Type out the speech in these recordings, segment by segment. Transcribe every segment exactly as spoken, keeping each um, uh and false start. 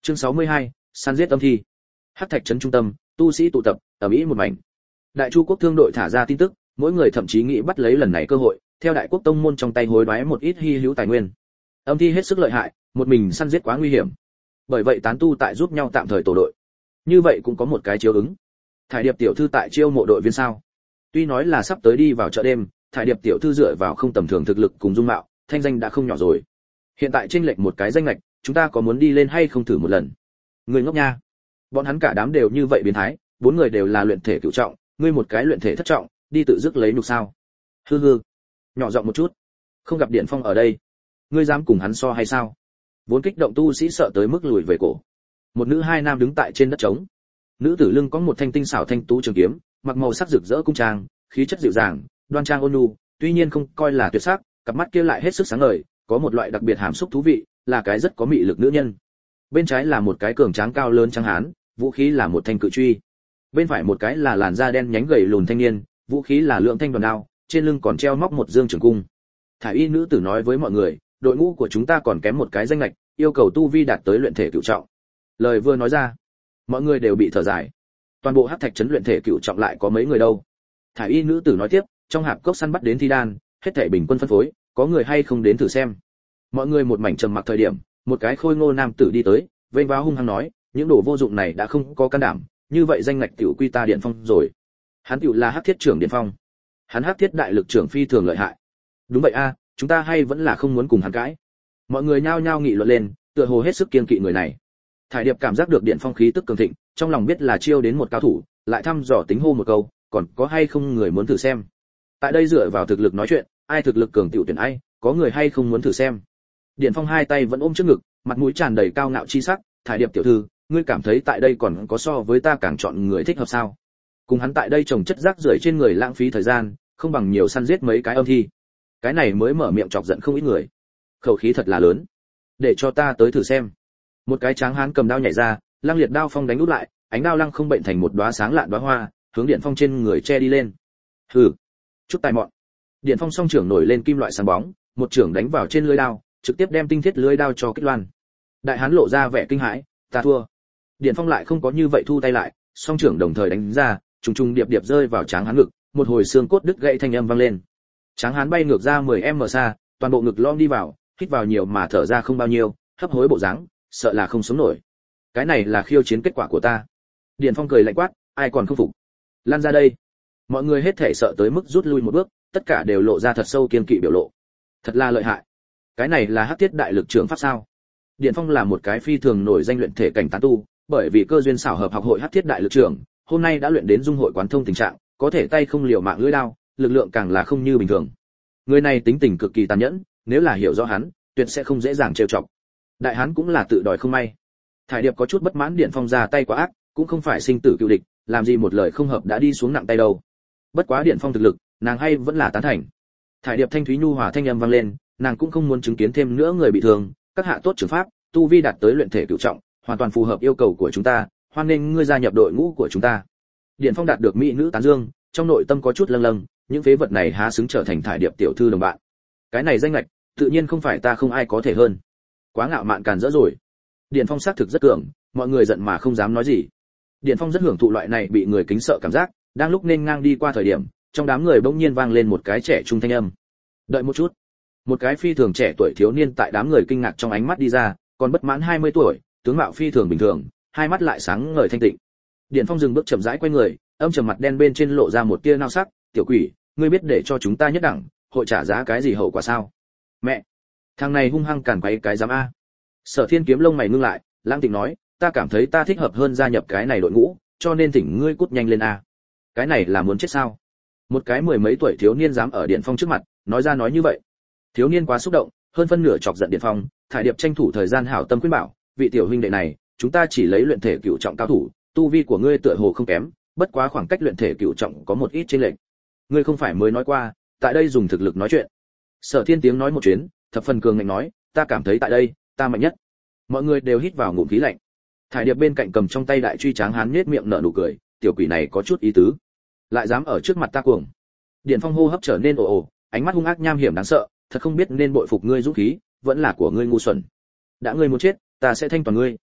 Chương sáu mươi hai, săn giết âm thi. Hắc Thạch trấn trung tâm, tu sĩ tụ tập, ở Mỹ một mảnh. Đại Chu quốc thương đội thả ra tin tức, mỗi người thậm chí nghĩ bắt lấy lần này cơ hội, theo Đại quốc tông môn trong tay hối đoái một ít hy hữu tài nguyên. Âm thi hết sức lợi hại, một mình săn giết quá nguy hiểm. Bởi vậy tán tu tại giúp nhau tạm thời tổ đội. Như vậy cũng có một cái chiếu ứng. Thải Điệp tiểu thư tại chiêu mộ đội viên sao? Tuy nói là sắp tới đi vào chợ đêm, Thải Điệp tiểu thư dựa vào không tầm thường thực lực cùng dung mạo, thanh danh đã không nhỏ rồi. Hiện tại chênh lệch một cái danh lệch, chúng ta có muốn đi lên hay không thử một lần? Người ngốc nha. Bọn hắn cả đám đều như vậy biến thái, bốn người đều là luyện thể cửu trọng, ngươi một cái luyện thể thất trọng, đi tự dứt lấy nhục sao? Hừ hừ. Nhỏ giọng một chút. Không gặp Điện Phong ở đây, ngươi dám cùng hắn so hay sao? Vốn kích động tu sĩ sợ tới mức lùi về cổ. Một nữ hai nam đứng tại trên đất trống. Nữ tử lưng có một thanh tinh xảo thanh tú trường kiếm, mặc màu sắc rực rỡ cung trang, khí chất dịu dàng, đoan trang ôn nhu, tuy nhiên không coi là tuyệt sắc, cặp mắt kia lại hết sức sáng ngời, có một loại đặc biệt hàm xúc thú vị, là cái rất có mị lực nữ nhân. Bên trái là một cái cường tráng cao lớn trắng hán, vũ khí là một thanh cự truy. Bên phải một cái là làn da đen nhánh gầy lùn thanh niên, vũ khí là lượng thanh đoàn đao, trên lưng còn treo móc một dương trường cung. Thải y nữ tử nói với mọi người, đội ngũ của chúng ta còn kém một cái danh lệch, yêu cầu tu vi đạt tới luyện thể cửu trọng. Lời vừa nói ra, mọi người đều bị thở dài. Toàn bộ Hắc Thạch trấn luyện thể cửu trọng lại có mấy người đâu? Thải y nữ tử nói tiếp, trong hạp cốc săn bắt đến thi đan, hết thảy bình quân phân phối, có người hay không đến thử xem? Mọi người một mảnh trầm mặc thời điểm, một cái khôi ngô nam tử đi tới, vênh váo hung hăng nói, những đồ vô dụng này đã không có can đảm, như vậy danh ngạch tiểu quy ta Điện Phong rồi. Hắn tiểu là Hắc Thiết trưởng Điện Phong. Hắn Hắc Thiết đại lực trưởng phi thường lợi hại. Đúng vậy a, chúng ta hay vẫn là không muốn cùng hắn cãi. Mọi người nhao nhao nghị luận lên, tựa hồ hết sức kiên kỵ người này. Thải Điệp cảm giác được Điện Phong khí tức cường thịnh, trong lòng biết là chiêu đến một cao thủ, lại thăm dò tính hô một câu, còn có hay không người muốn thử xem. Tại đây dựa vào thực lực nói chuyện, ai thực lực cường tiểu tuyển ai, có người hay không muốn thử xem. Điện Phong hai tay vẫn ôm trước ngực, mặt mũi tràn đầy cao ngạo chi sắc, Thải Điệp tiểu thư, ngươi cảm thấy tại đây còn có so với ta càng chọn người thích hợp sao? Cùng hắn tại đây trồng chất rác rưởi trên người lãng phí thời gian, không bằng nhiều săn giết mấy cái âm thi. Cái này mới mở miệng chọc giận không ít người. Khẩu khí thật là lớn. Để cho ta tới thử xem. Một cái tráng hán cầm đao nhảy ra, lăng liệt đao phong đánh út lại, ánh đao lăng không bệnh thành một đóa sáng lạn đóa hoa, hướng Điện Phong trên người che đi lên. Hừ, chút tài mọn. Điện Phong song trưởng nổi lên kim loại sáng bóng, một trưởng đánh vào trên lưỡi đao, trực tiếp đem tinh thiết lưỡi đao cho kích loan. Đại hán lộ ra vẻ kinh hãi, ta thua. Điện Phong lại không có như vậy thu tay lại, song trưởng đồng thời đánh ra, trùng trùng điệp điệp rơi vào tráng hán ngực, một hồi xương cốt đứt gãy thanh âm vang lên. Tráng hán bay ngược ra mười mét xa, toàn bộ ngực lom đi vào, hít vào nhiều mà thở ra không bao nhiêu, hấp hối bộ dáng, sợ là không sống nổi. Cái này là khiêu chiến kết quả của ta. Điện Phong cười lạnh quát, ai còn không phục? Lan ra đây. Mọi người hết thể sợ tới mức rút lui một bước, tất cả đều lộ ra thật sâu kiên kỵ biểu lộ. Thật là lợi hại. Cái này là Hắc Thiết đại lực trưởng pháp sao? Điện Phong là một cái phi thường nổi danh luyện thể cảnh tán tu, bởi vì cơ duyên xảo hợp học hội Hắc Thiết đại lực trưởng, hôm nay đã luyện đến dung hội quán thông tình trạng, có thể tay không liều mạng lưỡi đao, lực lượng càng là không như bình thường. Người này tính tình cực kỳ tàn nhẫn, nếu là hiểu rõ hắn, tuyệt sẽ không dễ dàng trêu chọc. Đại hán cũng là tự đòi không may. Thải Điệp có chút bất mãn Điện Phong ra tay quá ác, cũng không phải sinh tử cựu địch, làm gì một lời không hợp đã đi xuống nặng tay đâu. Bất quá Điện Phong thực lực, nàng hay vẫn là tán thành. Thải Điệp thanh thúy nhu hòa thanh âm vang lên, nàng cũng không muốn chứng kiến thêm nữa người bị thương, các hạ tốt trưởng pháp, tu vi đạt tới luyện thể cửu trọng, hoàn toàn phù hợp yêu cầu của chúng ta, hoan nghênh ngươi gia nhập đội ngũ của chúng ta. Điện Phong đạt được mỹ nữ tán dương, trong nội tâm có chút lâng lâng, những phế vật này há xứng trở thành Thải Điệp tiểu thư đồng bạn. Cái này danh ngạch, tự nhiên không phải ta không ai có thể hơn. Quá ngạo mạn càn rỡ rồi. Điện Phong xác thực rất cường, mọi người giận mà không dám nói gì. Điện Phong rất hưởng thụ loại này bị người kính sợ cảm giác, đang lúc nên ngang đi qua thời điểm, trong đám người bỗng nhiên vang lên một cái trẻ trung thanh âm. Đợi một chút. Một cái phi thường trẻ tuổi thiếu niên tại đám người kinh ngạc trong ánh mắt đi ra, còn bất mãn hai mươi tuổi, tướng mạo phi thường bình thường, hai mắt lại sáng ngời thanh tịnh. Điện Phong dừng bước chậm rãi quay người, âm trầm mặt đen bên trên lộ ra một tia nao sắc, "Tiểu quỷ, ngươi biết để cho chúng ta nhất đẳng, hội trả giá cái gì hậu quả sao?" "Mẹ, thằng này hung hăng cản quấy cái dám a." Sở Thiên kiếm lông mày ngưng lại, lãng tịnh nói, "Ta cảm thấy ta thích hợp hơn gia nhập cái này đội ngũ, cho nên thỉnh ngươi cút nhanh lên a." Cái này là muốn chết sao? Một cái mười mấy tuổi thiếu niên dám ở Điện Phong trước mặt nói ra nói như vậy. Thiếu niên quá xúc động, hơn phân nửa chọc giận Điện Phong. Thải Điệp tranh thủ thời gian hảo tâm khuyên bảo, "Vị tiểu huynh đệ này, chúng ta chỉ lấy luyện thể cửu trọng cao thủ, tu vi của ngươi tựa hồ không kém, bất quá khoảng cách luyện thể cửu trọng có một ít chênh lệch. Ngươi không phải mới nói qua, tại đây dùng thực lực nói chuyện." Sở Thiên tiếng nói một chuyến, thập phần cường ngạnh nói, "Ta cảm thấy tại đây, ta mạnh nhất." Mọi người đều hít vào ngụm khí lạnh. Thải Điệp bên cạnh cầm trong tay đại truy tráng hán nhếch miệng nở nụ cười, "Tiểu quỷ này có chút ý tứ, lại dám ở trước mặt ta cuồng." Điện Phong hô hấp trở nên ồ ồ, ánh mắt hung ác nham hiểm đáng sợ, thật không biết nên bội phục ngươi dũng khí, vẫn là của ngươi ngu xuẩn. Đã ngươi muốn chết, ta sẽ thanh toàn ngươi.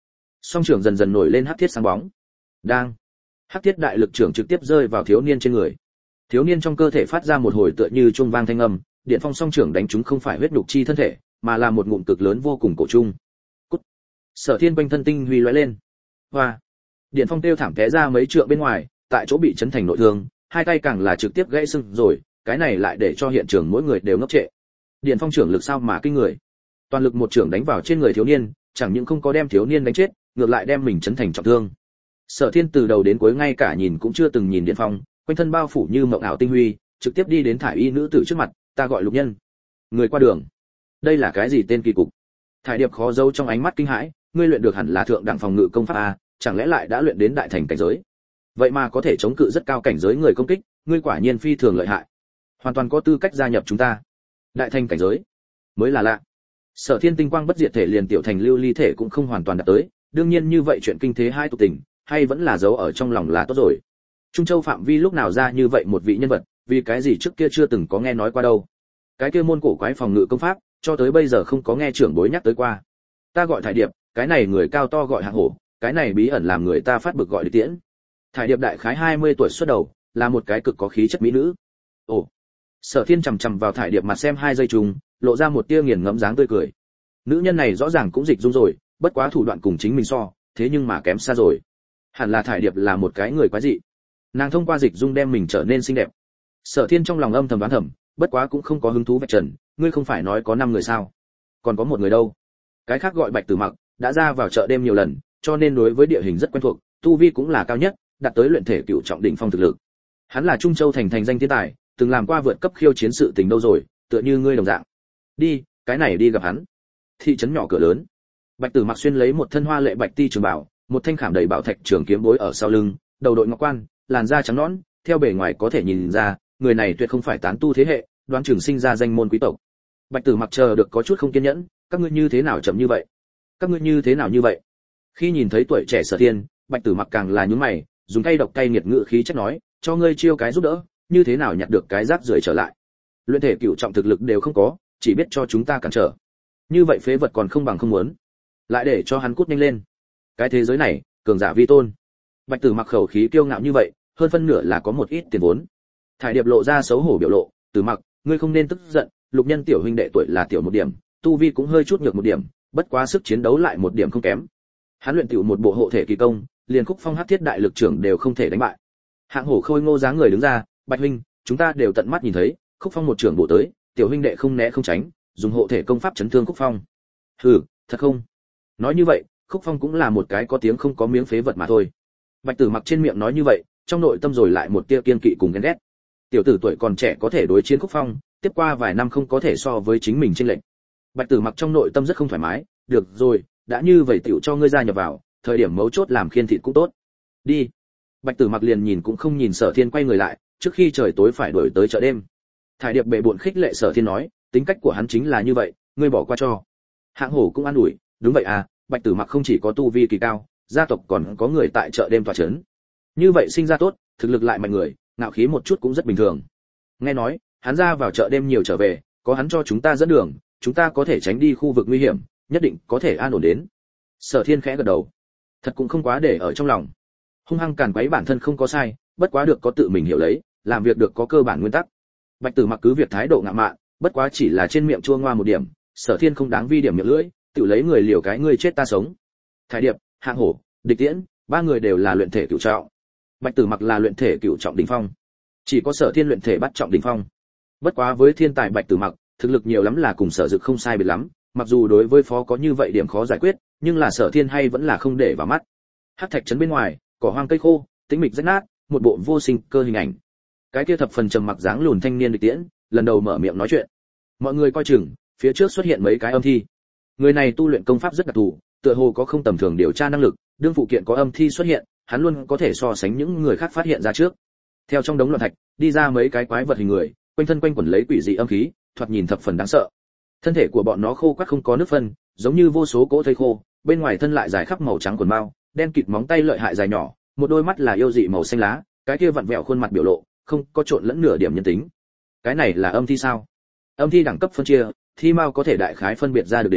Song trưởng dần dần nổi lên hắc thiết sáng bóng. Đang. Hắc thiết đại lực trưởng trực tiếp rơi vào thiếu niên trên người. Thiếu niên trong cơ thể phát ra một hồi tựa như chuông vang thanh âm, điện phong song trưởng đánh trúng không phải huyết nhục chi thân thể, mà là một ngụm cực lớn vô cùng cổ trung. Cút. Sở Thiên quanh thân tinh huy lóe lên. Hoa. Điện phong kêu thảm té ra mấy trượng bên ngoài, tại chỗ bị chấn thành nội thương, hai tay càng là trực tiếp gãy xương rồi, cái này lại để cho hiện trường mỗi người đều ngốc trệ. Điện phong trưởng lực sao mà kinh người. Toàn lực một trưởng đánh vào trên người thiếu niên, chẳng những không có đem thiếu niên đánh chết, ngược lại đem mình chấn thành trọng thương. Sở Thiên từ đầu đến cuối ngay cả nhìn cũng chưa từng nhìn Điện Phong, quanh thân bao phủ như mộng ảo tinh huy, trực tiếp đi đến thải y nữ tử trước mặt, ta gọi Lục Nhân. Người qua đường. Đây là cái gì tên kỳ cục? Thải Điệp khó giấu trong ánh mắt kinh hãi, ngươi luyện được hẳn là thượng đẳng phòng ngự công pháp a, chẳng lẽ lại đã luyện đến đại thành cảnh giới? Vậy mà có thể chống cự rất cao cảnh giới người công kích, ngươi quả nhiên phi thường lợi hại. Hoàn toàn có tư cách gia nhập chúng ta. Đại thành cảnh giới mới là lạ. Sở Thiên tinh quang bất diệt thể liền tiểu thành lưu ly thể cũng không hoàn toàn đạt tới, đương nhiên như vậy chuyện kinh thế hai tục tình, hay vẫn là giấu ở trong lòng là tốt rồi. Trung Châu phạm vi lúc nào ra như vậy một vị nhân vật, vì cái gì trước kia chưa từng có nghe nói qua đâu. Cái kia môn cổ quái phòng ngự công pháp, cho tới bây giờ không có nghe trưởng bối nhắc tới qua. Ta gọi Thải Điệp, cái này người cao to gọi Hạng Hổ, cái này bí ẩn làm người ta phát bực gọi Địch Tiễn. Thải Điệp đại khái hai mươi tuổi xuất đầu, là một cái cực có khí chất mỹ nữ. Ồ. Sở Thiên chằm chằm vào Thải Điệp mặt xem hai giây trùng, lộ ra một tia nghiền ngẫm dáng tươi cười. Nữ nhân này rõ ràng cũng dịch dung rồi, bất quá thủ đoạn cùng chính mình so, thế nhưng mà kém xa rồi. Hẳn là Thải Điệp là một cái người quái dị. Nàng thông qua dịch dung đem mình trở nên xinh đẹp. Sở Thiên trong lòng âm thầm đoán thầm, bất quá cũng không có hứng thú vạch trần, ngươi không phải nói có năm người sao? Còn có một người đâu? Cái khác gọi Bạch Tử Mặc, đã ra vào chợ đêm nhiều lần, cho nên đối với địa hình rất quen thuộc, tu vi cũng là cao nhất, đạt tới luyện thể cửu trọng đỉnh phong thực lực. Hắn là Trung Châu thành thành danh thiên tài, từng làm qua vượt cấp khiêu chiến sự tình đâu rồi, tựa như ngươi đồng dạng. Đi, cái này đi gặp hắn. Thị trấn nhỏ cửa lớn. Bạch Tử Mặc xuyên lấy một thân hoa lệ bạch ti trường bảo, một thanh khảm đầy bảo thạch trường kiếm bối ở sau lưng, đầu đội ngọc quan, làn da trắng nõn, theo bề ngoài có thể nhìn ra, người này tuyệt không phải tán tu thế hệ, đoán chừng sinh ra danh môn quý tộc. Bạch Tử Mặc chờ được có chút không kiên nhẫn, các ngươi như thế nào chậm như vậy? Các ngươi như thế nào như vậy? Khi nhìn thấy tuổi trẻ Sở Thiên, Bạch Tử Mặc càng là nhướng mày, dùng tay độc tay nghiệt ngữ khí trách nói, cho ngươi chiêu cái giúp đỡ, như thế nào nhặt được cái rác rưởi trở lại? Luyện thể cửu trọng thực lực đều không có, chỉ biết cho chúng ta cản trở. Như vậy phế vật còn không bằng không muốn. Lại để cho hắn cút nhanh lên. Cái thế giới này, cường giả vi tôn. Bạch Tử Mặc khẩu khí kiêu ngạo như vậy, hơn phân nửa là có một ít tiền vốn. Thải Điệp lộ ra xấu hổ biểu lộ, Tử Mặc, ngươi không nên tức giận, Lục Nhân tiểu huynh đệ tuổi là tiểu một điểm, tu vi cũng hơi chút nhược một điểm, bất quá sức chiến đấu lại một điểm không kém. Hắn luyện tiểu một bộ hộ thể kỳ công, liền Khúc Phong Hắc Thiết đại lực trưởng đều không thể đánh bại. Hạng Hổ khôi ngô dáng người đứng ra, Bạch huynh, chúng ta đều tận mắt nhìn thấy, Khúc Phong một trưởng bộ tới, tiểu huynh đệ không né không tránh, dùng hộ thể công pháp chấn thương Khúc Phong. Hừ, thật không? Nói như vậy, Khúc Phong cũng là một cái có tiếng không có miếng phế vật mà thôi. Bạch Tử Mặc trên miệng nói như vậy, trong nội tâm rồi lại một tia kiên kỵ cùng ghen ghét. Tiểu tử tuổi còn trẻ có thể đối chiến Khúc Phong, tiếp qua vài năm không có thể so với chính mình chênh lệch. Bạch Tử Mặc trong nội tâm rất không thoải mái, được rồi, đã như vậy tiểu cho ngươi gia nhập vào, thời điểm mấu chốt làm khiên thịt cũng tốt. Đi. Bạch Tử Mặc liền nhìn cũng không nhìn Sở Thiên quay người lại, trước khi trời tối phải đuổi tới chợ đêm. Thải Điệp bệ bội khích lệ Sở Thiên nói, tính cách của hắn chính là như vậy, ngươi bỏ qua cho. Hạng Hổ cũng an ủi, đúng vậy à, Bạch Tử Mặc không chỉ có tu vi kỳ cao, gia tộc còn có người tại chợ đêm tọa chấn. Như vậy sinh ra tốt, thực lực lại mạnh người, ngạo khí một chút cũng rất bình thường. Nghe nói, hắn ra vào chợ đêm nhiều trở về, có hắn cho chúng ta dẫn đường, chúng ta có thể tránh đi khu vực nguy hiểm, nhất định có thể an ổn đến. Sở Thiên khẽ gật đầu, thật cũng không quá để ở trong lòng. Hung hăng càn quấy bản thân không có sai, bất quá được có tự mình hiểu lấy, làm việc được có cơ bản nguyên tắc. Bạch Tử Mặc cứ việc thái độ ngạo mạn, bất quá chỉ là trên miệng chua ngoa một điểm, Sở Thiên không đáng vi điểm miệng lưỡi, tự lấy người liều cái ngươi chết ta sống. Thải Điệp, Hạng Hổ, Địch Tiễn, ba người đều là luyện thể cửu trọng. Bạch Tử Mặc là luyện thể cửu trọng đỉnh phong. Chỉ có Sở Thiên luyện thể bắt trọng đỉnh phong. Bất quá với thiên tài Bạch Tử Mặc, thực lực nhiều lắm là cùng Sở Dực không sai biệt lắm, mặc dù đối với phó có như vậy điểm khó giải quyết, nhưng là Sở Thiên hay vẫn là không để vào mắt. Hắc thạch trấn bên ngoài, cỏ hoang cây khô, tĩnh mịch rách nát, một bộ vô sinh cơ hình ảnh. Cái kia thập phần trầm mặc dáng lùn thanh niên Địch Tiễn, lần đầu mở miệng nói chuyện. Mọi người coi chừng, phía trước xuất hiện mấy cái âm thi. Người này tu luyện công pháp rất đặc thù, tựa hồ có không tầm thường điều tra năng lực, đương phụ kiện có âm thi xuất hiện, hắn luôn có thể so sánh những người khác phát hiện ra trước. Theo trong đống loạn thạch, đi ra mấy cái quái vật hình người, quanh thân quanh quẩn lấy quỷ dị âm khí, thoạt nhìn thập phần đáng sợ. Thân thể của bọn nó khô quắt không có nước phân, giống như vô số cỗ thây khô, bên ngoài thân lại dài khắp màu trắng quần mao, đen kịt móng tay lợi hại dài nhỏ, một đôi mắt là yêu dị màu xanh lá, cái kia vặn vẹo khuôn mặt biểu lộ, không có trộn lẫn nửa điểm nhân tính. Cái này là âm thi sao? Âm thi đẳng cấp phân chia, thi mao có thể đại khái phân biệt ra được đến,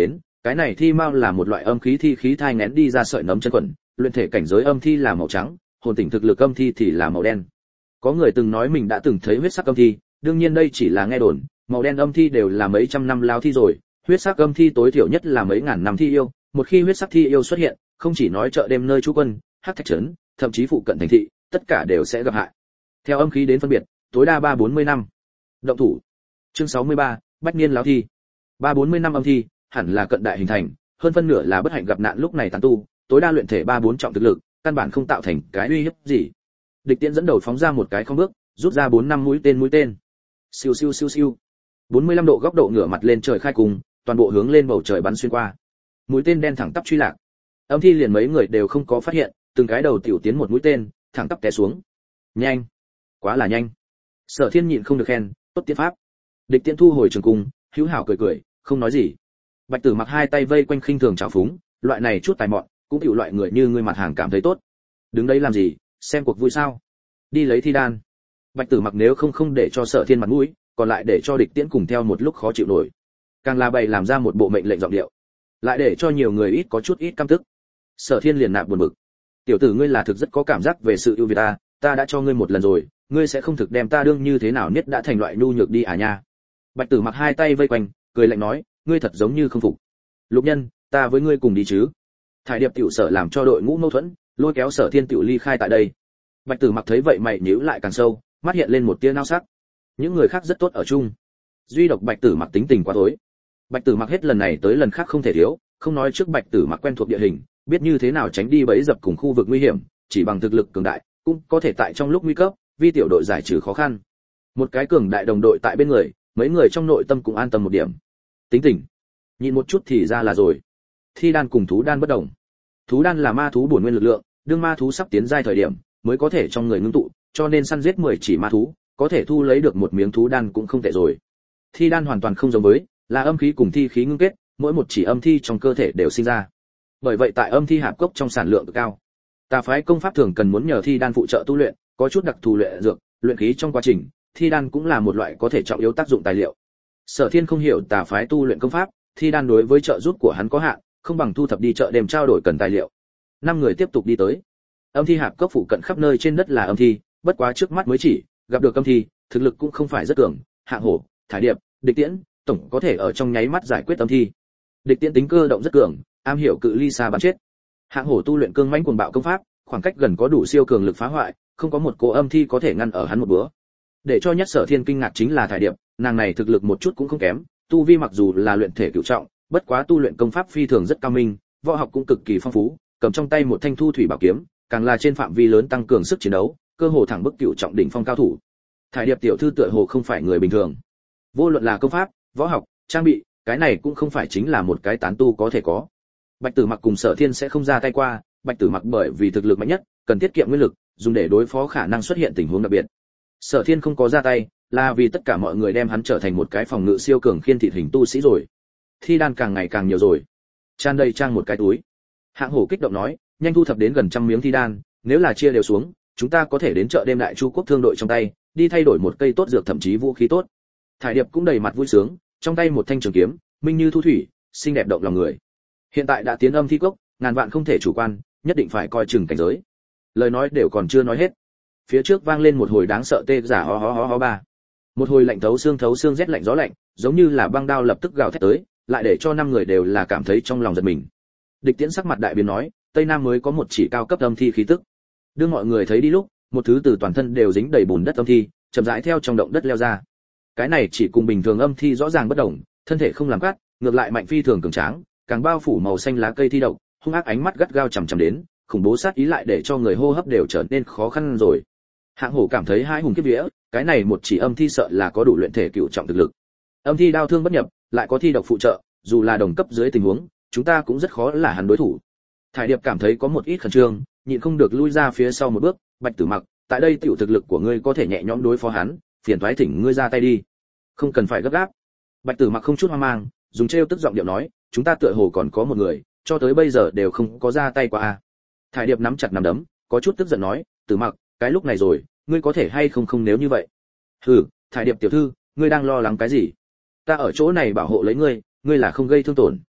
Cái này thi mao là một loại âm khí thi khí thai nghén đi ra sợi nấm chân quẩn, luyện thể cảnh giới âm thi là màu trắng, hồn tỉnh thực lực âm thi thì là màu đen. Có người từng nói mình đã từng thấy huyết sắc âm thi, đương nhiên đây chỉ là nghe đồn, màu đen âm thi đều là mấy trăm năm lao thi rồi, huyết sắc âm thi tối thiểu nhất là mấy ngàn năm thi yêu, một khi huyết sắc thi yêu xuất hiện, không chỉ nói chợ đêm nơi trú quân, hắc thạch trấn, thậm chí phụ cận thành thị, tất cả đều sẽ gặp hại. Theo âm khí đến phân biệt, tối đa ba bốn mươi năm. Động thủ. Chương sáu mươi ba, Bách niên lão thi. ba bốn mươi năm âm thi, hẳn là cận đại hình thành, hơn phân nửa là bất hạnh gặp nạn lúc này tán tu, tối đa luyện thể ba bốn trọng thực lực, căn bản không tạo thành cái uy hiếp gì. Địch Tiễn dẫn đầu phóng ra một cái không bước, rút ra bốn năm mũi tên mũi tên. Siêu siêu siêu siêu. bốn mươi lăm độ góc độ ngửa mặt lên trời khai cùng, toàn bộ hướng lên bầu trời bắn xuyên qua. Mũi tên đen thẳng tắp truy lạc. Âm thi liền mấy người đều không có phát hiện, từng cái đầu tiểu tiến một mũi tên, thẳng tắp té xuống. Nhanh, quá là nhanh. Sở Thiên nhịn không được khen, tốt tiết pháp. Địch Tiễn thu hồi trường cung, hữu hảo cười cười, không nói gì. Bạch Tử Mặc hai tay vây quanh khinh thường trào phúng, loại này chút tài mọn, cũng tiểu loại người như ngươi mặt hàng cảm thấy tốt. Đứng đây làm gì, xem cuộc vui sao? Đi lấy thi đan. Bạch Tử Mặc nếu không không để cho Sở Thiên mặt mũi, còn lại để cho Địch Tiễn cùng theo một lúc khó chịu nổi. Càng là bày làm ra một bộ mệnh lệnh giọng điệu, lại để cho nhiều người ít có chút ít căm tức. Sở Thiên liền nạp buồn bực. Tiểu tử ngươi là thực rất có cảm giác về sự ưu việt ta, ta đã cho ngươi một lần rồi, ngươi sẽ không thực đem ta đương như thế nào nhất đã thành loại nhu nhược đi à nha. Bạch Tử Mặc hai tay vây quanh, cười lạnh nói, ngươi thật giống như không phục. Lục Nhân, ta với ngươi cùng đi chứ? Thải Điệp tiểu sở làm cho đội ngũ mâu thuẫn, lôi kéo Sở Thiên tiểu ly khai tại đây. Bạch Tử Mặc thấy vậy mày nhíu lại càng sâu, mắt hiện lên một tia nao sắc. Những người khác rất tốt ở chung, duy độc Bạch Tử Mặc tính tình quá tối. Bạch Tử Mặc hết lần này tới lần khác không thể thiếu, không nói trước Bạch Tử Mặc quen thuộc địa hình, biết như thế nào tránh đi bẫy dập cùng khu vực nguy hiểm, chỉ bằng thực lực cường đại, cũng có thể tại trong lúc nguy cấp, vi tiểu đội giải trừ khó khăn. Một cái cường đại đồng đội tại bên người, mấy người trong nội tâm cũng an tâm một điểm. Tính tình, nhìn một chút thì ra là rồi. Thi đan cùng thú đan bất đồng. Thú đan là ma thú bổn nguyên lực lượng, đương ma thú sắp tiến giai thời điểm, mới có thể trong người ngưng tụ, cho nên săn giết mười chỉ ma thú, có thể thu lấy được một miếng thú đan cũng không tệ rồi. Thi đan hoàn toàn không giống với, là âm khí cùng thi khí ngưng kết, mỗi một chỉ âm thi trong cơ thể đều sinh ra. Bởi vậy tại âm thi hạp cốc trong sản lượng cực cao. Tà phái công pháp thường cần muốn nhờ thi đan phụ trợ tu luyện, có chút đặc thù luyện dược, luyện khí trong quá trình, thi đan cũng là một loại có thể trọng yếu tác dụng tài liệu. Sở Thiên không hiểu tà phái tu luyện công pháp, thi đan đối với trợ giúp của hắn có hạn, không bằng thu thập đi chợ đêm trao đổi cần tài liệu. Năm người tiếp tục đi tới. Âm thi hạp cốc phụ cận khắp nơi trên đất là âm thi, bất quá trước mắt mới chỉ gặp được âm thi, thực lực cũng không phải rất cường, Hạng Hổ, Thải Điệp, Địch Tiễn, tổng có thể ở trong nháy mắt giải quyết âm thi. Địch Tiễn tính cơ động rất cường, am hiểu cự ly xa bắn chết. Hạng Hổ tu luyện cương mãnh cuồng bạo công pháp, khoảng cách gần có đủ siêu cường lực phá hoại, không có một cô âm thi có thể ngăn ở hắn một bữa. Để cho nhất Sở Thiên kinh ngạc chính là Thải Điệp, nàng này thực lực một chút cũng không kém, tu vi mặc dù là luyện thể cửu trọng, bất quá tu luyện công pháp phi thường rất cao minh, võ học cũng cực kỳ phong phú, cầm trong tay một thanh thu thủy bảo kiếm, càng là trên phạm vi lớn tăng cường sức chiến đấu, cơ hồ thẳng bức cửu trọng đỉnh phong cao thủ. Thải Điệp tiểu thư tựa hồ không phải người bình thường. Vô luận là công pháp, võ học, trang bị, cái này cũng không phải chính là một cái tán tu có thể có. Bạch Tử Mặc cùng Sở Thiên sẽ không ra tay qua, Bạch Tử Mặc bởi vì thực lực mạnh nhất, cần tiết kiệm nguyên lực, dùng để đối phó khả năng xuất hiện tình huống đặc biệt. Sở Thiên không có ra tay, là vì tất cả mọi người đem hắn trở thành một cái phòng ngự siêu cường khiên thịt hình tu sĩ rồi. Thi đan càng ngày càng nhiều rồi, tràn đầy trang một cái túi. Hạng Hổ kích động nói, nhanh thu thập đến gần trăm miếng thi đan, nếu là chia đều xuống, chúng ta có thể đến chợ đêm Đại Chu quốc thương đội trong tay, đi thay đổi một cây tốt dược thậm chí vũ khí tốt. Thải Điệp cũng đầy mặt vui sướng, trong tay một thanh trường kiếm, minh như thu thủy, xinh đẹp động lòng người. Hiện tại đã tiến âm thi cốc, ngàn vạn không thể chủ quan, nhất định phải coi chừng cảnh giới. Lời nói đều còn chưa nói hết, phía trước vang lên một hồi đáng sợ tê giả ho ho ho ho ba. Một hồi lạnh thấu xương thấu xương rét lạnh gió lạnh, giống như là băng đao lập tức gào thét tới, lại để cho năm người đều là cảm thấy trong lòng giật mình. Địch Tiễn sắc mặt đại biến nói, Tây Nam mới có một chỉ cao cấp âm thi khí tức. Đưa mọi người thấy đi lúc, một thứ từ toàn thân đều dính đầy bùn đất âm thi, chậm rãi theo trong động đất leo ra. Cái này chỉ cùng bình thường âm thi rõ ràng bất đồng, thân thể không làm cắt, ngược lại mạnh phi thường cường tráng, càng bao phủ màu xanh lá cây thi độc, hung ác ánh mắt gắt gao chằm chằm đến, khủng bố sát ý lại để cho người hô hấp đều trở nên khó khăn rồi. Hạng Hổ cảm thấy hai hùng kiếp vía, cái này một chỉ âm thi sợ là có đủ luyện thể cửu trọng thực lực. Âm thi đao thương bất nhập, lại có thi độc phụ trợ, dù là đồng cấp dưới tình huống, chúng ta cũng rất khó là hắn đối thủ. Thải Điệp cảm thấy có một ít khẩn trương, nhịn không được lui ra phía sau một bước, Bạch Tử Mặc, tại đây tiểu thực lực của ngươi có thể nhẹ nhõm đối phó hắn, phiền toái thỉnh ngươi ra tay đi. Không cần phải gấp gáp. Bạch Tử Mặc không chút hoang mang, dùng trêu tức giọng điệu nói, chúng ta tựa hồ còn có một người, cho tới bây giờ đều không có ra tay qua a. Thải Điệp nắm chặt nắm đấm, có chút tức giận nói, Tử Mặc, cái lúc này rồi, ngươi có thể hay không không nếu như vậy. Hừ, Thải Điệp tiểu thư, ngươi đang lo lắng cái gì? Ta ở chỗ này bảo hộ lấy ngươi, ngươi là không gây thương tổn.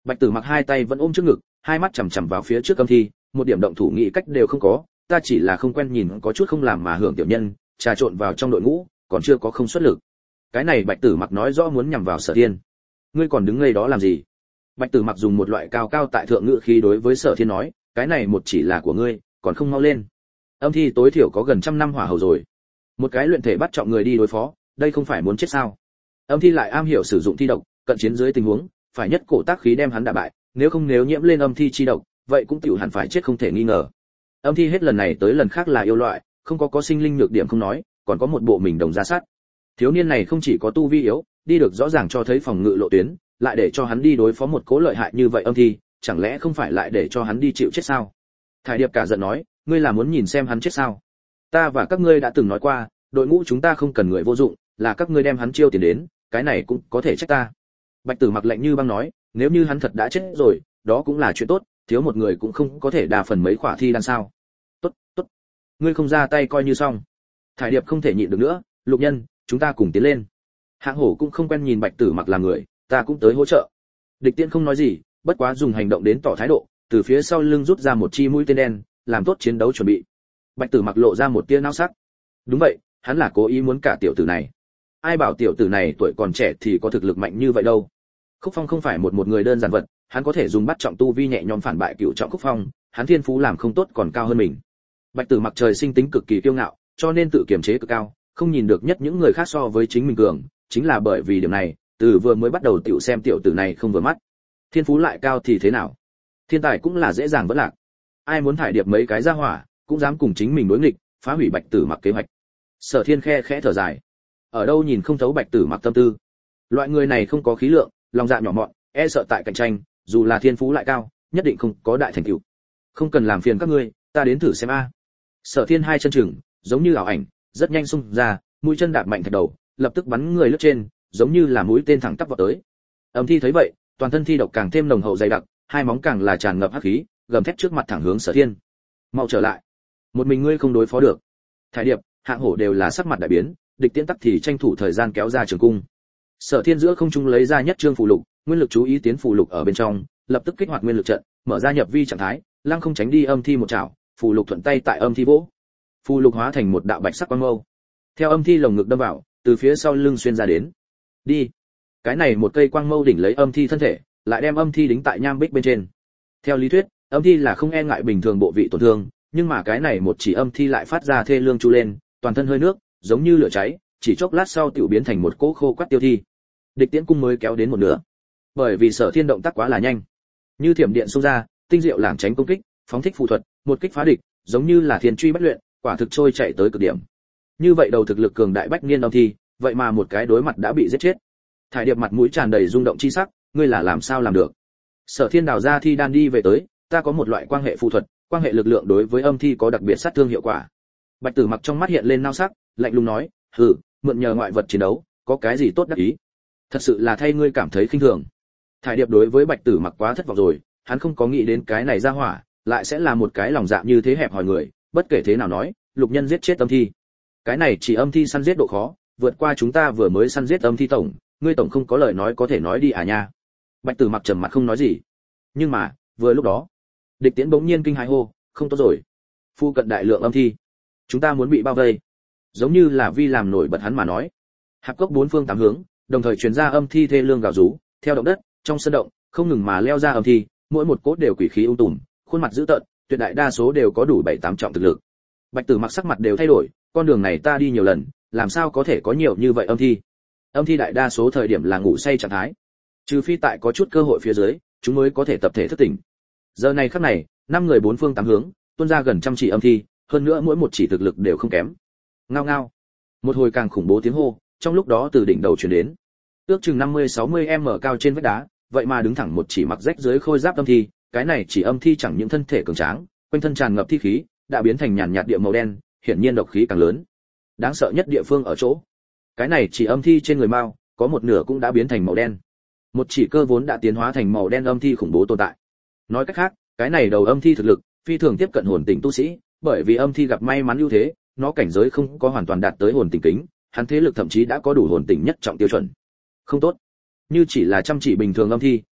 Bạch Tử Mặc hai tay vẫn ôm trước ngực, hai mắt chằm chằm vào phía trước âm thi, một điểm động thủ nghị cách đều không có, ta chỉ là không quen nhìn có chút không làm mà hưởng tiểu nhân, trà trộn vào trong đội ngũ, còn chưa có không xuất lực. Cái này Bạch Tử Mặc nói rõ muốn nhằm vào Sở Thiên. Ngươi còn đứng ngây đó làm gì? Bạch Tử Mặc dùng một loại cao cao tại thượng ngữ khí đối với Sở Thiên nói, cái này một chỉ là của ngươi, còn không mau lên. Âm thi tối thiểu có gần trăm năm hỏa hầu rồi. Một cái luyện thể bắt trọng người đi đối phó, đây không phải muốn chết sao? Âm thi lại am hiểu sử dụng thi độc, cận chiến dưới tình huống, phải nhất cổ tác khí đem hắn đả bại, nếu không nếu nhiễm lên âm thi chi độc, vậy cũng tiểu hẳn phải chết không thể nghi ngờ. Âm thi hết lần này tới lần khác là yêu loại, không có có sinh linh nhược điểm không nói, còn có một bộ mình đồng ra sát. Thiếu niên này không chỉ có tu vi yếu, đi được rõ ràng cho thấy phòng ngự lộ tuyến, lại để cho hắn đi đối phó một cố lợi hại như vậy âm thi, chẳng lẽ không phải lại để cho hắn đi chịu chết sao? Thải Điệp cả giận nói, ngươi là muốn nhìn xem hắn chết sao? Ta và các ngươi đã từng nói qua, đội ngũ chúng ta không cần người vô dụng, là các ngươi đem hắn chiêu tiền đến, cái này cũng có thể trách ta. Bạch Tử Mặc lạnh như băng nói, nếu như hắn thật đã chết rồi, đó cũng là chuyện tốt, thiếu một người cũng không có thể đa phần mấy khỏa thi đan sao? Tốt, tốt. Ngươi không ra tay coi như xong. Thải Điệp không thể nhịn được nữa, Lục Nhân, chúng ta cùng tiến lên. Hạng Hổ cũng không quen nhìn Bạch Tử Mặc là người, ta cũng tới hỗ trợ. Địch Tiễn không nói gì, bất quá dùng hành động đến tỏ thái độ, từ phía sau lưng rút ra một chi mũi tên đen, làm tốt chiến đấu chuẩn bị. Bạch Tử Mặc lộ ra một tia nao sắc. Đúng vậy, hắn là cố ý muốn cả tiểu tử này. Ai bảo tiểu tử này tuổi còn trẻ thì có thực lực mạnh như vậy đâu. Khúc Phong không phải một một người đơn giản vật, hắn có thể dùng bắt trọng tu vi nhẹ nhõm phản bại cựu trọng Khúc Phong, hắn thiên phú làm không tốt còn cao hơn mình. Bạch Tử Mặc trời sinh tính cực kỳ kiêu ngạo, cho nên tự kiềm chế cực cao, không nhìn được nhất những người khác so với chính mình cường, chính là bởi vì điểm này, từ vừa mới bắt đầu tiểu xem tiểu tử này không vừa mắt. Thiên phú lại cao thì thế nào? Thiên tài cũng là dễ dàng vỡ lạc. Ai muốn Thải Điệp mấy cái ra hỏa, cũng dám cùng chính mình đối nghịch, phá hủy Bạch Tử Mặc kế hoạch. Sở Thiên khe khẽ thở dài. Ở đâu nhìn không thấu Bạch Tử Mặc tâm tư. Loại người này không có khí lượng, lòng dạ nhỏ mọn, e sợ tại cạnh tranh, dù là thiên phú lại cao, nhất định không có đại thành tựu. Không cần làm phiền các ngươi, ta đến thử xem a. Sở Thiên hai chân chừng, giống như ảo ảnh, rất nhanh xung ra, mũi chân đạp mạnh thạch đầu, lập tức bắn người lướt trên, giống như là mũi tên thẳng tắp vào tới. Âm thi thấy vậy, toàn thân thi độc càng thêm nồng hậu dày đặc, hai móng càng là tràn ngập hắc khí, gầm thét trước mặt thẳng hướng Sở Thiên. Mau trở lại, một mình ngươi không đối phó được. Thải Điệp, Hạng Hổ đều là sắc mặt đại biến, Địch Tiễn tắc thì tranh thủ thời gian kéo ra trường cung. Sở Thiên giữa không trung lấy ra nhất trương phù lục, nguyên lực chú ý tiến phù lục ở bên trong, lập tức kích hoạt nguyên lực trận, mở ra nhập vi trạng thái, lăng không tránh đi âm thi một chảo, phù lục thuận tay tại âm thi vỗ. Phù lục hóa thành một đạo bạch sắc quang mâu. Theo âm thi lồng ngực đâm vào, từ phía sau lưng xuyên ra đến. Đi. Cái này một cây quang mâu đỉnh lấy âm thi thân thể, lại đem âm thi đính tại nham bích bên trên. Theo lý thuyết, âm thi là không e ngại bình thường bộ vị tổn thương, nhưng mà cái này một chỉ âm thi lại phát ra thê lương chu lên, toàn thân hơi nước, giống như lửa cháy, chỉ chốc lát sau tiểu biến thành một cỗ khô quắt tiêu thi. Địch Tiễn cung mới kéo đến một nửa. Bởi vì Sở Thiên động tác quá là nhanh, như thiểm điện xông ra, tinh diệu lảng tránh công kích, phóng thích phù thuật, một kích phá địch, giống như là thiên truy bất luyện, quả thực trôi chạy tới cực điểm. Như vậy đầu thực lực cường đại bách niên âm thi, vậy mà một cái đối mặt đã bị giết chết. Thải Điệp mặt mũi tràn đầy rung động chi sắc, ngươi là làm sao làm được? Sở Thiên đào ra thi đan đi về tới, ta có một loại quan hệ phù thuật, quan hệ lực lượng đối với âm thi có đặc biệt sát thương hiệu quả. Bạch Tử Mặc trong mắt hiện lên nao sắc, lạnh lùng nói, hừ, mượn nhờ ngoại vật chiến đấu, có cái gì tốt đắc ý? Thật sự là thay ngươi cảm thấy khinh thường. Thải Điệp đối với Bạch Tử Mặc quá thất vọng rồi, hắn không có nghĩ đến cái này ra hỏa, lại sẽ là một cái lòng dạ như thế hẹp hòi người, bất kể thế nào nói, Lục Nhân giết chết âm thi. Cái này chỉ âm thi săn giết độ khó, vượt qua chúng ta vừa mới săn giết âm thi tổng, ngươi tổng không có lời nói có thể nói đi à nha. Bạch Tử Mặc trầm mặt không nói gì. Nhưng mà, vừa lúc đó, Địch Tiễn bỗng nhiên kinh hãi hô, không tốt rồi. Phu cận đại lượng âm thi, chúng ta muốn bị bao vây. Giống như là vi làm nổi bật hắn mà nói. Hạp cốc bốn phương tám hướng, đồng thời truyền ra âm thi thê lương gào rú, theo động đất, trong sân động, không ngừng mà leo ra âm thi, mỗi một cốt đều quỷ khí ung tùm, khuôn mặt dữ tợn, tuyệt đại đa số đều có đủ bảy tám trọng thực lực. Bạch Tử Mặc sắc mặt đều thay đổi, con đường này ta đi nhiều lần, làm sao có thể có nhiều như vậy âm thi? Âm thi đại đa số thời điểm là ngủ say trạng thái, trừ phi tại có chút cơ hội phía dưới, chúng mới có thể tập thể thức tỉnh. Giờ này khắc này, năm người bốn phương tám hướng, tuôn ra gần trăm chỉ âm thi, hơn nữa mỗi một chỉ thực lực đều không kém. Ngao ngao. Một hồi càng khủng bố tiếng hô, trong lúc đó từ đỉnh đầu truyền đến. Ước chừng năm mươi sáu mươi m cao trên vách đá, vậy mà đứng thẳng một chỉ mặc rách dưới khôi giáp âm thi, cái này chỉ âm thi chẳng những thân thể cường tráng, quanh thân tràn ngập thi khí, đã biến thành nhàn nhạt địa màu đen, hiển nhiên độc khí càng lớn. Đáng sợ nhất địa phương ở chỗ, cái này chỉ âm thi trên người mao, có một nửa cũng đã biến thành màu đen. Một chỉ cơ vốn đã tiến hóa thành màu đen âm thi khủng bố tồn tại. Nói cách khác, cái này đầu âm thi thực lực phi thường tiếp cận hồn tình tu sĩ, bởi vì âm thi gặp may mắn ưu thế, nó cảnh giới không có hoàn toàn đạt tới hồn tình kính, hắn thế lực thậm chí đã có đủ hồn tình nhất trọng tiêu chuẩn. Không tốt, như chỉ là chăm chỉ bình thường âm thi,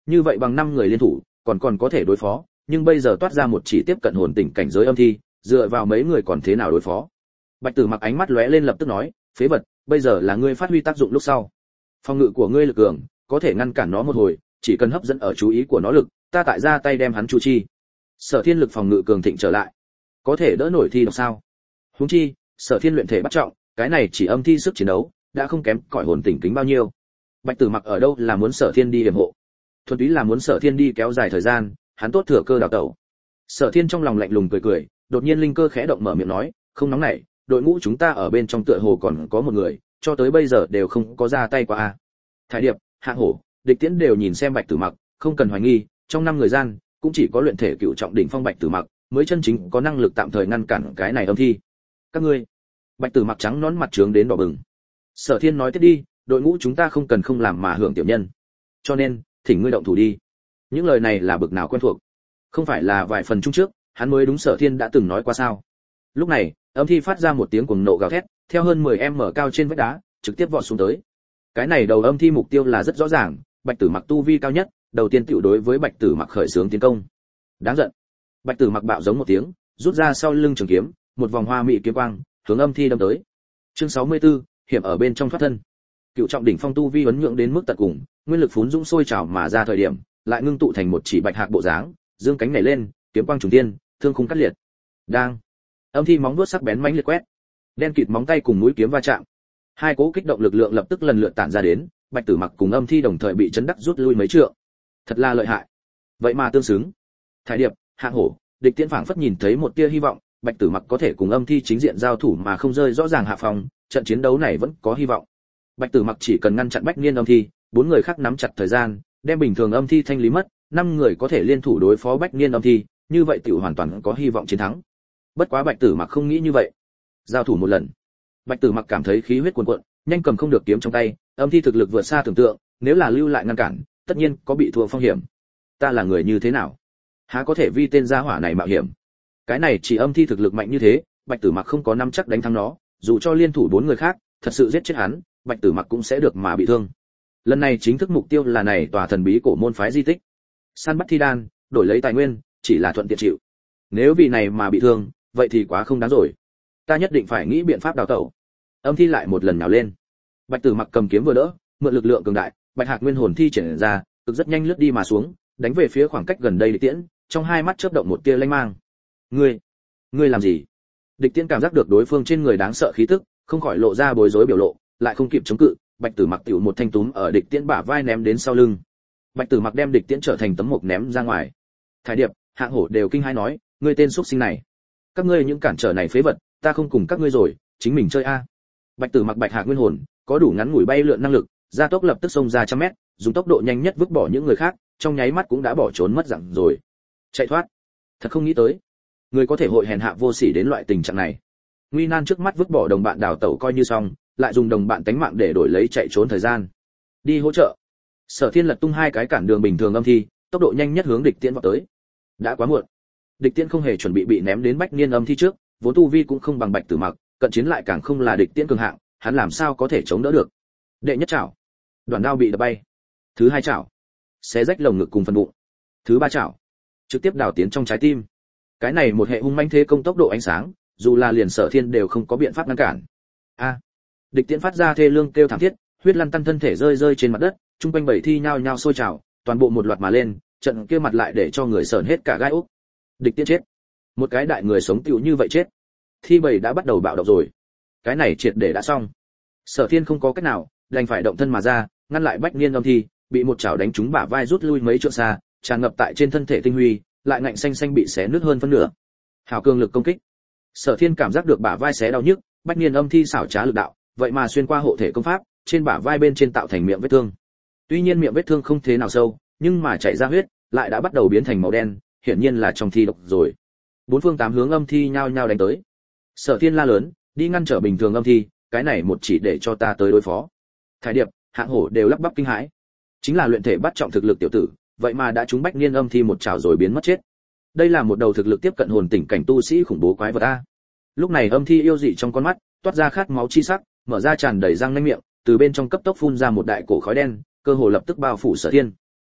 như vậy bằng năm người liên thủ còn còn có thể đối phó, nhưng bây giờ toát ra một chỉ tiếp cận hồn tỉnh cảnh giới âm thi, dựa vào mấy người còn thế nào đối phó. Bạch Tử Mặc ánh mắt lóe lên lập tức nói, phế vật, bây giờ là ngươi phát huy tác dụng lúc sau. Phòng ngự của ngươi lực cường, có thể ngăn cản nó một hồi, chỉ cần hấp dẫn ở chú ý của nó lực, ta tại ra tay đem hắn chu chi. Sở Thiên lực phòng ngự cường thịnh trở lại, có thể đỡ nổi thi độc sao? Huống chi, Sở Thiên luyện thể bắt trọng, cái này chỉ âm thi sức chiến đấu đã không kém cỏi hồn tỉnh kính bao nhiêu. Bạch Tử Mặc ở đâu là muốn Sở Thiên đi hiểm hộ, thuần túy là muốn Sở Thiên đi kéo dài thời gian, hắn tốt thừa cơ đào tẩu. Sở Thiên trong lòng lạnh lùng cười cười, đột nhiên linh cơ khẽ động mở miệng nói, không nóng nảy, đội ngũ chúng ta ở bên trong tựa hồ còn có một người, cho tới bây giờ đều không có ra tay qua a. Thái Điệp, Hạng Hổ, Địch Tiễn đều nhìn xem Bạch Tử Mặc, không cần hoài nghi, trong năm người gian, cũng chỉ có luyện thể cựu trọng đỉnh phong Bạch Tử Mặc mới chân chính có năng lực tạm thời ngăn cản cái này âm thi. Các ngươi. Bạch Tử Mặc trắng nón mặt trướng đến đỏ bừng. Sở Thiên nói tiếp đi, đội ngũ chúng ta không cần không làm mà hưởng tiểu nhân, cho nên thỉnh ngươi động thủ đi. Những lời này là bực nào quen thuộc, không phải là vài phần chung trước hắn mới đúng Sở Thiên đã từng nói qua sao. Lúc này âm thi phát ra một tiếng cuồng nộ gào thét, theo hơn mười mét cao trên vách đá trực tiếp vọt xuống tới. Cái này đầu âm thi mục tiêu là rất rõ ràng, Bạch Tử Mặc tu vi cao nhất, đầu tiên tiểu đối với Bạch Tử Mặc khởi xướng tiến công. Đáng giận. Bạch Tử Mặc bạo giống một tiếng, rút ra sau lưng trường kiếm, một vòng hoa mỹ kiếm quang hướng âm thi đâm tới. Chương sáu mươi tư, hiểm ở bên trong thoát thân. Cựu trọng đỉnh phong tu vi ấn nhượng đến mức tận cùng, nguyên lực phún dũng sôi trào mà ra thời điểm, lại ngưng tụ thành một chỉ bạch hạc bộ dáng, dương cánh nhảy lên, kiếm quang trùng thiên, thương khung cắt liệt. Đang. Âm thi móng vuốt sắc bén mãnh liệt quét, đen kịt móng tay cùng mũi kiếm va chạm, hai cỗ kích động lực lượng lập tức lần lượt tản ra đến, Bạch Tử Mặc cùng âm thi đồng thời bị chấn đắc rút lui mấy trượng. Thật là lợi hại. Vậy mà tương xứng. Thái Điệp, Hạng Hổ, Địch Tiễn phảng phất nhìn thấy một tia hy vọng, Bạch Tử Mặc có thể cùng âm thi chính diện giao thủ mà không rơi rõ ràng hạ phòng, trận chiến đấu này vẫn có hy vọng. Bạch Tử Mặc chỉ cần ngăn chặn Bách Niên âm thi, bốn người khác nắm chặt thời gian, đem bình thường âm thi thanh lý mất, năm người có thể liên thủ đối phó Bách Niên âm thi, như vậy tiểu hoàn toàn có hy vọng chiến thắng. Bất quá Bạch Tử Mặc không nghĩ như vậy. Giao thủ một lần, Bạch Tử Mặc cảm thấy khí huyết cuồn cuộn, nhanh cầm không được kiếm trong tay, âm thi thực lực vượt xa tưởng tượng, nếu là lưu lại ngăn cản, tất nhiên có bị thua phong hiểm. Ta là người như thế nào, há có thể vi tên gia hỏa này mạo hiểm. Cái này chỉ âm thi thực lực mạnh như thế, Bạch Tử Mặc không có nắm chắc đánh thắng nó, dù cho liên thủ bốn người khác, thật sự giết chết hắn, Bạch Tử Mặc cũng sẽ được mà bị thương. Lần này chính thức mục tiêu là này tòa thần bí cổ môn phái di tích. Săn bắt thi đan, đổi lấy tài nguyên, chỉ là thuận tiện chịu. Nếu vì này mà bị thương, vậy thì quá không đáng rồi. Ta nhất định phải nghĩ biện pháp đào tẩu. Âm thi lại một lần nhào lên. Bạch Tử Mặc cầm kiếm vừa đỡ, mượn lực lượng cường đại, Bạch Hạc Nguyên Hồn thi triển ra, cực rất nhanh lướt đi mà xuống, đánh về phía khoảng cách gần đây Địch Tiễn, trong hai mắt chớp động một tia lanh mang. Ngươi, ngươi làm gì? Địch Tiễn cảm giác được đối phương trên người đáng sợ khí tức, không khỏi lộ ra bối rối biểu lộ, lại không kịp chống cự, Bạch Tử Mặc tiểu một thanh túm ở Địch Tiễn bả vai ném đến sau lưng. Bạch Tử Mặc đem Địch Tiễn trở thành tấm mộc ném ra ngoài. Thái Điệp, Hạng Hổ đều kinh hãi nói, ngươi tên xuất sinh này, các ngươi những cản trở này phế vật, ta không cùng các ngươi rồi, chính mình chơi a. Bạch Tử Mặc Bạch Hạc Nguyên Hồn có đủ ngắn ngủi bay lượn năng lực, gia tốc lập tức xông ra trăm mét, dùng tốc độ nhanh nhất vứt bỏ những người khác, trong nháy mắt cũng đã bỏ trốn mất dạng rồi. Chạy thoát, thật không nghĩ tới, người có thể hội hèn hạ vô sỉ đến loại tình trạng này. Nguy nan trước mắt vứt bỏ đồng bạn đào tẩu coi như xong, lại dùng đồng bạn tánh mạng để đổi lấy chạy trốn thời gian. Đi hỗ trợ. Sở Thiên lật tung hai cái cản đường bình thường âm thi, tốc độ nhanh nhất hướng Địch Tiễn vọt tới. Đã quá muộn. Địch Tiễn không hề chuẩn bị bị ném đến Bách Niên âm thi trước, vốn tu vi cũng không bằng Bạch Tử Mặc, cận chiến lại càng không là Địch Tiễn cường hạng, hắn làm sao có thể chống đỡ được. Đệ nhất chảo, đoạn đao bị đập bay. Thứ hai chảo, xé rách lồng ngực cùng phần bụng. Thứ ba chảo, trực tiếp đào tiến trong trái tim. Cái này một hệ hung manh thế công tốc độ ánh sáng, dù là liền Sở Thiên đều không có biện pháp ngăn cản. A! Địch Tiễn phát ra thê lương kêu thảm thiết, huyết lăn tăn thân thể rơi rơi trên mặt đất, trung quanh bảy thi nhao nhao sôi trào, toàn bộ một loạt mà lên, trận kia mặt lại để cho người sởn hết cả gai ốc. Địch Tiễn chết. Một cái đại người sống tựu như vậy chết. Thi bầy đã bắt đầu bạo động rồi. Cái này triệt để đã xong. Sở Thiên không có cách nào, đành phải động thân mà ra, ngăn lại Bách Niên âm thi, bị một chảo đánh trúng bả vai rút lui mấy trượng xa, tràn ngập tại trên thân thể tinh huy, lại ngạnh xanh xanh bị xé nứt hơn phân nửa. Hào cường lực công kích. Sở Thiên cảm giác được bả vai xé đau nhức, Bách Niên âm thi xảo trá lực đạo, vậy mà xuyên qua hộ thể công pháp, trên bả vai bên trên tạo thành miệng vết thương. Tuy nhiên miệng vết thương không thế nào sâu, nhưng mà chảy ra huyết, lại đã bắt đầu biến thành màu đen, hiển nhiên là trong thi độc rồi. Bốn phương tám hướng âm thi nhao nhao đánh tới. Sở Thiên la lớn, đi ngăn trở bình thường âm thi, cái này một chỉ để cho ta tới đối phó. Thái Điệp, Hạng Hổ đều lắp bắp kinh hãi. Chính là luyện thể bắt trọng thực lực tiểu tử, vậy mà đã trúng Bách Niên âm thi một chảo rồi biến mất chết. Đây là một đầu thực lực tiếp cận hồn tỉnh cảnh tu sĩ khủng bố quái vật a. Lúc này âm thi yêu dị trong con mắt toát ra khát máu chi sắc, mở ra tràn đầy răng nanh miệng, từ bên trong cấp tốc phun ra một đại cổ khói đen, cơ hồ lập tức bao phủ Sở Thiên.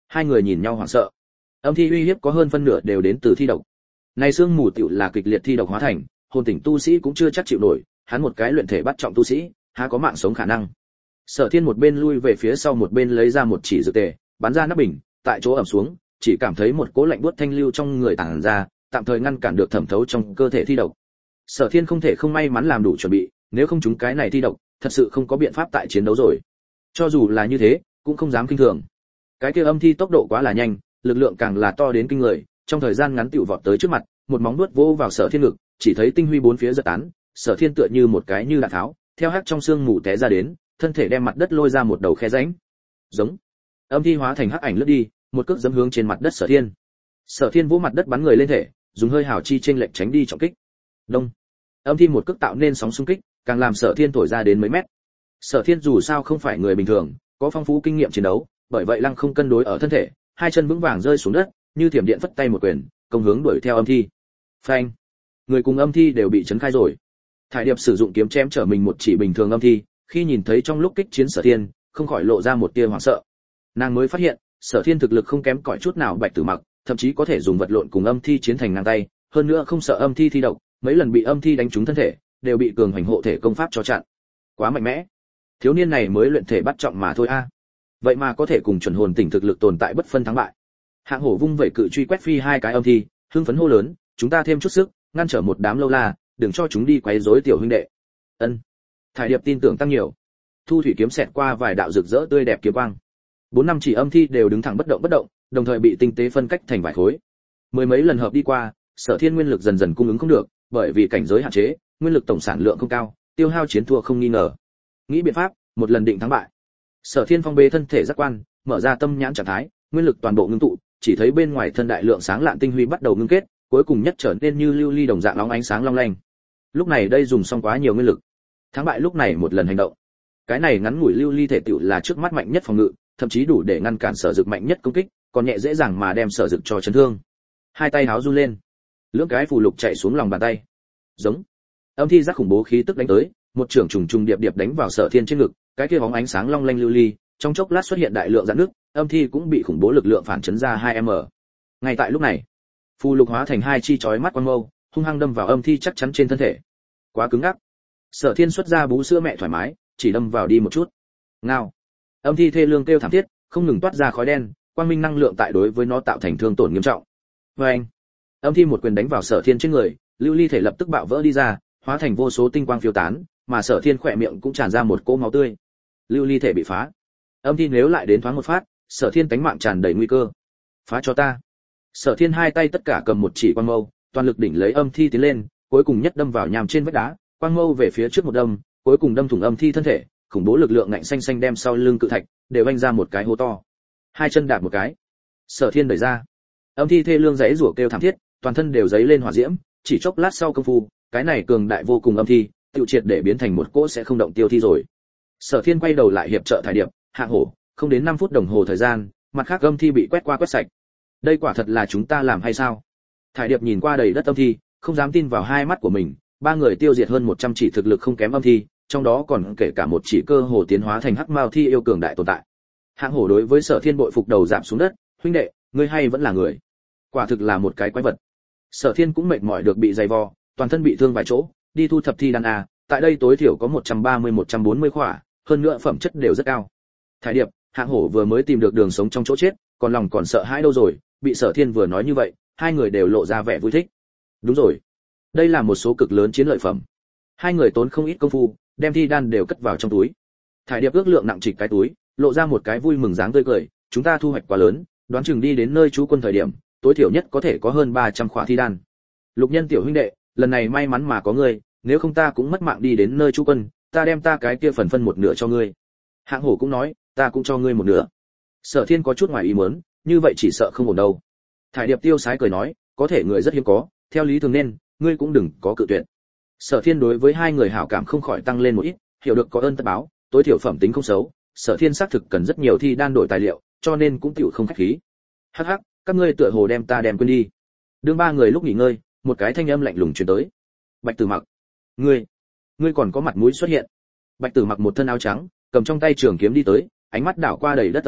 Hai người nhìn nhau hoảng sợ. Âm thi uy hiếp có hơn phân nửa đều đến từ thi độc. Này xương mù tiểu là kịch liệt thi độc hóa thành, hồn tỉnh tu sĩ cũng chưa chắc chịu nổi, hắn một cái luyện thể bắt trọng tu sĩ, há có mạng sống khả năng. Sở Thiên một bên lui về phía sau một bên lấy ra một chỉ dược tề, bắn ra nắp bình, tại chỗ ẩm xuống, chỉ cảm thấy một cỗ lạnh buốt thanh lưu trong người tản ra, tạm thời ngăn cản được thẩm thấu trong cơ thể thi độc. Sở Thiên không thể không may mắn làm đủ chuẩn bị, nếu không chúng cái này thi độc, thật sự không có biện pháp tại chiến đấu rồi. Cho dù là như thế, cũng không dám kinh thường. Cái kia âm thi tốc độ quá là nhanh, lực lượng càng là to đến kinh người, trong thời gian ngắn tiểu vọt tới trước mặt, một móng vuốt vỗ vào Sở Thiên ngực, chỉ thấy tinh huy bốn phía giật tán, Sở Thiên tựa như một cái như đạn tháo, theo hắc trong xương mù té ra đến, thân thể đem mặt đất lôi ra một đầu khe rãnh. Giống. Âm thi hóa thành hắc ảnh lướt đi, một cước giẫm hướng trên mặt đất Sở Thiên. Sở Thiên vỗ mặt đất bắn người lên thể, dùng hơi hào chi trên lệnh tránh đi trọng kích. Đông. Âm thi một cước tạo nên sóng xung kích, càng làm Sở Thiên thổi ra đến mấy mét. Sở Thiên dù sao không phải người bình thường, có phong phú kinh nghiệm chiến đấu, bởi vậy lăng không cân đối ở thân thể, hai chân vững vàng rơi xuống đất, như thiểm điện phất tay một quyền, công hướng đuổi theo âm thi. Phanh. Người cùng âm thi đều bị chấn khai rồi. Thải Điệp sử dụng kiếm chém trở mình một chỉ bình thường âm thi, khi nhìn thấy trong lúc kích chiến Sở Thiên, không khỏi lộ ra một tia hoảng sợ. Nàng mới phát hiện, Sở Thiên thực lực không kém cỏi chút nào Bạch Tử Mặc, thậm chí có thể dùng vật lộn cùng âm thi chiến thành ngang tay, hơn nữa không sợ âm thi thi độc, mấy lần bị âm thi đánh trúng thân thể, đều bị cường hành hộ thể công pháp cho chặn. Quá mạnh mẽ. Thiếu niên này mới luyện thể bắt trọng mà thôi a. Vậy mà có thể cùng chuẩn hồn tỉnh thực lực tồn tại bất phân thắng bại. Hạng Hổ vung vẩy cự truy quét phi hai cái âm thi, hưng phấn hô lớn, chúng ta thêm chút sức, ngăn trở một đám lâu la, đừng cho chúng đi quấy rối tiểu huynh đệ. Ân. Thải Điệp tin tưởng tăng nhiều. Thu thủy kiếm xẹt qua vài đạo rực rỡ tươi đẹp kiếm quang. Bốn năm chỉ âm thi đều đứng thẳng bất động bất động, đồng thời bị tinh tế phân cách thành vài khối. Mười mấy lần hợp đi qua, Sở Thiên nguyên lực dần dần cung ứng không được, bởi vì cảnh giới hạn chế, nguyên lực tổng sản lượng không cao, tiêu hao chiến thua không nghi ngờ. Nghĩ biện pháp, một lần định thắng bại. Sở Thiên phong bế thân thể giác quan, mở ra tâm nhãn trạng thái, nguyên lực toàn bộ ngưng tụ, chỉ thấy bên ngoài thân đại lượng sáng lạn tinh huy bắt đầu ngưng kết, cuối cùng nhất trở nên như lưu ly đồng dạng nóng ánh sáng long lanh. Lúc này đây dùng xong quá nhiều nguyên lực. Thắng bại lúc này một lần hành động. Cái này ngắn ngủi lưu ly thể tiểu là trước mắt mạnh nhất phòng ngự, thậm chí đủ để ngăn cản Sở Dực mạnh nhất công kích, còn nhẹ dễ dàng mà đem Sở Dực cho chấn thương. Hai tay háo run lên, lưỡng cái phù lục chạy xuống lòng bàn tay. Giống. Âm thi giác khủng bố khí tức đánh tới, một trường trùng trùng điệp điệp đánh vào Sở Thiên trên ngực, cái kia bóng ánh sáng long lanh lưu ly, trong chốc lát xuất hiện đại lượng rạn nước, âm thi cũng bị khủng bố lực lượng phản chấn ra hai m. Ngay tại lúc này, phù lục hóa thành hai chi chói mắt quang mâu, hung hăng đâm vào âm thi chắc chắn trên thân thể. Quá cứng ngắc. Sở Thiên xuất ra bú sữa mẹ thoải mái, chỉ đâm vào đi một chút. Ngao. Âm thi thê lương kêu thảm thiết, không ngừng toát ra khói đen, quang minh năng lượng tại đối với nó tạo thành thương tổn nghiêm trọng. Oeng. Âm thi một quyền đánh vào Sở Thiên trên người, lưu ly thể lập tức bạo vỡ đi ra, hóa thành vô số tinh quang phiêu tán, mà Sở Thiên khỏe miệng cũng tràn ra một cỗ máu tươi. Lưu ly thể bị phá. Âm thi nếu lại đến thoáng một phát, Sở Thiên tánh mạng tràn đầy nguy cơ. Phá cho ta. Sở Thiên hai tay tất cả cầm một chỉ quang mâu, toàn lực đỉnh lấy âm thi tiến lên, cuối cùng nhất đâm vào nhàm trên vách đá, quang mâu về phía trước một đâm, cuối cùng đâm thủng âm thi thân thể, khủng bố lực lượng ngạnh xanh xanh đem sau lưng cự thạch đều vanh ra một cái hố to. Hai chân đạp một cái, Sở Thiên đẩy ra. Âm thi thê lương rẽ rủa kêu thảm thiết, toàn thân đều giấy lên hỏa diễm, chỉ chốc lát sau công phu, cái này cường đại vô cùng âm thi, tiêu triệt để biến thành một cỗ sẽ không động tiêu thi rồi. Sở Thiên quay đầu lại hiệp trợ Thải Điệp, Hạng Hổ, không đến năm phút đồng hồ thời gian, mặt khác âm thi bị quét qua quét sạch. Đây quả thật là chúng ta làm hay sao? Thải Điệp nhìn qua đầy đất âm thi, không dám tin vào hai mắt của mình, ba người tiêu diệt hơn một trăm chỉ thực lực không kém âm thi, trong đó còn kể cả một chỉ cơ hồ tiến hóa thành hắc mao thi yêu cường đại tồn tại. Hạng Hổ đối với Sở Thiên bội phục đầu giảm xuống đất, huynh đệ, ngươi hay vẫn là người. Quả thực là một cái quái vật. Sở Thiên cũng mệt mỏi được bị dày vò, toàn thân bị thương vài chỗ, đi thu thập thi đan a, tại đây tối thiểu có một trăm ba mươi một trăm bốn mươi khỏa, hơn nữa phẩm chất đều rất cao. Thải Điệp, Hạng Hổ vừa mới tìm được đường sống trong chỗ chết, còn lòng còn sợ hãi đâu rồi, bị Sở Thiên vừa nói như vậy, hai người đều lộ ra vẻ vui thích. Đúng rồi, đây là một số cực lớn chiến lợi phẩm. Hai người tốn không ít công phu, đem thi đan đều cất vào trong túi. Thải Điệp ước lượng nặng trịch cái túi, lộ ra một cái vui mừng dáng tươi cười, chúng ta thu hoạch quá lớn, đoán chừng đi đến nơi trú quân thời điểm, tối thiểu nhất có thể có hơn ba trăm khỏa thi đan. Lục Nhân tiểu huynh đệ, lần này may mắn mà có ngươi, nếu không ta cũng mất mạng đi đến nơi trú quân, ta đem ta cái kia phần phân một nửa cho ngươi. Hạng Hổ cũng nói, ta cũng cho ngươi một nửa. Sở Thiên có chút ngoài ý muốn, như vậy chỉ sợ không ổn đâu. Thải Điệp tiêu sái cười nói, có thể người rất hiếm có, theo lý thường nên, ngươi cũng đừng có cự tuyệt. Sở Thiên đối với hai người hảo cảm không khỏi tăng lên một ít, hiểu được có ơn tất báo, tối thiểu phẩm tính không xấu, Sở Thiên xác thực cần rất nhiều thi đan đổi tài liệu, cho nên cũng tiểu không khách khí. Hắc hắc, các ngươi tựa hồ đem ta đem quên đi. Đương ba người lúc nghỉ ngơi, một cái thanh âm lạnh lùng truyền tới. Bạch Tử Mặc, ngươi, ngươi còn có mặt mũi xuất hiện? Bạch Tử Mặc một thân áo trắng, cầm trong tay trường kiếm đi tới, ánh mắt đảo qua đầy đất âm thi,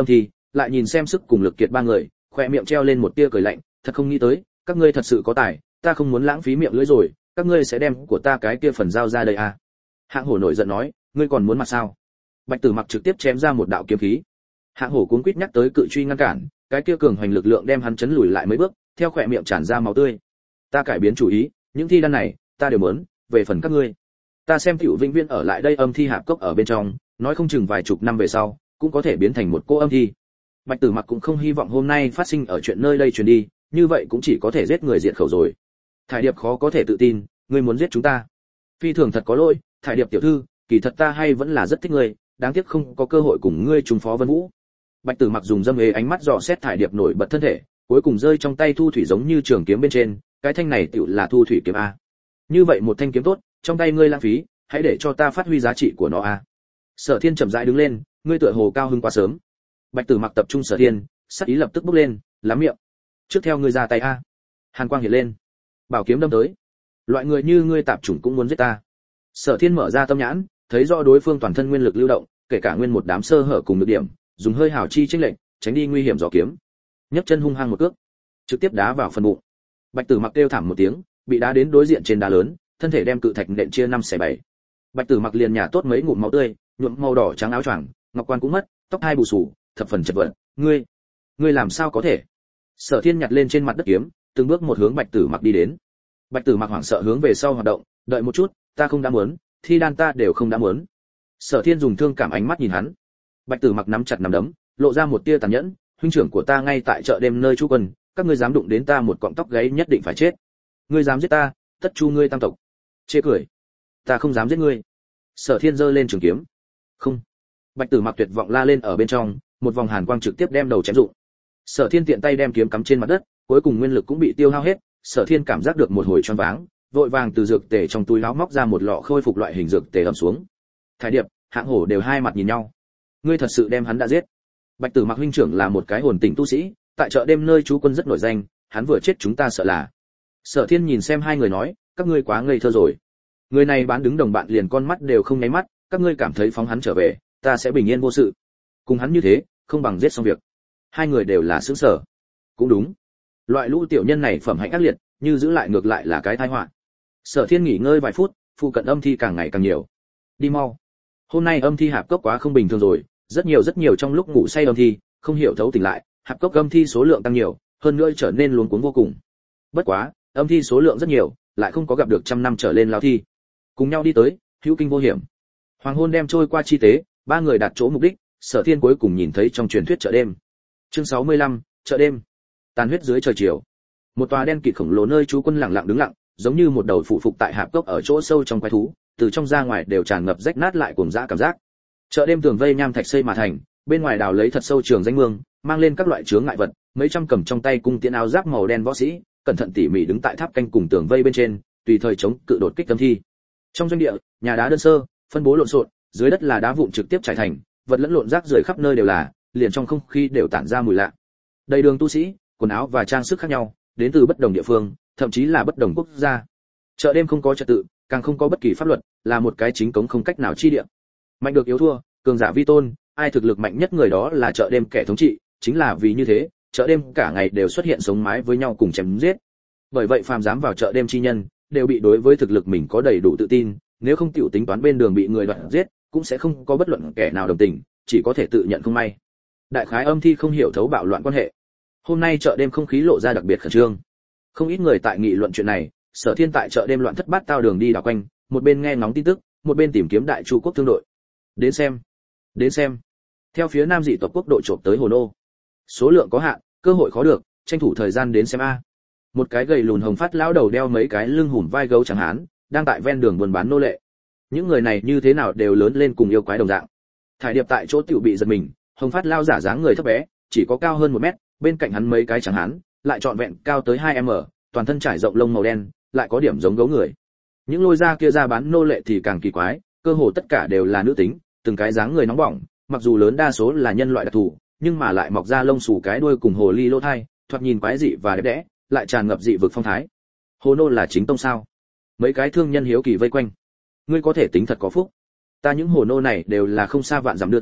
lại nhìn xem sức cùng lực kiệt ba người, khoe miệng treo lên một tia cười lạnh, thật không nghĩ tới, các ngươi thật sự có tài, ta không muốn lãng phí miệng lưỡi rồi, các ngươi sẽ đem của ta cái kia phần giao ra đây à? Hạng Hổ nổi giận nói, ngươi còn muốn mặt sao? Bạch Tử Mặc trực tiếp chém ra một đạo kiếm khí. Hạng Hổ cuống quýt nhắc tới cự truy ngăn cản, cái kia cường hoành lực lượng đem hắn chấn lùi lại mấy bước, theo khỏe miệng tràn ra máu tươi. Ta cải biến chủ ý, những thi đan này, ta đều muốn, về phần các ngươi, ta xem Tiểu Vĩnh Viên ở lại đây âm thi hạp cốc ở bên trong, nói không chừng vài chục năm về sau, cũng có thể biến thành một cô âm thi. Bạch Tử Mặc cũng không hy vọng hôm nay phát sinh ở chuyện nơi đây truyền đi, như vậy cũng chỉ có thể giết người diệt khẩu rồi. Thải Điệp khó có thể tự tin, ngươi muốn giết chúng ta. Phi thường thật có lỗi, Thải Điệp tiểu thư, kỳ thật ta hay vẫn là rất thích ngươi, đáng tiếc không có cơ hội cùng ngươi trùng phó Vân Vũ. Bạch Tử Mặc dùng dâm ế ánh mắt dò xét Thải Điệp nổi bật thân thể, cuối cùng rơi trong tay thu thủy giống như trường kiếm bên trên, cái thanh này tựu là thu thủy kiếm a. Như vậy một thanh kiếm tốt, trong tay ngươi lãng phí, hãy để cho ta phát huy giá trị của nó a. Sở Thiên chậm rãi đứng lên, ngươi tựa hồ cao hứng quá sớm. Bạch Tử Mặc tập trung Sở Thiên, sắc ý lập tức bốc lên, lắm miệng. Trước theo ngươi ra tay a. Hàn quang hiện lên, bảo kiếm đâm tới. Loại người như ngươi tạp chủng cũng muốn giết ta. Sở Thiên mở ra tâm nhãn, thấy rõ đối phương toàn thân nguyên lực lưu động, kể cả nguyên một đám sơ hở cùng nhược điểm, dùng hơi hào chi chênh lệnh, tránh đi nguy hiểm gió kiếm. Nhấc chân hung hăng một cước, trực tiếp đá vào phần bụng. Bạch Tử Mặc kêu thảm một tiếng, bị đá đến đối diện trên đá lớn, thân thể đem cự thạch nện chia năm xẻ bảy. Bạch Tử Mặc liền nhả tốt mấy ngụm máu tươi, nhuộm màu đỏ trắng áo choàng, ngọc quan cũng mất, tóc hai bù xù, thập phần chật vật. Ngươi, ngươi làm sao có thể? Sở Thiên nhặt lên trên mặt đất kiếm, từng bước một hướng Bạch Tử Mặc đi đến. Bạch Tử Mặc hoảng sợ hướng về sau hoạt động, đợi một chút, ta không đã muốn, thi đan ta đều không đã muốn. Sở Thiên dùng thương cảm ánh mắt nhìn hắn. Bạch Tử Mặc nắm chặt nắm đấm, lộ ra một tia tàn nhẫn, huynh trưởng của ta ngay tại chợ đêm nơi trú quân, các ngươi dám đụng đến ta một cọng tóc gáy nhất định phải chết. Ngươi dám giết ta, tất chu ngươi tam tộc. Chê cười. Ta không dám giết ngươi. Sở Thiên giơ lên trường kiếm. Không. Bạch Tử Mặc tuyệt vọng la lên ở bên trong, một vòng hàn quang trực tiếp đem đầu chém rụng. Sở Thiên tiện tay đem kiếm cắm trên mặt đất, cuối cùng nguyên lực cũng bị tiêu hao hết, Sở Thiên cảm giác được một hồi choáng váng, vội vàng từ dược tề trong túi áo móc ra một lọ khôi phục loại hình dược tề ẩm xuống. Thải Điệp, Hạng Hổ đều hai mặt nhìn nhau. Ngươi thật sự đem hắn đã giết? Bạch Tử Mặc huynh trưởng là một cái hồn tình tu sĩ, tại chợ đêm nơi trú quân rất nổi danh, hắn vừa chết chúng ta sợ là. Sở Thiên nhìn xem hai người nói, các ngươi quá ngây thơ rồi. Người này bán đứng đồng bạn liền con mắt đều không nháy mắt, các ngươi cảm thấy phóng hắn trở về, ta sẽ bình yên vô sự. Cùng hắn như thế, không bằng giết xong việc. Hai người đều là sướng sở. Cũng đúng. Loại lũ tiểu nhân này phẩm hạnh ác liệt, như giữ lại ngược lại là cái tai họa. Sở Thiên nghỉ ngơi vài phút, phụ cận âm thi càng ngày càng nhiều. Đi mau. Hôm nay âm thi hạp cốc quá không bình thường rồi, rất nhiều rất nhiều trong lúc ngủ say âm thi, không hiểu thấu tỉnh lại, hạp cốc âm thi số lượng tăng nhiều, hơn nữa trở nên luống cuống vô cùng. Bất quá, âm thi số lượng rất nhiều, lại không có gặp được trăm năm trở lên lao thi. Cùng nhau đi tới, hữu kinh vô hiểm. Hoàng hôn đem trôi qua chi tế, ba người đạt chỗ mục đích, Sở Thiên cuối cùng nhìn thấy trong truyền thuyết chợ đêm. Chương sáu mươi lăm, chợ đêm. Tàn huyết dưới trời chiều. Một tòa đen kịt khổng lồ nơi trú quân lặng lặng đứng lặng, giống như một đầu phụ phục tại hạp cốc ở chỗ sâu trong quái thú, từ trong ra ngoài đều tràn ngập rách nát lại cuồng dã cảm giác. Chợ đêm tường vây nham thạch xây mà thành, bên ngoài đào lấy thật sâu trường danh mương, mang lên các loại chướng ngại vật, mấy trăm cầm trong tay cung tiễn áo giáp màu đen võ sĩ, cẩn thận tỉ mỉ đứng tại tháp canh cùng tường vây bên trên, tùy thời chống cự đột kích âm thi. Trong doanh địa, nhà đá đơn sơ, phân bố lộn xộn, dưới đất là đá vụn trực tiếp trải thành, vật lẫn lộn rác rưởi khắp nơi đều là, liền trong không khí đều tản ra mùi lạ. Đầy đường tu sĩ, quần áo và trang sức khác nhau, đến từ bất đồng địa phương, thậm chí là bất đồng quốc gia. Chợ đêm không có trật tự, càng không có bất kỳ pháp luật, là một cái chính cống không cách nào chi địa. Mạnh được yếu thua, cường giả vi tôn, ai thực lực mạnh nhất người đó là chợ đêm kẻ thống trị, chính là vì như thế, chợ đêm cả ngày đều xuất hiện sống mái với nhau cùng chém giết. Bởi vậy phàm dám vào chợ đêm chi nhân, đều bị đối với thực lực mình có đầy đủ tự tin, nếu không tiểu tính toán bên đường bị người đoạt giết, cũng sẽ không có bất luận kẻ nào đồng tình, chỉ có thể tự nhận không may. Đại khái âm thi không hiểu thấu bạo loạn quan hệ. Hôm nay chợ đêm không khí lộ ra đặc biệt khẩn trương. Không ít người tại nghị luận chuyện này, Sở Thiên tại chợ đêm loạn thất bát tao đường đi đảo quanh, một bên nghe ngóng tin tức, một bên tìm kiếm Đại Chu quốc thương đội. Đến xem, đến xem. Theo phía Nam dị tộc quốc đội trộm tới Hồ Nô. Số lượng có hạn, cơ hội khó được, tranh thủ thời gian đến xem a. Một cái gầy lùn hồng phát lão đầu đeo mấy cái lưng hùm vai gấu trắng hán, đang tại ven đường buôn bán nô lệ. Những người này như thế nào đều lớn lên cùng yêu quái đồng dạng. Thải Điệp tại chỗ tiểu bị giật mình, hồng phát lao giả dáng người thấp bé, chỉ có cao hơn một mét, bên cạnh hắn mấy cái trắng hán, lại trọn vẹn cao tới hai mét, toàn thân trải rộng lông màu đen, lại có điểm giống gấu người. Những lôi ra kia ra bán nô lệ thì càng kỳ quái, cơ hồ tất cả đều là nữ tính, từng cái dáng người nóng bỏng, mặc dù lớn đa số là nhân loại đặc thù, nhưng mà lại mọc ra lông xù cái đuôi cùng hồ ly lỗ thai, thoạt nhìn quái dị và đẹp đẽ, lại tràn ngập dị vực phong thái. Hồ Nô là chính tông sao? Mấy cái thương nhân hiếu kỳ vây quanh. Ngươi có thể tính thật có phúc. Ta những hồ nô này đều là không xa vạn dặm đưa tới,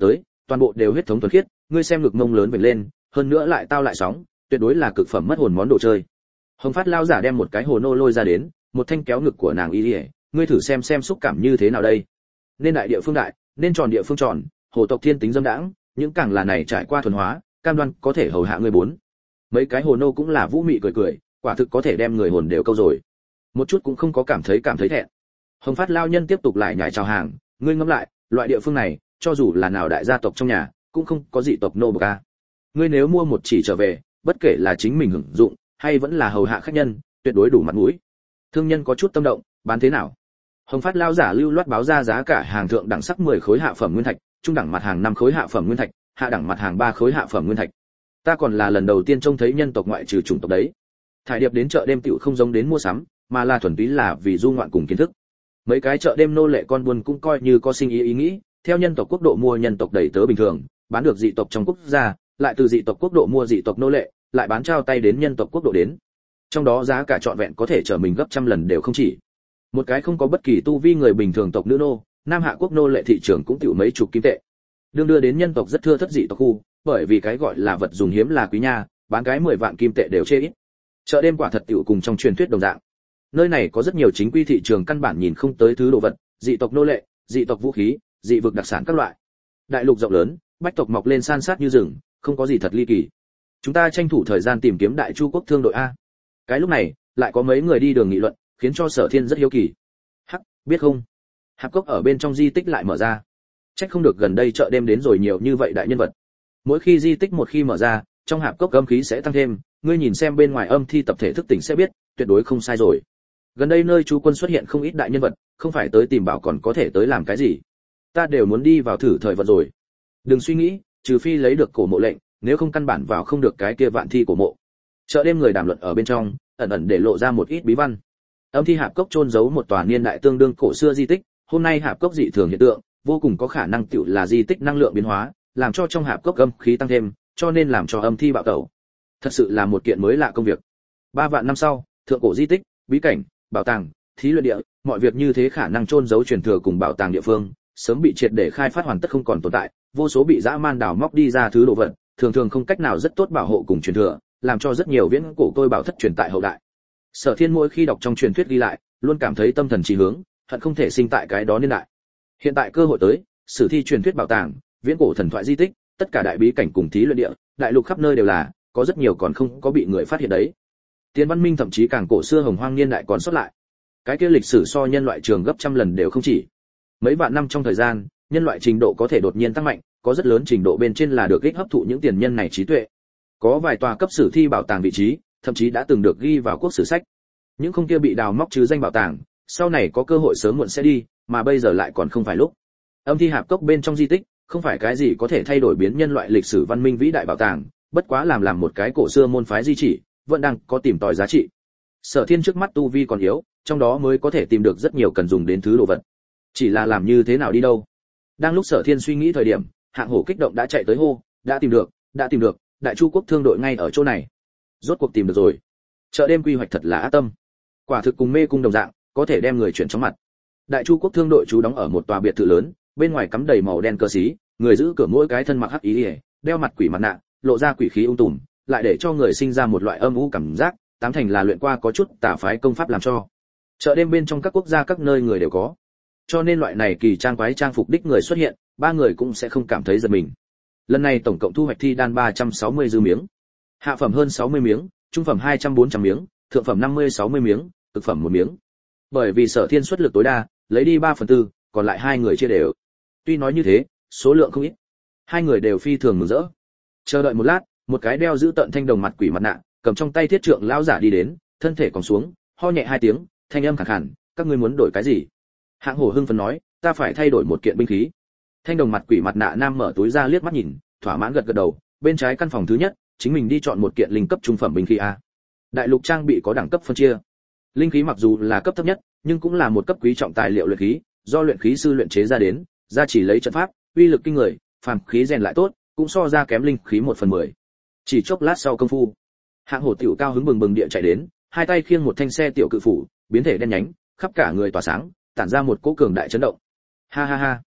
toàn bộ đều huyết thống thuần khiết, ngươi xem ngực mông lớn vểnh lên, hơn nữa lại tao lại sóng, tuyệt đối là cực phẩm mất hồn món đồ chơi. Hồng Phát lao giả đem một cái hồ nô lôi ra đến, một thanh kéo ngực của nàng y y, ngươi thử xem xem xúc cảm như thế nào đây. Nên đại địa phương đại, nên tròn địa phương tròn, hồ tộc thiên tính dâm đãng, những càng là này trải qua thuần hóa, cam đoan có thể hầu hạ ngươi bốn. Mấy cái hồ nô cũng là vũ mị cười cười, quả thực có thể đem người hồn đều câu rồi. Một chút cũng không có cảm thấy cảm thấy thẹn. Hồng Phát lao nhân tiếp tục lại nhảy chào hàng, ngươi ngẫm lại, loại địa phương này, cho dù là nào đại gia tộc trong nhà, cũng không có dị tộc nô bộc a. Ngươi nếu mua một chỉ trở về, bất kể là chính mình hưởng dụng, hay vẫn là hầu hạ khách nhân, tuyệt đối đủ mặt mũi. Thương nhân có chút tâm động, bán thế nào? Hồng Phát lao giả lưu loát báo ra giá cả hàng thượng đẳng sắc mười khối hạ phẩm nguyên thạch, trung đẳng mặt hàng năm khối hạ phẩm nguyên thạch, hạ đẳng mặt hàng ba khối hạ phẩm nguyên thạch. Ta còn là lần đầu tiên trông thấy nhân tộc ngoại trừ chủng tộc đấy. Thải điệp đến chợ đêm tiểu không giống đến mua sắm, mà là thuần túy là vì du ngoạn cùng kiến thức. Mấy cái chợ đêm nô lệ con buôn cũng coi như có sinh ý ý nghĩ, theo nhân tộc quốc độ mua nhân tộc đầy tớ bình thường, bán được dị tộc trong quốc gia, lại từ dị tộc quốc độ mua dị tộc nô lệ, lại bán trao tay đến nhân tộc quốc độ đến. Trong đó giá cả trọn vẹn có thể trở mình gấp trăm lần đều không chỉ. Một cái không có bất kỳ tu vi người bình thường tộc nữ nô, Nam Hạ quốc nô lệ thị trường cũng tiểu mấy chục kim tệ. Đương đưa đến nhân tộc rất thưa thất dị tộc khu, bởi vì cái gọi là vật dùng hiếm là quý nha, bán cái mười vạn kim tệ đều chê ít. Chợ đêm quả thật tiểu cùng trong truyền thuyết đồng dạng. Nơi này có rất nhiều chính quy thị trường căn bản nhìn không tới thứ đồ vật, dị tộc nô lệ, dị tộc vũ khí, dị vực đặc sản các loại. Đại lục rộng lớn, bách tộc mọc lên san sát như rừng, không có gì thật ly kỳ. Chúng ta tranh thủ thời gian tìm kiếm Đại Chu quốc thương đội a. Cái lúc này, lại có mấy người đi đường nghị luận, khiến cho Sở Thiên rất hiếu kỳ. Hắc, biết không? Hạp cốc ở bên trong di tích lại mở ra. Trách không được gần đây chợ đêm đến rồi nhiều như vậy đại nhân vật. Mỗi khi di tích một khi mở ra, trong hạp cốc âm khí sẽ tăng thêm, ngươi nhìn xem bên ngoài âm thi tập thể thức tỉnh sẽ biết, tuyệt đối không sai rồi. Gần đây nơi chú quân xuất hiện không ít đại nhân vật, không phải tới tìm bảo còn có thể tới làm cái gì. Ta đều muốn đi vào thử thời vận rồi. Đừng suy nghĩ, trừ phi lấy được cổ mộ lệnh, nếu không căn bản vào không được cái kia vạn thi cổ mộ. Chợ đêm người đàm luận ở bên trong, ẩn ẩn để lộ ra một ít bí văn. Âm thi hạp cốc chôn giấu một tòa niên đại tương đương cổ xưa di tích, hôm nay hạp cốc dị thường hiện tượng, vô cùng có khả năng tựu là di tích năng lượng biến hóa, làm cho trong hạp cốc âm khí tăng thêm, cho nên làm cho âm thi bạo tẩu. Thật sự là một kiện mới lạ công việc. Ba vạn năm sau, thượng cổ di tích, bí cảnh, bảo tàng, thí luyện địa, mọi việc như thế khả năng chôn giấu truyền thừa cùng bảo tàng địa phương, sớm bị triệt để khai phát hoàn tất không còn tồn tại, vô số bị dã man đào móc đi ra thứ đồ vật, thường thường không cách nào rất tốt bảo hộ cùng truyền thừa, làm cho rất nhiều viễn cổ tôi bảo thất truyền tại hậu đại. Sở Thiên mỗi khi đọc trong truyền thuyết ghi lại, luôn cảm thấy tâm thần chí hướng, hận không thể sinh tại cái đó niên đại. Hiện tại cơ hội tới, sử thi truyền thuyết bảo tàng, viễn cổ thần thoại di tích, tất cả đại bí cảnh cùng thí luyện địa, đại lục khắp nơi đều là, có rất nhiều còn không có bị người phát hiện đấy. Tiến văn minh thậm chí càng cổ xưa hồng hoang niên đại còn xuất lại. Cái kia lịch sử so nhân loại trường gấp trăm lần đều không chỉ. Mấy vạn năm trong thời gian, nhân loại trình độ có thể đột nhiên tăng mạnh, có rất lớn trình độ bên trên là được ích hấp thụ những tiền nhân này trí tuệ. Có vài tòa cấp sử thi bảo tàng vị trí, thậm chí đã từng được ghi vào quốc sử sách. Những không kia bị đào móc chứ danh bảo tàng, sau này có cơ hội sớm muộn sẽ đi, mà bây giờ lại còn không phải lúc. Âm thi hạp cốc bên trong di tích, không phải cái gì có thể thay đổi biến nhân loại lịch sử văn minh vĩ đại bảo tàng, bất quá làm làm một cái cổ xưa môn phái di chỉ, vẫn đang có tìm tòi giá trị. Sở Thiên trước mắt tu vi còn yếu, trong đó mới có thể tìm được rất nhiều cần dùng đến thứ đồ vật. Chỉ là làm như thế nào đi đâu? Đang lúc Sở Thiên suy nghĩ thời điểm, Hạng Hổ kích động đã chạy tới hô, đã tìm được, đã tìm được, Đại Chu quốc thương đội ngay ở chỗ này. Rốt cuộc tìm được rồi. Chợ đêm quy hoạch thật là ác tâm. Quả thực cùng mê cung đồng dạng, có thể đem người chuyển chóng mặt. Đại Chu quốc thương đội trú đóng ở một tòa biệt thự lớn, bên ngoài cắm đầy màu đen cờ xí, người giữ cửa mỗi cái thân mặc hắc ý, đeo mặt quỷ mặt nạ, lộ ra quỷ khí ung tùm, lại để cho người sinh ra một loại âm u cảm giác, tám thành là luyện qua có chút tà phái công pháp làm cho. Chợ đêm bên trong các quốc gia các nơi người đều có, cho nên loại này kỳ trang quái trang phục đích người xuất hiện, ba người cũng sẽ không cảm thấy giật mình. Lần này tổng cộng thu hoạch thi đan ba trăm sáu mươi dư miếng, hạ phẩm hơn sáu mươi miếng, trung phẩm hai trăm bốn trăm miếng, thượng phẩm năm mươi sáu mươi miếng, cực phẩm một miếng. Bởi vì Sở Thiên xuất lực tối đa, lấy đi ba phần tư, còn lại hai người chia đều. Tuy nói như thế, số lượng không ít. Hai người đều phi thường mừng rỡ. Chờ đợi một lát, một cái đeo giữ tận thanh đồng mặt quỷ mặt nạ, cầm trong tay thiết trượng lão giả đi đến, thân thể còn xuống, ho nhẹ hai tiếng, thanh âm khàn khàn, các ngươi muốn đổi cái gì? Hạng Hổ hưng phấn nói, ta phải thay đổi một kiện binh khí. Thanh đồng mặt quỷ mặt nạ nam mở túi ra liếc mắt nhìn, thỏa mãn gật gật đầu, bên trái căn phòng thứ nhất, chính mình đi chọn một kiện linh cấp trung phẩm binh khí a. Đại lục trang bị có đẳng cấp phân chia. Linh khí mặc dù là cấp thấp nhất, nhưng cũng là một cấp quý trọng tài liệu luyện khí, do luyện khí sư luyện chế ra đến, gia chỉ lấy trận pháp, uy lực kinh người, phàm khí rèn lại tốt, cũng so ra kém linh khí một phần mười. Chỉ chốc lát sau công phu, Hạng Hổ tiểu cao hứng bừng bừng địa chạy đến, hai tay khiêng một thanh xe tiểu cự phủ, biến thể đen nhánh, khắp cả người tỏa sáng, tản ra một cỗ cường đại chấn động. Ha ha ha.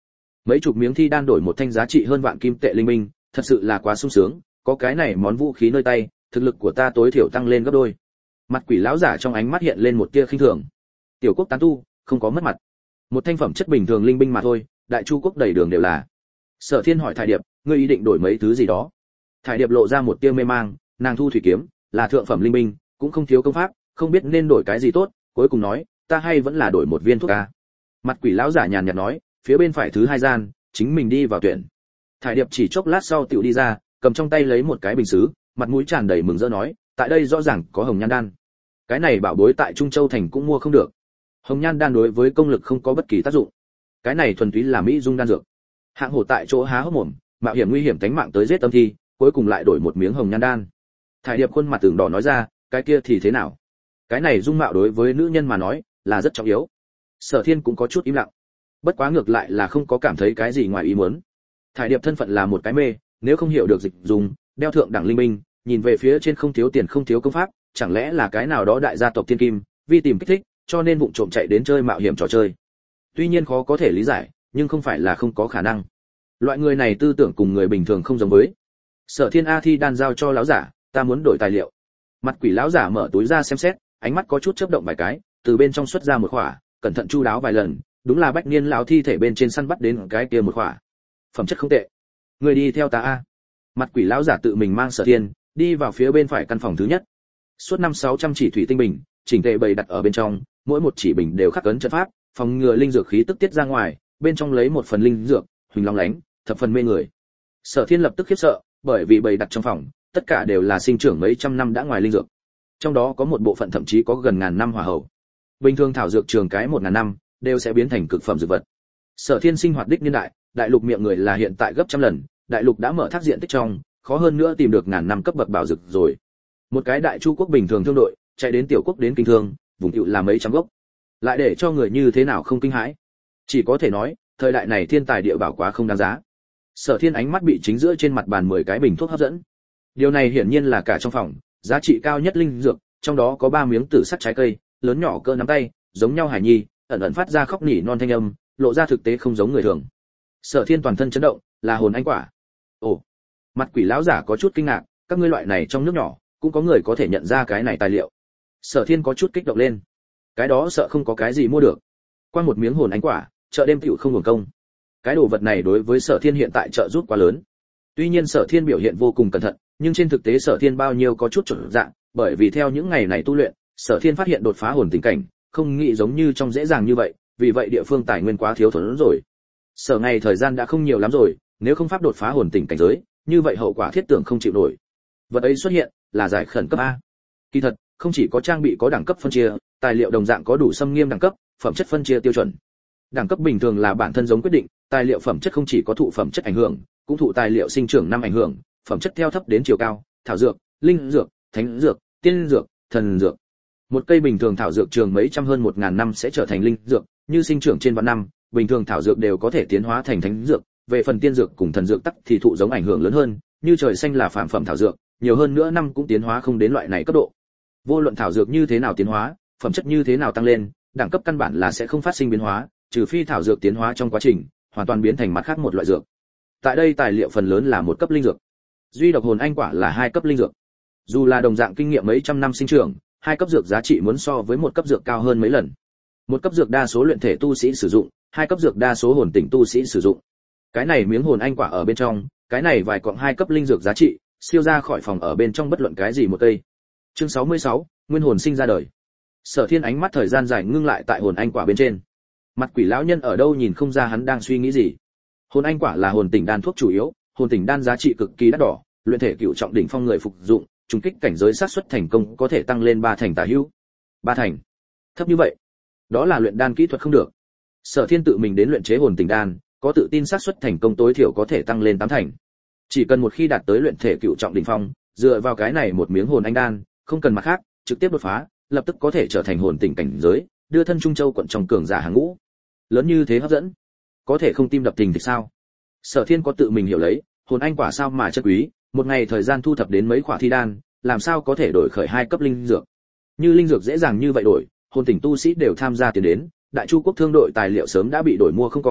Mấy chục miếng thi đan đổi một thanh giá trị hơn vạn kim tệ linh minh, thật sự là quá sung sướng, có cái này món vũ khí nơi tay, thực lực của ta tối thiểu tăng lên gấp đôi. Mặt quỷ lão giả trong ánh mắt hiện lên một tia khinh thường. Tiểu quốc tán tu, không có mất mặt. Một thanh phẩm chất bình thường linh binh mà thôi, đại chu quốc đầy đường đều là. Sở Thiên hỏi Thải Điệp, ngươi ý định đổi mấy thứ gì đó? Thải Điệp lộ ra một tia mê mang, nàng thu thủy kiếm, là thượng phẩm linh binh, cũng không thiếu công pháp, không biết nên đổi cái gì tốt, cuối cùng nói, ta hay vẫn là đổi một viên thuốc a. Mặt quỷ lão giả nhàn nhạt nói, phía bên phải thứ hai gian, chính mình đi vào tuyển. Thải Điệp chỉ chốc lát sau tiểu đi ra, cầm trong tay lấy một cái bình sứ, mặt mũi tràn đầy mừng rỡ nói, tại đây rõ ràng có hồng nhan đan. Cái này bảo bối tại Trung Châu thành cũng mua không được. Hồng nhan đan đối với công lực không có bất kỳ tác dụng. Cái này thuần túy là mỹ dung đan dược. Hạng hổ tại chỗ há hốc mồm, mạo hiểm nguy hiểm tính mạng tới giết âm thi, cuối cùng lại đổi một miếng hồng nhan đan. Thải Điệp khuôn mặt tưởng đỏ nói ra, cái kia thì thế nào? Cái này dung mạo đối với nữ nhân mà nói là rất trọng yếu. Sở Thiên cũng có chút im lặng. Bất quá ngược lại là không có cảm thấy cái gì ngoài ý muốn. Thải Điệp thân phận là một cái mê, nếu không hiểu được dịch dùng, đeo thượng đẳng linh minh, nhìn về phía trên không thiếu tiền không thiếu công pháp, chẳng lẽ là cái nào đó đại gia tộc thiên kim, vì tìm kích thích, cho nên vụng trộm chạy đến chơi mạo hiểm trò chơi. Tuy nhiên khó có thể lý giải, nhưng không phải là không có khả năng. Loại người này tư tưởng cùng người bình thường không giống với. Sở Thiên A thi đan giao cho lão giả, ta muốn đổi tài liệu. Mặt quỷ lão giả mở túi ra xem xét, ánh mắt có chút chớp động vài cái, từ bên trong xuất ra một khỏa, cẩn thận chu đáo vài lần, đúng là bách niên lão thi thể bên trên săn bắt đến cái kia một khỏa. Phẩm chất không tệ. Người đi theo ta a. Mặt quỷ lão giả tự mình mang Sở Thiên đi vào phía bên phải căn phòng thứ nhất. Suốt năm sáu trăm chỉ thủy tinh bình, chỉnh tề bày đặt ở bên trong, mỗi một chỉ bình đều khắc ấn trận pháp, phòng ngừa linh dược khí tức tiết ra ngoài, bên trong lấy một phần linh dược, huỳnh long lánh, thập phần mê người. Sở Thiên lập tức khiếp sợ, bởi vì bày đặt trong phòng, tất cả đều là sinh trưởng mấy trăm năm đã ngoài linh dược. Trong đó có một bộ phận thậm chí có gần ngàn năm hỏa hậu. Bình thường thảo dược trường cái một ngàn năm, đều sẽ biến thành cực phẩm dược vật. Sở Thiên sinh hoạt đích niên đại, đại lục miệng người là hiện tại gấp trăm lần, đại lục đã mở thác diện tích trong, khó hơn nữa tìm được ngàn năm cấp bậc bảo dược rồi. Một cái đại chu quốc bình thường thương đội, chạy đến tiểu quốc đến kinh thương, vùng hữu là mấy trăm gốc. Lại để cho người như thế nào không kinh hãi? Chỉ có thể nói, thời đại này thiên tài địa bảo quá không đáng giá. Sở Thiên ánh mắt bị chính giữa trên mặt bàn mười cái bình thuốc hấp dẫn. Điều này hiển nhiên là cả trong phòng, giá trị cao nhất linh dược, trong đó có ba miếng tử sắc trái cây, lớn nhỏ cỡ nắm tay, giống nhau hải nhi, ẩn ẩn phát ra khóc nỉ non thanh âm, lộ ra thực tế không giống người thường. Sở Thiên toàn thân chấn động, là hồn anh quả. Ồ, mặt quỷ lão giả có chút kinh ngạc, các ngươi loại này trong nước nhỏ, cũng có người có thể nhận ra cái này tài liệu. Sở Thiên có chút kích động lên. Cái đó sợ không có cái gì mua được. Qua một miếng hồn anh quả, chợ đêm tiểu không hưởng công. Cái đồ vật này đối với Sở Thiên hiện tại trợ giúp quá lớn. Tuy nhiên Sở Thiên biểu hiện vô cùng cẩn thận, nhưng trên thực tế Sở Thiên bao nhiêu có chút chột dạ, bởi vì theo những ngày này tu luyện, Sở Thiên phát hiện đột phá hồn tình cảnh, không nghĩ giống như trong dễ dàng như vậy, vì vậy địa phương tài nguyên quá thiếu thốn rồi. Sở ngày thời gian đã không nhiều lắm rồi, nếu không pháp đột phá hồn tình cảnh giới, như vậy hậu quả thiết tưởng không chịu nổi. Vật ấy xuất hiện, là giải khẩn cấp a. Kỳ thật, không chỉ có trang bị có đẳng cấp phân chia, tài liệu đồng dạng có đủ xâm nghiêm đẳng cấp, phẩm chất phân chia tiêu chuẩn. Đẳng cấp bình thường là bản thân giống quyết định, tài liệu phẩm chất không chỉ có thụ phẩm chất ảnh hưởng, cũng thụ tài liệu sinh trưởng năm ảnh hưởng, phẩm chất theo thấp đến chiều cao, thảo dược, linh dược, thánh dược, tiên dược, thần dược. Một cây bình thường thảo dược trường mấy trăm hơn một ngàn năm sẽ trở thành linh dược, như sinh trưởng trên vạn năm, bình thường thảo dược đều có thể tiến hóa thành thánh dược, về phần tiên dược cùng thần dược tắc thì thụ giống ảnh hưởng lớn hơn, như trời xanh là phàm phẩm thảo dược, nhiều hơn nữa năm cũng tiến hóa không đến loại này cấp độ. Vô luận thảo dược như thế nào tiến hóa, phẩm chất như thế nào tăng lên, đẳng cấp căn bản là sẽ không phát sinh biến hóa, trừ phi thảo dược tiến hóa trong quá trình hoàn toàn biến thành mặt khác một loại dược. Tại đây tài liệu phần lớn là một cấp linh dược. Duy độc hồn anh quả là hai cấp linh dược. Dù là đồng dạng kinh nghiệm mấy trăm năm sinh trưởng, hai cấp dược giá trị muốn so với một cấp dược cao hơn mấy lần. Một cấp dược đa số luyện thể tu sĩ sử dụng, hai cấp dược đa số hồn tỉnh tu sĩ sử dụng. Cái này miếng hồn anh quả ở bên trong, cái này vài quặng hai cấp linh dược giá trị, siêu ra khỏi phòng ở bên trong bất luận cái gì một cây. Chương sáu mươi sáu, nguyên hồn sinh ra đời. Sở Thiên ánh mắt thời gian dài ngưng lại tại hồn anh quả bên trên. Mặt quỷ lão nhân ở đâu nhìn không ra hắn đang suy nghĩ gì. Hồn anh quả là hồn tỉnh đan thuốc chủ yếu, hồn tỉnh đan giá trị cực kỳ đắt đỏ, luyện thể cửu trọng đỉnh phong người phục dụng, trùng kích cảnh giới xác suất thành công có thể tăng lên ba thành tả hữu. Ba thành? Thấp như vậy? Đó là luyện đan kỹ thuật không được. Sở Thiên tự mình đến luyện chế hồn tỉnh đan, có tự tin xác suất thành công tối thiểu có thể tăng lên tám thành. Chỉ cần một khi đạt tới luyện thể cửu trọng đỉnh phong, dựa vào cái này một miếng hồn anh đan, không cần mặt khác, trực tiếp đột phá, lập tức có thể trở thành hồn tỉnh cảnh giới, đưa thân Trung Châu quận trong cường giả hàng ngũ. Lớn như thế hấp dẫn, có thể không tim đập thình thịch sao? Sở Thiên có tự mình hiểu lấy, hồn anh quả sao mà chất quý, một ngày thời gian thu thập đến mấy quả thi đan, làm sao có thể đổi khởi hai cấp linh dược. Như linh dược dễ dàng như vậy đổi, hồn tỉnh tu sĩ đều tham gia tiền đến, đại chu quốc thương đội tài liệu sớm đã bị đổi mua không còn,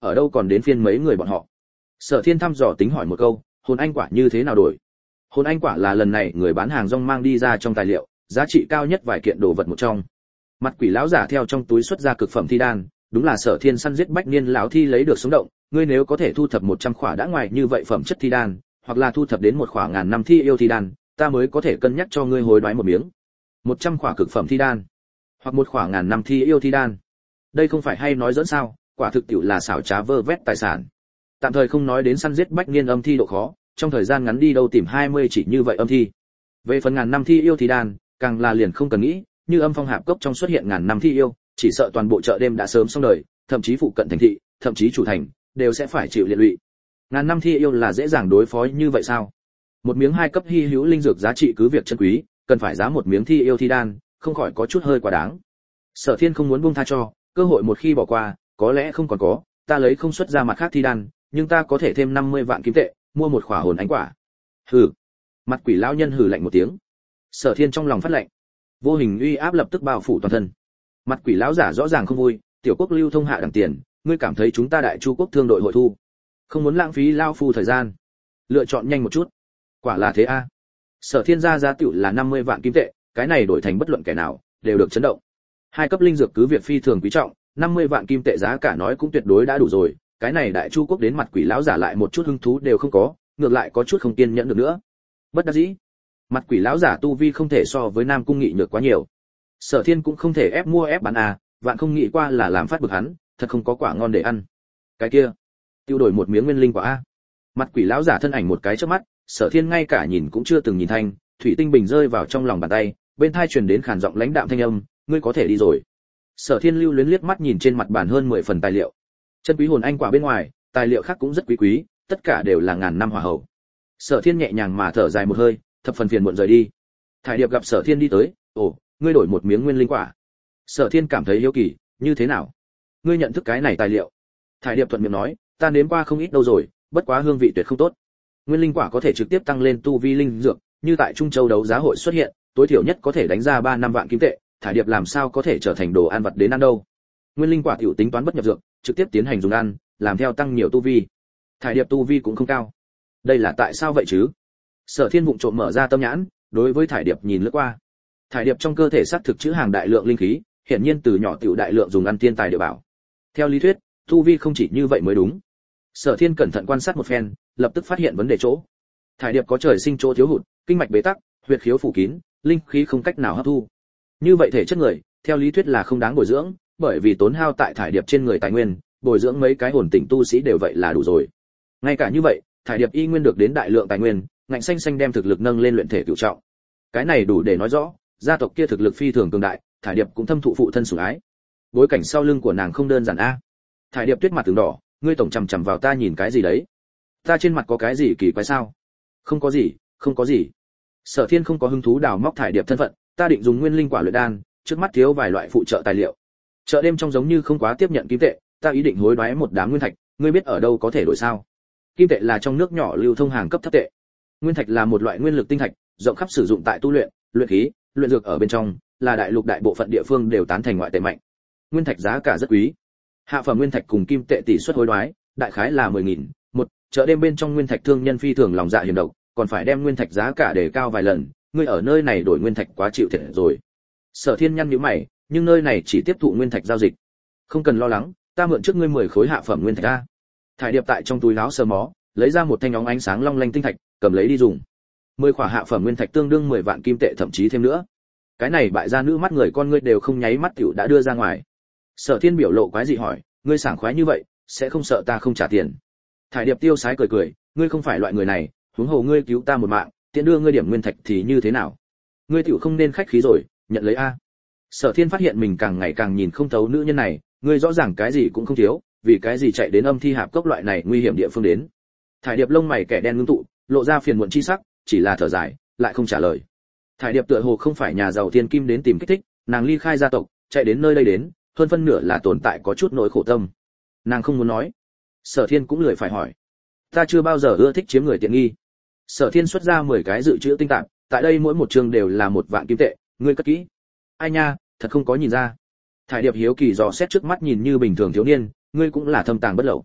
ở đâu còn đến phiên mấy người bọn họ. Sở Thiên thăm dò tính hỏi một câu, hồn anh quả như thế nào đổi? Hồn anh quả là lần này người bán hàng rong mang đi ra trong tài liệu, giá trị cao nhất vài kiện đồ vật một trong. Mặt quỷ lão giả theo trong túi xuất ra cực phẩm thi đan, đúng là Sở Thiên săn giết bách niên lão thi lấy được sống động, ngươi nếu có thể thu thập một trăm khỏa đã ngoài như vậy phẩm chất thi đan, hoặc là thu thập đến một khỏa ngàn năm thi yêu thi đan, ta mới có thể cân nhắc cho ngươi hối đoái một miếng. một trăm khỏa cực phẩm thi đan, hoặc một khỏa ngàn năm thi yêu thi đan. Đây không phải hay nói dẫn sao, quả thực tiểu là xảo trá vơ vét tài sản. Tạm thời không nói đến săn giết bách niên âm thi độ khó, trong thời gian ngắn đi đâu tìm hai mươi chỉ như vậy âm thi. Về phần ngàn năm thi yêu thi đan, càng là liền không cần nghĩ, như âm phong hạp cốc trong xuất hiện ngàn năm thi yêu, chỉ sợ toàn bộ chợ đêm đã sớm xong đời, thậm chí phụ cận thành thị, thậm chí chủ thành đều sẽ phải chịu liệt lụy. Ngàn năm thi yêu là dễ dàng đối phó như vậy sao? Một miếng hai cấp hy hữu linh dược giá trị cứ việc chân quý, cần phải giá một miếng thi yêu thi đan, không khỏi có chút hơi quá đáng. Sở Thiên không muốn buông tha cho, cơ hội một khi bỏ qua, có lẽ không còn có, ta lấy không xuất ra mặt khác thi đan, nhưng ta có thể thêm năm mươi vạn kim tệ, mua một khỏa hồn ánh quả. Hừ. Mặt quỷ lão nhân hừ lạnh một tiếng. Sở Thiên trong lòng phát lạnh, vô hình uy áp lập tức bao phủ toàn thân. Mặt quỷ lão giả rõ ràng không vui, tiểu quốc lưu thông hạ đẳng tiền, ngươi cảm thấy chúng ta Đại Chu quốc thương đội hội thu? Không muốn lãng phí lao phu thời gian, lựa chọn nhanh một chút. Quả là thế a. Sở Thiên gia giá tiểu là năm mươi vạn kim tệ, cái này đổi thành bất luận kẻ nào đều được chấn động. Hai cấp linh dược cứ việc phi thường quý trọng, năm mươi vạn kim tệ giá cả nói cũng tuyệt đối đã đủ rồi, cái này Đại Chu quốc đến mặt quỷ lão giả lại một chút hứng thú đều không có, ngược lại có chút không kiên nhẫn được nữa. Bất đắc dĩ, mặt quỷ lão giả tu vi không thể so với Nam Cung Nghị nhược quá nhiều. Sở Thiên cũng không thể ép mua ép bán à, vạn không nghĩ qua là làm phát bực hắn, thật không có quả ngon để ăn. Cái kia, tiêu đổi một miếng nguyên linh quả a. Mặt quỷ lão giả thân ảnh một cái chớp mắt, Sở Thiên ngay cả nhìn cũng chưa từng nhìn thanh, thủy tinh bình rơi vào trong lòng bàn tay, bên tai truyền đến khàn giọng lãnh đạm thanh âm, ngươi có thể đi rồi. Sở Thiên lưu luyến liếc mắt nhìn trên mặt bàn hơn mười phần tài liệu. Chân quý hồn anh quả bên ngoài, tài liệu khác cũng rất quý quý, tất cả đều là ngàn năm hỏa hậu. Sở Thiên nhẹ nhàng mà thở dài một hơi, thập phần phiền muộn rời đi. Thải Điệp gặp Sở Thiên đi tới, "Ồ, ngươi đổi một miếng nguyên linh quả." Sở Thiên cảm thấy hiếu kỳ, "Như thế nào? Ngươi nhận thức cái này tài liệu?" Thải Điệp thuận miệng nói, "Ta nếm qua không ít đâu rồi, bất quá hương vị tuyệt không tốt. Nguyên linh quả có thể trực tiếp tăng lên tu vi linh dược, như tại Trung Châu đấu giá hội xuất hiện, tối thiểu nhất có thể đánh ra ba năm vạn kim tệ, Thải Điệp làm sao có thể trở thành đồ ăn vật đến ăn đâu. Nguyên linh quả tiểu tính toán bất nhập dược, trực tiếp tiến hành dùng ăn, làm theo tăng nhiều tu vi. Thải Điệp tu vi cũng không cao. Đây là tại sao vậy chứ?" Sở Thiên vụng trộm mở ra tâm nhãn, đối với Thải Điệp nhìn lướt qua. Thải Điệp trong cơ thể xác thực trữ hàng đại lượng linh khí, hiển nhiên từ nhỏ tiểu đại lượng dùng ăn tiên tài địa bảo. Theo lý thuyết, tu vi không chỉ như vậy mới đúng. Sở Thiên cẩn thận quan sát một phen, lập tức phát hiện vấn đề chỗ. Thải Điệp có trời sinh chỗ thiếu hụt, kinh mạch bế tắc, huyệt khiếu phủ kín, linh khí không cách nào hấp thu. Như vậy thể chất người, theo lý thuyết là không đáng bồi dưỡng, bởi vì tốn hao tại Thải Điệp trên người tài nguyên, bồi dưỡng mấy cái hồn tỉnh tu sĩ đều vậy là đủ rồi. Ngay cả như vậy, Thải Điệp y nguyên được đến đại lượng tài nguyên, ngạnh xanh xanh đem thực lực nâng lên luyện thể cửu trọng. Cái này đủ để nói rõ, gia tộc kia thực lực phi thường cường đại, Thải Điệp cũng thâm thụ phụ thân sủng ái. Bối cảnh sau lưng của nàng không đơn giản a. Thải Điệp tuyết mặt từng đỏ, ngươi tổng chằm chằm vào ta nhìn cái gì đấy? Ta trên mặt có cái gì kỳ quái sao? Không có gì, không có gì. Sở Thiên không có hứng thú đào móc Thải Điệp thân phận, ta định dùng nguyên linh quả luyện đan, trước mắt thiếu vài loại phụ trợ tài liệu. Chợ đêm trong giống như không quá tiếp nhận kim tệ, ta ý định hối đoái một đám nguyên thạch, ngươi biết ở đâu có thể đổi sao? Kim tệ là trong nước nhỏ lưu thông hàng cấp thấp tệ. Nguyên thạch là một loại nguyên lực tinh thạch, rộng khắp sử dụng tại tu luyện, luyện khí, luyện dược ở bên trong, là đại lục đại bộ phận địa phương đều tán thành ngoại tệ mạnh. Nguyên thạch giá cả rất quý. Hạ phẩm nguyên thạch cùng kim tệ tỷ suất hối đoái, đại khái là mười nghìn. Một, chợ đêm bên trong nguyên thạch thương nhân phi thường lòng dạ hiểm độc, còn phải đem nguyên thạch giá cả để cao vài lần, ngươi ở nơi này đổi nguyên thạch quá chịu thiệt rồi. Sở Thiên nhăn nhíu mày, nhưng nơi này chỉ tiếp thụ nguyên thạch giao dịch. Không cần lo lắng, ta mượn trước ngươi mười khối hạ phẩm nguyên thạch a. Thải Điệp tại trong túi áo sờ mó, lấy ra một thanh óng ánh sáng long lanh tinh thạch, cầm lấy đi dùng. mười khỏa hạ phẩm nguyên thạch tương đương mười vạn kim tệ thậm chí thêm nữa. Cái này bại gia nữ mắt người con ngươi đều không nháy mắt tiểu đã đưa ra ngoài. Sở Thiên biểu lộ quái dị hỏi, ngươi sảng khoái như vậy, sẽ không sợ ta không trả tiền? Thải Điệp tiêu sái cười cười, ngươi không phải loại người này, huống hồ ngươi cứu ta một mạng, tiện đưa ngươi điểm nguyên thạch thì như thế nào? Ngươi tiểu không nên khách khí rồi, nhận lấy a. Sở Thiên phát hiện mình càng ngày càng nhìn không thấu nữ nhân này, ngươi rõ ràng cái gì cũng không thiếu, vì cái gì chạy đến âm thi hạp cốc loại này nguy hiểm địa phương đến? Thải Điệp lông mày kẻ đen ngưng tụ, lộ ra phiền muộn chi sắc, chỉ là thở dài, lại không trả lời. Thải Điệp tựa hồ không phải nhà giàu thiên kim đến tìm kích thích, nàng ly khai gia tộc, chạy đến nơi đây đến, hơn phân nửa là tồn tại có chút nỗi khổ tâm. Nàng không muốn nói. Sở Thiên cũng lười phải hỏi. Ta chưa bao giờ ưa thích chiếm người tiện nghi. Sở Thiên xuất ra mười cái dự trữ tinh tạp, tại đây mỗi một chương đều là một vạn kim tệ, ngươi cất kỹ. Ai nha, thật không có nhìn ra. Thải Điệp hiếu kỳ dò xét trước mắt nhìn như bình thường thiếu niên, ngươi cũng là thâm tàng bất lậu.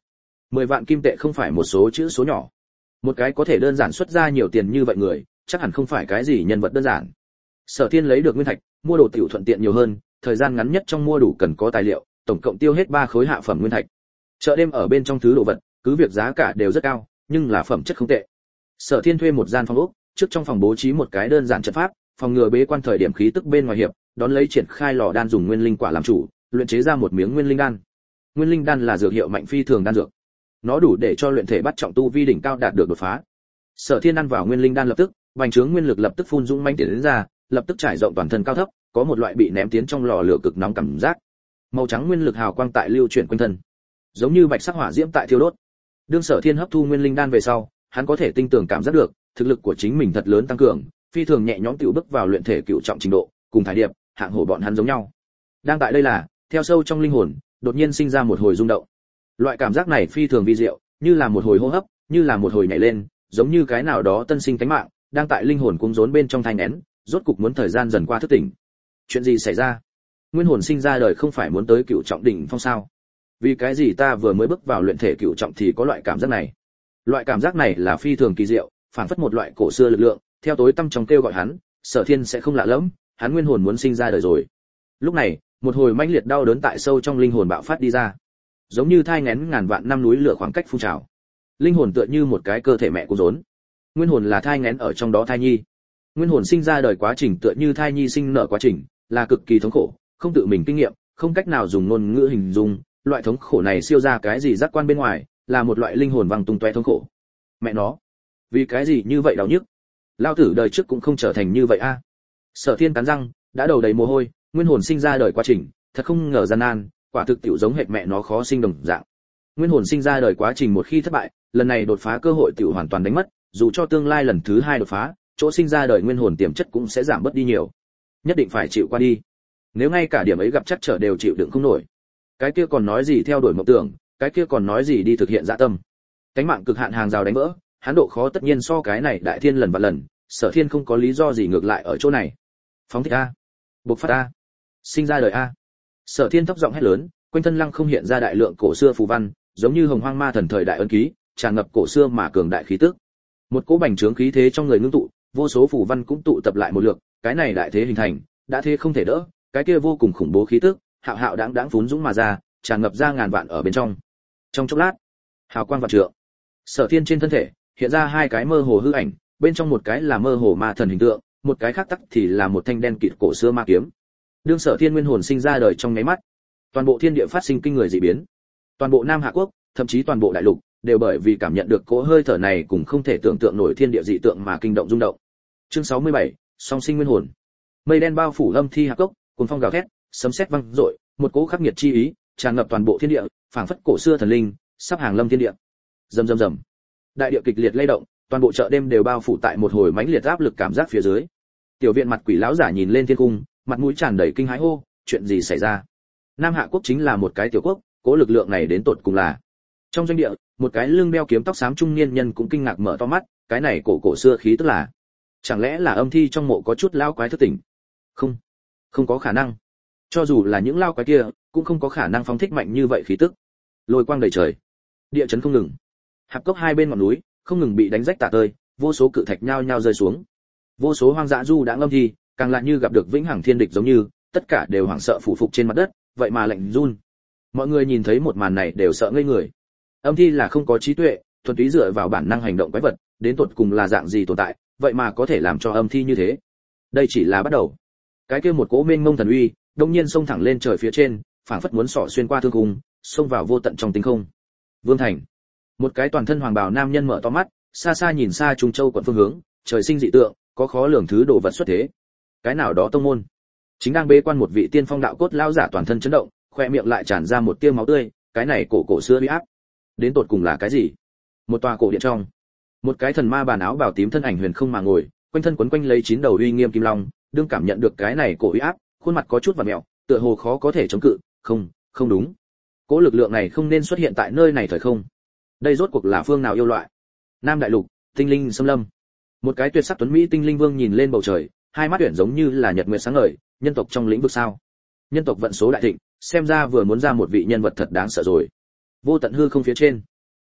Mười vạn kim tệ không phải một số chữ số nhỏ. Một cái có thể đơn giản xuất ra nhiều tiền như vậy người, chắc hẳn không phải cái gì nhân vật đơn giản. Sở Thiên lấy được nguyên thạch, mua đồ tiểu thuận tiện nhiều hơn, thời gian ngắn nhất trong mua đủ cần có tài liệu, tổng cộng tiêu hết ba khối hạ phẩm nguyên thạch. Chợ đêm ở bên trong thứ đồ vật, cứ việc giá cả đều rất cao, nhưng là phẩm chất không tệ. Sở Thiên thuê một gian phòng ốc, trước trong phòng bố trí một cái đơn giản trận pháp, phòng ngừa bế quan thời điểm khí tức bên ngoài hiệp, đón lấy triển khai lò đan dùng nguyên linh quả làm chủ, luyện chế ra một miếng nguyên linh đan. Nguyên linh đan là dược hiệu mạnh phi thường đan dược. Nó đủ để cho luyện thể bắt trọng tu vi đỉnh cao đạt được đột phá. Sở Thiên ăn vào nguyên linh đan lập tức, bành trướng nguyên lực lập tức phun dũng mãnh tiến đến ra, lập tức trải rộng toàn thân cao thấp, có một loại bị ném tiến trong lò lửa cực nóng cảm giác. Màu trắng nguyên lực hào quang tại lưu chuyển quanh thân, giống như bạch sắc hỏa diễm tại thiêu đốt. Đương Sở Thiên hấp thu nguyên linh đan về sau, hắn có thể tinh tường cảm giác được, thực lực của chính mình thật lớn tăng cường, phi thường nhẹ nhõm tiểu bước vào luyện thể cựu trọng trình độ, cùng Thải Điệp, Hạng Hổ bọn hắn giống nhau. Đang tại đây là, theo sâu trong linh hồn, đột nhiên sinh ra một hồi rung động. Loại cảm giác này phi thường vi diệu, như là một hồi hô hấp, như là một hồi nhảy lên, giống như cái nào đó tân sinh cánh mạng, đang tại linh hồn cuống rốn bên trong thanh nén, rốt cục muốn thời gian dần qua thức tỉnh. Chuyện gì xảy ra? Nguyên hồn sinh ra đời không phải muốn tới cựu trọng đỉnh phong sao? Vì cái gì ta vừa mới bước vào luyện thể cựu trọng thì có loại cảm giác này? Loại cảm giác này là phi thường kỳ diệu, phản phất một loại cổ xưa lực lượng, theo tối tâm trong kêu gọi hắn, Sở Thiên sẽ không lạ lẫm, hắn nguyên hồn muốn sinh ra đời rồi. Lúc này, một hồi mãnh liệt đau đớn tại sâu trong linh hồn bạo phát đi ra, giống như thai nghén ngàn vạn năm núi lửa khoảng cách phun trào. Linh hồn tựa như một cái cơ thể mẹ của rốn. Nguyên hồn là thai nghén ở trong đó thai nhi. Nguyên hồn sinh ra đời quá trình tựa như thai nhi sinh nở quá trình, là cực kỳ thống khổ, không tự mình kinh nghiệm, không cách nào dùng ngôn ngữ hình dung, loại thống khổ này siêu ra cái gì giác quan bên ngoài, là một loại linh hồn văng tung tóe thống khổ. Mẹ nó, vì cái gì như vậy đau nhức? Lao tử đời trước cũng không trở thành như vậy a. À? Sở Thiên cắn răng, đã đầu đầy mồ hôi, nguyên hồn sinh ra đời quá trình, thật không ngờ gian nan, quả thực tiểu giống hệt mẹ nó khó sinh đồng dạng. Nguyên hồn sinh ra đời quá trình một khi thất bại, lần này đột phá cơ hội tiểu hoàn toàn đánh mất, dù cho tương lai lần thứ hai đột phá, chỗ sinh ra đời nguyên hồn tiềm chất cũng sẽ giảm bớt đi nhiều. Nhất định phải chịu qua đi. Nếu ngay cả điểm ấy gặp chắc trở đều chịu đựng không nổi, cái kia còn nói gì theo đuổi mộng tưởng, cái kia còn nói gì đi thực hiện dạ tâm. Cánh mạng cực hạn hàng rào đánh vỡ, hắn độ khó tất nhiên so cái này đại thiên lần và lần, Sở Thiên không có lý do gì ngược lại ở chỗ này. Phóng thích a, bộc phát a, sinh ra đời a. Sở Thiên thấp giọng hét lớn, quanh thân lăng không hiện ra đại lượng cổ xưa phù văn, giống như hồng hoang ma thần thời đại ấn ký, tràn ngập cổ xưa mà cường đại khí tức. Một cỗ bành trướng khí thế trong người ngưng tụ, vô số phù văn cũng tụ tập lại một lượt, cái này đại thế hình thành, đã thế không thể đỡ, cái kia vô cùng khủng bố khí tức, hạo hạo đãng đãng phún dũng mà ra, tràn ngập ra ngàn vạn ở bên trong. Trong chốc lát, hào quang vạn trượng. Sở Thiên trên thân thể hiện ra hai cái mơ hồ hư ảnh, bên trong một cái là mơ hồ ma thần hình tượng, một cái khác tắc thì là một thanh đen kịt cổ xưa ma kiếm. Đương Sở Thiên nguyên hồn sinh ra đời trong nháy mắt, toàn bộ thiên địa phát sinh kinh người dị biến. Toàn bộ Nam Hạ quốc, thậm chí toàn bộ đại lục, đều bởi vì cảm nhận được cỗ hơi thở này cũng không thể tưởng tượng nổi thiên địa dị tượng mà kinh động rung động. Chương sáu mươi bảy, song sinh nguyên hồn. Mây đen bao phủ Âm Thi Hạc Cốc, cuồng phong gào thét, sấm sét vang dội, một cỗ khắc nghiệt chi ý tràn ngập toàn bộ thiên địa, phảng phất cổ xưa thần linh sắp hàng lâm thiên địa. Rầm rầm rầm. Đại địa kịch liệt lay động, toàn bộ chợ đêm đều bao phủ tại một hồi mãnh liệt áp lực cảm giác phía dưới. Tiểu viện mặt quỷ lão giả nhìn lên thiên cung, mặt mũi tràn đầy kinh hãi hô, chuyện gì xảy ra? Nam Hạ quốc chính là một cái tiểu quốc, cố lực lượng này đến tột cùng là. Trong doanh địa, một cái lưng đeo kiếm tóc xám trung niên nhân cũng kinh ngạc mở to mắt, cái này cổ cổ xưa khí tức là, chẳng lẽ là Âm Thi trong mộ có chút lao quái thức tỉnh? Không, không có khả năng. Cho dù là những lao quái kia, cũng không có khả năng phóng thích mạnh như vậy khí tức. Lôi quang đầy trời, địa chấn không ngừng. Hạp cốc hai bên ngọn núi không ngừng bị đánh rách tả tơi, vô số cự thạch nhao nhao rơi xuống. Vô số hoang dã du đã Âm Thi, càng lại như gặp được vĩnh hằng thiên địch giống như, tất cả đều hoảng sợ phủ phục trên mặt đất, vậy mà lạnh run. Mọi người nhìn thấy một màn này đều sợ ngây người. Âm Thi là không có trí tuệ, thuần túy dựa vào bản năng hành động quái vật, đến tột cùng là dạng gì tồn tại, vậy mà có thể làm cho Âm Thi như thế. Đây chỉ là bắt đầu. Cái kia một cỗ mênh mông thần uy, đông nhiên xông thẳng lên trời phía trên, phảng phất muốn xỏ xuyên qua thương cung, xông vào vô tận trong tinh không. Vương thành. Một cái toàn thân hoàng bào nam nhân mở to mắt, xa xa nhìn xa Trung Châu quận phương hướng, trời sinh dị tượng, có khó lường thứ đồ vật xuất thế. Cái nào đó tông môn, chính đang bế quan một vị tiên phong đạo cốt lão giả toàn thân chấn động, khoe miệng lại tràn ra một tia máu tươi, cái này cổ cổ xưa uy áp, đến tột cùng là cái gì? Một tòa cổ điện trong, một cái thần ma bàn áo bào tím thân ảnh huyền không mà ngồi, quanh thân quấn quanh lấy chín đầu uy nghiêm kim long, đương cảm nhận được cái này cổ uy áp, khuôn mặt có chút vặn mèo, tựa hồ khó có thể chống cự, không, không đúng. Cỗ lực lượng này không nên xuất hiện tại nơi này thời không. Đây rốt cuộc là phương nào yêu loại? Nam đại lục, tinh linh xâm lâm. Một cái tuyệt sắc tuấn mỹ tinh linh vương nhìn lên bầu trời, hai mắt tuyển giống như là nhật nguyệt sáng ngời, nhân tộc trong lĩnh vực sao? Nhân tộc vận số đại thịnh, xem ra vừa muốn ra một vị nhân vật thật đáng sợ rồi. Vô tận hư không phía trên,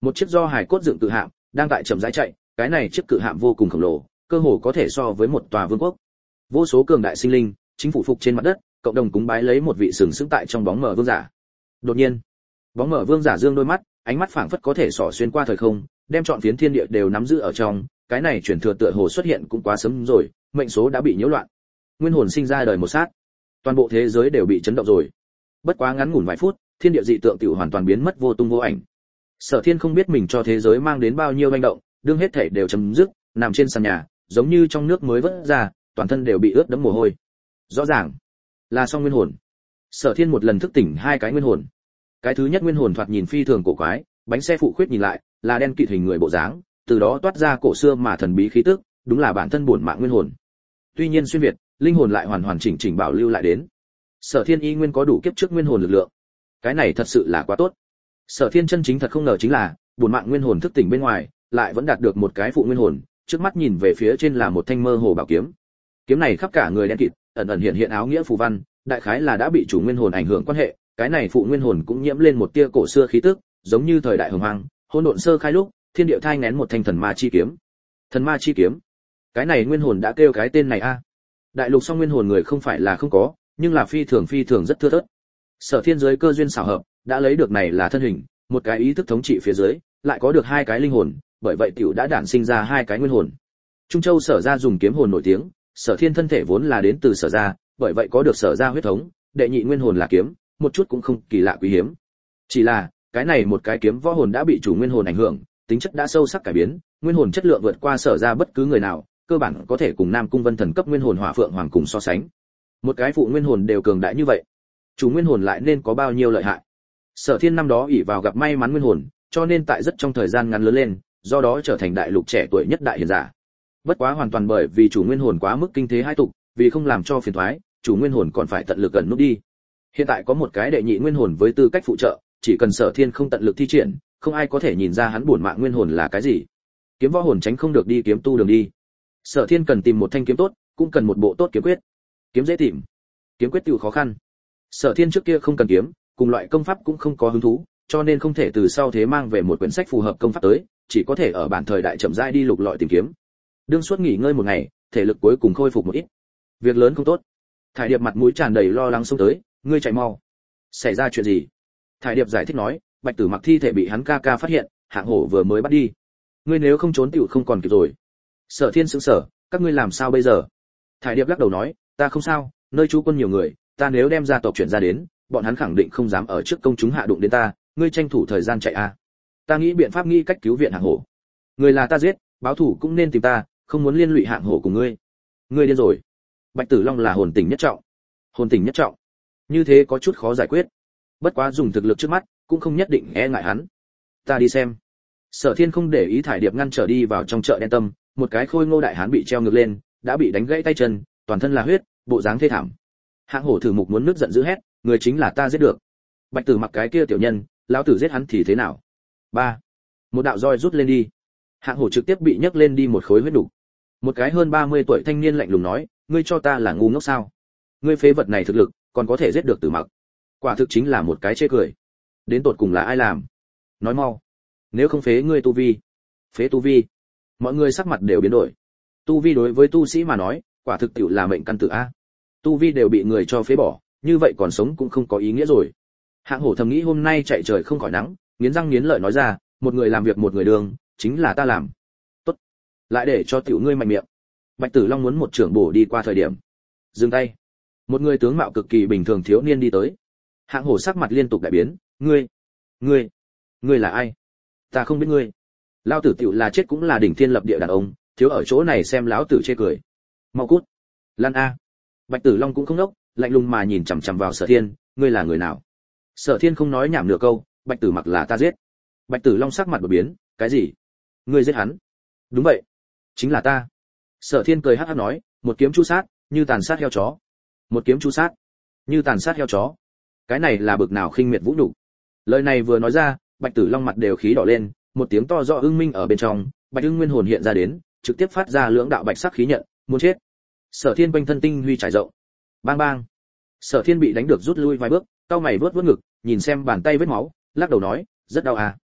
Một chiếc do hài cốt dựng cự hạm đang tại chậm rãi chạy, cái này chiếc cự hạm vô cùng khổng lồ, cơ hồ có thể so với một tòa vương quốc. Vô số cường đại sinh linh chính phủ phục trên mặt đất, cộng đồng cúng bái lấy một vị sừng sững tại trong bóng mờ vương giả. Đột nhiên, bóng mờ vương giả dương đôi mắt, ánh mắt phảng phất có thể xỏ xuyên qua thời không, đem trọn phiến thiên địa đều nắm giữ ở trong. Cái này chuyển thừa tựa hồ xuất hiện cũng quá sớm rồi, mệnh số đã bị nhiễu loạn. Nguyên hồn sinh ra đời một sát, toàn bộ thế giới đều bị chấn động rồi. Bất quá ngắn ngủn vài phút, thiên địa dị tượng tiểu hoàn toàn biến mất vô tung vô ảnh. Sở Thiên không biết mình cho thế giới mang đến bao nhiêu manh động, đương hết thể đều chấm dứt, nằm trên sàn nhà, giống như trong nước mới vớt ra, toàn thân đều bị ướt đẫm mồ hôi. Rõ ràng là song nguyên hồn. Sở Thiên một lần thức tỉnh hai cái nguyên hồn. Cái thứ nhất nguyên hồn thoạt nhìn phi thường cổ quái, bánh xe phụ khuyết nhìn lại, là đen kịt hình người bộ dáng, từ đó toát ra cổ xưa mà thần bí khí tức, đúng là bản thân bổn mạng nguyên hồn. Tuy nhiên xuyên việt, linh hồn lại hoàn hoàn chỉnh chỉnh bảo lưu lại đến. Sở Thiên y nguyên có đủ kiếp trước nguyên hồn lực lượng. Cái này thật sự là quá tốt. Sở Thiên chân chính thật không ngờ chính là, bổn mạng nguyên hồn thức tỉnh bên ngoài, lại vẫn đạt được một cái phụ nguyên hồn, trước mắt nhìn về phía trên là một thanh mơ hồ bảo kiếm. Kiếm này khắp cả người đen kịt, ẩn ẩn hiện hiện áo nghĩa phù văn, đại khái là đã bị chủ nguyên hồn ảnh hưởng quan hệ, cái này phụ nguyên hồn cũng nhiễm lên một tia cổ xưa khí tức, giống như thời đại hồng hoang, hỗn độn sơ khai lúc, thiên địa thai nghén một thanh thần ma chi kiếm. Thần ma chi kiếm, cái này nguyên hồn đã kêu cái tên này a. Đại lục song nguyên hồn người không phải là không có, nhưng là phi thường phi thường rất thưa thớt. Sở Thiên giới cơ duyên xảo hợp, đã lấy được này là thân hình, một cái ý thức thống trị phía dưới, lại có được hai cái linh hồn, bởi vậy tiểu đã đản sinh ra hai cái nguyên hồn. Trung Châu Sở gia dùng kiếm hồn nổi tiếng, Sở Thiên thân thể vốn là đến từ Sở gia, bởi vậy có được Sở gia huyết thống, đệ nhị nguyên hồn là kiếm, một chút cũng không kỳ lạ quý hiếm. Chỉ là, cái này một cái kiếm võ hồn đã bị chủ nguyên hồn ảnh hưởng, tính chất đã sâu sắc cải biến, nguyên hồn chất lượng vượt qua Sở gia bất cứ người nào, cơ bản có thể cùng Nam Cung Vân Thần cấp nguyên hồn Hỏa Phượng Hoàng cùng so sánh. Một cái phụ nguyên hồn đều cường đại như vậy, chủ nguyên hồn lại nên có bao nhiêu lợi hại. Sở Thiên năm đó ỷ vào gặp may mắn nguyên hồn, cho nên tại rất trong thời gian ngắn lớn lên, do đó trở thành đại lục trẻ tuổi nhất đại hiền giả. Bất quá hoàn toàn bởi vì chủ nguyên hồn quá mức kinh thế hai tục, vì không làm cho phiền toái, chủ nguyên hồn còn phải tận lực gần nút đi. Hiện tại có một cái đệ nhị nguyên hồn với tư cách phụ trợ, chỉ cần Sở Thiên không tận lực thi triển, không ai có thể nhìn ra hắn bổn mạng nguyên hồn là cái gì. Kiếm võ hồn tránh không được đi kiếm tu đường đi. Sở Thiên cần tìm một thanh kiếm tốt, cũng cần một bộ tốt kiếm quyết. Kiếm dễ tìm, kiếm quyết tiểu khó khăn. Sở Thiên trước kia không cần kiếm, cùng loại công pháp cũng không có hứng thú, cho nên không thể từ sau thế mang về một quyển sách phù hợp công pháp tới, chỉ có thể ở bản thời đại chậm rãi đi lục lọi tìm kiếm. Đương suốt nghỉ ngơi một ngày, thể lực cuối cùng khôi phục một ít. Việc lớn không tốt. Thải Điệp mặt mũi tràn đầy lo lắng xông tới, ngươi chạy mau. Xảy ra chuyện gì? Thải Điệp giải thích nói, Bạch Tử Mặc thi thể bị hắn ca ca phát hiện, Hạng Hổ vừa mới bắt đi. Ngươi nếu không trốn tiểu không còn kịp rồi. Sở Thiên sững sờ, các ngươi làm sao bây giờ? Thải Điệp lắc đầu nói, ta không sao, nơi trú quân nhiều người, ta nếu đem gia tộc chuyển ra đến, bọn hắn khẳng định không dám ở trước công chúng hạ đụng đến ta, ngươi tranh thủ thời gian chạy a. Ta nghĩ biện pháp nghĩ cách cứu viện Hạng Hổ. Người là ta giết, báo thủ cũng nên tìm ta, không muốn liên lụy Hạng Hổ cùng ngươi. Ngươi điên rồi. Bạch Tử Long là hồn tình nhất trọng. Hồn tình nhất trọng. Như thế có chút khó giải quyết. Bất quá dùng thực lực trước mắt, cũng không nhất định e ngại hắn. Ta đi xem. Sở Thiên không để ý Thải Điệp ngăn trở đi vào trong chợ đen tâm, một cái khôi ngô đại hán bị treo ngược lên, đã bị đánh gãy tay chân, toàn thân là huyết, bộ dáng thê thảm. Hạng Hổ thử mục muốn nứt giận dữ hét, người chính là ta giết được. Bạch Tử Mặc cái kia tiểu nhân, lão tử giết hắn thì thế nào? Ba. Một đạo roi rút lên đi. Hạng Hổ trực tiếp bị nhấc lên đi một khối huyết đủ. Một cái hơn ba mươi tuổi thanh niên lạnh lùng nói, ngươi cho ta là ngu ngốc sao? Ngươi phế vật này thực lực, còn có thể giết được Tử Mặc. Quả thực chính là một cái chê cười. Đến tột cùng là ai làm? Nói mau. Nếu không phế ngươi tu vi. Phế tu vi. Mọi người sắc mặt đều biến đổi. Tu vi đối với tu sĩ mà nói, quả thực tiểu là mệnh căn tử a. Tu vi đều bị người cho phế bỏ, như vậy còn sống cũng không có ý nghĩa rồi. Hạng Hổ thầm nghĩ hôm nay chạy trời không khỏi nắng, nghiến răng nghiến lợi nói ra, một người làm việc một người đường, chính là ta làm. Tốt. Lại để cho tiểu ngươi mạnh miệng. Bạch Tử Long muốn một trưởng bổ đi qua thời điểm. Dừng tay. Một người tướng mạo cực kỳ bình thường thiếu niên đi tới. Hạng Hổ sắc mặt liên tục đại biến, ngươi, ngươi, ngươi là ai? Ta không biết ngươi. Lão tử tiểu là chết cũng là đỉnh thiên lập địa đàn ông, thiếu ở chỗ này xem lão tử chê cười. Mau cút. Lan a. Bạch Tử Long cũng không đốc, lạnh lùng mà nhìn chằm chằm vào Sở Thiên, ngươi là người nào? Sở Thiên không nói nhảm nửa câu, Bạch Tử Mặc là ta giết. Bạch Tử Long sắc mặt đổi biến, cái gì? Ngươi giết hắn? Đúng vậy, chính là ta. Sở Thiên cười hắc hắc nói, một kiếm chu sát, như tàn sát heo chó. Một kiếm chu sát, như tàn sát heo chó. Cái này là bực nào khinh miệt vũ nhục. Lời này vừa nói ra, Bạch Tử Long mặt đều khí đỏ lên, một tiếng to rõ ưng minh ở bên trong, Bạch Ưng Nguyên hồn hiện ra đến, trực tiếp phát ra lưỡng đạo bạch sắc khí nhận, muốn chết. Sở Thiên quanh thân tinh huy trải rộng. Bang bang. Sở Thiên bị đánh được rút lui vài bước, cau mày vuốt vuốt ngực, nhìn xem bàn tay vết máu, lắc đầu nói, rất đau à.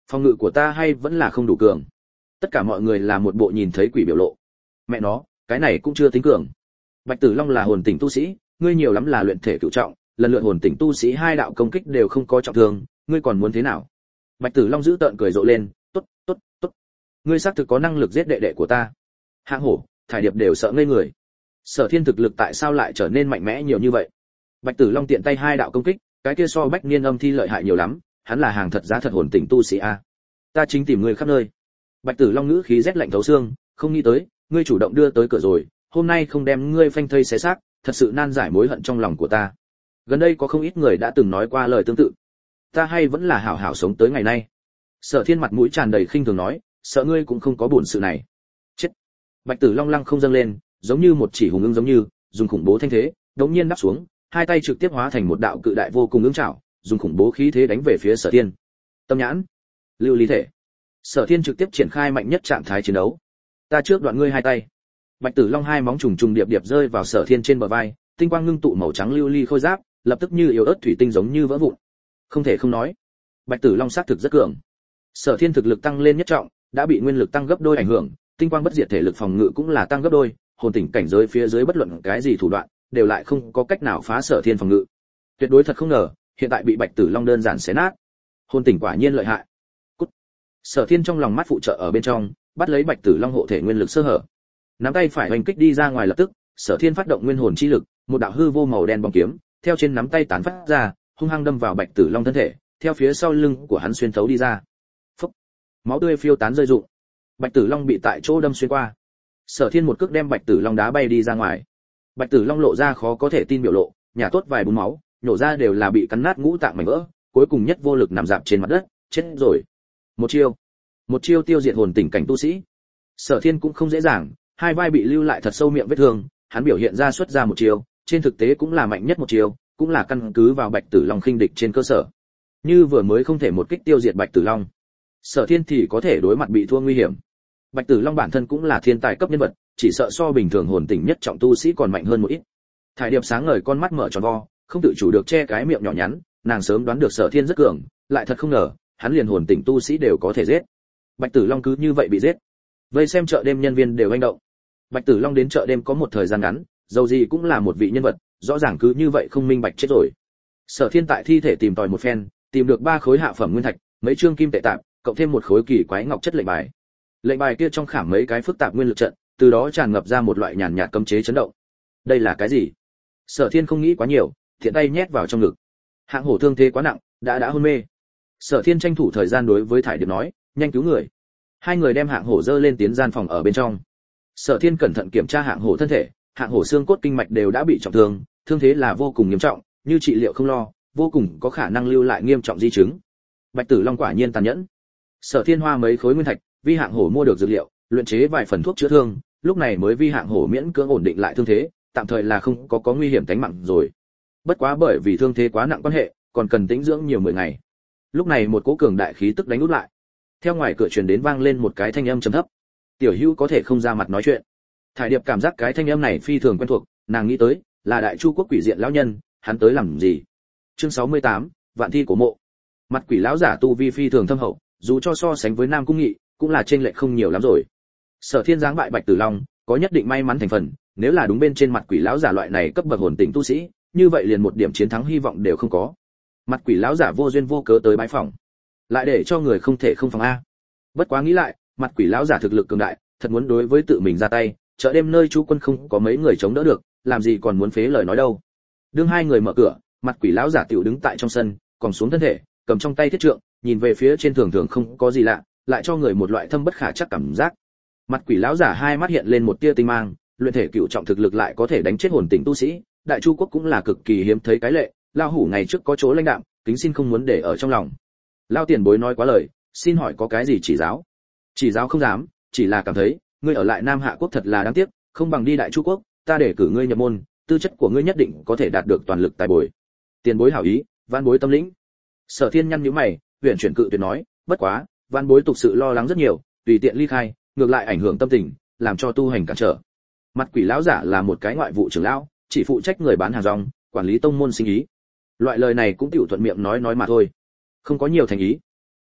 Phòng ngự của ta hay vẫn là không đủ cường. Tất cả mọi người là một bộ nhìn thấy quỷ biểu lộ. Mẹ nó, cái này cũng chưa tính cường. Bạch Tử Long là hồn tỉnh tu sĩ, ngươi nhiều lắm là luyện thể cửu trọng, lần lượt hồn tỉnh tu sĩ hai đạo công kích đều không có trọng thương, ngươi còn muốn thế nào? Bạch Tử Long giữ tợn cười rộ lên, tốt, tốt, tốt. Ngươi xác thực có năng lực giết đệ đệ của ta. Hạng Hổ, Thải Điệp đều sợ ngây người. Sở Thiên thực lực tại sao lại trở nên mạnh mẽ nhiều như vậy? Bạch Tử Long tiện tay hai đạo công kích, cái kia so Bách Niên Âm Thi lợi hại nhiều lắm, hắn là hàng thật giá thật hồn tỉnh tu sĩ a. Ta chính tìm ngươi khắp nơi. Bạch Tử Long ngữ khí rét lạnh thấu xương, không nghĩ tới, ngươi chủ động đưa tới cửa rồi, hôm nay không đem ngươi phanh thây xé xác, thật sự nan giải mối hận trong lòng của ta. Gần đây có không ít người đã từng nói qua lời tương tự. Ta hay vẫn là hảo hảo sống tới ngày nay. Sở Thiên mặt mũi tràn đầy khinh thường nói, sợ ngươi cũng không có buồn sự này. Chết. Bạch Tử Long lăng không dâng lên, giống như một chỉ hùng ưng giống như, dùng khủng bố thanh thế, đống nhiên đáp xuống, hai tay trực tiếp hóa thành một đạo cự đại vô cùng ưng chảo, dùng khủng bố khí thế đánh về phía Sở Thiên. Tâm nhãn, lưu ly thể. Sở Thiên trực tiếp triển khai mạnh nhất trạng thái chiến đấu. Ta trước đoạn ngươi hai tay. Bạch Tử Long hai móng trùng trùng điệp điệp rơi vào Sở Thiên trên bờ vai, tinh quang ngưng tụ màu trắng lưu ly khôi giáp, lập tức như yếu ớt thủy tinh giống như vỡ vụn. Không thể không nói, Bạch Tử Long sát thực rất cường. Sở Thiên thực lực tăng lên nhất trọng, đã bị nguyên lực tăng gấp đôi ảnh hưởng, tinh quang bất diệt thể lực phòng ngự cũng là tăng gấp đôi, hồn tỉnh cảnh giới phía dưới bất luận cái gì thủ đoạn, đều lại không có cách nào phá Sở Thiên phòng ngự. Tuyệt đối thật không ngờ, hiện tại bị Bạch Tử Long đơn giản xé nát. Hồn tỉnh quả nhiên lợi hại. Cút. Sở Thiên trong lòng mắt phụ trợ ở bên trong, bắt lấy Bạch Tử Long hộ thể nguyên lực sơ hở. Nắm tay phải hoành kích đi ra ngoài lập tức, Sở Thiên phát động nguyên hồn chi lực, một đạo hư vô màu đen bóng kiếm, theo trên nắm tay tán phát ra, hung hăng đâm vào Bạch Tử Long thân thể, theo phía sau lưng của hắn xuyên thấu đi ra. Phốc. Máu tươi phiêu tán rơi rụng. Bạch Tử Long bị tại chỗ đâm xuyên qua. Sở Thiên một cước đem Bạch Tử Long đá bay đi ra ngoài. Bạch Tử Long lộ ra khó có thể tin biểu lộ, nhả tốt vài búng máu, nhổ ra đều là bị cắn nát ngũ tạng mảnh vỡ, cuối cùng nhất vô lực nằm rạp trên mặt đất, chết rồi. Một chiêu, một chiêu tiêu diệt hồn tỉnh cảnh tu sĩ. Sở Thiên cũng không dễ dàng, hai vai bị lưu lại thật sâu miệng vết thương, hắn biểu hiện ra xuất ra một chiêu, trên thực tế cũng là mạnh nhất một chiêu, cũng là căn cứ vào Bạch Tử Long khinh địch trên cơ sở. Như vừa mới không thể một kích tiêu diệt Bạch Tử Long, Sở Thiên thì có thể đối mặt bị thua nguy hiểm. Bạch Tử Long bản thân cũng là thiên tài cấp nhân vật, chỉ sợ so bình thường hồn tỉnh nhất trọng tu sĩ còn mạnh hơn một ít. Thải Điệp sáng ngời con mắt mở tròn vo, không tự chủ được che cái miệng nhỏ nhắn, nàng sớm đoán được Sở Thiên rất cường, lại thật không ngờ, hắn liền hồn tỉnh tu sĩ đều có thể giết. Bạch Tử Long cứ như vậy bị giết. Vây xem chợ đêm nhân viên đều hành động. Bạch Tử Long đến chợ đêm có một thời gian ngắn, dầu gì cũng là một vị nhân vật, rõ ràng cứ như vậy không minh bạch chết rồi. Sở Thiên tại thi thể tìm tòi một phen, tìm được ba khối hạ phẩm nguyên thạch, mấy trương kim tệ tạm, cộng thêm một khối kỳ quái ngọc chất lệnh bài. Lệnh bài kia trong khảm mấy cái phức tạp nguyên lực trận, từ đó tràn ngập ra một loại nhàn nhạt cấm chế chấn động. Đây là cái gì? Sở Thiên không nghĩ quá nhiều, thiện tay nhét vào trong ngực. Hạng Hổ thương thế quá nặng, đã đã hôn mê. Sở Thiên tranh thủ thời gian đối với Thải Điệp nói, nhanh cứu người. Hai người đem Hạng Hổ dơ lên tiến gian phòng ở bên trong. Sở Thiên cẩn thận kiểm tra Hạng Hổ thân thể, Hạng Hổ xương cốt kinh mạch đều đã bị trọng thương, thương thế là vô cùng nghiêm trọng, như trị liệu không lo, vô cùng có khả năng lưu lại nghiêm trọng di chứng. Bạch Tử Long quả nhiên tàn nhẫn. Sở Thiên hoa mấy khối nguyên thạch, vi Hạng Hổ mua được dược liệu, luyện chế vài phần thuốc chữa thương, lúc này mới vi Hạng Hổ miễn cưỡng ổn định lại thương thế, tạm thời là không có có nguy hiểm tính mạng rồi. Bất quá bởi vì thương thế quá nặng quan hệ, còn cần tĩnh dưỡng nhiều mười ngày. Lúc này một cỗ cường đại khí tức đánh út lại. Theo ngoài cửa truyền đến vang lên một cái thanh âm trầm thấp. Tiểu Hữu có thể không ra mặt nói chuyện. Thải Điệp cảm giác cái thanh âm này phi thường quen thuộc, nàng nghĩ tới, là Đại Chu quốc quỷ diện lão nhân, hắn tới làm gì? Chương sáu mươi tám, Vạn thi cổ mộ. Mặt quỷ lão giả tu vi phi thường thâm hậu, dù cho so sánh với Nam Cung Nghị, cũng là chênh lệch không nhiều lắm rồi. Sở Thiên giáng bại Bạch Tử Long, có nhất định may mắn thành phần, nếu là đúng bên trên mặt quỷ lão giả loại này cấp bậc hồn tỉnh tu sĩ, như vậy liền một điểm chiến thắng hy vọng đều không có. Mặt quỷ lão giả vô duyên vô cớ tới bái phỏng, lại để cho người không thể không phòng a. Bất quá nghĩ lại, mặt quỷ lão giả thực lực cường đại, thật muốn đối với tự mình ra tay, chợ đêm nơi chú quân không có mấy người chống đỡ được, làm gì còn muốn phế lời nói đâu. Đương hai người mở cửa, mặt quỷ lão giả tiểu đứng tại trong sân, còn xuống thân thể, cầm trong tay thiết trượng, nhìn về phía trên thường thường không có gì lạ, lại cho người một loại thâm bất khả chắc cảm giác. Mặt quỷ lão giả hai mắt hiện lên một tia tinh mang, luyện thể cựu trọng thực lực lại có thể đánh chết hồn tỉnh tu sĩ, Đại Chu quốc cũng là cực kỳ hiếm thấy cái lệ, lao hủ ngày trước có chỗ lãnh đạm, kính xin không muốn để ở trong lòng. Lao tiền bối nói quá lời, xin hỏi có cái gì chỉ giáo? Chỉ giáo không dám, chỉ là cảm thấy, ngươi ở lại Nam Hạ quốc thật là đáng tiếc, không bằng đi Đại Chu quốc, ta để cử ngươi nhập môn, tư chất của ngươi nhất định có thể đạt được toàn lực tài bồi. Tiền bối hảo ý, van bối tâm lĩnh. Sở Thiên nhăn nhíu mày, huyền chuyển cự tuyệt nói, bất quá, van bối tục sự lo lắng rất nhiều, tùy tiện ly khai, ngược lại ảnh hưởng tâm tình, làm cho tu hành cản trở. Mặt quỷ lão giả là một cái ngoại vụ trưởng lão, chỉ phụ trách người bán hàng rong, quản lý tông môn sinh ý. Loại lời này cũng tiểu thuận miệng nói nói mà thôi, không có nhiều thành ý. Tốt,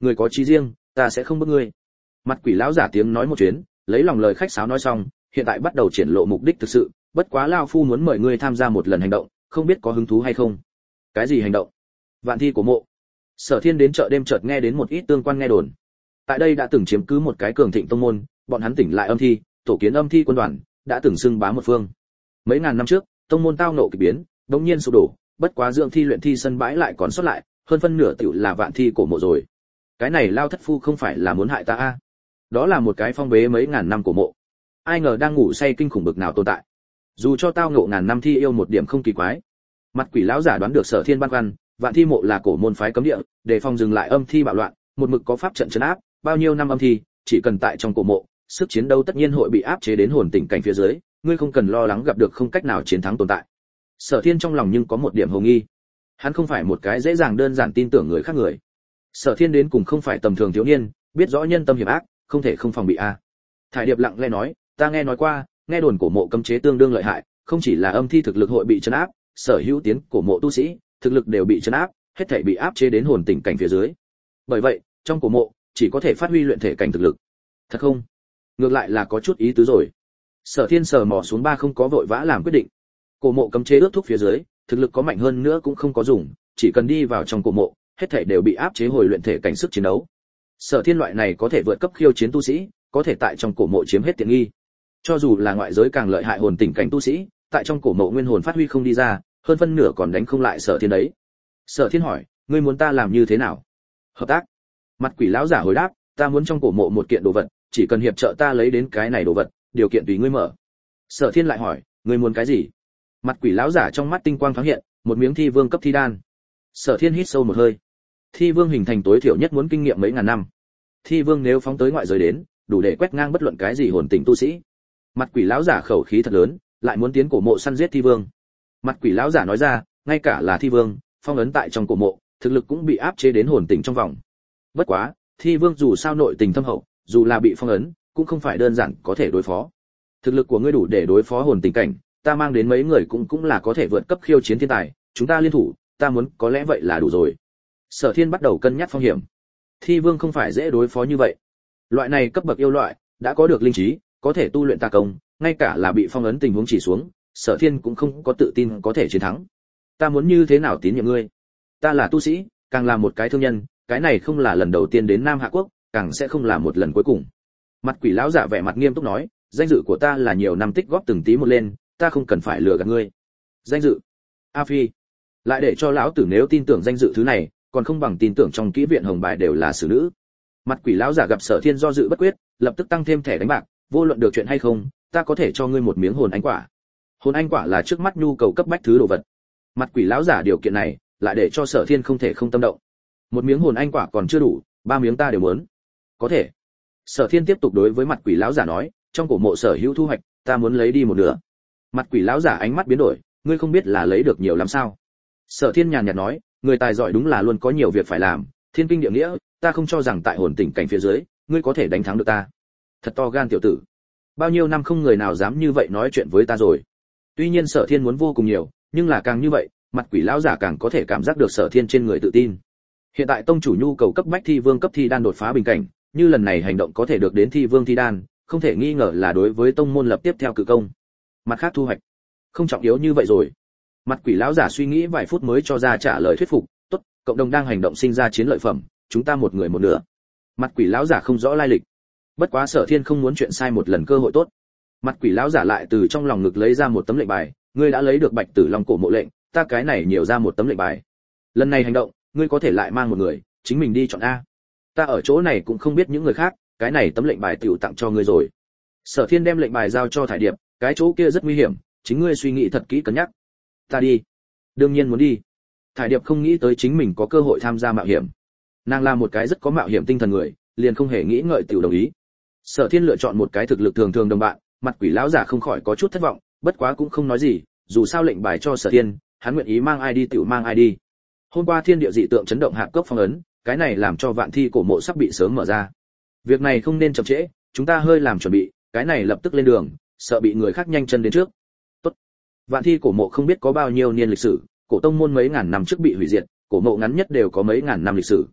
người có chí riêng, ta sẽ không bức ngươi. Mặt quỷ lão giả tiếng nói một chuyến, lấy lòng lời khách sáo nói xong, hiện tại bắt đầu triển lộ mục đích thực sự, bất quá lão phu muốn mời ngươi tham gia một lần hành động, không biết có hứng thú hay không. Cái gì hành động? Vạn thi cổ mộ. Sở Thiên đến chợ đêm chợt nghe đến một ít tương quan nghe đồn. Tại đây đã từng chiếm cứ một cái cường thịnh tông môn, bọn hắn tỉnh lại âm thi, tổ kiến âm thi quân đoàn, đã từng xưng bá một phương. Mấy ngàn năm trước, tông môn tao nộ kỳ biến, đống nhiên sụp đổ, bất quá dưỡng thi luyện thi sân bãi lại còn sót lại, hơn phân nửa tiểu là vạn thi cổ mộ rồi. Cái này Lao thất phu không phải là muốn hại ta a? À? Đó là một cái phong bế mấy ngàn năm cổ mộ. Ai ngờ đang ngủ say kinh khủng bực nào tồn tại. Dù cho tao ngộ ngàn năm thi yêu một điểm không kỳ quái. Mặt quỷ lão giả đoán được Sở Thiên băn khoăn, vạn thi mộ là cổ môn phái cấm địa, để phòng dừng lại âm thi bạo loạn, một mực có pháp trận trấn áp, bao nhiêu năm âm thi, chỉ cần tại trong cổ mộ, sức chiến đấu tất nhiên hội bị áp chế đến hồn tình cảnh phía dưới, ngươi không cần lo lắng gặp được không cách nào chiến thắng tồn tại. Sở Thiên trong lòng nhưng có một điểm hồ nghi. Hắn không phải một cái dễ dàng đơn giản tin tưởng người khác người. Sở Thiên đến cùng không phải tầm thường thiếu niên, biết rõ nhân tâm hiểm ác, không thể không phòng bị a. Thải Điệp lặng lẽ nói, ta nghe nói qua, nghe đồn cổ mộ cấm chế tương đương lợi hại, không chỉ là âm thi thực lực hội bị trấn áp, sở hữu tiến cổ mộ tu sĩ, thực lực đều bị trấn áp, hết thảy bị áp chế đến hồn tình cảnh phía dưới. Bởi vậy, trong cổ mộ chỉ có thể phát huy luyện thể cảnh thực lực. Thật không? Ngược lại là có chút ý tứ rồi. Sở Thiên sờ mò xuống ba không có vội vã làm quyết định. Cổ mộ cấm chế ước thúc phía dưới, thực lực có mạnh hơn nữa cũng không có dùng, chỉ cần đi vào trong cổ mộ, hết thảy đều bị áp chế hồi luyện thể cảnh sức chiến đấu. Sở Thiên loại này có thể vượt cấp khiêu chiến tu sĩ, có thể tại trong cổ mộ chiếm hết tiện nghi. Cho dù là ngoại giới càng lợi hại hồn tình cảnh tu sĩ, tại trong cổ mộ nguyên hồn phát huy không đi ra, hơn phân nửa còn đánh không lại Sở Thiên đấy. Sở Thiên hỏi, ngươi muốn ta làm như thế nào? Hợp tác. Mặt quỷ lão giả hồi đáp, ta muốn trong cổ mộ một kiện đồ vật, chỉ cần hiệp trợ ta lấy đến cái này đồ vật, điều kiện tùy ngươi mở. Sở Thiên lại hỏi, ngươi muốn cái gì? Mặt quỷ lão giả trong mắt tinh quang thoáng hiện, một miếng thi vương cấp thi đan. Sở Thiên hít sâu một hơi. Thi vương hình thành tối thiểu nhất muốn kinh nghiệm mấy ngàn năm. Thi vương nếu phóng tới ngoại giới đến, đủ để quét ngang bất luận cái gì hồn tình tu sĩ. Mặt quỷ lão giả khẩu khí thật lớn, lại muốn tiến cổ mộ săn giết thi vương. Mặt quỷ lão giả nói ra, ngay cả là thi vương, phong ấn tại trong cổ mộ, thực lực cũng bị áp chế đến hồn tình trong vòng. Bất quá, thi vương dù sao nội tình thâm hậu, dù là bị phong ấn, cũng không phải đơn giản có thể đối phó. Thực lực của ngươi đủ để đối phó hồn tình cảnh, ta mang đến mấy người cũng cũng là có thể vượt cấp khiêu chiến thiên tài, chúng ta liên thủ, ta muốn có lẽ vậy là đủ rồi. Sở Thiên bắt đầu cân nhắc phong hiểm. Thi vương không phải dễ đối phó như vậy. Loại này cấp bậc yêu loại, đã có được linh trí, có thể tu luyện tà công, ngay cả là bị phong ấn tình huống chỉ xuống, Sở Thiên cũng không có tự tin có thể chiến thắng. Ta muốn như thế nào tín nhiệm ngươi? Ta là tu sĩ, càng là một cái thương nhân, cái này không là lần đầu tiên đến Nam Hạ Quốc, càng sẽ không là một lần cuối cùng. Mặt quỷ lão giả vẻ mặt nghiêm túc nói, danh dự của ta là nhiều năm tích góp từng tí một lên, ta không cần phải lừa gạt ngươi. Danh dự? A Phi, lại để cho lão tử nếu tin tưởng danh dự thứ này, còn không bằng tin tưởng trong kỹ viện hồng bài đều là xử nữ. Mặt quỷ lão giả gặp Sở Thiên do dự bất quyết, lập tức tăng thêm thẻ đánh bạc, vô luận được chuyện hay không, ta có thể cho ngươi một miếng hồn anh quả. Hồn anh quả là trước mắt nhu cầu cấp bách thứ đồ vật. Mặt quỷ lão giả điều kiện này, lại để cho Sở Thiên không thể không tâm động. Một miếng hồn anh quả còn chưa đủ, ba miếng ta đều muốn. Có thể. Sở Thiên tiếp tục đối với mặt quỷ lão giả nói, trong cổ mộ sở hữu thu hoạch, ta muốn lấy đi một nửa. Mặt quỷ lão giả ánh mắt biến đổi, ngươi không biết là lấy được nhiều lắm sao? Sở Thiên nhàn nhạt nói, người tài giỏi đúng là luôn có nhiều việc phải làm, thiên kinh địa nghĩa, ta không cho rằng tại hồn tình cảnh phía dưới, ngươi có thể đánh thắng được ta. Thật to gan tiểu tử. Bao nhiêu năm không người nào dám như vậy nói chuyện với ta rồi. Tuy nhiên Sở Thiên muốn vô cùng nhiều, nhưng là càng như vậy, mặt quỷ lão giả càng có thể cảm giác được Sở Thiên trên người tự tin. Hiện tại tông chủ nhu cầu cấp bách thi vương cấp thi đan đột phá bình cảnh, như lần này hành động có thể được đến thi vương thi đan, không thể nghi ngờ là đối với tông môn lập tiếp theo cự công. Mặt khác thu hoạch, không trọng yếu như vậy rồi. Mặt quỷ lão giả suy nghĩ vài phút mới cho ra trả lời thuyết phục, tốt, cộng đồng đang hành động sinh ra chiến lợi phẩm, chúng ta một người một nửa. Mặt quỷ lão giả không rõ lai lịch, bất quá Sở Thiên không muốn chuyện sai một lần cơ hội tốt. Mặt quỷ lão giả lại từ trong lòng ngực lấy ra một tấm lệnh bài, ngươi đã lấy được Bạch Tử Long cổ mộ lệnh, ta cái này nhiều ra một tấm lệnh bài. Lần này hành động, ngươi có thể lại mang một người, chính mình đi chọn a. Ta ở chỗ này cũng không biết những người khác, cái này tấm lệnh bài tiểu tặng cho ngươi rồi. Sở Thiên đem lệnh bài giao cho Thải Điệp, cái chỗ kia rất nguy hiểm, chính ngươi suy nghĩ thật kỹ cân nhắc. Ta đi. Đương nhiên muốn đi. Thải Điệp không nghĩ tới chính mình có cơ hội tham gia mạo hiểm. Nàng là một cái rất có mạo hiểm tinh thần người, liền không hề nghĩ ngợi tiểu đồng ý. Sở Thiên lựa chọn một cái thực lực thường thường đồng bạn, mặt quỷ lão giả không khỏi có chút thất vọng, bất quá cũng không nói gì, dù sao lệnh bài cho Sở Thiên, hắn nguyện ý mang ai đi tiểu mang ai đi. Hôm qua thiên địa dị tượng chấn động hạp cốc phong ấn, cái này làm cho vạn thi cổ mộ sắp bị sớm mở ra. Việc này không nên chậm trễ, chúng ta hơi làm chuẩn bị, cái này lập tức lên đường, sợ bị người khác nhanh chân đến trước. Tốt. Vạn thi cổ mộ không biết có bao nhiêu niên lịch sử, cổ tông môn mấy ngàn năm trước bị hủy diệt, cổ mộ ngắn nhất đều có mấy ngàn năm lịch sử.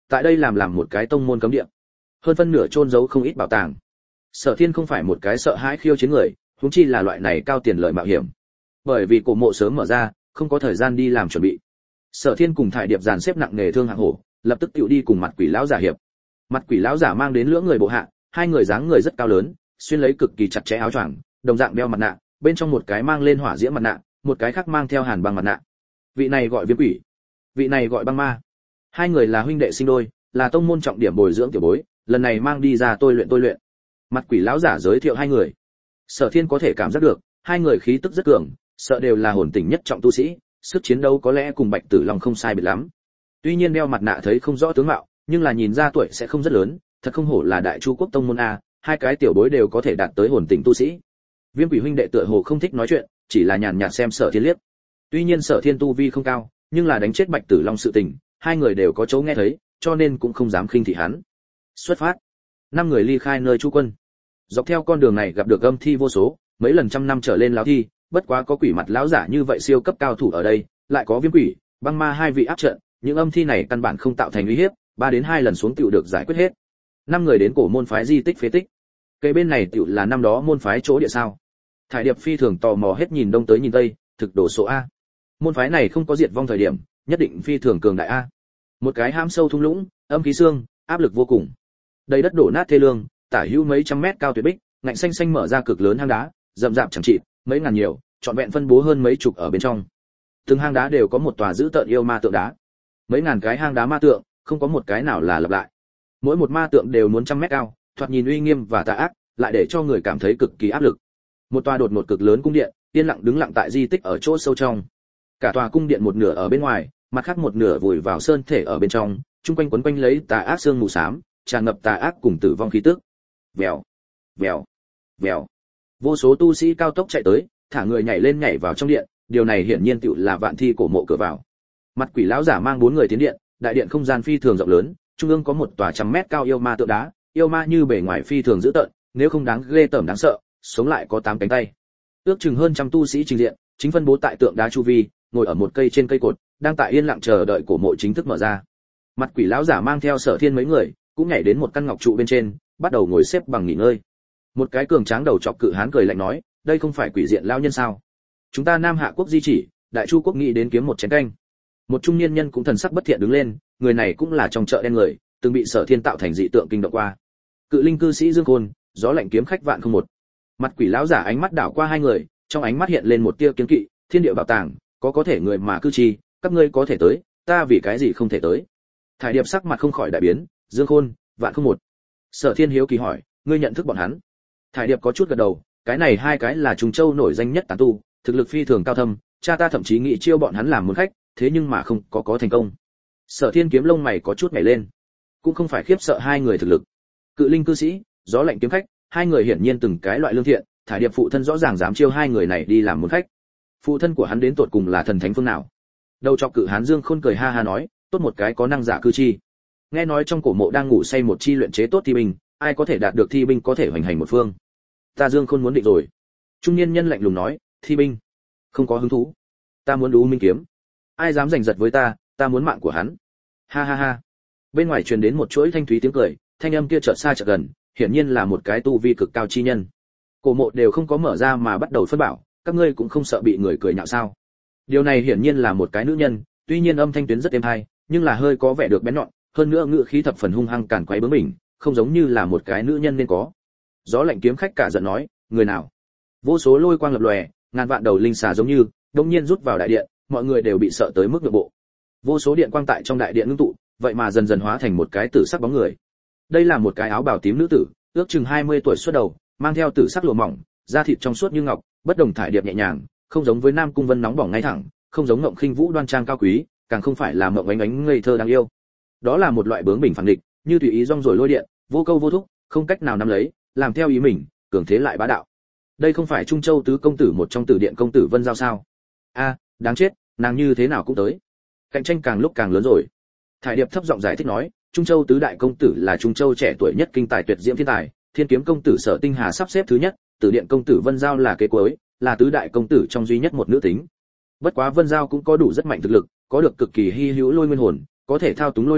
tại đây làm làm một cái tông môn cấm địa, hơn phân nửa chôn giấu không ít bảo tàng. Sở Thiên không phải một cái sợ hãi khiêu chiến người, huống chi là loại này cao tiền lợi mạo hiểm. Bởi vì cổ mộ sớm mở ra, không có thời gian đi làm chuẩn bị. Sở Thiên cùng Thải Điệp dàn xếp nặng nề thương hạng hổ, lập tức tiểu đi cùng mặt quỷ lão giả hiệp. Mặt quỷ lão giả mang đến lưỡng người bộ hạ, hai người dáng người rất cao lớn, xuyên lấy cực kỳ chặt chẽ áo choàng, đồng dạng đeo mặt nạ, bên trong một cái mang lên hỏa diễm mặt nạ, một cái khác mang theo hàn băng mặt nạ. Vị này gọi Viêm Quỷ, vị này gọi Băng Ma. Hai người là huynh đệ sinh đôi, là tông môn trọng điểm bồi dưỡng tiểu bối, lần này mang đi ra tôi luyện tôi luyện. Mặt quỷ lão giả giới thiệu hai người. Sở Thiên có thể cảm giác được, hai người khí tức rất cường, sợ đều là hồn tình nhất trọng tu sĩ, sức chiến đấu có lẽ cùng Bạch Tử Long không sai biệt lắm. Tuy nhiên đeo mặt nạ thấy không rõ tướng mạo, nhưng là nhìn ra tuổi sẽ không rất lớn, thật không hổ là Đại Chu quốc tông môn a, hai cái tiểu bối đều có thể đạt tới hồn tình tu sĩ. Viêm Quỷ huynh đệ tựa hồ không thích nói chuyện, chỉ là nhàn nhạt xem Sở Thiên liếc. Tuy nhiên Sở Thiên tu vi không cao, nhưng là đánh chết Bạch Tử Long sự tình, hai người đều có chỗ nghe thấy, cho nên cũng không dám khinh thị hắn. Xuất phát. Năm người ly khai nơi trú quân. Dọc theo con đường này gặp được âm thi vô số, mấy lần trăm năm trở lên lão thi, bất quá có quỷ mặt lão giả như vậy siêu cấp cao thủ ở đây, lại có Viêm Quỷ, Băng Ma hai vị áp trận, những âm thi này căn bản không tạo thành uy hiếp, ba đến hai lần xuống tiểu được giải quyết hết. Năm người đến cổ môn phái di tích phế tích. Cây bên này tiểu là năm đó môn phái chỗ địa sao? Thải Điệp phi thường tò mò hết nhìn đông tới nhìn tây, thực đồ số a. Môn phái này không có diệt vong thời điểm, nhất định phi thường cường đại a. Một cái hãm sâu thung lũng, âm khí xương, áp lực vô cùng. Đầy đất đổ nát thê lương, tả hữu mấy trăm mét cao tuyệt bích, ngạnh xanh xanh mở ra cực lớn hang đá, rậm rạp chẳng trị, mấy ngàn nhiều, trọn vẹn phân bố hơn mấy chục ở bên trong. Từng hang đá đều có một tòa giữ tợn yêu ma tượng đá. Mấy ngàn cái hang đá ma tượng, không có một cái nào là lặp lại. Mỗi một ma tượng đều muốn trăm mét cao, thoạt nhìn uy nghiêm và tà ác, lại để cho người cảm thấy cực kỳ áp lực. Một tòa đột ngột cực lớn cung điện, yên lặng đứng lặng tại di tích ở chỗ sâu trong. Cả tòa cung điện một nửa ở bên ngoài, mặt khác một nửa vùi vào sơn thể ở bên trong, chung quanh quấn quanh lấy tà ác sương mù xám, tràn ngập tà ác cùng tử vong khí tức. Vèo, vèo, vèo. Vô số tu sĩ cao tốc chạy tới, thả người nhảy lên nhảy vào trong điện, điều này hiển nhiên tựu là vạn thi cổ mộ cửa vào. Mặt quỷ lão giả mang bốn người tiến điện, đại điện không gian phi thường rộng lớn, trung ương có một tòa trăm mét cao yêu ma tượng đá, yêu ma như bề ngoài phi thường dữ tợn, nếu không đáng ghê tởm đáng sợ, sống lại có tám cánh tay. Ước chừng hơn trăm tu sĩ trình diện, chính phân bố tại tượng đá chu vi, ngồi ở một cây trên cây cột, đang tại yên lặng chờ đợi cổ mộ chính thức mở ra. Mặt quỷ lão giả mang theo Sở Thiên mấy người, cũng nhảy đến một căn ngọc trụ bên trên, bắt đầu ngồi xếp bằng nghỉ ngơi. Một cái cường tráng đầu chọc cự hán cười lạnh nói, đây không phải quỷ diện lão nhân sao? Chúng ta Nam Hạ quốc di chỉ, Đại Chu quốc nghĩ đến kiếm một chén canh. Một trung niên nhân cũng thần sắc bất thiện đứng lên, người này cũng là trong chợ đen người, từng bị Sở Thiên tạo thành dị tượng kinh động qua. Cự linh cư sĩ Dương Khôn, gió lạnh kiếm khách vạn không một. Mặt quỷ lão giả ánh mắt đảo qua hai người, trong ánh mắt hiện lên một tia kiêng kỵ, thiên địa bảo tàng, có có thể người mà cư trì, các ngươi có thể tới, ta vì cái gì không thể tới? Thải Điệp sắc mặt không khỏi đại biến, Dương Khôn, vạn không một. Sở Thiên hiếu kỳ hỏi, ngươi nhận thức bọn hắn? Thải Điệp có chút gật đầu, cái này hai cái là Trùng Châu nổi danh nhất tán tu, thực lực phi thường cao thâm, cha ta thậm chí nghĩ chiêu bọn hắn làm môn khách, thế nhưng mà không có có thành công. Sở Thiên kiếm lông mày có chút nhảy lên, cũng không phải khiếp sợ hai người thực lực. Cự linh cư sĩ, gió lạnh kiếm khách, hai người hiển nhiên từng cái loại lương thiện, Thải Điệp phụ thân rõ ràng dám chiêu hai người này đi làm môn khách. Phụ thân của hắn đến tột cùng là thần thánh phương nào? Đầu chọc cự hán Dương Khôn cười ha ha nói, tốt một cái có năng giả cư chi. Nghe nói trong cổ mộ đang ngủ say một chi luyện chế tốt thi binh, ai có thể đạt được thi binh có thể hoành hành một phương. Ta Dương Khôn muốn định rồi. Trung niên nhân lạnh lùng nói, thi binh, không có hứng thú. Ta muốn U Minh kiếm. Ai dám giành giật với ta, ta muốn mạng của hắn. Ha ha ha. Bên ngoài truyền đến một chuỗi thanh thúy tiếng cười, thanh âm kia chợt xa chợt gần, hiển nhiên là một cái tu vi cực cao chi nhân. Cổ mộ đều không có mở ra mà bắt đầu phân bảo, các ngươi cũng không sợ bị người cười nhạo sao? Điều này hiển nhiên là một cái nữ nhân, tuy nhiên âm thanh tuyến rất êm hay, nhưng là hơi có vẻ được bén nhọn, hơn nữa ngữ khí thập phần hung hăng càn quấy bướng bỉnh, không giống như là một cái nữ nhân nên có. Gió lạnh kiếm khách cả giận nói, người nào? Vô số lôi quang lập lòe, ngàn vạn đầu linh xà giống như, đột nhiên rút vào đại điện, mọi người đều bị sợ tới mức ngượng bộ. Vô số điện quang tại trong đại điện ngưng tụ, vậy mà dần dần hóa thành một cái tử sắc bóng người. Đây là một cái áo bào tím nữ tử, ước chừng hai mươi tuổi xuất đầu, mang theo tử sắc lụa mỏng, da thịt trong suốt như ngọc, bất đồng thải điệp nhẹ nhàng, không giống với Nam Cung Vân nóng bỏng ngay thẳng, không giống Ngộng Khinh Vũ đoan trang cao quý, càng không phải là Mộng Ánh Ánh ngây thơ đáng yêu. Đó là một loại bướng bỉnh phản địch, như tùy ý rong rồi lôi điện, vô câu vô thúc, không cách nào nắm lấy, làm theo ý mình, cường thế lại bá đạo. Đây không phải Trung Châu tứ công tử một trong Tử Điện công tử Vân Giao sao? A, đáng chết, nàng như thế nào cũng tới. Cạnh tranh càng lúc càng lớn rồi. Thải Điệp thấp giọng giải thích nói, Trung Châu tứ đại công tử là Trung Châu trẻ tuổi nhất kinh tài tuyệt diễm thiên tài, Thiên Kiếm công tử Sở Tinh Hà sắp xếp thứ nhất, Tử Điện công tử Vân Giao là kế cuối, là tứ đại công tử trong duy nhất một nữ tính. Bất quá Vân Giao cũng có đủ rất mạnh thực lực, có được cực kỳ hi hữu lôi nguyên hồn, có thể thao túng lôi điện,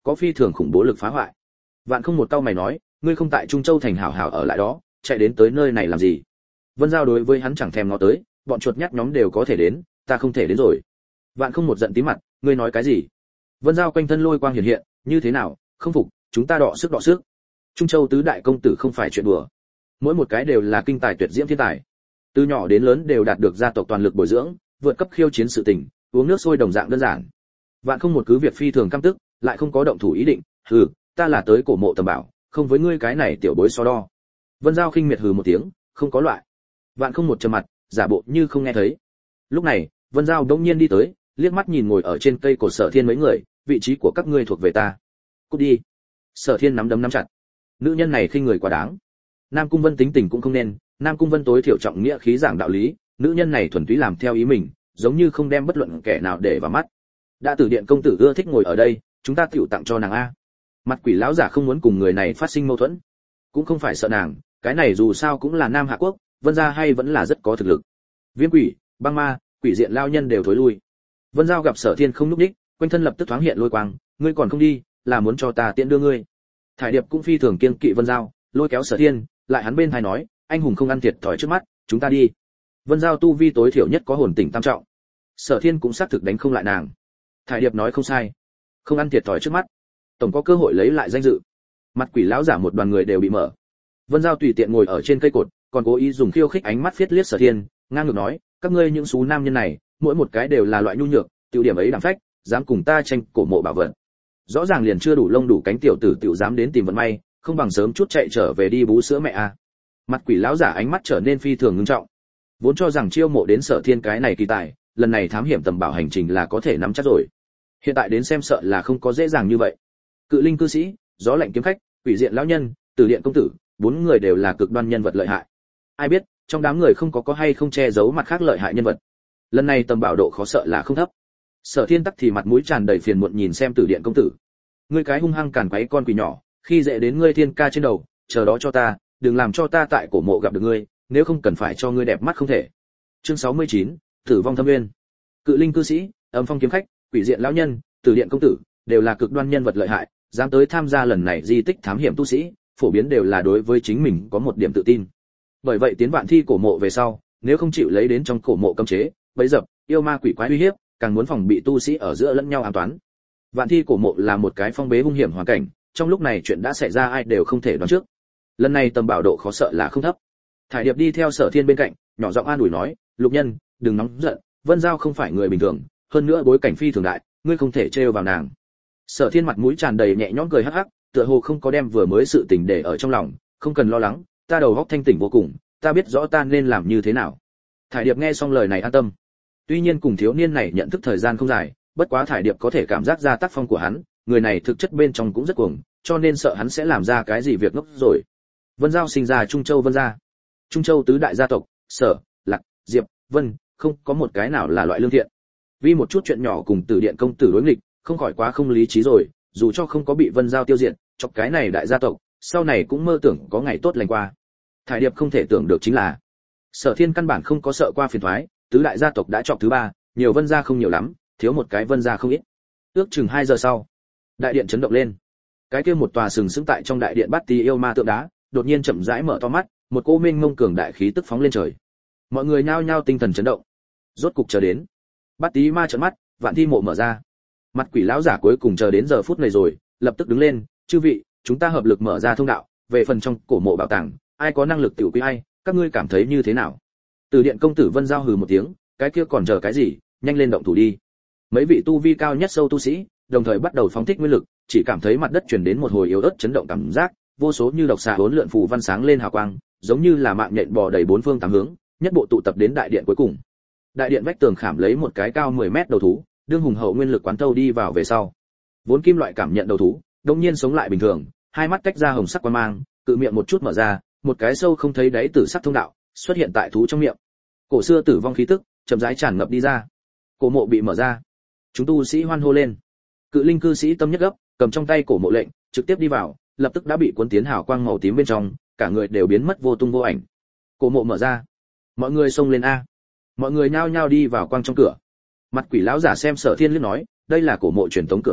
có phi thường khủng bố lực phá hoại. Vạn Không một tao mày nói, ngươi không tại Trung Châu thành hảo hảo ở lại đó, chạy đến tới nơi này làm gì? Vân Giao đối với hắn chẳng thèm ngó tới, bọn chuột nhắt nhóm đều có thể đến, ta không thể đến rồi. Vạn Không một giận tím mặt, ngươi nói cái gì? Vân Giao quanh thân lôi quang hiện hiện, như thế nào, không phục, chúng ta đọ sức đọ sức. Trung Châu tứ đại công tử không phải chuyện đùa, mỗi một cái đều là kinh tài tuyệt diễm thiên tài, từ nhỏ đến lớn đều đạt được gia tộc toàn lực bồi dưỡng, vượt cấp khiêu chiến sự tình, uống nước sôi đồng dạng đơn giản. Vạn Không một cứ việc phi thường căm tức, lại không có động thủ ý định, hừ, ta là tới cổ mộ tầm bảo, không với ngươi cái này tiểu bối so đo. Vân Giao khinh miệt hừ một tiếng, không có loại. Vạn Không một trầm mặt, giả bộ như không nghe thấy. Lúc này, Vân Giao đột nhiên đi tới, liếc mắt nhìn ngồi ở trên cây cột Sở Thiên mấy người, vị trí của các ngươi thuộc về ta. Cút đi. Sở Thiên nắm đấm nắm chặt. Nữ nhân này khinh người quá đáng. Nam Cung Vân tính tình cũng không nên, Nam Cung Vân tối thiểu trọng nghĩa khí giảng đạo lý, nữ nhân này thuần túy làm theo ý mình, giống như không đem bất luận kẻ nào để vào mắt. Đã Tử Điện công tử ưa thích ngồi ở đây, chúng ta tiểu tặng cho nàng a. Mặt Quỷ lão giả không muốn cùng người này phát sinh mâu thuẫn, cũng không phải sợ nàng, cái này dù sao cũng là Nam Hạ quốc, Vân gia hay vẫn là rất có thực lực. Viêm Quỷ, Băng Ma, Quỷ Diện lao nhân đều thối lui. Vân Giao gặp Sở Thiên không lúc đích, quanh thân lập tức thoáng hiện lôi quang, ngươi còn không đi, là muốn cho ta tiện đưa ngươi. Thải Điệp cũng phi thường kiêng kỵ Vân Giao, lôi kéo Sở Thiên, lại hắn bên tai nói, anh hùng không ăn thiệt thòi trước mắt, chúng ta đi. Vân Giao tu vi tối thiểu nhất có hồn tỉnh tam trọng, Sở Thiên cũng xác thực đánh không lại nàng. Thải Điệp nói không sai, không ăn thiệt thòi trước mắt, tổng có cơ hội lấy lại danh dự. Mặt Quỷ lão giả một đoàn người đều bị mở. Vân Giao tùy tiện ngồi ở trên cây cột, còn cố ý dùng khiêu khích ánh mắt phiết liếc Sở Thiên, ngang ngược nói, các ngươi những số nam nhân này, mỗi một cái đều là loại nhu nhược, tiểu điểm ấy đảm phách, dám cùng ta tranh cổ mộ bảo vật. Rõ ràng liền chưa đủ lông đủ cánh tiểu tử tiểu dám đến tìm vận may, không bằng sớm chút chạy trở về đi bú sữa mẹ a. À. Mặt Quỷ lão giả ánh mắt trở nên phi thường ngưng trọng. Vốn cho rằng chiêu mộ đến Sở Thiên cái này kỳ tài, lần này thám hiểm tầm bảo hành trình là có thể nắm chắc rồi. Hiện tại đến xem sợ là không có dễ dàng như vậy. Cự Linh cư sĩ, Gió lạnh kiếm khách, Quỷ Diện lão nhân, Tử Điện công tử, bốn người đều là cực đoan nhân vật lợi hại. Ai biết, trong đám người không có có hay không che giấu mặt khác lợi hại nhân vật. Lần này tầm bảo độ khó sợ là không thấp. Sở Thiên tắc thì mặt mũi tràn đầy phiền muộn nhìn xem Tử Điện công tử. Ngươi cái hung hăng càn quấy con quỷ nhỏ, khi dễ đến ngươi thiên ca trên đầu, chờ đó cho ta, đừng làm cho ta tại cổ mộ gặp được ngươi, nếu không cần phải cho ngươi đẹp mắt không thể. Chương sáu mươi chín, Tử vong thâm nguyên. Cự Linh cư sĩ, Âm phong kiếm khách, Quỷ Diện lão nhân, Tử Điện công tử, đều là cực đoan nhân vật lợi hại, dám tới tham gia lần này di tích thám hiểm tu sĩ, phổ biến đều là đối với chính mình có một điểm tự tin. Bởi vậy tiến vạn thi cổ mộ về sau, nếu không chịu lấy đến trong cổ mộ cấm chế, bấy dập, yêu ma quỷ quái uy hiếp, càng muốn phòng bị tu sĩ ở giữa lẫn nhau an toán. Vạn thi cổ mộ là một cái phong bế hung hiểm hoàn cảnh, trong lúc này chuyện đã xảy ra ai đều không thể đoán trước. Lần này tầm bảo độ khó sợ là không thấp. Thải Điệp đi theo Sở Thiên bên cạnh, nhỏ giọng an ủi nói, Lục Nhân, đừng nóng giận, Vân Giao không phải người bình thường, hơn nữa bối cảnh phi thường đại, ngươi không thể trêu vào nàng. Sở Thiên mặt mũi tràn đầy nhẹ nhõm cười hắc hắc, tựa hồ không có đem vừa mới sự tình để ở trong lòng, không cần lo lắng, ta đầu óc thanh tỉnh vô cùng, ta biết rõ ta nên làm như thế nào. Thải Điệp nghe xong lời này an tâm. Tuy nhiên cùng thiếu niên này nhận thức thời gian không dài, bất quá Thải Điệp có thể cảm giác ra tác phong của hắn, người này thực chất bên trong cũng rất cuồng, cho nên sợ hắn sẽ làm ra cái gì việc ngốc rồi. Vân Giao sinh ra Trung Châu Vân gia. Trung Châu tứ đại gia tộc, Sở, Lạc, Diệp, Vân, không có một cái nào là loại lương thiện. Vì một chút chuyện nhỏ cùng Tử Điện công tử đối nghịch, không khỏi quá không lý trí rồi, dù cho không có bị Vân Giao tiêu diệt, chọc cái này đại gia tộc, sau này cũng mơ tưởng có ngày tốt lành qua. Thải Điệp không thể tưởng được chính là, Sở Thiên căn bản không có sợ qua phiền toái, tứ đại gia tộc đã chọc thứ ba, nhiều Vân gia không nhiều lắm, thiếu một cái Vân gia không ít. Ước chừng hai giờ sau, đại điện chấn động lên. Cái kia một tòa sừng sững tại trong đại điện Bát Tý yêu ma tượng đá, đột nhiên chậm rãi mở to mắt, một cô mênh mông cường đại khí tức phóng lên trời. Mọi người nhao nhao tinh thần chấn động. Rốt cục chờ đến. Bát Tý ma trợn mắt, vạn thi mộ mở ra. Mặt Quỷ lão giả cuối cùng chờ đến giờ phút này rồi, lập tức đứng lên, chư vị, chúng ta hợp lực mở ra thông đạo, về phần trong cổ mộ bảo tàng, ai có năng lực tiểu quý ai, các ngươi cảm thấy như thế nào? Từ Điện công tử Vân Giao hừ một tiếng, cái kia còn chờ cái gì, nhanh lên động thủ đi. Mấy vị tu vi cao nhất sâu tu sĩ, đồng thời bắt đầu phóng thích nguyên lực, chỉ cảm thấy mặt đất truyền đến một hồi yếu ớt chấn động cảm giác, vô số như độc xà hỗn lượn phù văn sáng lên hào quang, giống như là mạng nhện bò đầy bốn phương tám hướng, nhất bộ tụ tập đến đại điện cuối cùng. Đại điện vách tường khảm lấy một cái cao mười mét đầu thú, đương hùng hậu nguyên lực quán thâu đi vào về sau. Vốn kim loại cảm nhận đầu thú, đột nhiên sống lại bình thường, hai mắt tách ra hồng sắc quang mang, cự miệng một chút mở ra, một cái sâu không thấy đáy tử sắc thông đạo xuất hiện tại thú trong miệng. Cổ xưa tử vong khí tức chậm rãi tràn ngập đi ra. Cổ mộ bị mở ra. Chúng tu sĩ hoan hô lên. Cự Linh cư sĩ tâm nhất gấp, cầm trong tay cổ mộ lệnh, trực tiếp đi vào, lập tức đã bị cuốn tiến hào quang màu tím bên trong, cả người đều biến mất vô tung vô ảnh. Cổ mộ mở ra. Mọi người xông lên a. Mọi người nhao nhao đi vào quang trong cửa. Mặt Quỷ lão giả xem Sở Thiên liếc nói, đây là cổ mộ truyền tống cửa vào,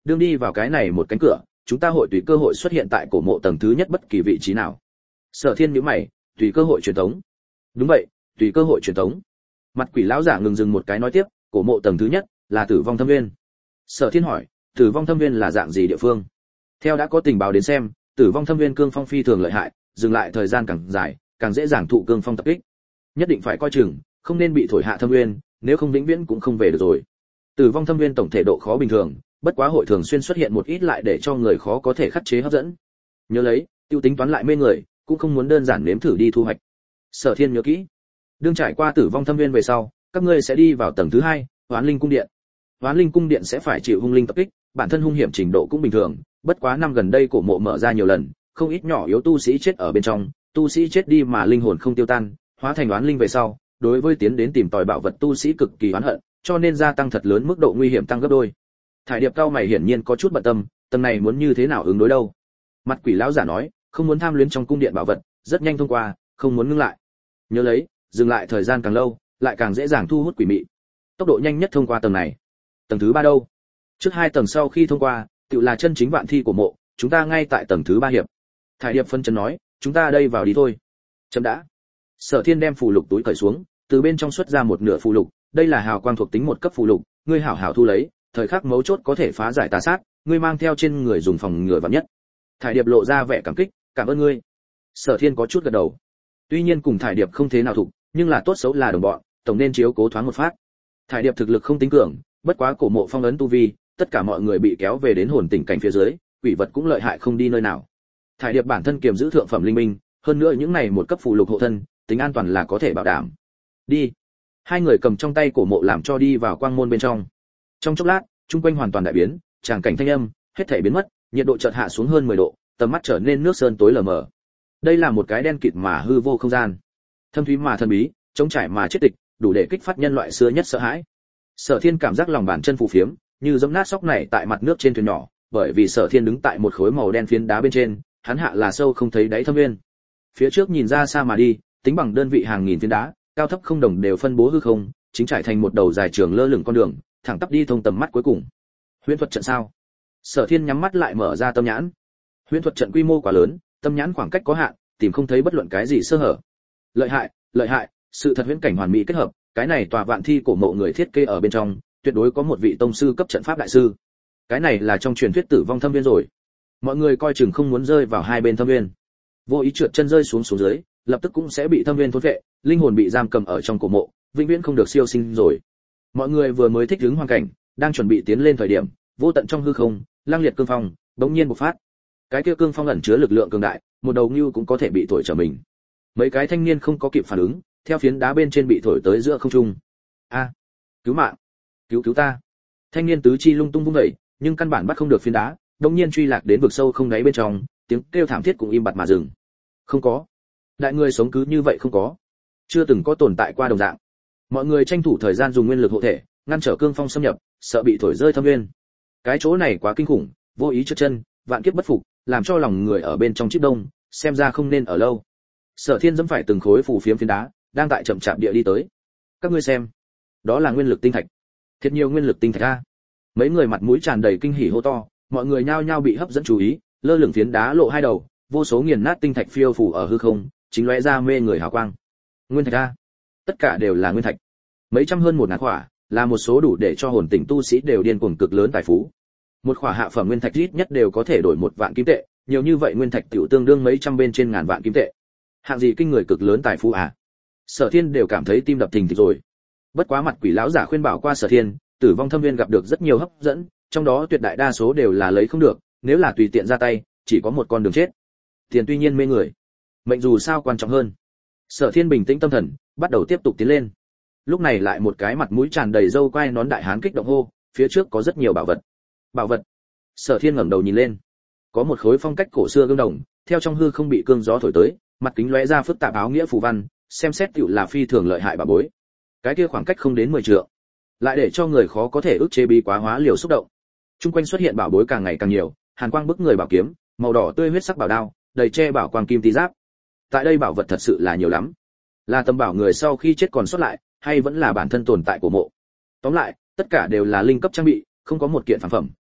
đương đi vào cái này một cánh cửa, chúng ta hội tùy cơ hội xuất hiện tại cổ mộ tầng thứ nhất bất kỳ vị trí nào. Sở Thiên nhíu mày, tùy cơ hội truyền tống. Đúng vậy, tùy cơ hội truyền tống. Mặt quỷ lão giả ngừng dừng một cái nói tiếp, cổ mộ tầng thứ nhất là Tử vong thâm viên. Sở Thiên hỏi, Tử vong thâm viên là dạng gì địa phương? Theo đã có tình báo đến xem, Tử vong thâm viên cương phong phi thường lợi hại, dừng lại thời gian càng dài, càng dễ dàng thụ cương phong tập kích. Nhất định phải coi chừng, không nên bị thổi hạ thâm viên, nếu không vĩnh viễn cũng không về được rồi. Tử vong thâm viên tổng thể độ khó bình thường, bất quá hội thường xuyên xuất hiện một ít lại để cho người khó có thể khắc chế hấp dẫn. Nhớ lấy, tiêu tính toán lại mê người, cũng không muốn đơn giản nếm thử đi thu hoạch. Sở Thiên nhớ kỹ, đương trải qua Tử vong thâm viên về sau, các ngươi sẽ đi vào tầng thứ hai, Hoán Linh cung điện. Hoán Linh cung điện sẽ phải chịu hung linh tập kích, bản thân hung hiểm trình độ cũng bình thường, bất quá năm gần đây cổ mộ mở ra nhiều lần, không ít nhỏ yếu tu sĩ chết ở bên trong, tu sĩ chết đi mà linh hồn không tiêu tan, hóa thành oán linh về sau, đối với tiến đến tìm tòi bảo vật tu sĩ cực kỳ oán hận, cho nên gia tăng thật lớn mức độ nguy hiểm tăng gấp đôi. Thải Điệp cao mày hiển nhiên có chút bận tâm, tầng này muốn như thế nào ứng đối đâu? Mặt quỷ lão giả nói, không muốn tham luyến trong cung điện bảo vật, rất nhanh thông qua, không muốn ngưng lại. Nhớ lấy, dừng lại thời gian càng lâu, lại càng dễ dàng thu hút quỷ mị. Tốc độ nhanh nhất thông qua tầng này. Tầng thứ ba đâu? Trước hai tầng sau khi thông qua, tự là chân chính vạn thi của mộ, chúng ta ngay tại tầng thứ ba hiệp. Thải Điệp phân chân nói, chúng ta đây vào đi thôi. Chấm đã. Sở Thiên đem phù lục túi cởi xuống, từ bên trong xuất ra một nửa phù lục, đây là hào quang thuộc tính một cấp phù lục, ngươi hảo hảo thu lấy, thời khắc mấu chốt có thể phá giải tà sát, ngươi mang theo trên người dùng phòng ngừa vạn nhất. Thải Điệp lộ ra vẻ cảm kích, cảm ơn ngươi. Sở Thiên có chút gật đầu. Tuy nhiên cùng Thải Điệp không thế nào thuộc, nhưng là tốt xấu là đồng bọn, tổng nên chiếu cố thoáng một phát. Thải Điệp thực lực không tính cường, bất quá cổ mộ phong ấn tu vi, tất cả mọi người bị kéo về đến hồn tình cảnh phía dưới, quỷ vật cũng lợi hại không đi nơi nào. Thải Điệp bản thân kiềm giữ thượng phẩm linh minh, hơn nữa những này một cấp phù lục hộ thân, tính an toàn là có thể bảo đảm. Đi. Hai người cầm trong tay cổ mộ làm cho đi vào quang môn bên trong. Trong chốc lát, trung quanh hoàn toàn đại biến, tràng cảnh thanh âm, hết thảy biến mất, nhiệt độ chợt hạ xuống hơn mười độ, tầm mắt trở nên nước sơn tối lờ mờ. Đây là một cái đen kịt mà hư vô không gian, thâm thúy mà thần bí, trống trải mà chết tịch, đủ để kích phát nhân loại xưa nhất sợ hãi. Sở Thiên cảm giác lòng bàn chân phù phiếm, như giẫm nát sóc này tại mặt nước trên thuyền nhỏ, bởi vì Sở Thiên đứng tại một khối màu đen phiến đá bên trên, hắn hạ là sâu không thấy đáy thâm nguyên. Phía trước nhìn ra xa mà đi, tính bằng đơn vị hàng nghìn phiến đá, cao thấp không đồng đều phân bố hư không, chính trải thành một đầu dài trường lơ lửng con đường, thẳng tắp đi thông tầm mắt cuối cùng. Huyễn thuật trận sao? Sở Thiên nhắm mắt lại mở ra tâm nhãn. Huyễn thuật trận quy mô quá lớn, tâm nhãn khoảng cách có hạn, tìm không thấy bất luận cái gì sơ hở. Lợi hại, lợi hại, sự thật huyễn cảnh hoàn mỹ kết hợp, cái này tòa vạn thi cổ mộ người thiết kế ở bên trong, tuyệt đối có một vị tông sư cấp trận pháp đại sư. Cái này là trong truyền thuyết tử vong thâm viên rồi. Mọi người coi chừng không muốn rơi vào hai bên thâm viên. Vô ý trượt chân rơi xuống xuống dưới, lập tức cũng sẽ bị thâm viên thôn vệ, linh hồn bị giam cầm ở trong cổ mộ, vĩnh viễn không được siêu sinh rồi. Mọi người vừa mới thích ứng hoàn cảnh, đang chuẩn bị tiến lên thời điểm, vô tận trong hư không, lang liệt cương phong, bỗng nhiên bộc phát. Cái kia cương phong ẩn chứa lực lượng cường đại, một đầu nhưu cũng có thể bị thổi trở mình. Mấy cái thanh niên không có kịp phản ứng, theo phiến đá bên trên bị thổi tới giữa không trung. A, cứu mạng, cứu cứu ta! Thanh niên tứ chi lung tung vung dậy, nhưng căn bản bắt không được phiến đá, đột nhiên truy lạc đến vực sâu không đáy bên trong, tiếng kêu thảm thiết cũng im bặt mà dừng. Không có, đại người sống cứ như vậy không có, chưa từng có tồn tại qua đồng dạng. Mọi người tranh thủ thời gian dùng nguyên lực hộ thể, ngăn trở cương phong xâm nhập, sợ bị thổi rơi thâm nguyên. Cái chỗ này quá kinh khủng, vô ý trượt chân, vạn kiếp bất phục, làm cho lòng người ở bên trong chip đông, xem ra không nên ở lâu. Sở Thiên dẫm phải từng khối phù phiếm phiến đá, đang tại chậm chạp địa đi tới. Các ngươi xem, đó là nguyên lực tinh thạch. Thiệt nhiều nguyên lực tinh thạch a. Mấy người mặt mũi tràn đầy kinh hỉ hô to, mọi người nhao nhao bị hấp dẫn chú ý, lơ lửng phiến đá lộ hai đầu, vô số nghiền nát tinh thạch phiêu phù ở hư không, chính lóe ra mê người hào quang. Nguyên thạch a, tất cả đều là nguyên thạch. Mấy trăm hơn một ngàn khỏa, là một số đủ để cho hồn tỉnh tu sĩ đều điên cuồng cực lớn tài phú. Một khỏa hạ phẩm nguyên thạch ít nhất đều có thể đổi một vạn kim tệ, nhiều như vậy nguyên thạch tiểu tương đương mấy trăm bên trên ngàn vạn kim tệ. Hạng gì kinh người cực lớn tài phú à? Sở Thiên đều cảm thấy tim đập thình thịch rồi. Bất quá mặt quỷ lão giả khuyên bảo qua Sở Thiên, Tử vong thâm viên gặp được rất nhiều hấp dẫn, trong đó tuyệt đại đa số đều là lấy không được, nếu là tùy tiện ra tay, chỉ có một con đường chết. Tiền tuy nhiên mê người, mệnh dù sao quan trọng hơn. Sở Thiên bình tĩnh tâm thần, bắt đầu tiếp tục tiến lên. Lúc này lại một cái mặt mũi tràn đầy râu quai nón đại hán kích động hô, phía trước có rất nhiều bảo vật. Bảo vật? Sở Thiên ngẩng đầu nhìn lên, có một khối phong cách cổ xưa gương đồng, theo trong hư không bị cương gió thổi tới, mặt kính lóe ra phức tạp áo nghĩa phù văn, xem xét tựu là phi thường lợi hại bà bối. Cái kia khoảng cách không đến mười trượng, lại để cho người khó có thể ức chế bi quá hóa liều xúc động. Trung quanh xuất hiện bảo bối càng ngày càng nhiều, hàn quang bức người bảo kiếm, màu đỏ tươi huyết sắc bảo đao, đầy che bảo quang kim tí giáp. Tại đây bảo vật thật sự là nhiều lắm. Là tầm bảo người sau khi chết còn xuất lại, hay vẫn là bản thân tồn tại của mộ. Tóm lại, tất cả đều là linh cấp trang bị, không có một kiện phàm phẩm,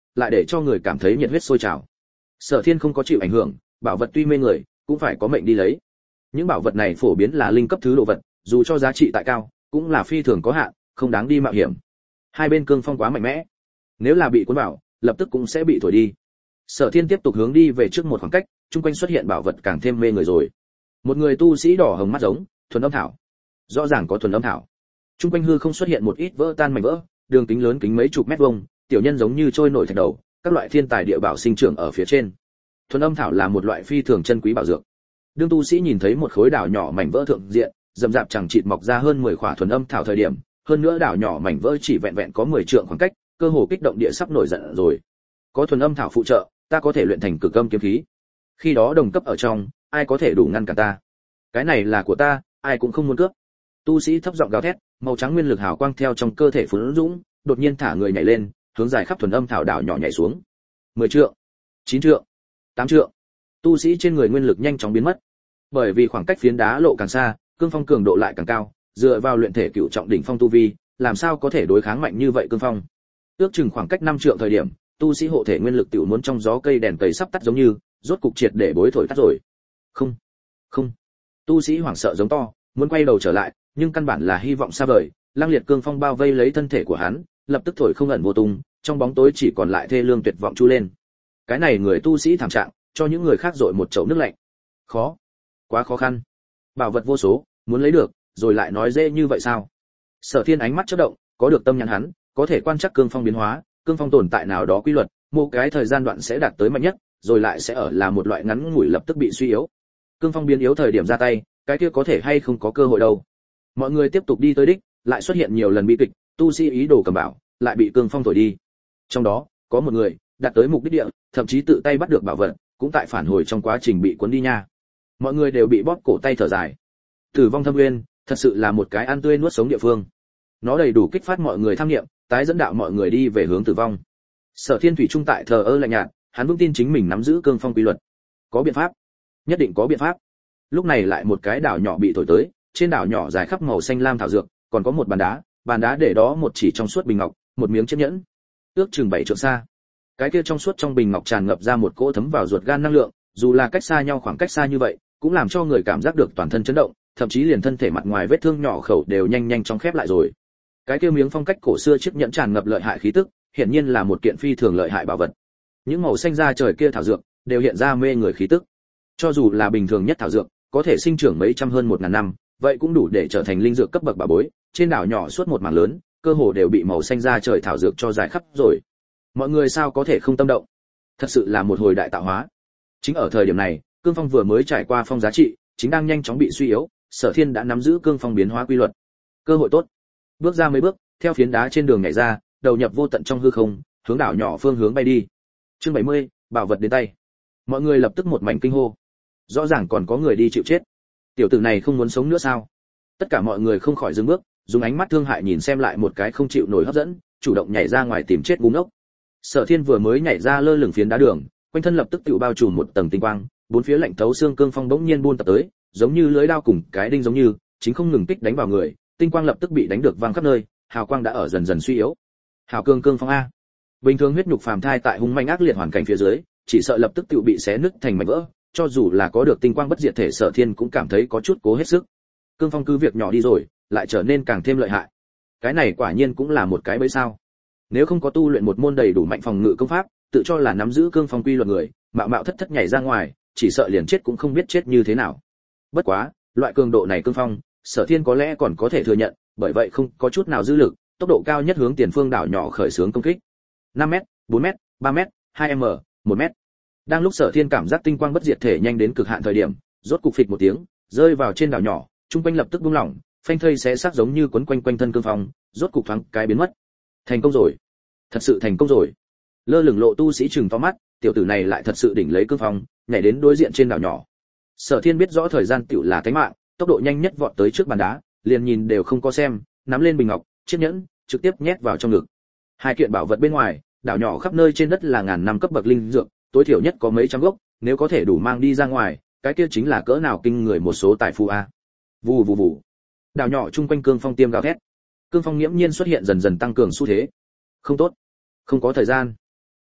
lại để cho người cảm thấy nhiệt huyết sôi trào. Sở Thiên không có chịu ảnh hưởng, bảo vật tuy mê người, cũng phải có mệnh đi lấy. Những bảo vật này phổ biến là linh cấp thứ đồ vật, dù cho giá trị tại cao, cũng là phi thường có hạn, không đáng đi mạo hiểm. Hai bên cương phong quá mạnh mẽ, nếu là bị cuốn vào, lập tức cũng sẽ bị thổi đi. Sở Thiên tiếp tục hướng đi về trước một khoảng cách, chung quanh xuất hiện bảo vật càng thêm mê người rồi. Một người tu sĩ đỏ hồng mắt giống, thuần âm thảo. Rõ ràng có thuần âm thảo. Chung quanh hư không xuất hiện một ít vỡ tan mảnh vỡ, đường kính lớn kính mấy chục mét vuông, tiểu nhân giống như trôi nổi thạch đầu, các loại thiên tài địa bảo sinh trưởng ở phía trên. Thuần âm thảo là một loại phi thường chân quý bảo dược. Đương tu sĩ nhìn thấy một khối đảo nhỏ mảnh vỡ thượng diện, rậm rạp chẳng chịt mọc ra hơn mười khỏa thuần âm thảo thời điểm, hơn nữa đảo nhỏ mảnh vỡ chỉ vẹn vẹn có mười trượng khoảng cách, cơ hồ kích động địa sắp nổi giận rồi. Có thuần âm thảo phụ trợ, ta có thể luyện thành cực âm kiếm khí. Khi đó đồng cấp ở trong, ai có thể đủ ngăn cản ta? Cái này là của ta, ai cũng không muốn cướp. Tu sĩ thấp giọng gào thét, màu trắng nguyên lực hào quang theo trong cơ thể phun dũng, đột nhiên thả người nhảy lên, hướng dài khắp thuần âm thảo đảo nhỏ nhảy xuống. mười trượng, chín trượng, tám trượng. Tu sĩ trên người nguyên lực nhanh chóng biến mất. Bởi vì khoảng cách phiến đá lộ càng xa, cương phong cường độ lại càng cao, dựa vào luyện thể cựu trọng đỉnh phong tu vi, làm sao có thể đối kháng mạnh như vậy cương phong? Ước chừng khoảng cách năm trượng thời điểm, tu sĩ hộ thể nguyên lực tiểu muốn trong gió cây đèn cầy sắp tắt giống như, rốt cục triệt để bối thổi tắt rồi. Không, không. Tu sĩ hoảng sợ giống to, muốn quay đầu trở lại, nhưng căn bản là hy vọng xa vời, lang liệt cương phong bao vây lấy thân thể của hắn, lập tức thổi không ẩn vô tung, trong bóng tối chỉ còn lại thê lương tuyệt vọng chu lên. Cái này người tu sĩ thảm trạng, cho những người khác dội một chậu nước lạnh. Khó, quá khó khăn. Bảo vật vô số, muốn lấy được, rồi lại nói dễ như vậy sao? Sở Thiên ánh mắt chớp động, có được tâm nhãn hắn, có thể quan trắc cương phong biến hóa, cương phong tồn tại nào đó quy luật, một cái thời gian đoạn sẽ đạt tới mạnh nhất, rồi lại sẽ ở là một loại ngắn ngủi lập tức bị suy yếu. Cương phong biến yếu thời điểm ra tay, cái kia có thể hay không có cơ hội đâu. Mọi người tiếp tục đi tới đích, lại xuất hiện nhiều lần bi kịch, tu sĩ ý đồ cầm bảo, lại bị cương phong thổi đi. Trong đó, có một người đạt tới mục đích địa, thậm chí tự tay bắt được bảo vật, cũng tại phản hồi trong quá trình bị cuốn đi nha. Mọi người đều bị bóp cổ tay thở dài. Tử vong thâm nguyên, thật sự là một cái ăn tươi nuốt sống địa phương. Nó đầy đủ kích phát mọi người tham niệm, tái dẫn đạo mọi người đi về hướng tử vong. Sở Thiên thủy trung tại thờ ơ lạnh nhạt, hắn vững tin chính mình nắm giữ cương phong quy luật. Có biện pháp, nhất định có biện pháp. Lúc này lại một cái đảo nhỏ bị thổi tới, trên đảo nhỏ dài khắp màu xanh lam thảo dược, còn có một bàn đá, bàn đá để đó một chỉ trong suốt bình ngọc, một miếng chiếc nhẫn, ước chừng bảy trượng xa. Cái kia trong suốt trong bình ngọc tràn ngập ra một cỗ thấm vào ruột gan năng lượng, dù là cách xa nhau khoảng cách xa như vậy, cũng làm cho người cảm giác được toàn thân chấn động, thậm chí liền thân thể mặt ngoài vết thương nhỏ khẩu đều nhanh nhanh chóng khép lại rồi. Cái kia miếng phong cách cổ xưa chiếc nhẫn tràn ngập lợi hại khí tức, hiển nhiên là một kiện phi thường lợi hại bảo vật. Những màu xanh da trời kia thảo dược đều hiện ra mê người khí tức. Cho dù là bình thường nhất thảo dược, có thể sinh trưởng mấy trăm hơn một ngàn năm, vậy cũng đủ để trở thành linh dược cấp bậc bảo bối. Trên đảo nhỏ suốt một mảng lớn, cơ hồ đều bị màu xanh da trời thảo dược cho dài khắp rồi. Mọi người sao có thể không tâm động? Thật sự là một hồi đại tạo hóa. Chính ở thời điểm này, cương phong vừa mới trải qua phong giá trị, chính đang nhanh chóng bị suy yếu, Sở Thiên đã nắm giữ cương phong biến hóa quy luật. Cơ hội tốt. Bước ra mấy bước, theo phiến đá trên đường nhảy ra, đầu nhập vô tận trong hư không, hướng đảo nhỏ phương hướng bay đi. Chương bảy mươi, bảo vật đến tay. Mọi người lập tức một mảnh kinh hô. Rõ ràng còn có người đi chịu chết. Tiểu tử này không muốn sống nữa sao? Tất cả mọi người không khỏi dừng bước, dùng ánh mắt thương hại nhìn xem lại một cái không chịu nổi hấp dẫn, chủ động nhảy ra ngoài tìm chết ngu ngốc. Sở Thiên vừa mới nhảy ra lơ lửng phiến đá đường, quanh thân lập tức tự bao trùm một tầng tinh quang, bốn phía lạnh thấu xương cương phong bỗng nhiên buôn tập tới, giống như lưới đao cùng cái đinh giống như, chính không ngừng kích đánh vào người, tinh quang lập tức bị đánh được vang khắp nơi, hào quang đã ở dần dần suy yếu. Hào cương cương phong a. Bình thường huyết nhục phàm thai tại hung manh ác liệt hoàn cảnh phía dưới, chỉ sợ lập tức tự bị xé nứt thành mảnh vỡ, cho dù là có được tinh quang bất diệt thể Sở Thiên cũng cảm thấy có chút cố hết sức. Cương phong cứ việc nhỏ đi rồi, lại trở nên càng thêm lợi hại. Cái này quả nhiên cũng là một cái bẫy sao? Nếu không có tu luyện một môn đầy đủ mạnh phòng ngự công pháp, tự cho là nắm giữ cương phong quy luật người, mạo mạo thất thất nhảy ra ngoài, chỉ sợ liền chết cũng không biết chết như thế nào. Bất quá, loại cường độ này cương phong, Sở Thiên có lẽ còn có thể thừa nhận, bởi vậy không có chút nào dư lực, tốc độ cao nhất hướng tiền phương đảo nhỏ khởi xướng công kích. năm mét, bốn mét, ba mét, hai mét, một mét. Đang lúc Sở Thiên cảm giác tinh quang bất diệt thể nhanh đến cực hạn thời điểm, rốt cục phịch một tiếng, rơi vào trên đảo nhỏ, trung quanh lập tức buông lỏng, phanh thây xé xác giống như quấn quanh quanh thân cương phong, rốt cục thoáng cái biến mất. Thành công rồi, thật sự thành công rồi. Lơ lửng lộ tu sĩ trừng to mắt, tiểu tử này lại thật sự đỉnh lấy cương phong, nhảy đến đối diện trên đảo nhỏ. Sở Thiên biết rõ thời gian tiểu là cái mạng, tốc độ nhanh nhất vọt tới trước bàn đá, liền nhìn đều không có xem, nắm lên bình ngọc, chiếc nhẫn, trực tiếp nhét vào trong ngực. Hai kiện bảo vật bên ngoài, đảo nhỏ khắp nơi trên đất là ngàn năm cấp bậc linh dược, tối thiểu nhất có mấy trăm gốc, nếu có thể đủ mang đi ra ngoài, cái kia chính là cỡ nào kinh người một số tài phú a. Vù vù vù. Đảo nhỏ chung quanh cương phong tiêm gào thét. Cương phong nghiễm nhiên xuất hiện dần dần tăng cường xu thế. Không tốt, không có thời gian.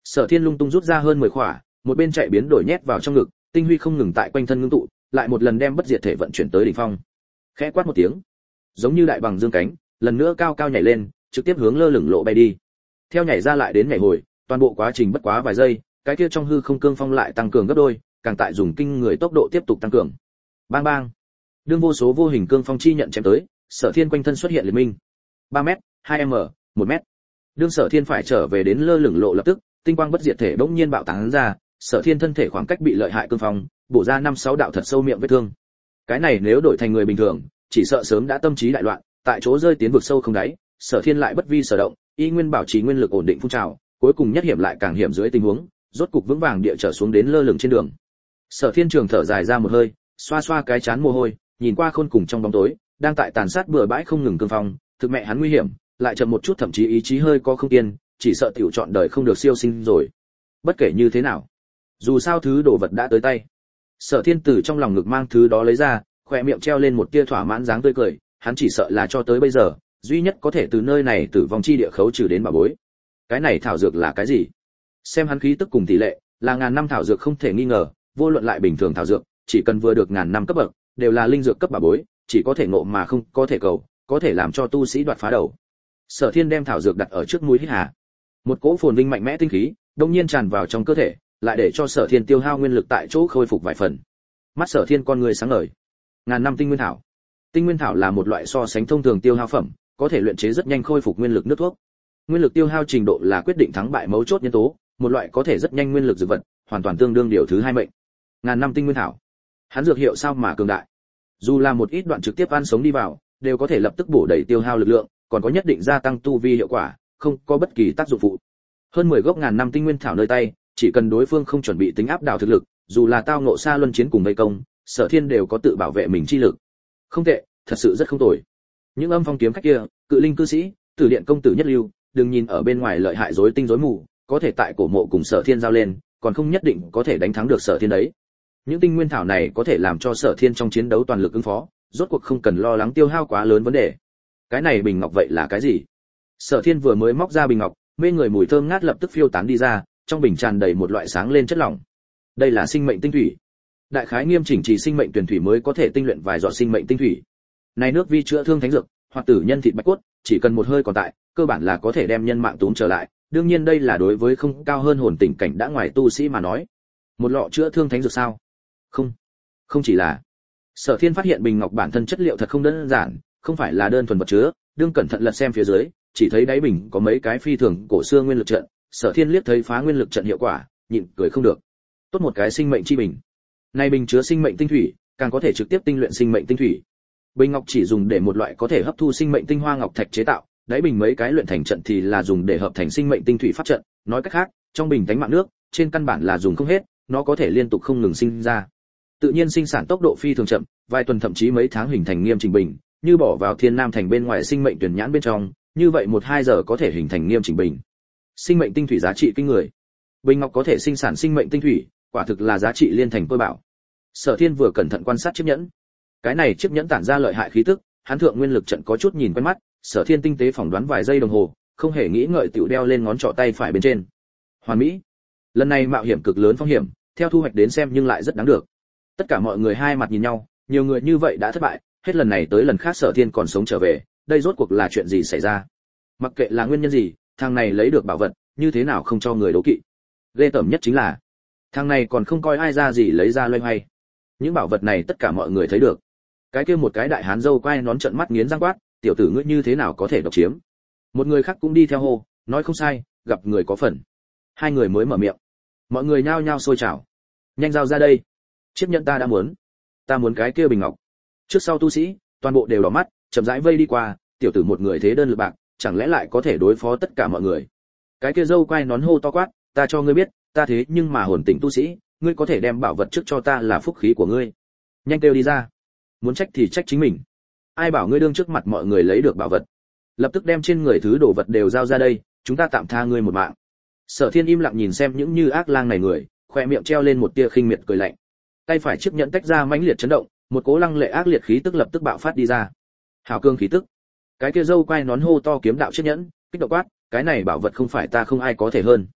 Sở Thiên lung tung rút ra hơn mười khỏa, một bên chạy biến đổi nhét vào trong ngực, tinh huy không ngừng tại quanh thân ngưng tụ, lại một lần đem bất diệt thể vận chuyển tới đỉnh phong. Khẽ quát một tiếng, giống như đại bằng dương cánh, lần nữa cao cao nhảy lên, trực tiếp hướng lơ lửng lộ bay đi. Theo nhảy ra lại đến nhảy hồi, toàn bộ quá trình bất quá vài giây, cái kia trong hư không cương phong lại tăng cường gấp đôi, càng tại dùng kinh người tốc độ tiếp tục tăng cường. Bang bang. Đương vô số vô hình cương phong chi nhận chém tới, Sở Thiên quanh thân xuất hiện liệt minh. ba mét, hai mét, một mét. Đương Sở Thiên phải trở về đến lơ lửng lộ lập tức, tinh quang bất diệt thể bỗng nhiên bạo tán ra, Sở Thiên thân thể khoảng cách bị lợi hại cương phong, bổ ra năm sáu đạo thật sâu miệng vết thương. Cái này nếu đổi thành người bình thường, chỉ sợ sớm đã tâm trí đại loạn, tại chỗ rơi tiến vực sâu không đáy. Sở Thiên lại bất vi sở động, y nguyên bảo trì nguyên lực ổn định phun trào, cuối cùng nhất hiểm lại càng hiểm dưới tình huống, rốt cục vững vàng địa trở xuống đến lơ lửng trên đường. Sở Thiên trường thở dài ra một hơi, xoa xoa cái chán mồ hôi, nhìn qua khôn cùng trong bóng tối, đang tại tàn sát bừa bãi không ngừng cương phong, thực mẹ hắn nguy hiểm, lại chậm một chút thậm chí ý chí hơi có không kiên, chỉ sợ tiểu chọn đời không được siêu sinh rồi. Bất kể như thế nào, dù sao thứ đồ vật đã tới tay. Sở Thiên từ trong lòng ngực mang thứ đó lấy ra, khóe miệng treo lên một tia thỏa mãn dáng tươi cười, hắn chỉ sợ là cho tới bây giờ, duy nhất có thể từ nơi này tử vong chi địa khấu trừ đến bảo bối. Cái này thảo dược là cái gì? Xem hắn khí tức cùng tỷ lệ, là ngàn năm thảo dược không thể nghi ngờ, vô luận lại bình thường thảo dược, chỉ cần vừa được ngàn năm cấp bậc, đều là linh dược cấp bảo bối, chỉ có thể ngộ mà không có thể cầu, có thể làm cho tu sĩ đoạt phá đầu. Sở Thiên đem thảo dược đặt ở trước mũi hít hà. Một cỗ phồn vinh mạnh mẽ tinh khí, đột nhiên tràn vào trong cơ thể, lại để cho Sở Thiên tiêu hao nguyên lực tại chỗ khôi phục vài phần. Mắt Sở Thiên con người sáng ngời. Ngàn năm tinh nguyên thảo. Tinh nguyên thảo là một loại so sánh thông thường tiêu hao phẩm, có thể luyện chế rất nhanh khôi phục nguyên lực nước thuốc. Nguyên lực tiêu hao trình độ là quyết định thắng bại mấu chốt nhân tố, một loại có thể rất nhanh nguyên lực dược vật, hoàn toàn tương đương điều thứ hai mệnh. Ngàn năm tinh nguyên thảo. Hắn dược hiệu sao mà cường đại. Dù là một ít đoạn trực tiếp ăn sống đi vào, đều có thể lập tức bổ đầy tiêu hao lực lượng, còn có nhất định gia tăng tu vi hiệu quả, không có bất kỳ tác dụng phụ. Hơn mười gốc ngàn năm tinh nguyên thảo nơi tay, chỉ cần đối phương không chuẩn bị tính áp đảo thực lực, dù là tao ngộ xa luân chiến cùng vây công, Sở Thiên đều có tự bảo vệ mình chi lực. Không tệ, thật sự rất không tồi. Những âm phong kiếm khách kia, cự linh cư sĩ, tử điện công tử nhất lưu, đừng nhìn ở bên ngoài lợi hại rối tinh rối mù, có thể tại cổ mộ cùng Sở Thiên giao lên, còn không nhất định có thể đánh thắng được Sở Thiên đấy. Những tinh nguyên thảo này có thể làm cho Sở Thiên trong chiến đấu toàn lực ứng phó, rốt cuộc không cần lo lắng tiêu hao quá lớn vấn đề. Cái này bình ngọc vậy là cái gì? Sở Thiên vừa mới móc ra bình ngọc, mê người mùi thơm ngát lập tức phiêu tán đi ra, trong bình tràn đầy một loại sáng lên chất lỏng. Đây là sinh mệnh tinh thủy. Đại khái nghiêm chỉnh chỉ sinh mệnh tuyển thủy mới có thể tinh luyện vài giọt sinh mệnh tinh thủy. Này nước vi chữa thương thánh dược, hoặc tử nhân thịt bạch cốt, chỉ cần một hơi còn tại, cơ bản là có thể đem nhân mạng túm trở lại. Đương nhiên đây là đối với không cao hơn hồn tình cảnh đã ngoài tu sĩ mà nói. Một lọ chữa thương thánh dược sao? Không, không chỉ là. Sở Thiên phát hiện bình ngọc bản thân chất liệu thật không đơn giản, không phải là đơn thuần vật chứa, đương cẩn thận lật xem phía dưới, chỉ thấy đáy bình có mấy cái phi thường cổ xưa nguyên lực trận. Sở Thiên liếc thấy phá nguyên lực trận hiệu quả, nhịn cười không được. Tốt một cái sinh mệnh chi bình. Này bình chứa sinh mệnh tinh thủy, càng có thể trực tiếp tinh luyện sinh mệnh tinh thủy. Bình ngọc chỉ dùng để một loại có thể hấp thu sinh mệnh tinh hoa ngọc thạch chế tạo, đáy bình mấy cái luyện thành trận thì là dùng để hợp thành sinh mệnh tinh thủy pháp trận, nói cách khác, trong bình tánh mạng nước, trên căn bản là dùng không hết, nó có thể liên tục không ngừng sinh ra. Tự nhiên sinh sản tốc độ phi thường chậm, vài tuần thậm chí mấy tháng hình thành nghiêm chỉnh bình, như bỏ vào Thiên Nam thành bên ngoài sinh mệnh tuyển nhãn bên trong, như vậy một hai giờ có thể hình thành nghiêm chỉnh bình. Sinh mệnh tinh thủy giá trị kinh người. Bình ngọc có thể sinh sản sinh mệnh tinh thủy, quả thực là giá trị liên thành cơ bảo. Sở Thiên vừa cẩn thận quan sát chiếc nhẫn. Cái này chiếc nhẫn tản ra lợi hại khí tức, hắn thượng nguyên lực trận có chút nhìn quen mắt, Sở Thiên tinh tế phỏng đoán vài giây đồng hồ, không hề nghĩ ngợi tiểu đeo lên ngón trỏ tay phải bên trên. Hoàn mỹ. Lần này mạo hiểm cực lớn phong hiểm, theo thu hoạch đến xem nhưng lại rất đáng được. Tất cả mọi người hai mặt nhìn nhau, nhiều người như vậy đã thất bại, hết lần này tới lần khác Sở Thiên còn sống trở về, đây rốt cuộc là chuyện gì xảy ra? Mặc kệ là nguyên nhân gì, thằng này lấy được bảo vật, như thế nào không cho người đố kỵ. Ghê tởm nhất chính là, thằng này còn không coi ai ra gì lấy ra loay hoay. Những bảo vật này tất cả mọi người thấy được. Cái kia một cái đại hán râu quai nón trợn mắt nghiến răng quát, tiểu tử ngươi như thế nào có thể độc chiếm? Một người khác cũng đi theo hô, nói không sai, gặp người có phần. Hai người mới mở miệng, mọi người nhao nhao sôi trào. Nhanh giao ra đây, chiếc nhẫn ta đã muốn, ta muốn cái kia bình ngọc. Trước sau tu sĩ, toàn bộ đều đỏ mắt, chậm rãi vây đi qua, tiểu tử một người thế đơn lực bạc, chẳng lẽ lại có thể đối phó tất cả mọi người? Cái kia râu quai nón hô to quát, ta cho ngươi biết, ta thế nhưng mà hồn tình tu sĩ, ngươi có thể đem bảo vật trước cho ta là phúc khí của ngươi. Nhanh kêu đi ra, muốn trách thì trách chính mình. Ai bảo ngươi đương trước mặt mọi người lấy được bảo vật? Lập tức đem trên người thứ đồ vật đều giao ra đây, chúng ta tạm tha ngươi một mạng. Sở Thiên im lặng nhìn xem những như ác lang này người, khoe miệng treo lên một tia khinh miệt cười lạnh. Tay phải chiếc nhẫn tách ra mãnh liệt chấn động, một cỗ lăng lệ ác liệt khí tức lập tức bạo phát đi ra. Hào cương khí tức. Cái kia râu quai nón hô to kiếm đạo chiếc nhẫn, kích động quát, cái này bảo vật không phải ta không ai có thể hơn.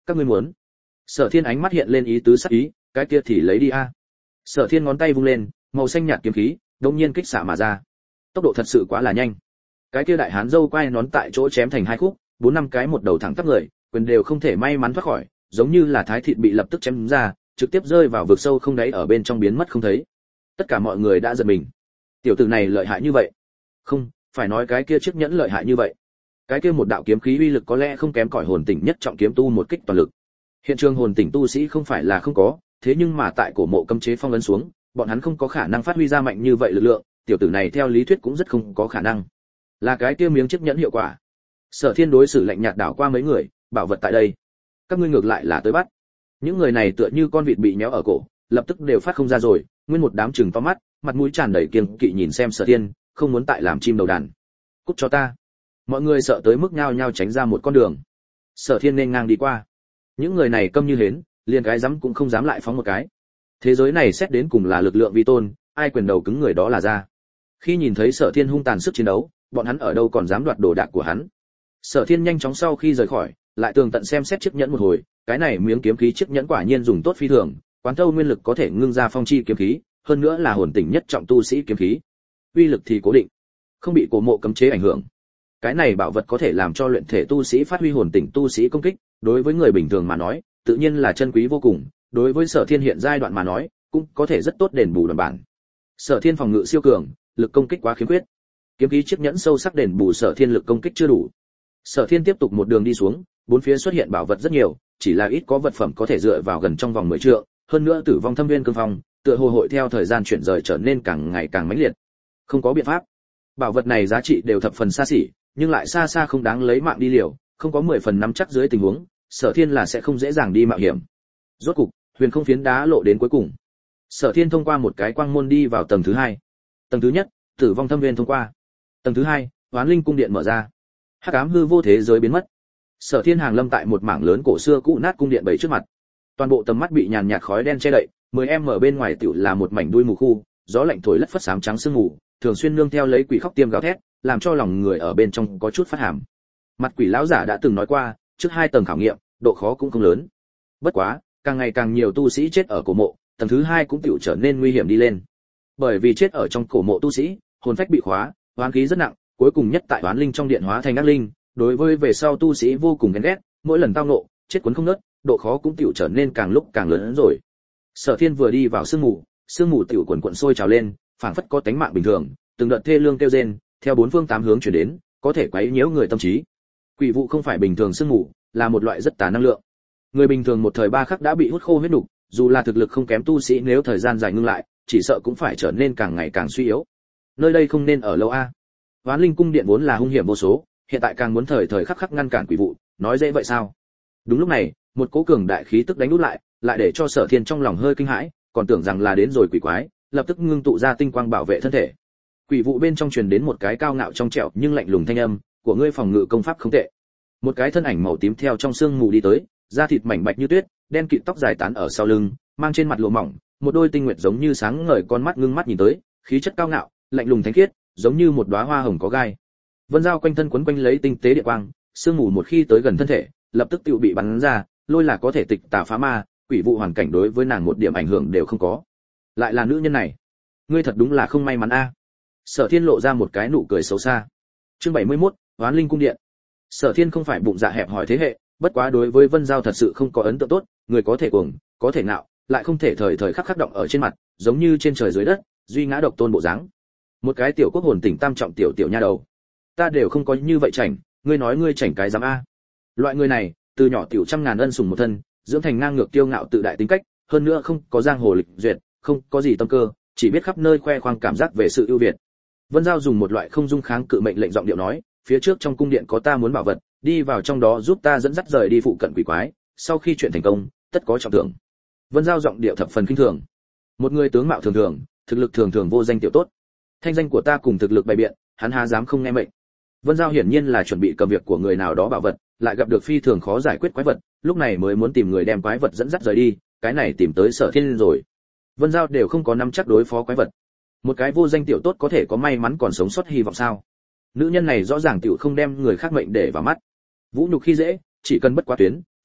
các ngươi muốn? Sở Thiên ánh mắt hiện lên ý tứ sắc ý, cái kia thì lấy đi a. Sở Thiên ngón tay vung lên, màu xanh nhạt kiếm khí đột nhiên kích xạ mà ra. Tốc độ thật sự quá là nhanh. Cái kia đại hán râu quai nón tại chỗ chém thành hai khúc, bốn năm cái một đầu thẳng tắp người, quyền đều không thể may mắn thoát khỏi, giống như là thái thịt bị lập tức chém ra, trực tiếp rơi vào vực sâu không đáy ở bên trong biến mất không thấy. Tất cả mọi người đã giật mình. Tiểu tử này lợi hại như vậy? Không, phải nói cái kia chiếc nhẫn lợi hại như vậy. Cái kia một đạo kiếm khí uy lực có lẽ không kém cỏi hồn tỉnh nhất trọng kiếm tu một kích toàn lực. Hiện trường hồn tỉnh tu sĩ không phải là không có, thế nhưng mà tại cổ mộ cấm chế phong ấn xuống, bọn hắn không có khả năng phát huy ra mạnh như vậy lực lượng, tiểu tử này theo lý thuyết cũng rất không có khả năng. Là cái kia miếng chiếc nhẫn hiệu quả. Sở Thiên đối xử lạnh nhạt đảo qua mấy người, bảo vật tại đây. Các ngươi ngược lại là tới bắt. Những người này tựa như con vịt bị nhéo ở cổ, lập tức đều phát không ra rồi, nguyên một đám trừng to mắt, mặt mũi tràn đầy kiêng kỵ nhìn xem Sở Thiên, không muốn tại làm chim đầu đàn. Cút cho ta. Mọi người sợ tới mức nhao nhao tránh ra một con đường. Sở Thiên nên ngang đi qua. Những người này câm như hến, liền cái dám cũng không dám lại phóng một cái. Thế giới này xét đến cùng là lực lượng vi tôn, ai quyền đầu cứng người đó là ra. Khi nhìn thấy Sở Thiên hung tàn sức chiến đấu, bọn hắn ở đâu còn dám đoạt đồ đạc của hắn. Sở Thiên nhanh chóng sau khi rời khỏi, lại tường tận xem xét chiếc nhẫn một hồi, cái này miếng kiếm khí chiếc nhẫn quả nhiên dùng tốt phi thường, quán thâu nguyên lực có thể ngưng ra phong chi kiếm khí, hơn nữa là hồn tỉnh nhất trọng tu sĩ kiếm khí. Uy lực thì cố định, không bị cổ mộ cấm chế ảnh hưởng. Cái này bảo vật có thể làm cho luyện thể tu sĩ phát huy hồn tỉnh tu sĩ công kích, đối với người bình thường mà nói, tự nhiên là chân quý vô cùng, đối với Sở Thiên hiện giai đoạn mà nói, cũng có thể rất tốt đền bù đoạn bản. Sở Thiên phòng ngự siêu cường, lực công kích quá khiếm khuyết. Kiếm khí chiếc nhẫn sâu sắc đền bù Sở Thiên lực công kích chưa đủ. Sở Thiên tiếp tục một đường đi xuống, bốn phía xuất hiện bảo vật rất nhiều, chỉ là ít có vật phẩm có thể dựa vào gần trong vòng mười trượng, hơn nữa tử vong thâm viên cương phong, tựa hồ hội theo thời gian chuyển rời trở nên càng ngày càng mãnh liệt. Không có biện pháp. Bảo vật này giá trị đều thập phần xa xỉ, nhưng lại xa xa không đáng lấy mạng đi liều, không có mười phần nắm chắc dưới tình huống, Sở Thiên là sẽ không dễ dàng đi mạo hiểm. Rốt cục, huyền không phiến đá lộ đến cuối cùng. Sở Thiên thông qua một cái quang môn đi vào tầng thứ hai. Tầng thứ nhất, tử vong thâm viên thông qua. Tầng thứ hai, Hoán Linh cung điện mở ra. Hắc ám hư vô thế giới biến mất. Sở Thiên hàng lâm tại một mảng lớn cổ xưa cũ nát cung điện bày trước mặt. Toàn bộ tầm mắt bị nhàn nhạt khói đen che đậy, mười em ở bên ngoài tiểu là một mảnh đuôi mù khu, gió lạnh thổi lất phất xám trắng sương mù, thường xuyên nương theo lấy quỷ khóc tiêm gào thét, làm cho lòng người ở bên trong có chút phát hàm. Mặt quỷ lão giả đã từng nói qua, trước hai tầng khảo nghiệm, độ khó cũng không lớn. Bất quá, càng ngày càng nhiều tu sĩ chết ở cổ mộ, tầng thứ hai cũng tiểu trở nên nguy hiểm đi lên. Bởi vì chết ở trong cổ mộ tu sĩ, hồn phách bị khóa, oán khí rất nặng, cuối cùng nhất tại oán linh trong điện hóa thành ác linh, đối với về sau tu sĩ vô cùng ghen ghét, mỗi lần tao ngộ, chết cuốn không nớt, độ khó cũng tiểu trở nên càng lúc càng lớn hơn rồi. Sở Thiên vừa đi vào sương mù, sương mù tiểu quần quần sôi trào lên, phảng phất có tánh mạng bình thường, từng đợt thê lương kêu rên, theo bốn phương tám hướng truyền đến, có thể quấy nhiễu người tâm trí. Quỷ vụ không phải bình thường sương mù, là một loại rất tà năng lượng. Người bình thường một thời ba khắc đã bị hút khô huyết nục, dù là thực lực không kém tu sĩ nếu thời gian dài ngưng lại, chỉ sợ cũng phải trở nên càng ngày càng suy yếu. Nơi đây không nên ở lâu a. Hoán Linh cung điện vốn là hung hiểm vô số, hiện tại càng muốn thời thời khắc khắc ngăn cản quỷ vụ, nói dễ vậy sao? Đúng lúc này, một cỗ cường đại khí tức đánh úp lại, lại để cho Sở Thiên trong lòng hơi kinh hãi, còn tưởng rằng là đến rồi quỷ quái, lập tức ngưng tụ ra tinh quang bảo vệ thân thể. Quỷ vụ bên trong truyền đến một cái cao ngạo trong trẻo nhưng lạnh lùng thanh âm, của ngươi phòng ngự công pháp không tệ. Một cái thân ảnh màu tím theo trong sương mù đi tới, da thịt mảnh bạch như tuyết, đen kịt tóc dài tán ở sau lưng, mang trên mặt lụa mỏng, một đôi tinh nguyệt giống như sáng ngời con mắt ngưng mắt nhìn tới, khí chất cao ngạo, lạnh lùng thánh khiết, giống như một đóa hoa hồng có gai. Vân dao quanh thân quấn quanh lấy tinh tế địa quang, sương mù một khi tới gần thân thể, lập tức tiêu bị bắn ra, lôi là có thể tịch tà phá ma, quỷ vụ hoàn cảnh đối với nàng một điểm ảnh hưởng đều không có. Lại là nữ nhân này, ngươi thật đúng là không may mắn a. Sở Thiên lộ ra một cái nụ cười xấu xa. Chương bảy mươi mốt, Hoán Linh cung điện. Sở Thiên không phải bụng dạ hẹp hòi thế hệ, bất quá đối với Vân Giao thật sự không có ấn tượng tốt, người có thể cuồng, có thể ngạo, lại không thể thời thời khắc khắc động ở trên mặt, giống như trên trời dưới đất, duy ngã độc tôn bộ dáng. Một cái tiểu quốc hồn tỉnh tam trọng tiểu tiểu nha đầu, ta đều không có như vậy chảnh, ngươi nói ngươi chảnh cái dám a? Loại người này, từ nhỏ tiểu trăm ngàn ân sủng một thân, dưỡng thành ngang ngược tiêu ngạo tự đại tính cách, hơn nữa không có giang hồ lịch duyệt, không có gì tâm cơ, chỉ biết khắp nơi khoe khoang cảm giác về sự ưu việt. Vân Giao dùng một loại không dung kháng cự mệnh lệnh giọng điệu nói, phía trước trong cung điện có ta muốn bảo vật, đi vào trong đó giúp ta dẫn dắt rời đi phụ cận quỷ quái, sau khi chuyện thành công, tất có trọng thưởng. Vân Giao giọng điệu thập phần kinh thường. Một người tướng mạo thường thường, thực lực thường thường vô danh tiểu tốt. Thanh danh của ta cùng thực lực bày biện, hắn há dám không nghe mệnh. Vân Giao hiển nhiên là chuẩn bị cầm việc của người nào đó bảo vật, lại gặp được phi thường khó giải quyết quái vật, lúc này mới muốn tìm người đem quái vật dẫn dắt rời đi, cái này tìm tới Sở Thiên rồi. Vân Giao đều không có nắm chắc đối phó quái vật. Một cái vô danh tiểu tốt có thể có may mắn còn sống sót hy vọng sao? Nữ nhân này rõ ràng tiểu không đem người khác mệnh để vào mắt. Vũ nhục khi dễ, chỉ cần bất quá tuyến,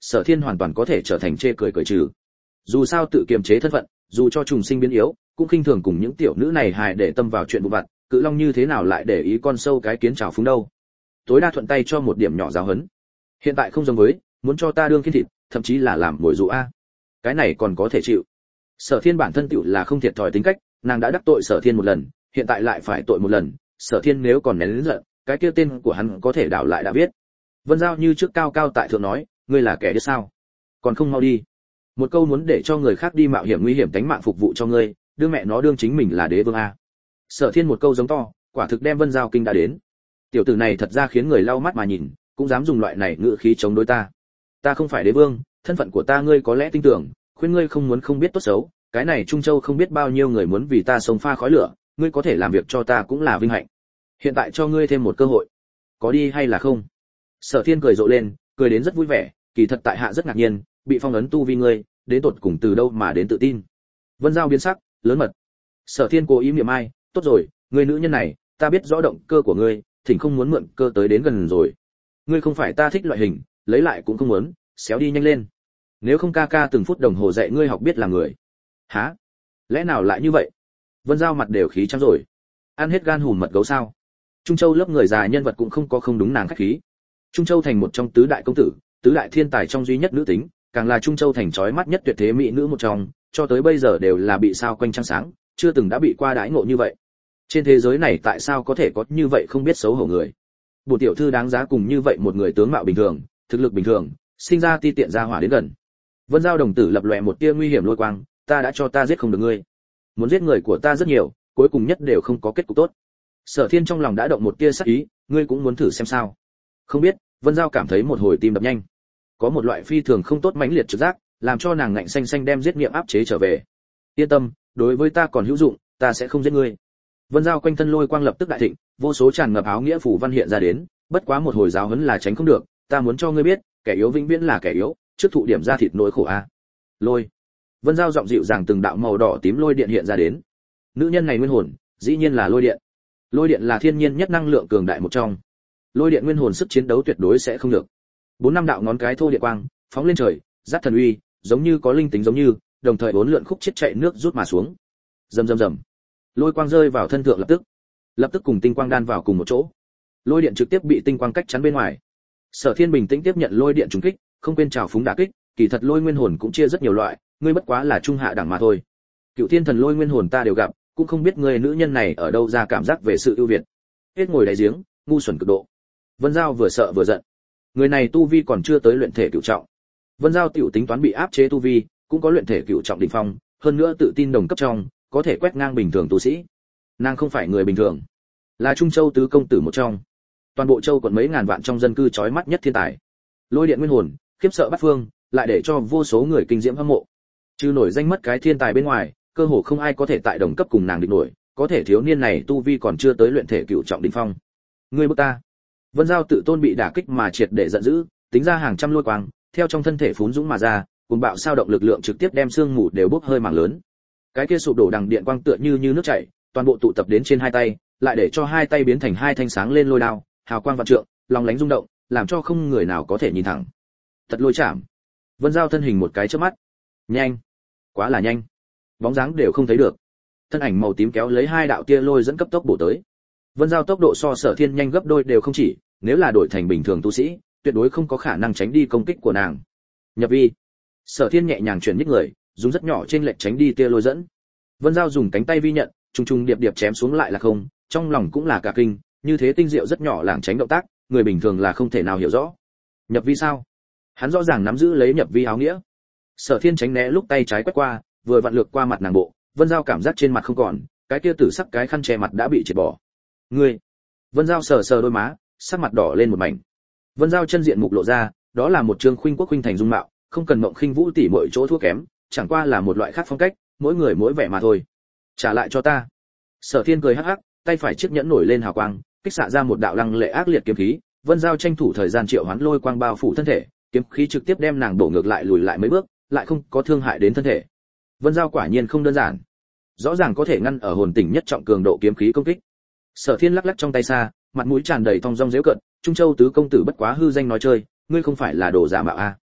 Sở Thiên hoàn toàn có thể trở thành chê cười cười trừ. Dù sao tự kiềm chế thân phận, dù cho trùng sinh biến yếu, cũng khinh thường cùng những tiểu nữ này hài để tâm vào chuyện vụ vặt, Cự Long như thế nào lại để ý con sâu cái kiến trào phúng đâu. Tối đa thuận tay cho một điểm nhỏ giáo huấn. Hiện tại không giống với, muốn cho ta đương khiên thịt, thậm chí là làm mồi dụ a. Cái này còn có thể chịu. Sở Thiên bản thân tựu là không thiệt thòi tính cách, nàng đã đắc tội Sở Thiên một lần, hiện tại lại phải tội một lần, Sở Thiên nếu còn nén lớn giận, cái kia tên của hắn có thể đảo lại đã biết. Vân Giao như trước cao cao tại thượng nói, ngươi là kẻ điếc sao? Còn không mau đi. Một câu muốn để cho người khác đi mạo hiểm nguy hiểm tính mạng phục vụ cho ngươi, đương mẹ nó đương chính mình là đế vương a. Sở Thiên một câu giống to, quả thực đem Vân Giao kinh đã đến. Tiểu tử này thật ra khiến người lau mắt mà nhìn, cũng dám dùng loại này ngữ khí chống đối ta. Ta không phải đế vương, thân phận của ta ngươi có lẽ tin tưởng, khuyên ngươi không muốn không biết tốt xấu, cái này Trung Châu không biết bao nhiêu người muốn vì ta sống pha khói lửa, ngươi có thể làm việc cho ta cũng là vinh hạnh. Hiện tại cho ngươi thêm một cơ hội, có đi hay là không? Sở Thiên cười rộ lên, cười đến rất vui vẻ, kỳ thật tại hạ rất ngạc nhiên, bị phong ấn tu vi ngươi, đến tột cùng từ đâu mà đến tự tin. Vân Giao biến sắc, lớn mật. Sở Thiên cố ý miệng ai, tốt rồi, ngươi nữ nhân này, ta biết rõ động cơ của ngươi, thỉnh không muốn mượn cơ tới đến gần rồi. Ngươi không phải ta thích loại hình, lấy lại cũng không muốn, xéo đi nhanh lên. Nếu không ca ca từng phút đồng hồ dạy ngươi học biết làm người. Hả? Lẽ nào lại như vậy? Vân Giao mặt đều khí trắng rồi. Ăn hết gan hùm mật gấu sao? Trung Châu lớp người già nhân vật cũng không có không đúng nàng khách khí. Trung Châu thành một trong tứ đại công tử, tứ đại thiên tài trong duy nhất nữ tính, càng là Trung Châu thành chói mắt nhất tuyệt thế mỹ nữ một trong, cho tới bây giờ đều là bị sao quanh trăng sáng, chưa từng đã bị qua đãi ngộ như vậy. Trên thế giới này tại sao có thể có như vậy không biết xấu hổ người? Bổn tiểu thư đáng giá cùng như vậy một người tướng mạo bình thường, thực lực bình thường, sinh ra ti tiện ra hỏa đến gần. Vân Giao đồng tử lập lòe một tia nguy hiểm lôi quang, ta đã cho ta giết không được ngươi. Muốn giết người của ta rất nhiều, cuối cùng nhất đều không có kết cục tốt. Sở Thiên trong lòng đã động một tia sắc ý, ngươi cũng muốn thử xem sao? Không biết, Vân Giao cảm thấy một hồi tim đập nhanh. Có một loại phi thường không tốt mãnh liệt trực giác, làm cho nàng ngạnh xanh xanh đem giết niệm áp chế trở về. Yên tâm, đối với ta còn hữu dụng, ta sẽ không giết ngươi. Vân Giao quanh thân lôi quang lập tức đại thịnh, vô số tràn ngập áo nghĩa phủ văn hiện ra đến, bất quá một hồi giáo huấn là tránh không được, ta muốn cho ngươi biết, kẻ yếu vĩnh viễn là kẻ yếu, trước thụ điểm ra thịt nỗi khổ a. Lôi. Vân Giao giọng dịu dàng từng đạo màu đỏ tím lôi điện hiện ra đến. Nữ nhân này nguyên hồn, dĩ nhiên là lôi điện. Lôi điện là thiên nhiên nhất năng lượng cường đại một trong. Lôi điện nguyên hồn sức chiến đấu tuyệt đối sẽ không được. Bốn năm đạo ngón cái thô điện quang, phóng lên trời, dắt thần uy, giống như có linh tính giống như, đồng thời bốn lượn khúc chết chạy nước rút mà xuống. Rầm rầm rầm. Lôi quang rơi vào thân thượng lập tức, lập tức cùng tinh quang đan vào cùng một chỗ. Lôi điện trực tiếp bị tinh quang cách chắn bên ngoài. Sở Thiên bình tĩnh tiếp nhận lôi điện trùng kích, không quên trào phúng đả kích, kỳ thật lôi nguyên hồn cũng chia rất nhiều loại, ngươi bất quá là trung hạ đẳng mà thôi. Cựu Thiên thần lôi nguyên hồn ta đều gặp, cũng không biết người nữ nhân này ở đâu ra cảm giác về sự ưu việt. Hết ngồi đáy giếng, ngu xuẩn cực độ. Vân Giao vừa sợ vừa giận. Người này tu vi còn chưa tới luyện thể cửu trọng. Vân Giao tiểu tính toán bị áp chế tu vi, cũng có luyện thể cửu trọng đỉnh phong, hơn nữa tự tin đồng cấp trong, có thể quét ngang bình thường tu sĩ. Nàng không phải người bình thường, là Trung Châu tứ công tử một trong. Toàn bộ châu quận mấy ngàn vạn trong dân cư chói mắt nhất thiên tài. Lôi điện nguyên hồn, khiếp sợ bát phương, lại để cho vô số người kinh diễm hâm mộ. Trừ nổi danh mất cái thiên tài bên ngoài, cơ hồ không ai có thể tại đồng cấp cùng nàng địch nổi, có thể thiếu niên này tu vi còn chưa tới luyện thể cửu trọng đỉnh phong. Ngươi bức ta. Vân Giao tự tôn bị đả kích mà triệt để giận dữ, tính ra hàng trăm lôi quang, theo trong thân thể phún dũng mà ra, cuồng bạo sao động lực lượng trực tiếp đem xương mù đều bốc hơi mảng lớn. Cái kia sụp đổ đằng điện quang tựa như như nước chảy, toàn bộ tụ tập đến trên hai tay, lại để cho hai tay biến thành hai thanh sáng lên lôi đao, hào quang vạn trượng, long lánh rung động, làm cho không người nào có thể nhìn thẳng. Thật lôi chạm. Vân Giao thân hình một cái chớp mắt. Nhanh, quá là nhanh. Bóng dáng đều không thấy được. Thân ảnh màu tím kéo lấy hai đạo tia lôi dẫn cấp tốc bổ tới. Vân Giao tốc độ so Sở Thiên nhanh gấp đôi đều không chỉ, nếu là đổi thành bình thường tu sĩ, tuyệt đối không có khả năng tránh đi công kích của nàng. Nhập vi. Sở Thiên nhẹ nhàng chuyển nhích người, dùng rất nhỏ trên lệch tránh đi tia lôi dẫn. Vân Giao dùng cánh tay vi nhận, trùng trùng điệp điệp chém xuống lại là không, trong lòng cũng là cả kinh, như thế tinh diệu rất nhỏ lảng tránh động tác, người bình thường là không thể nào hiểu rõ. Nhập vi sao? Hắn rõ ràng nắm giữ lấy nhập vi áo nghĩa. Sở Thiên tránh né lúc tay trái quét qua, vừa vặn lược qua mặt nàng bộ, Vân Giao cảm giác trên mặt không còn, cái kia tử sắc cái khăn che mặt đã bị triệt bỏ. Ngươi. Vân Giao sờ sờ đôi má, sắc mặt đỏ lên một mảnh. Vân Giao chân diện mục lộ ra, đó là một trương khuynh quốc khuynh thành dung mạo, không cần mộng khinh vũ tỉ mọi chỗ thua kém, chẳng qua là một loại khác phong cách, mỗi người mỗi vẻ mà thôi. Trả lại cho ta. Sở Thiên cười hắc hắc, tay phải chiếc nhẫn nổi lên hào quang, kích xạ ra một đạo lăng lệ ác liệt kiếm khí, Vân Giao tranh thủ thời gian triệu hoán lôi quang bao phủ thân thể, kiếm khí trực tiếp đem nàng đổ ngược lại lùi lại mấy bước, lại không có thương hại đến thân thể. Vân Giao quả nhiên không đơn giản, rõ ràng có thể ngăn ở hồn tỉnh nhất trọng cường độ kiếm khí công kích. Sở Thiên lắc lắc trong tay xa, mặt mũi tràn đầy thong dong giễu cợt, Trung Châu tứ công tử bất quá hư danh nói chơi, ngươi không phải là đồ giả mạo a?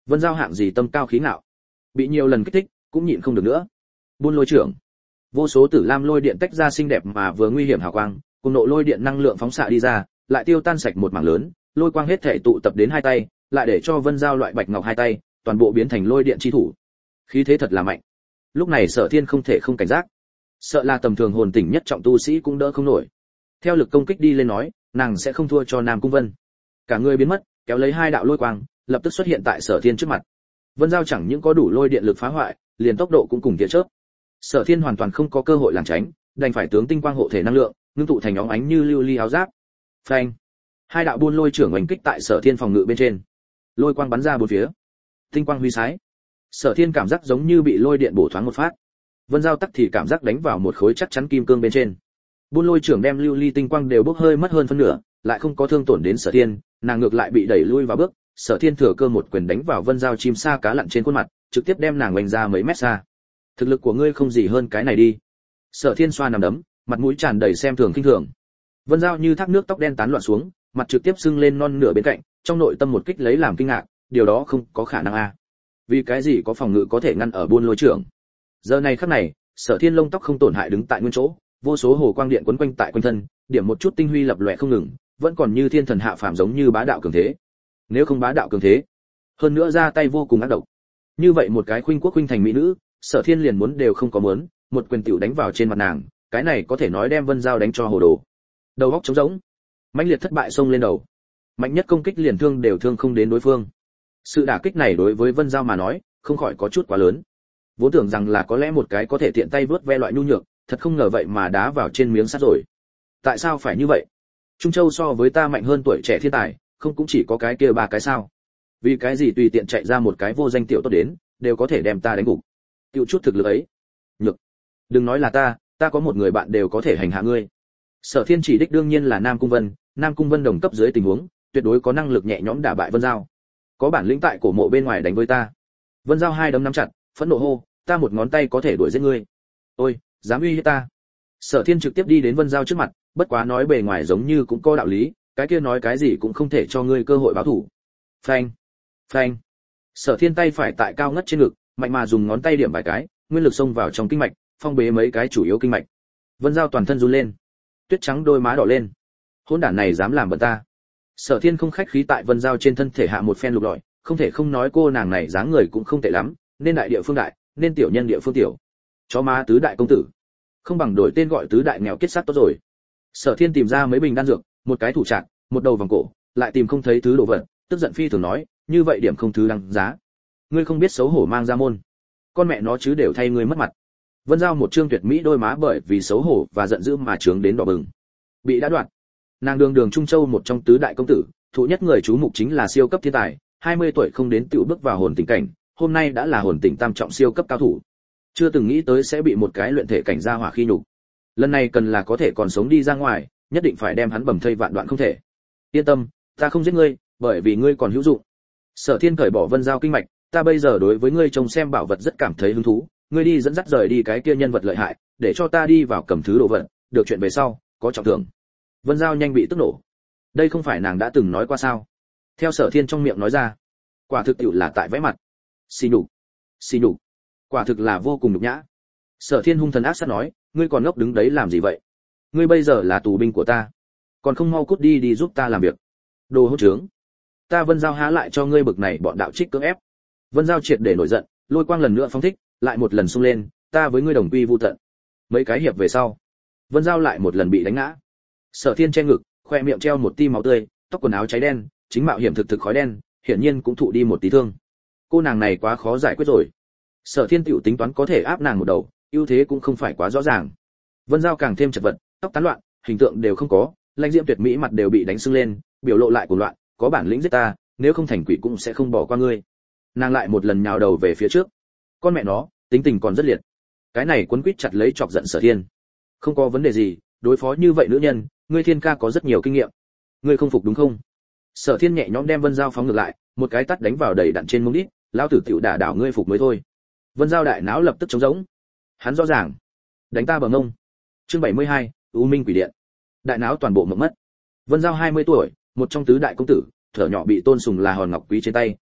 Vân Giao hạng gì tâm cao khí ngạo, bị nhiều lần kích thích, cũng nhịn không được nữa. Buôn lôi trưởng. Vô số tử lam lôi điện tách ra xinh đẹp mà vừa nguy hiểm hào quang, cùng nộ lôi điện năng lượng phóng xạ đi ra, lại tiêu tan sạch một mảng lớn, lôi quang hết thể tụ tập đến hai tay, lại để cho Vân Giao loại bạch ngọc hai tay, toàn bộ biến thành lôi điện chi thủ. Khí thế thật là mạnh. Lúc này Sở Thiên không thể không cảnh giác. Sợ là tầm thường hồn tỉnh nhất trọng tu sĩ cũng đỡ không nổi. Theo lực công kích đi lên nói, nàng sẽ không thua cho Nam Cung Vân. Cả người biến mất, kéo lấy hai đạo lôi quang, lập tức xuất hiện tại Sở Thiên trước mặt. Vân Giao chẳng những có đủ lôi điện lực phá hoại, liền tốc độ cũng cùng tia chớp. Sở Thiên hoàn toàn không có cơ hội lảng tránh, đành phải tướng tinh quang hộ thể năng lượng, ngưng tụ thành óng ánh như lưu ly áo giáp. Phanh! Hai đạo buôn lôi trưởng oanh kích tại Sở Thiên phòng ngự bên trên. Lôi quang bắn ra bốn phía. Tinh quang huy sái. Sở Thiên cảm giác giống như bị lôi điện bổ thoáng một phát. Vân Giao tắc thì cảm giác đánh vào một khối chắc chắn kim cương bên trên. Buôn lôi trưởng đem lưu ly tinh quang đều bốc hơi mất hơn phân nửa, lại không có thương tổn đến Sở Thiên, nàng ngược lại bị đẩy lui vào bước. Sở Thiên thừa cơ một quyền đánh vào Vân Giao chim sa cá lặn trên khuôn mặt, trực tiếp đem nàng oanh ra mấy mét xa. Thực lực của ngươi không gì hơn cái này đi. Sở Thiên xoa nằm đấm, mặt mũi tràn đầy xem thường khinh thường. Vân Giao như thác nước tóc đen tán loạn xuống, mặt trực tiếp sưng lên non nửa bên cạnh, trong nội tâm một kích lấy làm kinh ngạc, điều đó không có khả năng a. Vì cái gì có phòng ngự có thể ngăn ở buôn lôi trưởng? Giờ này khắc này, Sở Thiên lông tóc không tổn hại đứng tại nguyên chỗ, vô số hồ quang điện quấn quanh tại quanh thân, điểm một chút tinh huy lập lòe không ngừng, vẫn còn như thiên thần hạ phàm giống như bá đạo cường thế. Nếu không bá đạo cường thế, hơn nữa ra tay vô cùng ác độc. Như vậy một cái khuynh quốc khuynh thành mỹ nữ, Sở Thiên liền muốn đều không có muốn, một quyền tiểu đánh vào trên mặt nàng, cái này có thể nói đem Vân Giao đánh cho hồ đồ. Đầu óc trống rỗng, mãnh liệt thất bại xông lên đầu. Mạnh nhất công kích liền thương đều thương không đến đối phương. Sự đả kích này đối với Vân Giao mà nói, không khỏi có chút quá lớn. Vốn tưởng rằng là có lẽ một cái có thể tiện tay vớt ve loại nhu nhược, thật không ngờ vậy mà đá vào trên miếng sắt rồi. Tại sao phải như vậy? Trung Châu so với ta mạnh hơn tuổi trẻ thiên tài, không cũng chỉ có cái kia ba cái sao? Vì cái gì tùy tiện chạy ra một cái vô danh tiểu tốt đến, đều có thể đem ta đánh gục. Tiêu chút thực lực ấy. Nhược. Đừng nói là ta, ta có một người bạn đều có thể hành hạ ngươi. Sở Thiên chỉ đích đương nhiên là Nam Cung Vân, Nam Cung Vân đồng cấp dưới tình huống, tuyệt đối có năng lực nhẹ nhõm đả bại Vân Giao. Có bản lĩnh tại cổ mộ bên ngoài đánh với ta. Vân Giao hai đấm nắm chặt, phẫn nộ hô, ta một ngón tay có thể đuổi giết ngươi. Ôi, dám uy hiếp ta. Sở Thiên trực tiếp đi đến Vân Giao trước mặt, bất quá nói bề ngoài giống như cũng có đạo lý, cái kia nói cái gì cũng không thể cho ngươi cơ hội báo thù. Phanh, phanh. Sở Thiên tay phải tại cao ngất trên ngực, mạnh mà dùng ngón tay điểm vài cái, nguyên lực xông vào trong kinh mạch, phong bế mấy cái chủ yếu kinh mạch. Vân Giao toàn thân run lên, tuyết trắng đôi má đỏ lên. Hỗn đản này dám làm bẩn ta. Sở Thiên không khách khí tại Vân Giao trên thân thể hạ một phen lục lọi, không thể không nói cô nàng này dáng người cũng không tệ lắm, nên đại địa phương đại, nên tiểu nhân địa phương tiểu. Chó má tứ đại công tử, không bằng đổi tên gọi tứ đại nghèo kiết xác tốt rồi. Sở Thiên tìm ra mấy bình đan dược, một cái thủ trạc, một đầu vòng cổ, lại tìm không thấy thứ đồ vật, tức giận phi thường nói, như vậy điểm không thứ đăng giá. Ngươi không biết xấu hổ mang ra môn, con mẹ nó chứ đều thay ngươi mất mặt. Vân Giao một trương tuyệt mỹ đôi má bởi vì xấu hổ và giận dữ mà trướng đến đỏ bừng. Bị đã đoạn. Nàng đường đường Trung Châu một trong tứ đại công tử, thụ nhất người chú mục chính là siêu cấp thiên tài, hai mươi tuổi không đến tiểu bước vào hồn tình cảnh, hôm nay đã là hồn tình tam trọng siêu cấp cao thủ. Chưa từng nghĩ tới sẽ bị một cái luyện thể cảnh gia hỏa khi nhục. Lần này cần là có thể còn sống đi ra ngoài, nhất định phải đem hắn bầm thây vạn đoạn không thể. Yên tâm, ta không giết ngươi, bởi vì ngươi còn hữu dụng. Sở Thiên cởi bỏ Vân Giao kinh mạch, ta bây giờ đối với ngươi trông xem bảo vật rất cảm thấy hứng thú, ngươi đi dẫn dắt rời đi cái kia nhân vật lợi hại, để cho ta đi vào cầm thứ đồ vật, được chuyện về sau, có trọng thưởng. Vân Giao nhanh bị tức nổ. Đây không phải nàng đã từng nói qua sao? Theo Sở Thiên trong miệng nói ra, quả thực tiểu là tại vẽ mặt. Xì nhục, xì nhục, quả thực là vô cùng nhục nhã. Sở Thiên hung thần ác sát nói, ngươi còn ngốc đứng đấy làm gì vậy? Ngươi bây giờ là tù binh của ta, còn không mau cút đi đi giúp ta làm việc. Đồ hỗn trướng. Ta Vân Giao há lại cho ngươi bực này bọn đạo trích cưỡng ép. Vân Giao triệt để nổi giận, lôi quang lần nữa phóng thích, lại một lần xung lên, ta với ngươi đồng quy vu tận. Mấy cái hiệp về sau, Vân Giao lại một lần bị đánh ngã. Sở Thiên che ngực, khoe miệng treo một tia máu tươi, tóc quần áo cháy đen, chính mạo hiểm thực thực khói đen, hiển nhiên cũng thụ đi một tí thương. Cô nàng này quá khó giải quyết rồi. Sở Thiên tiểu tính toán có thể áp nàng một đầu, ưu thế cũng không phải quá rõ ràng. Vân Giao càng thêm chật vật, tóc tán loạn, hình tượng đều không có, lãnh diễm tuyệt mỹ mặt đều bị đánh sưng lên, biểu lộ lại cuồng loạn, có bản lĩnh giết ta, nếu không thành quỷ cũng sẽ không bỏ qua ngươi. Nàng lại một lần nhào đầu về phía trước. Con mẹ nó, tính tình còn rất liệt. Cái này quấn quýt chặt lấy chọc giận Sở Thiên. Không có vấn đề gì, đối phó như vậy nữ nhân, ngươi Thiên ca có rất nhiều kinh nghiệm. Ngươi không phục đúng không? Sở Thiên nhẹ nhõm đem Vân Giao phóng ngược lại, một cái tát đánh vào đầy đặn trên mông đít, lão tử tiểu đả đảo ngươi phục mới thôi. Vân Giao đại não lập tức trống rỗng. Hắn rõ ràng, đánh ta bờ ngông. Chương bảy mươi hai, U Minh Quỷ Điện. Đại não toàn bộ mộng mất. Vân Giao hai mươi tuổi, một trong tứ đại công tử, thở nhỏ bị tôn sùng là hòn ngọc quý trên tay,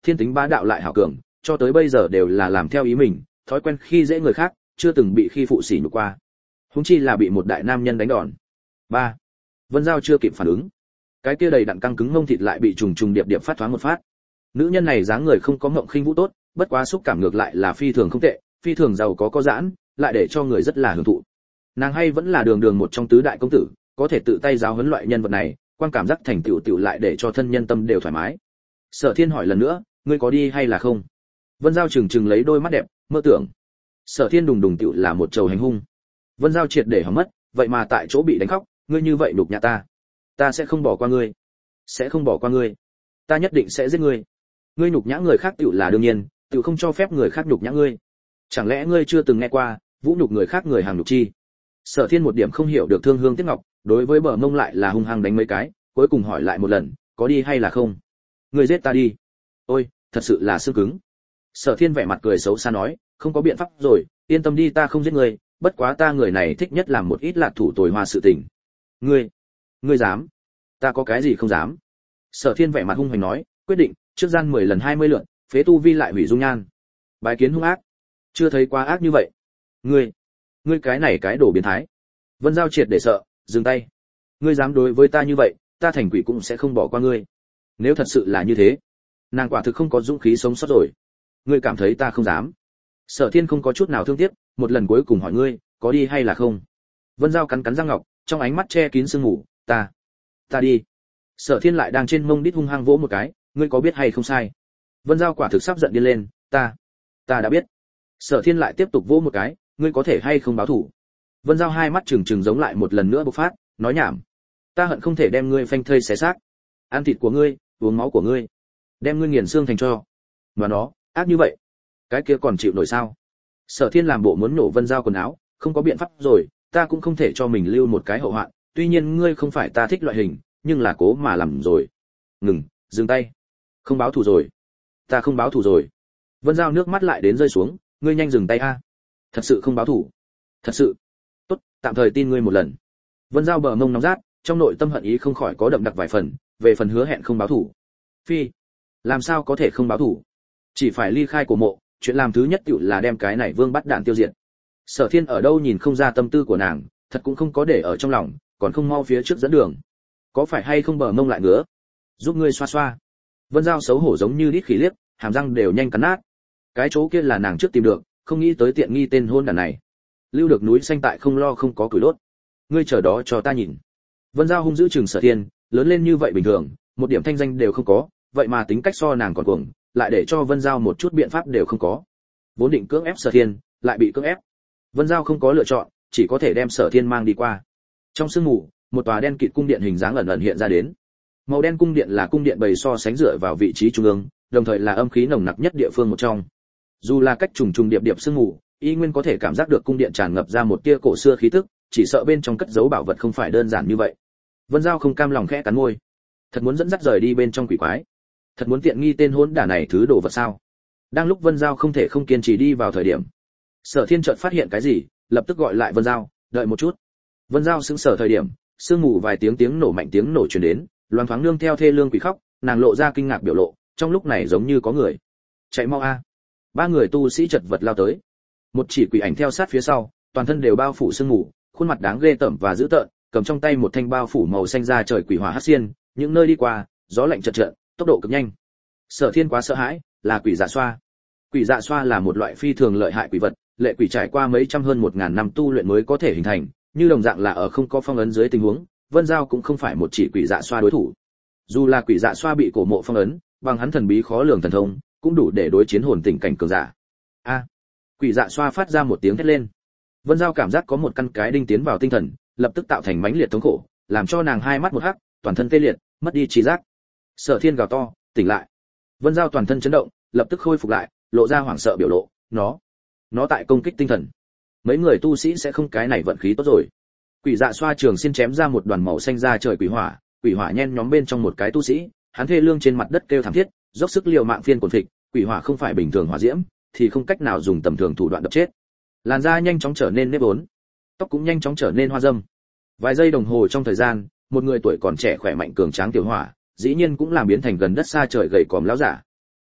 thiên tính bá đạo lại hảo cường, cho tới bây giờ đều là làm theo ý mình, thói quen khi dễ người khác, chưa từng bị khi phụ sỉ nhục qua. Huống chi là bị một đại nam nhân đánh đòn. ba. Vân Giao chưa kịp phản ứng, cái kia đầy đặn căng cứng mông thịt lại bị trùng trùng điệp điệp phát thoáng một phát. Nữ nhân này dáng người không có ngộng khinh vũ tốt, bất quá xúc cảm ngược lại là phi thường không tệ, phi thường giàu có có giãn, lại để cho người rất là hưởng thụ. Nàng hay vẫn là đường đường một trong tứ đại công tử, có thể tự tay giáo huấn loại nhân vật này, quan cảm giác thành tựu tựu lại để cho thân nhân tâm đều thoải mái. Sở Thiên hỏi lần nữa, ngươi có đi hay là không? Vân Giao trừng trừng lấy đôi mắt đẹp, mơ tưởng. Sở Thiên đùng đùng tựu là một trầu hành hung. Vân Giao triệt để hỏng mất, vậy mà tại chỗ bị đánh khóc, ngươi như vậy đục nhã ta, ta sẽ không bỏ qua ngươi, sẽ không bỏ qua ngươi, ta nhất định sẽ giết ngươi. Ngươi nhục nhã người khác tựu là đương nhiên, tựu không cho phép người khác nhục nhã ngươi. Chẳng lẽ ngươi chưa từng nghe qua, vũ nhục người khác người hàng nhục chi? Sở Thiên một điểm không hiểu được thương hương tiếc ngọc, đối với bờ mông lại là hung hăng đánh mấy cái, cuối cùng hỏi lại một lần, có đi hay là không? Ngươi giết ta đi. Ôi, thật sự là xương cứng. Sở Thiên vẻ mặt cười xấu xa nói, không có biện pháp rồi, yên tâm đi, ta không giết ngươi, bất quá ta người này thích nhất làm một ít lạc thủ tồi hoa sự tình. Ngươi, ngươi dám? Ta có cái gì không dám? Sở Thiên vẻ mặt hung hăng nói, quyết định, trước gian mười lần hai mươi lượt, phế tu vi lại hủy dung nhan. Bái kiến hung ác. Chưa thấy quá ác như vậy. Ngươi, ngươi cái này cái đồ biến thái. Vân Giao triệt để sợ, dừng tay. Ngươi dám đối với ta như vậy, ta thành quỷ cũng sẽ không bỏ qua ngươi. Nếu thật sự là như thế, nàng quả thực không có dũng khí sống sót rồi. Ngươi cảm thấy ta không dám? Sở Thiên không có chút nào thương tiếc, một lần cuối cùng hỏi ngươi, có đi hay là không? Vân Giao cắn cắn răng ngọc, trong ánh mắt che kín sương mù, ta, ta đi. Sở Thiên lại đang trên mông đít hung hăng vỗ một cái, ngươi có biết hay không sai? Vân Giao quả thực sắp giận điên lên, ta, ta đã biết. Sở Thiên lại tiếp tục vỗ một cái, ngươi có thể hay không báo thù? Vân Giao hai mắt trừng trừng giống lại một lần nữa bộc phát, nói nhảm. Ta hận không thể đem ngươi phanh thây xé xác, ăn thịt của ngươi, uống máu của ngươi, đem ngươi nghiền xương thành tro. Mà nó, ác như vậy, cái kia còn chịu nổi sao? Sở Thiên làm bộ muốn nổ Vân Giao quần áo, không có biện pháp rồi, ta cũng không thể cho mình lưu một cái hậu hoạn, tuy nhiên ngươi không phải ta thích loại hình, nhưng là cố mà làm rồi. Ngừng, dừng tay. Không báo thù rồi. Ta không báo thù rồi. Vân Giao nước mắt lại đến rơi xuống, ngươi nhanh dừng tay a. Thật sự không báo thù. Thật sự. Tốt, tạm thời tin ngươi một lần. Vân Giao bờ mông nóng rát, trong nội tâm hận ý không khỏi có đậm đặc vài phần, về phần hứa hẹn không báo thù. Phi, làm sao có thể không báo thù? Chỉ phải ly khai cổ mộ, chuyện làm thứ nhất tựu là đem cái này vương bắt đạn tiêu diệt. Sở Thiên ở đâu nhìn không ra tâm tư của nàng, thật cũng không có để ở trong lòng, còn không mau phía trước dẫn đường. Có phải hay không bờ mông lại ngứa? Giúp ngươi xoa xoa. Vân Giao xấu hổ giống như đít khỉ liếc, hàm răng đều nhanh cắn nát. Cái chỗ kia là nàng trước tìm được, không nghĩ tới tiện nghi tên hôn đản này. Lưu được núi xanh tại không lo không có củi đốt. Ngươi chờ đó cho ta nhìn. Vân Giao hung dữ chừng Sở Thiên, lớn lên như vậy bình thường, một điểm thanh danh đều không có, vậy mà tính cách so nàng còn cuồng, lại để cho Vân Giao một chút biện pháp đều không có. Vốn định cưỡng ép Sở Thiên, lại bị cưỡng ép. Vân Giao không có lựa chọn, chỉ có thể đem Sở Thiên mang đi qua. Trong sương mù, một tòa đen kịt cung điện hình dáng ẩn ẩn hiện ra đến. Màu đen cung điện là cung điện bày so sánh dựa vào vị trí trung ương, đồng thời là âm khí nồng nặc nhất địa phương một trong. Dù là cách trùng trùng điệp điệp sương mù, y nguyên có thể cảm giác được cung điện tràn ngập ra một tia cổ xưa khí tức, chỉ sợ bên trong cất giấu bảo vật không phải đơn giản như vậy. Vân Giao không cam lòng khẽ cắn môi, thật muốn dẫn dắt rời đi bên trong quỷ quái, thật muốn tiện nghi tên hỗn đản này thứ đồ vật sao? Đang lúc Vân Giao không thể không kiên trì đi vào thời điểm, Sở Thiên chợt phát hiện cái gì, lập tức gọi lại Vân Giao, đợi một chút. Vân Giao sững sờ thời điểm, sương mù vài tiếng tiếng nổ mạnh tiếng nổ truyền đến, loáng thoáng nương theo thê lương quỷ khóc, nàng lộ ra kinh ngạc biểu lộ, trong lúc này giống như có người. Chạy mau a! Ba người tu sĩ chật vật lao tới. Một chỉ quỷ ảnh theo sát phía sau, toàn thân đều bao phủ sương mù, khuôn mặt đáng ghê tởm và dữ tợn, cầm trong tay một thanh bao phủ màu xanh da trời quỷ hỏa hắc xiên, những nơi đi qua, gió lạnh chợt chợt, tốc độ cực nhanh. Sở Thiên quá sợ hãi, là quỷ dạ xoa. Quỷ dạ xoa là một loại phi thường lợi hại quỷ vật, lệ quỷ trải qua mấy trăm hơn một ngàn năm tu luyện mới có thể hình thành, như đồng dạng là ở không có phong ấn dưới tình huống, Vân Giao cũng không phải một chỉ quỷ dạ xoa đối thủ. Dù là quỷ dạ xoa bị cổ mộ phong ấn, bằng hắn thần bí khó lường thần thông, cũng đủ để đối chiến hồn tình cảnh cường giả. A! Quỷ dạ xoa phát ra một tiếng thét lên. Vân Giao cảm giác có một căn cái đinh tiến vào tinh thần, lập tức tạo thành mãnh liệt thống khổ, làm cho nàng hai mắt một hắc, toàn thân tê liệt, mất đi trí giác. Sở Thiên gào to, tỉnh lại. Vân Giao toàn thân chấn động, lập tức khôi phục lại, lộ ra hoảng sợ biểu lộ, nó, nó tại công kích tinh thần. Mấy người tu sĩ sẽ không cái này vận khí tốt rồi. Quỷ dạ xoa trường xin chém ra một đoàn màu xanh ra trời quỷ hỏa, quỷ hỏa nhen nhóm bên trong một cái tu sĩ, hắn thê lương trên mặt đất kêu thảm thiết, dốc sức liều mạng phiên cuồng phịch, quỷ hỏa không phải bình thường hỏa diễm, thì không cách nào dùng tầm thường thủ đoạn đập chết. Làn da nhanh chóng trở nên nếp vốn, tóc cũng nhanh chóng trở nên hoa râm. Vài giây đồng hồ trong thời gian, một người tuổi còn trẻ khỏe mạnh cường tráng tiểu hỏa, dĩ nhiên cũng làm biến thành gần đất xa trời gầy còm lão giả.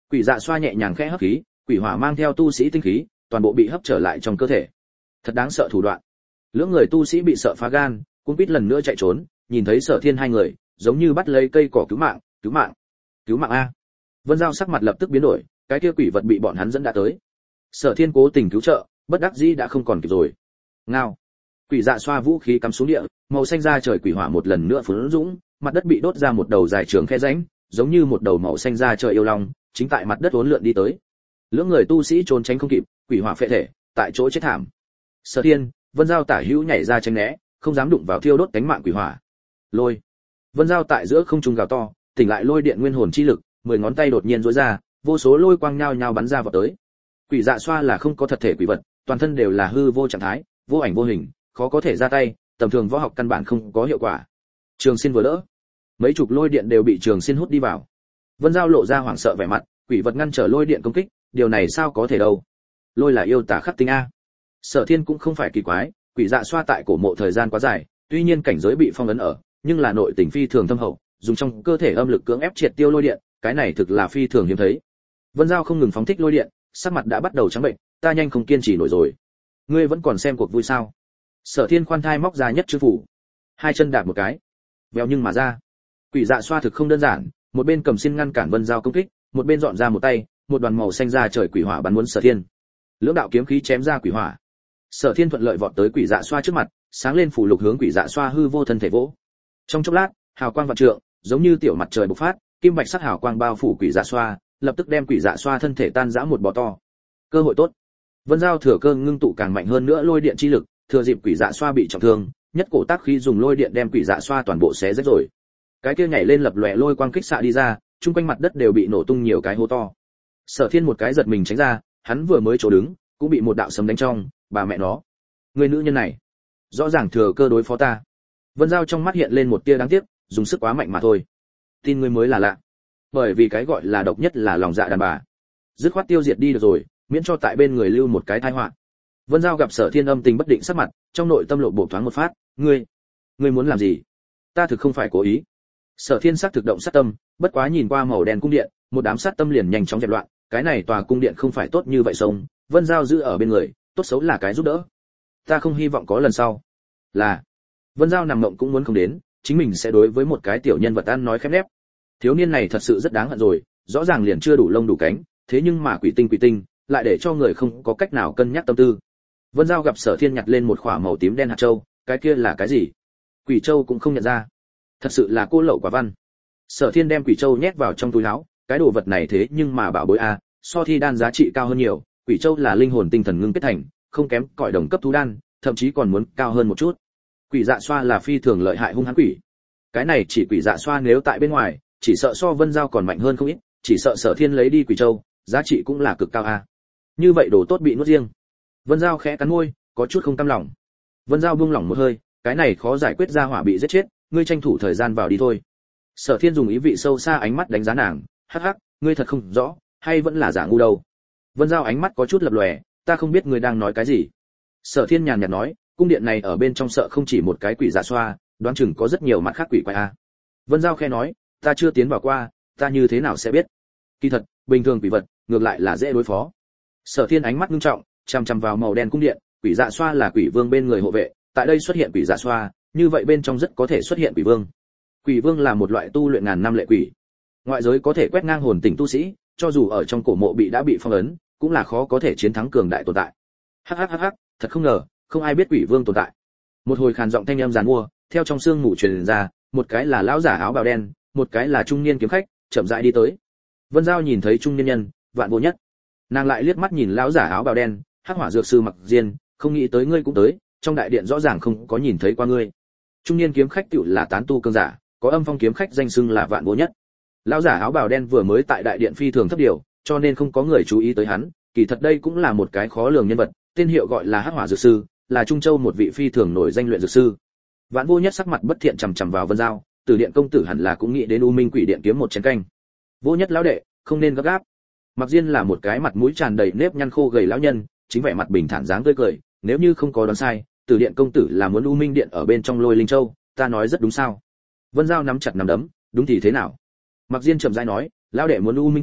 Quỷ Dạ xoa nhẹ nhàng khẽ hấp khí, quỷ hỏa mang theo tu sĩ tinh khí, toàn bộ bị hấp trở lại trong cơ thể. Thật đáng sợ thủ đoạn. Lưỡng người tu sĩ bị sợ phá gan, cũng biết lần nữa chạy trốn, nhìn thấy Sở Thiên hai người, giống như bắt lấy cây cỏ cứu mạng, cứu mạng, cứu mạng a. Vân Giao sắc mặt lập tức biến đổi, cái kia quỷ vật bị bọn hắn dẫn đã tới. Sở Thiên cố tình cứu trợ, bất đắc dĩ đã không còn kịp rồi. Ngao. Quỷ Dạ xoa vũ khí cắm xuống địa, màu xanh da trời quỷ hỏa một lần nữa phun dũng, mặt đất bị đốt ra một đầu dài trường khe rãnh, giống như một đầu màu xanh da trời yêu long, chính tại mặt đất uốn lượn đi tới. Lưỡng người tu sĩ trốn tránh không kịp, quỷ hỏa phệ thể, tại chỗ chết thảm. Sở Thiên, Vân Giao tả hữu nhảy ra tránh né, không dám đụng vào thiêu đốt cánh mạng quỷ hỏa. Lôi. Vân Giao tại giữa không trung gào to, tỉnh lại lôi điện nguyên hồn chi lực, mười ngón tay đột nhiên duỗi ra, vô số lôi quang nhao nhao bắn ra vào tới. Quỷ Dạ xoa là không có thật thể quỷ vật, toàn thân đều là hư vô trạng thái, vô ảnh vô hình, khó có thể ra tay, tầm thường võ học căn bản không có hiệu quả. Trường Xin vừa đỡ, mấy chục lôi điện đều bị Trường Xin hút đi vào. Vân Giao lộ ra hoảng sợ vẻ mặt, quỷ vật ngăn trở lôi điện công kích, điều này sao có thể đâu? Lôi là yêu tà khắc tinh a. Sở Thiên cũng không phải kỳ quái, quỷ Dạ xoa tại cổ mộ thời gian quá dài, tuy nhiên cảnh giới bị phong ấn ở, nhưng là nội tình phi thường thâm hậu, dùng trong cơ thể âm lực cưỡng ép triệt tiêu lôi điện, cái này thực là phi thường hiếm thấy. Vân Giao không ngừng phóng thích lôi điện, sắc mặt đã bắt đầu trắng bệnh, ta nhanh không kiên trì nổi rồi. Ngươi vẫn còn xem cuộc vui sao? Sở Thiên khoan thai móc ra nhất chư phủ, hai chân đạp một cái, vèo nhưng mà ra. Quỷ Dạ xoa thực không đơn giản, một bên cầm xin ngăn cản Vân Giao công kích, một bên dọn ra một tay, một đoàn màu xanh da trời quỷ hỏa bắn muốn Sở Thiên. Lưỡng đạo kiếm khí chém ra quỷ hỏa. Sở Thiên thuận lợi vọt tới quỷ Dạ xoa trước mặt, sáng lên phủ lục hướng quỷ Dạ xoa hư vô thân thể vỗ. Trong chốc lát, hào quang vạn trượng, giống như tiểu mặt trời bộc phát, kim bạch sắc hào quang bao phủ quỷ Dạ xoa, lập tức đem quỷ Dạ xoa thân thể tan rã một bò to. Cơ hội tốt. Vân Giao thừa cơ ngưng tụ càng mạnh hơn nữa lôi điện chi lực, thừa dịp quỷ Dạ xoa bị trọng thương, nhất cổ tác khí dùng lôi điện đem quỷ Dạ xoa toàn bộ xé rách rồi. Cái kia nhảy lên lập lòe lôi quang kích xạ đi ra, chung quanh mặt đất đều bị nổ tung nhiều cái hố to. Sở Thiên một cái giật mình tránh ra, hắn vừa mới chỗ đứng, cũng bị một đạo sấm đánh trong, bà mẹ nó. Người nữ nhân này, rõ ràng thừa cơ đối phó ta. Vân Giao trong mắt hiện lên một tia đáng tiếc, dùng sức quá mạnh mà thôi. Tin ngươi mới là lạ. Bởi vì cái gọi là độc nhất là lòng dạ đàn bà. Dứt khoát tiêu diệt đi được rồi, miễn cho tại bên người lưu một cái tai họa. Vân Giao gặp Sở Thiên âm tình bất định sắc mặt, trong nội tâm lộ bộ thoáng một phát, ngươi, ngươi muốn làm gì? Ta thực không phải cố ý. Sở Thiên sắc thực động sát tâm, bất quá nhìn qua màu đen cung điện, một đám sát tâm liền nhanh chóng dẹp loạn, cái này tòa cung điện không phải tốt như vậy sống, Vân Giao giữ ở bên người, tốt xấu là cái giúp đỡ. Ta không hy vọng có lần sau. Là. Vân Giao nằm mộng cũng muốn không đến, chính mình sẽ đối với một cái tiểu nhân vật ăn nói khép nép. Thiếu niên này thật sự rất đáng hận rồi, rõ ràng liền chưa đủ lông đủ cánh, thế nhưng mà quỷ tinh quỷ tinh, lại để cho người không có cách nào cân nhắc tâm tư. Vân Giao gặp Sở Thiên nhặt lên một khỏa màu tím đen hạt châu, cái kia là cái gì? Quỷ châu cũng không nhận ra. Thật sự là cô lậu quả văn. Sở Thiên đem quỷ châu nhét vào trong túi áo, cái đồ vật này thế nhưng mà bảo bối a, so thi đan giá trị cao hơn nhiều, quỷ châu là linh hồn tinh thần ngưng kết thành, không kém cõi đồng cấp thú đan, thậm chí còn muốn cao hơn một chút. Quỷ Dạ xoa là phi thường lợi hại hung hãn quỷ. Cái này chỉ quỷ Dạ xoa nếu tại bên ngoài, chỉ sợ so Vân Giao còn mạnh hơn không ít, chỉ sợ Sở Thiên lấy đi quỷ châu, giá trị cũng là cực cao a. Như vậy đồ tốt bị nuốt riêng. Vân Giao khẽ cắn môi, có chút không cam lòng. Vân Giao buông lỏng một hơi, cái này khó giải quyết ra hỏa bị giết chết, ngươi tranh thủ thời gian vào đi thôi. Sở Thiên dùng ý vị sâu xa ánh mắt đánh giá nàng, hắc hắc, ngươi thật không rõ, hay vẫn là giả ngu đâu. Vân Giao ánh mắt có chút lập lòe, ta không biết ngươi đang nói cái gì. Sở Thiên nhàn nhạt nói, cung điện này ở bên trong sợ không chỉ một cái quỷ Dạ xoa, đoán chừng có rất nhiều mặt khác quỷ quái a. Vân Giao khẽ nói, ta chưa tiến vào qua, ta như thế nào sẽ biết? Kỳ thật, bình thường quỷ vật, ngược lại là dễ đối phó. Sở Thiên ánh mắt nghiêm trọng, chằm chằm vào màu đen cung điện, quỷ Dạ xoa là quỷ vương bên người hộ vệ, tại đây xuất hiện quỷ Dạ xoa, như vậy bên trong rất có thể xuất hiện quỷ vương. Quỷ vương là một loại tu luyện ngàn năm lệ quỷ, ngoại giới có thể quét ngang hồn tình tu sĩ, cho dù ở trong cổ mộ bị đã bị phong ấn, cũng là khó có thể chiến thắng cường đại tồn tại. Hắc hắc hắc hắc, thật không ngờ, không ai biết quỷ vương tồn tại. Một hồi khàn giọng thanh âm giàn mua, theo trong xương ngủ truyền ra, một cái là lão giả áo bào đen, một cái là trung niên kiếm khách, chậm rãi đi tới. Vân Giao nhìn thấy trung niên nhân, Vạn Vô Nhất, nàng lại liếc mắt nhìn lão giả áo bào đen, Hắc Hỏa dược sư Mặc Diên, không nghĩ tới ngươi cũng tới, trong đại điện rõ ràng không có nhìn thấy qua ngươi. Trung niên kiếm khách tựu là tán tu cương giả, có âm phong kiếm khách danh xưng là Vạn Vô Nhất. Lão giả áo bào đen vừa mới tại đại điện phi thường thấp điều, cho nên không có người chú ý tới hắn, kỳ thật đây cũng là một cái khó lường nhân vật, tên hiệu gọi là Hắc Hỏa dược sư, là Trung Châu một vị phi thường nổi danh luyện dược sư. Vạn Vô Nhất sắc mặt bất thiện chằm chằm vào Vân Giao, Từ Điện công tử hẳn là cũng nghĩ đến U Minh Quỷ Điện kiếm một chén canh. Vô Nhất lão đệ, không nên gấp gáp. Mặc Diên là một cái mặt mũi tràn đầy nếp nhăn khô gầy lão nhân, chính vẻ mặt bình thản dáng tươi cười, nếu như không có đoán sai, Từ Điện công tử là muốn U Minh Điện ở bên trong Lôi Linh Châu, ta nói rất đúng sao? Vân Giao nắm chặt nắm đấm, đúng thì thế nào? Mặc Diên chậm rãi nói, lão đệ muốn U Minh kiếm,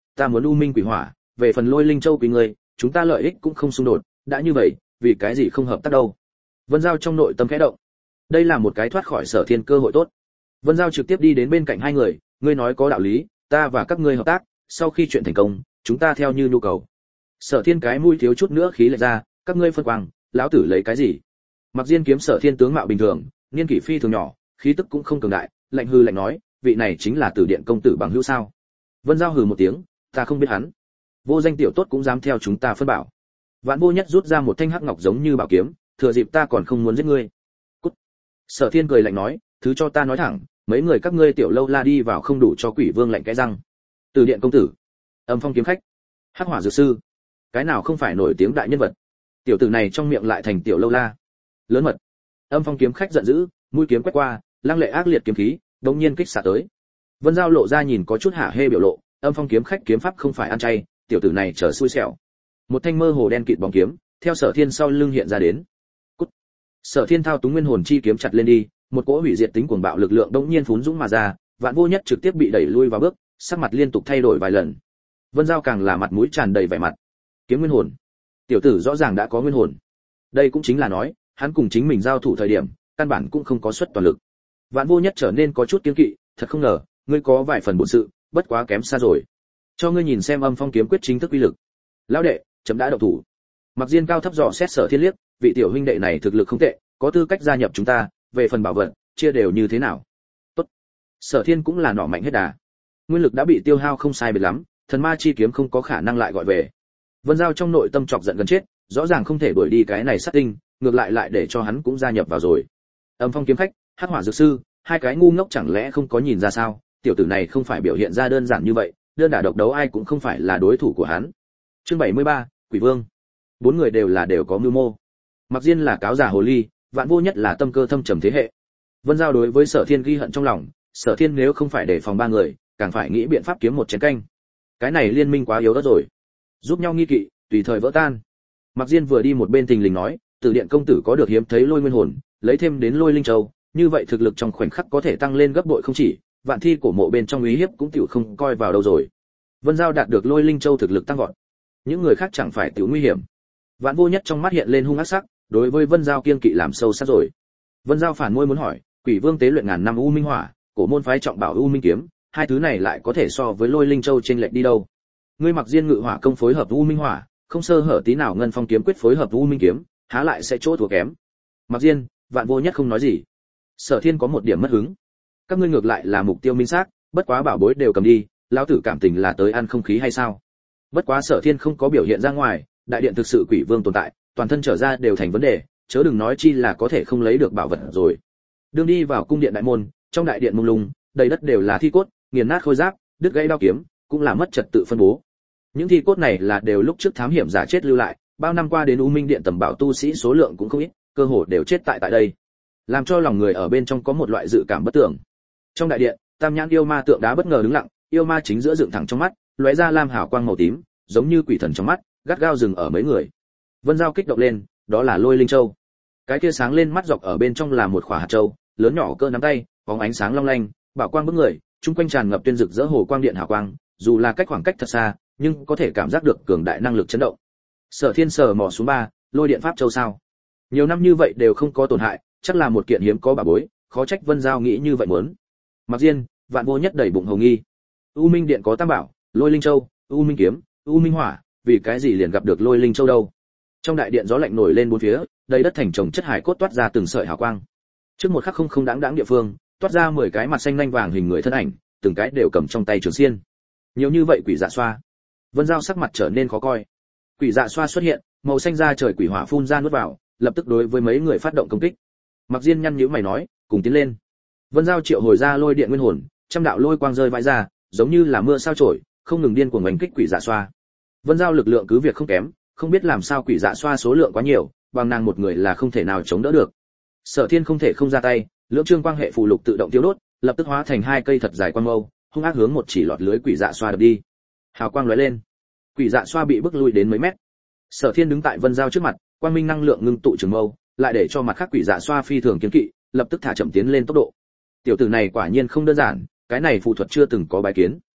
ta muốn U Minh Quỷ Hỏa, về phần Lôi Linh Châu quý ngươi, chúng ta lợi ích cũng không xung đột, đã như vậy, vì cái gì không hợp tác đâu? Vân Giao trong nội tâm khẽ động. Đây là một cái thoát khỏi Sở Thiên cơ hội tốt. Vân Giao trực tiếp đi đến bên cạnh hai người, ngươi nói có đạo lý, ta và các ngươi hợp tác, sau khi chuyện thành công, chúng ta theo như nhu cầu. Sở Thiên cái mũi thiếu chút nữa khí lệch ra, các ngươi phân quang, lão tử lấy cái gì? Mặc Diên kiếm Sở Thiên tướng mạo bình thường, niên kỷ phi thường nhỏ, khí tức cũng không cường đại, lạnh hư lạnh nói, vị này chính là Tử Điện công tử bằng hữu sao? Vân Giao hừ một tiếng, ta không biết hắn. Vô danh tiểu tốt cũng dám theo chúng ta phân bảo. Vạn Vô Nhất rút ra một thanh hắc ngọc giống như bảo kiếm, thừa dịp ta còn không muốn giết ngươi. Cút. Sở Thiên cười lạnh nói, thứ cho ta nói thẳng, mấy người các ngươi tiểu lâu la đi vào không đủ cho Quỷ Vương lạnh cái răng. Từ Điện công tử, Âm Phong kiếm khách, Hắc Hỏa dược sư, cái nào không phải nổi tiếng đại nhân vật? Tiểu tử này trong miệng lại thành tiểu lâu la. Lớn mật. Âm Phong kiếm khách giận dữ, mũi kiếm quét qua, lăng lệ ác liệt kiếm khí, đột nhiên kích xạ tới. Vân Giao lộ ra nhìn có chút hả hê biểu lộ, Âm Phong kiếm khách kiếm pháp không phải ăn chay, tiểu tử này trở xui xẻo. Một thanh mơ hồ đen kịt bóng kiếm, theo Sở Thiên sau lưng hiện ra đến. Cút. Sở Thiên thao túng nguyên hồn chi kiếm chặt lên đi, một cỗ hủy diệt tính cuồng bạo lực lượng đống nhiên phún dũng mà ra, Vạn Vô Nhất trực tiếp bị đẩy lui vào bước, sắc mặt liên tục thay đổi vài lần. Vân Giao càng là mặt mũi tràn đầy vẻ mặt. Kiếm nguyên hồn. Tiểu tử rõ ràng đã có nguyên hồn. Đây cũng chính là nói, hắn cùng chính mình giao thủ thời điểm, căn bản cũng không có xuất toàn lực. Vạn Vô Nhất trở nên có chút kiêng kỵ, thật không ngờ, ngươi có vài phần bổn sự, bất quá kém xa rồi. Cho ngươi nhìn xem Âm Phong kiếm quyết chính thức uy lực. Lão đệ, chấm đã động thủ. Mặc Diên cao thấp dò xét Sở Thiên liếc, vị tiểu huynh đệ này thực lực không tệ, có tư cách gia nhập chúng ta, về phần bảo vật, chia đều như thế nào? Tốt. Sở Thiên cũng là nọ mạnh hết đà. Nguyên lực đã bị tiêu hao không sai biệt lắm, thần ma chi kiếm không có khả năng lại gọi về. Vân Giao trong nội tâm chọc giận gần chết, rõ ràng không thể đuổi đi cái này sát tinh, ngược lại lại để cho hắn cũng gia nhập vào rồi. Âm Phong kiếm khách, Hắc Hỏa dược sư, hai cái ngu ngốc chẳng lẽ không có nhìn ra sao? Tiểu tử này không phải biểu hiện ra đơn giản như vậy, đơn đả độc đấu ai cũng không phải là đối thủ của hắn. Chương bảy mươi ba, Quỷ Vương. Bốn người đều là đều có mưu mô. Mặc Diên là cáo giả hồ ly, Vạn Vô Nhất là tâm cơ thâm trầm thế hệ. Vân Giao đối với Sở Thiên ghi hận trong lòng, Sở Thiên nếu không phải để phòng ba người, càng phải nghĩ biện pháp kiếm một chén canh. Cái này liên minh quá yếu ớt rồi, giúp nhau nghi kỵ, tùy thời vỡ tan. Mặc Diên vừa đi một bên tình lình nói, Tử Điện công tử có được hiếm thấy Lôi Nguyên hồn, lấy thêm đến Lôi Linh Châu, như vậy thực lực trong khoảnh khắc có thể tăng lên gấp bội không chỉ, vạn thi cổ mộ bên trong uy hiếp cũng tiểu không coi vào đâu rồi. Vân Giao đạt được Lôi Linh Châu thực lực tăng vọt, những người khác chẳng phải tiểu nguy hiểm. Vạn Vô Nhất trong mắt hiện lên hung ác sắc, đối với Vân Giao kiên kỵ làm sâu sắc rồi. Vân Giao phản môi muốn hỏi, Quỷ Vương tế luyện ngàn năm U Minh Hỏa, cổ môn phái trọng bảo U Minh kiếm, hai thứ này lại có thể so với Lôi Linh Châu chênh lệch đi đâu? Ngươi Mặc Diên ngự hỏa công phối hợp U Minh Hỏa, không sơ hở tí nào Ngân Phong kiếm quyết phối hợp U Minh kiếm, há lại sẽ chỗ thua kém? Mặc Diên, Vạn Vô Nhất không nói gì. Sở Thiên có một điểm mất hứng. Các ngươi ngược lại là mục tiêu minh xác, bất quá bảo bối đều cầm đi, lão tử cảm tình là tới ăn không khí hay sao? Bất quá Sở Thiên không có biểu hiện ra ngoài, đại điện thực sự Quỷ Vương tồn tại, toàn thân trở ra đều thành vấn đề, chớ đừng nói chi là có thể không lấy được bảo vật rồi. Đương đi vào cung điện đại môn, trong đại điện mông lung, đầy đất đều là thi cốt, nghiền nát khôi giáp, đứt gãy đao kiếm, cũng là mất trật tự phân bố. Những thi cốt này là đều lúc trước thám hiểm giả chết lưu lại, bao năm qua đến U Minh điện tầm bảo tu sĩ số lượng cũng không ít, cơ hồ đều chết tại tại đây, làm cho lòng người ở bên trong có một loại dự cảm bất tưởng. Trong đại điện, Tam Nhãn yêu ma tượng đá bất ngờ đứng lặng, yêu ma chính giữa dựng thẳng trong mắt, lóe ra lam hào quang màu tím, giống như quỷ thần trong mắt, gắt gao dừng ở mấy người. Vân Giao kích động lên, đó là Lôi Linh Châu. Cái kia sáng lên mắt dọc ở bên trong là một quả hạt châu, lớn nhỏ cỡ nắm tay, bóng ánh sáng long lanh, bảo quang bức người, chung quanh tràn ngập tuyên rực rỡ hồ quang điện hào quang, dù là cách khoảng cách thật xa, nhưng có thể cảm giác được cường đại năng lực chấn động. Sở Thiên sờ mò xuống ba, Lôi điện pháp châu sao? Nhiều năm như vậy đều không có tổn hại, chắc là một kiện hiếm có bảo bối, khó trách Vân Giao nghĩ như vậy muốn. Mặc Diên, Vạn Vô Nhất đầy bụng hồng nghi. U Minh điện có tam bảo, Lôi Linh Châu, U Minh kiếm, U Minh hỏa, vì cái gì liền gặp được Lôi Linh Châu đâu? Trong đại điện gió lạnh nổi lên bốn phía, đầy đất thành chồng chất hải cốt toát ra từng sợi hào quang. Trước một khắc không không đáng đáng địa phương, toát ra mười cái mặt xanh nhanh vàng hình người thân ảnh, từng cái đều cầm trong tay trường xiên. Nhiều như vậy quỷ dạ xoa. Vân Giao sắc mặt trở nên khó coi. Quỷ dạ xoa xuất hiện, màu xanh da trời quỷ hỏa phun ra nuốt vào, lập tức đối với mấy người phát động công kích. Mặc Diên nhăn nhíu mày nói, cùng tiến lên. Vân Giao triệu hồi ra lôi điện nguyên hồn, trăm đạo lôi quang rơi vãi ra, giống như là mưa sao chổi, không ngừng điên cuồng đánh kích quỷ dạ xoa. Vân Giao lực lượng cứ việc không kém, không biết làm sao quỷ dạ xoa số lượng quá nhiều, bằng nàng một người là không thể nào chống đỡ được. Sở Thiên không thể không ra tay, lưỡng trương quang hệ phù lục tự động tiêu đốt, lập tức hóa thành hai cây thật dài quang mâu, hung ác hướng một chỉ lọt lưới quỷ dạ xoa đập đi. Hào quang lóe lên, quỷ dạ xoa bị bức lui đến mấy mét. Sở Thiên đứng tại Vân Giao trước mặt, quang minh năng lượng ngưng tụ trường mâu, lại để cho mặt khác quỷ dạ xoa phi thường kiên kỵ, lập tức thả chậm tiến lên tốc độ. Tiểu tử này quả nhiên không đơn giản, cái này phù thuật chưa từng có bái kiến.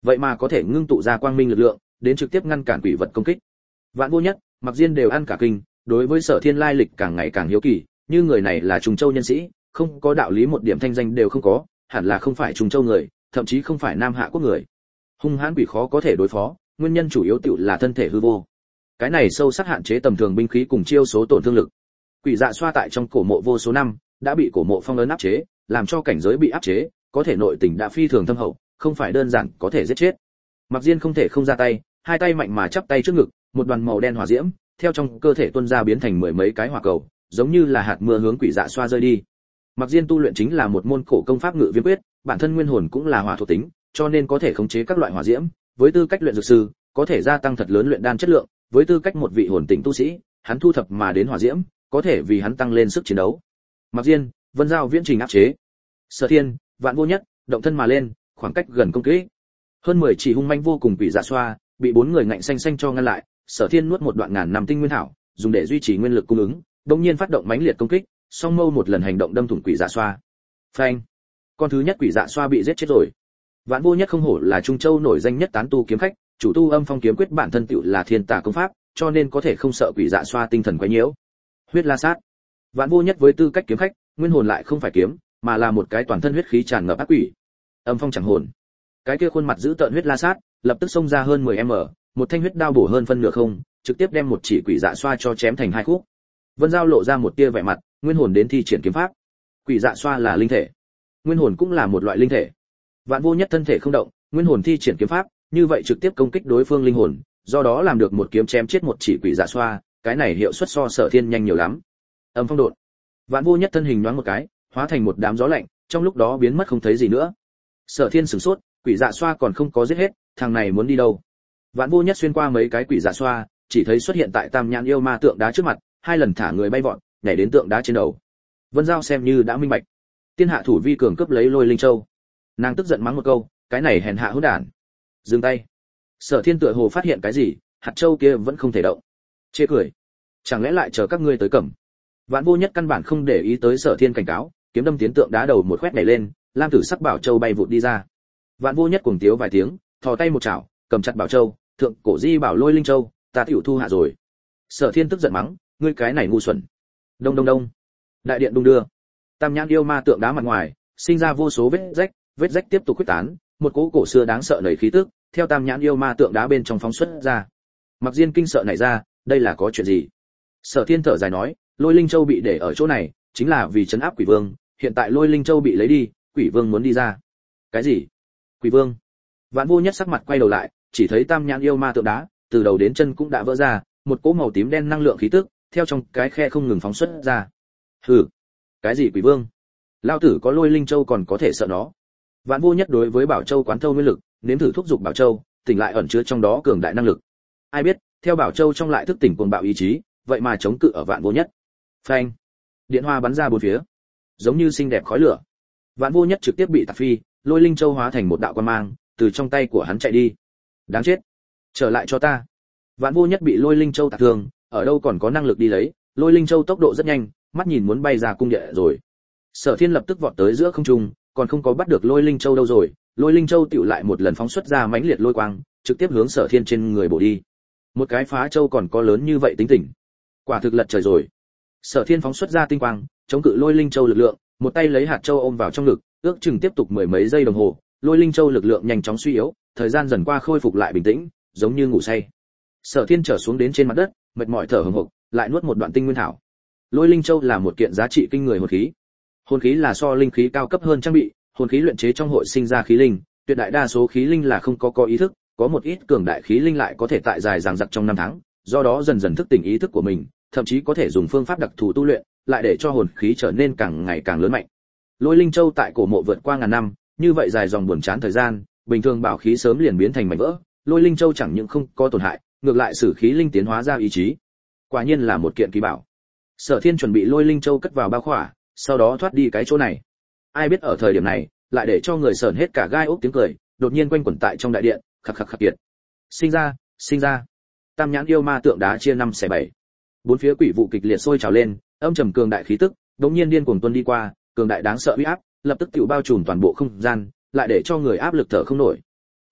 vậy mà có thể ngưng tụ ra quang minh lực lượng, đến trực tiếp ngăn cản quỷ vật công kích. Vạn Vô Nhất, Mặc Diên đều ăn cả kinh, đối với Sở Thiên lai lịch càng ngày càng hiếu kỳ, như người này là Trùng Châu nhân sĩ, không có đạo lý một điểm thanh danh đều không có, hẳn là không phải Trùng Châu người, thậm chí không phải Nam Hạ quốc người. Hung hãn quỷ khó có thể đối phó, nguyên nhân chủ yếu tựu là thân thể hư vô. Cái này sâu sắc hạn chế tầm thường binh khí cùng chiêu số tổn thương lực. Quỷ dạ xoa tại trong cổ mộ vô số năm, đã bị cổ mộ phong ấn áp chế, làm cho cảnh giới bị áp chế, có thể nội tình đã phi thường thâm hậu, không phải đơn giản có thể giết chết. Mặc Diên không thể không ra tay, hai tay mạnh mà chắp tay trước ngực, một đoàn màu đen hỏa diễm theo trong cơ thể tuôn ra biến thành mười mấy cái hỏa cầu, giống như là hạt mưa hướng quỷ dạ xoa rơi đi. Mặc Diên tu luyện chính là một môn cổ công pháp Ngự Viêm Quyết, bản thân nguyên hồn cũng là hỏa thuộc tính, cho nên có thể khống chế các loại hỏa diễm, với tư cách luyện dược sư, có thể gia tăng thật lớn luyện đan chất lượng, với tư cách một vị hồn tình tu sĩ, hắn thu thập mà đến hỏa diễm, có thể vì hắn tăng lên sức chiến đấu. Mặc Diên, Vân Giao viễn trình áp chế. Sở Thiên, Vạn Vô Nhất, động thân mà lên, khoảng cách gần công kích. Hơn mười chỉ hung manh vô cùng quỷ dạ xoa, bị bốn người ngạnh xanh xanh cho ngăn lại, Sở Thiên nuốt một đoạn ngàn năm tinh nguyên thảo, dùng để duy trì nguyên lực cung ứng, đột nhiên phát động mãnh liệt công kích, song mâu một lần hành động đâm thủng quỷ dạ xoa. Phanh! Con thứ nhất quỷ dạ xoa bị giết chết rồi. Vạn Vô Nhất không hổ là Trung Châu nổi danh nhất tán tu kiếm khách, chủ tu Âm Phong kiếm quyết bản thân tựu là thiên tà công pháp, cho nên có thể không sợ quỷ dạ xoa tinh thần quấy nhiễu. Huyết La Sát. Vạn Vô Nhất với tư cách kiếm khách, nguyên hồn lại không phải kiếm, mà là một cái toàn thân huyết khí tràn ngập ác quỷ. Âm Phong chẳng hồn. Cái kia khuôn mặt giữ tợn Huyết La Sát, lập tức xông ra hơn mười mét, một thanh huyết đao bổ hơn phân nửa không, trực tiếp đem một chỉ quỷ dạ xoa cho chém thành hai khúc. Vân Giao lộ ra một tia vẻ mặt, nguyên hồn đến thi triển kiếm pháp. Quỷ dạ xoa là linh thể, nguyên hồn cũng là một loại linh thể. Vạn Vô Nhất thân thể không động, nguyên hồn thi triển kiếm pháp, như vậy trực tiếp công kích đối phương linh hồn, do đó làm được một kiếm chém chết một chỉ quỷ dạ xoa, cái này hiệu suất so Sở Thiên nhanh nhiều lắm. Âm Phong độn. Vạn Vô Nhất thân hình nhoáng một cái, hóa thành một đám gió lạnh, trong lúc đó biến mất không thấy gì nữa. Sở Thiên sửng sốt, quỷ dạ xoa còn không có giết hết, thằng này muốn đi đâu? Vạn Vô Nhất xuyên qua mấy cái quỷ dạ xoa, chỉ thấy xuất hiện tại Tam Nhãn yêu ma tượng đá trước mặt, hai lần thả người bay vọt, nhảy đến tượng đá trên đầu. Vân Giao xem như đã minh bạch, tiên hạ thủ vi cường cướp lấy Lôi Linh Châu. Nàng tức giận mắng một câu, cái này hèn hạ hỗn đản. Dừng tay. Sở Thiên tựa hồ phát hiện cái gì, hạt châu kia vẫn không thể động. Chê cười, chẳng lẽ lại chờ các ngươi tới cầm? Vạn Vô Nhất căn bản không để ý tới Sở Thiên cảnh cáo, kiếm đâm tiến tượng đá đầu một khoét nhảy lên, lam tử sắc bảo châu bay vụt đi ra. Vạn Vô Nhất cuồng tiếu vài tiếng, thò tay một chảo, cầm chặt bảo châu, thượng cổ di bảo Lôi Linh Châu, ta tiểu thu hạ rồi. Sở Thiên tức giận mắng, ngươi cái này ngu xuẩn. Đông đông đông. Đại điện đung đưa. Tam Nhãn yêu ma tượng đá mặt ngoài, sinh ra vô số vết rách, vết rách tiếp tục khuếch tán, một cỗ cổ xưa đáng sợ nảy khí tức, theo Tam Nhãn yêu ma tượng đá bên trong phóng xuất ra. Mặc Diên kinh sợ nảy ra, đây là có chuyện gì? Sở Thiên thở dài nói, Lôi Linh Châu bị để ở chỗ này, chính là vì trấn áp Quỷ Vương, hiện tại Lôi Linh Châu bị lấy đi, Quỷ Vương muốn đi ra. Cái gì? Quỷ Vương? Vạn Vô Nhất sắc mặt quay đầu lại, chỉ thấy Tam Nhãn yêu ma tượng đá, từ đầu đến chân cũng đã vỡ ra, một cỗ màu tím đen năng lượng khí tức, theo trong cái khe không ngừng phóng xuất ra. Hừ, cái gì Quỷ Vương? Lão tử có Lôi Linh Châu còn có thể sợ nó? Vạn Vô Nhất đối với Bảo Châu quán thâu nguyên lực, nếm thử thúc giục Bảo Châu, tỉnh lại ẩn chứa trong đó cường đại năng lực. Ai biết, theo Bảo Châu trong lại thức tỉnh cuồng bạo ý chí, vậy mà chống cự ở Vạn Vô Nhất. Phanh! Điện hoa bắn ra bốn phía, giống như xinh đẹp khói lửa. Vạn Vô Nhất trực tiếp bị tạc phi, Lôi Linh Châu hóa thành một đạo quang mang, từ trong tay của hắn chạy đi. Đáng chết! Trở lại cho ta! Vạn Vô Nhất bị Lôi Linh Châu tạc thương, ở đâu còn có năng lực đi lấy, Lôi Linh Châu tốc độ rất nhanh, mắt nhìn muốn bay ra cung địa rồi. Sở Thiên lập tức vọt tới giữa không trung, còn không có bắt được Lôi Linh Châu đâu rồi, Lôi Linh Châu tựu lại một lần phóng xuất ra mãnh liệt lôi quang, trực tiếp hướng Sở Thiên trên người bổ đi. Một cái phá châu còn có lớn như vậy tính tình, quả thực lật trời rồi. Sở Thiên phóng xuất ra tinh quang, chống cự Lôi Linh Châu lực lượng, một tay lấy hạt châu ôm vào trong ngực, ước chừng tiếp tục mười mấy giây đồng hồ, Lôi Linh Châu lực lượng nhanh chóng suy yếu, thời gian dần qua khôi phục lại bình tĩnh, giống như ngủ say. Sở Thiên trở xuống đến trên mặt đất, mệt mỏi thở hổn hộc, lại nuốt một đoạn tinh nguyên thảo. Lôi Linh Châu là một kiện giá trị kinh người hồn khí. Hồn khí là so linh khí cao cấp hơn trang bị, hồn khí luyện chế trong hội sinh ra khí linh, tuyệt đại đa số khí linh là không có có ý thức, có một ít cường đại khí linh lại có thể tại dài dằng dặc trong năm tháng, do đó dần dần thức tỉnh ý thức của mình, thậm chí có thể dùng phương pháp đặc thù tu luyện, lại để cho hồn khí trở nên càng ngày càng lớn mạnh. Lôi Linh Châu tại cổ mộ vượt qua ngàn năm, như vậy dài dòng buồn chán thời gian, bình thường bảo khí sớm liền biến thành mảnh vỡ, Lôi Linh Châu chẳng những không có tổn hại, ngược lại sử khí linh tiến hóa ra ý chí. Quả nhiên là một kiện kỳ bảo. Sở Thiên chuẩn bị Lôi Linh Châu cất vào bao khỏa, sau đó thoát đi cái chỗ này. Ai biết ở thời điểm này, lại để cho người sởn hết cả gai ốc tiếng cười, đột nhiên quanh quẩn tại trong đại điện, khặc khặc khặc kiệt. Sinh ra, sinh ra. Tam Nhãn yêu ma tượng đá chia năm xẻ bảy. Bốn phía quỷ vụ kịch liệt sôi trào lên, âm trầm cường đại khí tức, đột nhiên điên cuồng tuôn đi qua, cường đại đáng sợ uy áp, lập tức tiểu bao trùm toàn bộ không gian, lại để cho người áp lực thở không nổi.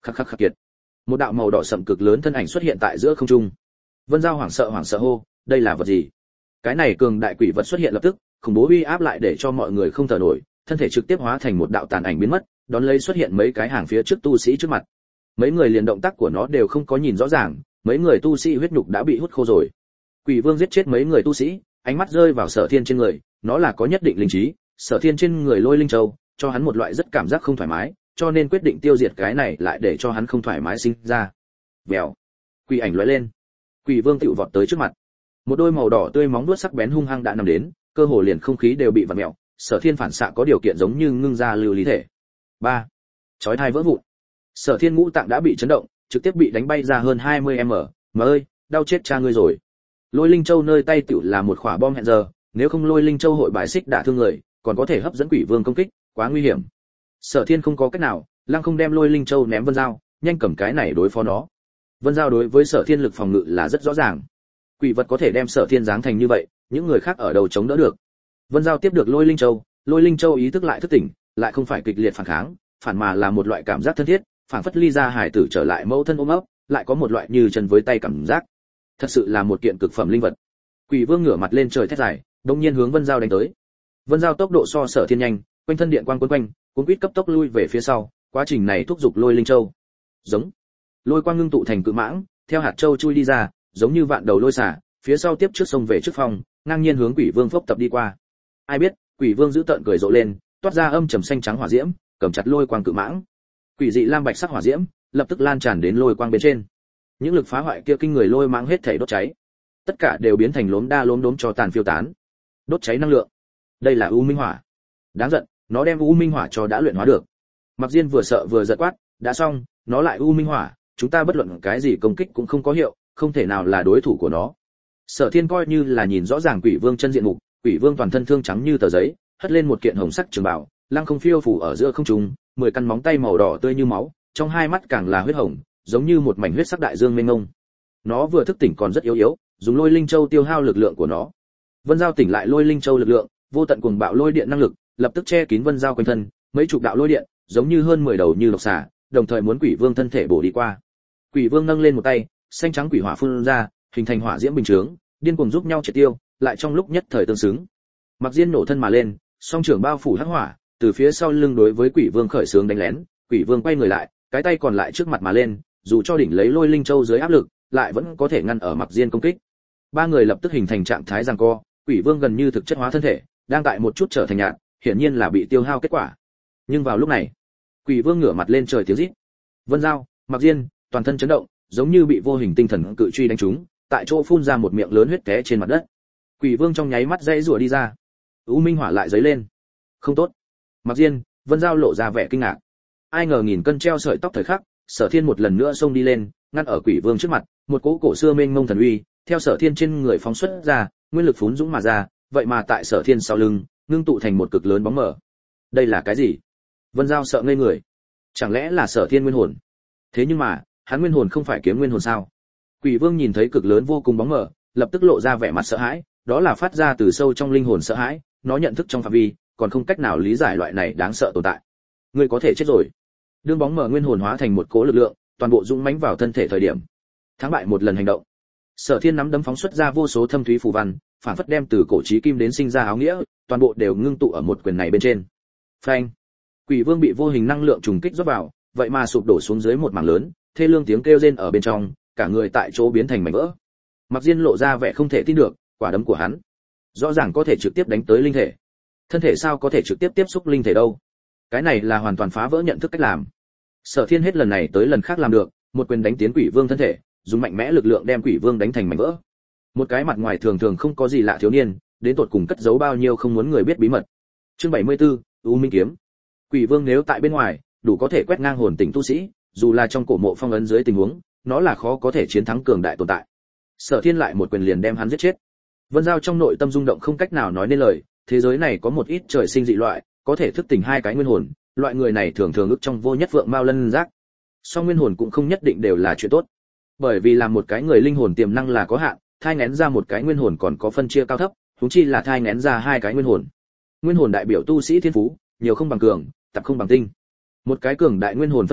khắc khắc khắc kiệt. Một đạo màu đỏ sậm cực lớn thân ảnh xuất hiện tại giữa không trung. Vân Dao hoảng sợ hoảng sợ hô, đây là vật gì? Cái này cường đại quỷ vật xuất hiện lập tức, khủng bố uy áp lại để cho mọi người không thở nổi, thân thể trực tiếp hóa thành một đạo tàn ảnh biến mất, đón lấy xuất hiện mấy cái hàng phía trước tu sĩ trước mặt. Mấy người liền động tác của nó đều không có nhìn rõ ràng, mấy người tu sĩ huyết nhục đã bị hút khô rồi. Quỷ Vương giết chết mấy người tu sĩ, ánh mắt rơi vào Sở Thiên trên người, nó là có nhất định linh trí, Sở Thiên trên người Lôi Linh Châu, cho hắn một loại rất cảm giác không thoải mái, cho nên quyết định tiêu diệt cái này lại để cho hắn không thoải mái sinh ra. Vèo. Quỷ ảnh lóe lên. Quỷ Vương tựu vọt tới trước mặt. Một đôi màu đỏ tươi móng vuốt sắc bén hung hăng đã nằm đến, cơ hồ liền không khí đều bị vặn mèo, Sở Thiên phản xạ có điều kiện giống như ngưng ra lưu lý thể. ba. Chói tai vỡ vụn. Sở Thiên ngũ tạng đã bị chấn động, trực tiếp bị đánh bay ra hơn hai mươi mét. Mà ơi, đau chết cha ngươi rồi. Lôi Linh Châu nơi tay tựu là một quả bom hẹn giờ, nếu không Lôi Linh Châu hội bài xích đả thương người, còn có thể hấp dẫn Quỷ Vương công kích, quá nguy hiểm. Sở Thiên không có cách nào, lăng không đem Lôi Linh Châu ném Vân Dao, nhanh cầm cái này đối phó nó. Vân Dao đối với Sở Thiên lực phòng ngự là rất rõ ràng. Quỷ vật có thể đem Sở Thiên giáng thành như vậy, những người khác ở đầu chống đỡ được. Vân Dao tiếp được Lôi Linh Châu, Lôi Linh Châu ý thức lại thức tỉnh, lại không phải kịch liệt phản kháng, phản mà là một loại cảm giác thân thiết, phản phất ly ra hải tử trở lại mẫu thân ôm ấp, lại có một loại như chân với tay cảm giác. Thật sự là một kiện cực phẩm linh vật. Quỷ Vương ngửa mặt lên trời thét dài, đột nhiên hướng Vân Dao đánh tới. Vân Dao tốc độ so Sở Thiên nhanh, quanh thân điện quang quấn quanh, cuốn quýt cấp tốc lui về phía sau, quá trình này thúc giục Lôi Linh Châu. Giống. Lôi quang ngưng tụ thành cự mãng, theo hạt châu chui đi ra, giống như vạn đầu lôi xả, phía sau tiếp trước sông về trước phòng, ngang nhiên hướng Quỷ Vương phốc tập đi qua. Ai biết, Quỷ Vương giữ tợn cười rộ lên, toát ra âm trầm xanh trắng hỏa diễm, cầm chặt lôi quang cự mãng. Quỷ dị lam bạch sắc hỏa diễm, lập tức lan tràn đến lôi quang bên trên. Những lực phá hoại kia kinh người lôi mãng hết thảy đốt cháy. Tất cả đều biến thành lốm đa lốm đốm cho tàn phiêu tán. Đốt cháy năng lượng. Đây là U Minh Hỏa. Đáng giận, nó đem U Minh Hỏa cho đã luyện hóa được. Mặc Diên vừa sợ vừa giận quát, đã xong, nó lại U Minh Hỏa, chúng ta bất luận cái gì công kích cũng không có hiệu, không thể nào là đối thủ của nó. Sở Thiên coi như là nhìn rõ ràng Quỷ Vương chân diện mục, Quỷ Vương toàn thân thương trắng như tờ giấy, hất lên một kiện hồng sắc trường bào, lăng không phiêu phù ở giữa không trung, mười căn móng tay màu đỏ tươi như máu, trong hai mắt càng là huyết hồng, giống như một mảnh huyết sắc đại dương mênh mông. Nó vừa thức tỉnh còn rất yếu yếu, dùng Lôi Linh Châu tiêu hao lực lượng của nó. Vân Dao tỉnh lại Lôi Linh Châu lực lượng, vô tận cuồng bạo lôi điện năng lực, lập tức che kín Vân Dao quanh thân, mấy chục đạo lôi điện, giống như hơn mười đầu như độc xà, đồng thời muốn Quỷ Vương thân thể bổ đi qua. Quỷ Vương nâng lên một tay, xanh trắng quỷ hỏa phun ra, hình thành hỏa diễm bình chướng, điên cuồng giúp nhau triệt tiêu, lại trong lúc nhất thời tương xứng. Mặc Diên nổ thân mà lên, song trưởng bao phủ hắc hỏa, từ phía sau lưng đối với Quỷ Vương khởi xướng đánh lén. Quỷ Vương quay người lại, cái tay còn lại trước mặt mà lên, dù cho đỉnh lấy Lôi Linh Châu dưới áp lực, lại vẫn có thể ngăn ở Mặc Diên công kích. Ba người lập tức hình thành trạng thái giằng co, Quỷ Vương gần như thực chất hóa thân thể, đang tại một chút trở thành nhạt, hiển nhiên là bị tiêu hao kết quả. Nhưng vào lúc này, Quỷ Vương ngửa mặt lên trời tiếng rít. Vân Dao, Mặc Diên, toàn thân chấn động, giống như bị vô hình tinh thần cự truy đánh trúng, tại chỗ phun ra một miệng lớn huyết té trên mặt đất. Quỷ Vương trong nháy mắt dãy rủa đi ra. U Minh Hỏa lại giấy lên. Không tốt. Mặc Diên, Vân Dao lộ ra vẻ kinh ngạc. Ai ngờ nghìn cân treo sợi tóc thời khắc, Sở Thiên một lần nữa xông đi lên, ngăn ở Quỷ Vương trước mặt, một cỗ cổ xưa mênh mông thần uy, theo Sở Thiên trên người phóng xuất ra, nguyên lực phún dũng mà ra, vậy mà tại Sở Thiên sau lưng, ngưng tụ thành một cực lớn bóng mờ. Đây là cái gì? Vân Dao sợ ngây người. Chẳng lẽ là Sở Thiên nguyên hồn? Thế nhưng mà, hắn nguyên hồn không phải kiếm nguyên hồn sao? Quỷ Vương nhìn thấy cực lớn vô cùng bóng mờ, lập tức lộ ra vẻ mặt sợ hãi, đó là phát ra từ sâu trong linh hồn sợ hãi, nó nhận thức trong phạm vi, còn không cách nào lý giải loại này đáng sợ tồn tại. Ngươi có thể chết rồi. Đương bóng mờ nguyên hồn hóa thành một cỗ lực lượng, toàn bộ dũng mãnh vào thân thể thời điểm. Thắng bại một lần hành động. Sở Thiên nắm đấm phóng xuất ra vô số thâm thúy phù văn, phản phất đem từ cổ chí kim đến sinh ra áo nghĩa, toàn bộ đều ngưng tụ ở một quyền này bên trên. Phanh! Quỷ Vương bị vô hình năng lượng trùng kích rót vào, vậy mà sụp đổ xuống dưới một mảng lớn, thê lương tiếng kêu rên ở bên trong, cả người tại chỗ biến thành mảnh vỡ. Mặc Diên lộ ra vẻ không thể tin được, quả đấm của hắn rõ ràng có thể trực tiếp đánh tới linh thể. Thân thể sao có thể trực tiếp tiếp xúc linh thể đâu? Cái này là hoàn toàn phá vỡ nhận thức cách làm. Sở Thiên hết lần này tới lần khác làm được, một quyền đánh tiến Quỷ Vương thân thể, dùng mạnh mẽ lực lượng đem Quỷ Vương đánh thành mảnh vỡ. Một cái mặt ngoài thường thường không có gì lạ thiếu niên, đến tột cùng cất giấu bao nhiêu không muốn người biết bí mật. Chương bảy mươi tư, U Minh kiếm. Quỷ Vương nếu tại bên ngoài, đủ có thể quét ngang hồn tỉnh tu sĩ, dù là trong cổ mộ phong ấn dưới tình huống, nó là khó có thể chiến thắng cường đại tồn tại. Sở Thiên lại một quyền liền đem hắn giết chết. Vân Dao trong nội tâm rung động không cách nào nói nên lời, thế giới này có một ít trời sinh dị loại, có thể thức tỉnh hai cái nguyên hồn, loại người này thường thường ức trong vô nhất vượng mao lân giác. Song nguyên hồn cũng không nhất định đều là chuyện tốt, bởi vì làm một cái người linh hồn tiềm năng là có hạn, thai nghén ra một cái nguyên hồn còn có phân chia cao thấp, huống chi là thai nghén ra hai cái nguyên hồn. Nguyên hồn đại biểu tu sĩ thiên phú, nhiều không bằng cường, tập không bằng tinh. Một cái cường đại nguyên hồn phân liệt,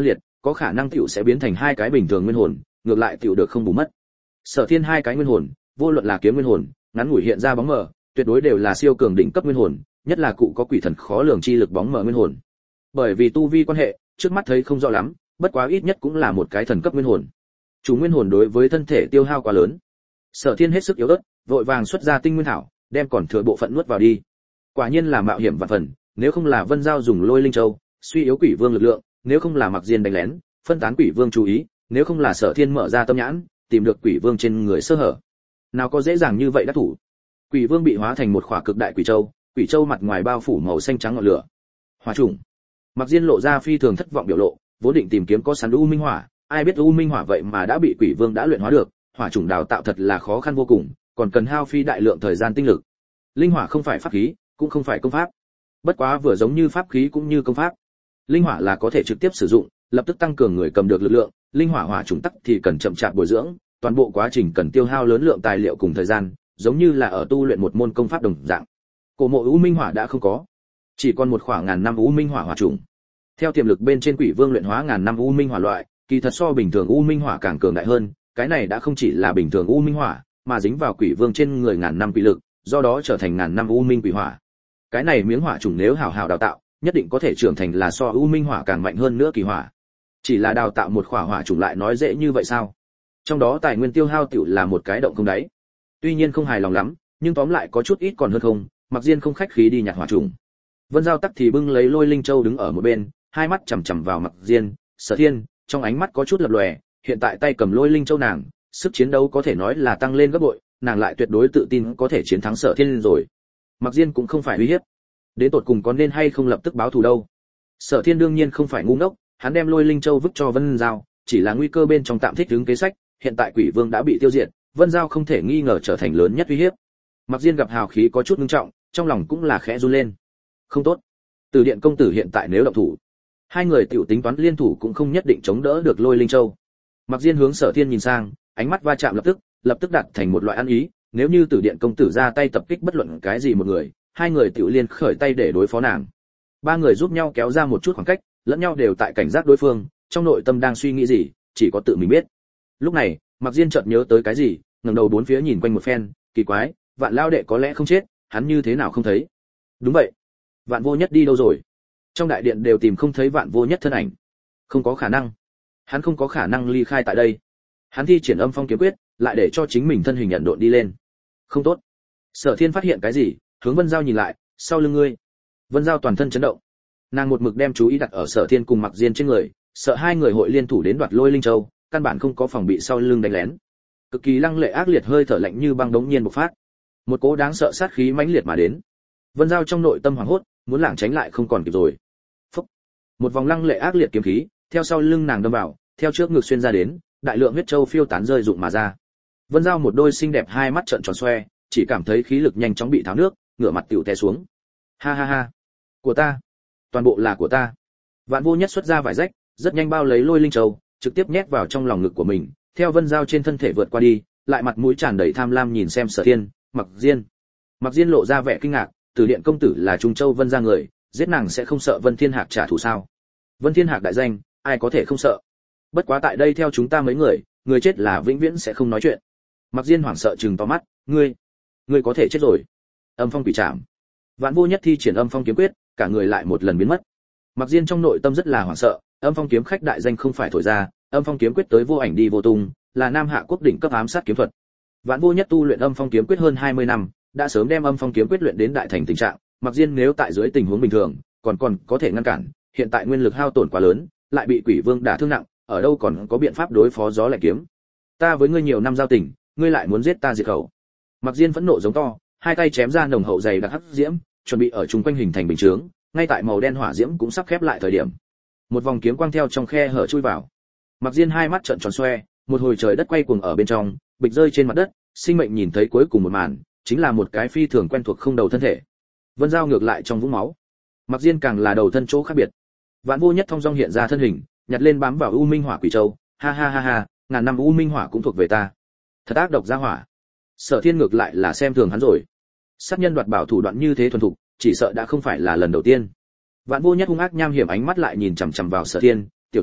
có khả năng tiểu sẽ biến thành hai cái bình thường nguyên hồn, ngược lại tiểu được không bù mất. Sở Thiên hai cái nguyên hồn, vô luận là kiếm nguyên hồn, ngắn ngủi hiện ra bóng mờ, tuyệt đối đều là siêu cường đỉnh cấp nguyên hồn, nhất là cụ có quỷ thần khó lường chi lực bóng mờ nguyên hồn. Bởi vì tu vi quan hệ, trước mắt thấy không rõ lắm, bất quá ít nhất cũng là một cái thần cấp nguyên hồn. Chủ nguyên hồn đối với thân thể tiêu hao quá lớn. Sở Thiên hết sức yếu ớt, vội vàng xuất ra tinh nguyên thảo, đem còn thừa bộ phận nuốt vào đi. Quả nhiên là mạo hiểm vạn phần, nếu không là Vân Giao dùng Lôi Linh Châu, suy yếu Quỷ Vương lực lượng, nếu không là Mặc Diên đánh lén, phân tán Quỷ Vương chú ý, nếu không là Sở Thiên mở ra tâm nhãn, tìm được Quỷ Vương trên người sơ hở. Nào có dễ dàng như vậy đắc thủ. Quỷ Vương bị hóa thành một khỏa cực đại quỷ châu, quỷ châu mặt ngoài bao phủ màu xanh trắng ngọn lửa. Hỏa trùng. Mặc Diên lộ ra phi thường thất vọng biểu lộ, vốn định tìm kiếm có sẵn U Minh Hỏa, ai biết U Minh Hỏa vậy mà đã bị Quỷ Vương đã luyện hóa được, hỏa trùng đào tạo thật là khó khăn vô cùng, còn cần hao phí đại lượng thời gian tinh lực. Linh hỏa không phải pháp khí, cũng không phải công pháp. Bất quá vừa giống như pháp khí cũng như công pháp. Linh hỏa là có thể trực tiếp sử dụng, lập tức tăng cường người cầm được lực lượng, linh hỏa hỏa trùng tắc thì cần chậm chạp bồi dưỡng, toàn bộ quá trình cần tiêu hao lớn lượng tài liệu cùng thời gian, giống như là ở tu luyện một môn công pháp đồng dạng. Cổ mộ U Minh Hỏa đã không có, chỉ còn một khoảng ngàn năm U Minh Hỏa hỏa trùng. Theo tiềm lực bên trên Quỷ Vương luyện hóa ngàn năm U Minh Hỏa loại, kỳ thật so bình thường U Minh Hỏa càng cường đại hơn, cái này đã không chỉ là bình thường U Minh Hỏa, mà dính vào Quỷ Vương trên người ngàn năm quỷ lực, do đó trở thành ngàn năm U Minh Quỷ Hỏa. Cái này miếng hỏa trùng nếu hảo hảo đào tạo, nhất định có thể trưởng thành là so U Minh Hỏa càng mạnh hơn nữa kỳ hỏa. Chỉ là đào tạo một khỏa hỏa trùng lại nói dễ như vậy sao? Trong đó tài nguyên tiêu hao tiểu là một cái động không đáy. Tuy nhiên không hài lòng lắm, nhưng tóm lại có chút ít còn hơn không, Mặc Diên không khách khí đi nhặt hỏa trùng. Vân Giao tắc thì bưng lấy Lôi Linh Châu đứng ở một bên, hai mắt chằm chằm vào Mặc Diên, Sở Thiên, trong ánh mắt có chút lập lòe, hiện tại tay cầm Lôi Linh Châu nàng, sức chiến đấu có thể nói là tăng lên gấp bội, nàng lại tuyệt đối tự tin có thể chiến thắng Sở Thiên rồi. Mặc Diên cũng không phải uy hiếp, đến tột cùng có nên hay không lập tức báo thù đâu. Sở Thiên đương nhiên không phải ngu ngốc, hắn đem Lôi Linh Châu vứt cho Vân Giao, chỉ là nguy cơ bên trong tạm thích ứng kế sách, hiện tại Quỷ Vương đã bị tiêu diệt, Vân Giao không thể nghi ngờ trở thành lớn nhất uy hiếp. Mặc Diên gặp hào khí có chút nghiêm trọng, trong lòng cũng là khẽ run lên. Không tốt, Từ Điện công tử hiện tại nếu động thủ, hai người tiểu tính toán liên thủ cũng không nhất định chống đỡ được Lôi Linh Châu. Mặc Diên hướng Sở Thiên nhìn sang, ánh mắt va chạm lập tức, lập tức đặt thành một loại ăn ý, nếu như Tử Điện công tử ra tay tập kích bất luận cái gì một người, hai người tiểu liên khởi tay để đối phó nàng. Ba người giúp nhau kéo ra một chút khoảng cách, lẫn nhau đều tại cảnh giác đối phương, trong nội tâm đang suy nghĩ gì, chỉ có tự mình biết. Lúc này, Mặc Diên chợt nhớ tới cái gì, ngẩng đầu bốn phía nhìn quanh một phen, kỳ quái, Vạn lao đệ có lẽ không chết, hắn như thế nào không thấy? Đúng vậy, Vạn Vô Nhất đi đâu rồi? Trong đại điện đều tìm không thấy Vạn Vô Nhất thân ảnh. Không có khả năng, hắn không có khả năng ly khai tại đây. Hắn thi triển Âm Phong kiếm quyết, lại để cho chính mình thân hình nhận độn đi lên. Không tốt. Sở Thiên phát hiện cái gì, hướng Vân Giao nhìn lại, sau lưng ngươi. Vân Giao toàn thân chấn động. Nàng một mực đem chú ý đặt ở Sở Thiên cùng Mặc Diên trên người, sợ hai người hội liên thủ đến đoạt Lôi Linh Châu, căn bản không có phòng bị sau lưng đánh lén. Cực kỳ lăng lệ ác liệt hơi thở lạnh như băng đống nhiên bộc phát. Một cỗ đáng sợ sát khí mãnh liệt mà đến. Vân Giao trong nội tâm hoảng hốt, muốn lảng tránh lại không còn kịp rồi. Phốc. Một vòng lăng lệ ác liệt kiếm khí, theo sau lưng nàng đâm vào, theo trước ngực xuyên ra đến, đại lượng huyết châu phiêu tán rơi rụng mà ra. Vân Giao một đôi xinh đẹp hai mắt trợn tròn xoe, chỉ cảm thấy khí lực nhanh chóng bị tháo nước, ngửa mặt tiểu té xuống. Ha ha ha, của ta, toàn bộ là của ta. Vạn Vô Nhất xuất ra vải rách, rất nhanh bao lấy Lôi Linh Châu, trực tiếp nhét vào trong lòng ngực của mình, theo Vân Giao trên thân thể vượt qua đi, lại mặt mũi tràn đầy tham lam nhìn xem Sở Thiên, Mặc Diên. Mặc Diên lộ ra vẻ kinh ngạc, Từ Điện công tử là Trung Châu Vân gia người, giết nàng sẽ không sợ Vân Thiên Hạc trả thù sao? Vân Thiên Hạc đại danh, ai có thể không sợ? Bất quá tại đây theo chúng ta mấy người, người chết là vĩnh viễn sẽ không nói chuyện. Mặc Diên hoảng sợ trừng to mắt, ngươi, ngươi có thể chết rồi. Âm Phong Quỷ Trảm. Vạn Vô Nhất thi triển Âm Phong kiếm quyết, cả người lại một lần biến mất. Mặc Diên trong nội tâm rất là hoảng sợ, Âm Phong kiếm khách đại danh không phải thổi ra, Âm Phong kiếm quyết tới vô ảnh đi vô tung, là Nam Hạ quốc đỉnh cấp ám sát kiếm thuật. Vạn Vô Nhất tu luyện Âm Phong kiếm quyết hơn hai mươi năm, đã sớm đem Âm Phong kiếm quyết luyện đến đại thành tình trạng, Mặc Diên nếu tại dưới tình huống bình thường, còn còn có thể ngăn cản, hiện tại nguyên lực hao tổn quá lớn, lại bị Quỷ Vương đả thương nặng, ở đâu còn có biện pháp đối phó gió lạnh kiếm. Ta với ngươi nhiều năm giao tình, ngươi lại muốn giết ta diệt khẩu. Mặc Diên phẫn nộ giống to, hai tay chém ra nồng hậu dày đặc hắc diễm, chuẩn bị ở chung quanh hình thành bình chướng, ngay tại màu đen hỏa diễm cũng sắp khép lại thời điểm, một vòng kiếm quang theo trong khe hở chui vào. Mặc Diên hai mắt trợn tròn xoe, một hồi trời đất quay cuồng ở bên trong, bịch rơi trên mặt đất, sinh mệnh nhìn thấy cuối cùng một màn, chính là một cái phi thường quen thuộc không đầu thân thể. Vân Giao ngược lại trong vũng máu. Mặc Diên càng là đầu thân chỗ khác biệt. Vạn Vô Nhất thông dong hiện ra thân hình, nhặt lên bám vào U Minh Hỏa Quỷ Châu, ha ha ha ha, ngàn năm U Minh Hỏa cũng thuộc về ta. Thật ác độc ra hỏa. Sở Thiên ngược lại là xem thường hắn rồi. Sát nhân đoạt bảo thủ đoạn như thế thuần thục, chỉ sợ đã không phải là lần đầu tiên. Vạn Vô Nhất hung ác nham hiểm ánh mắt lại nhìn chằm chằm vào Sở Thiên, tiểu tử,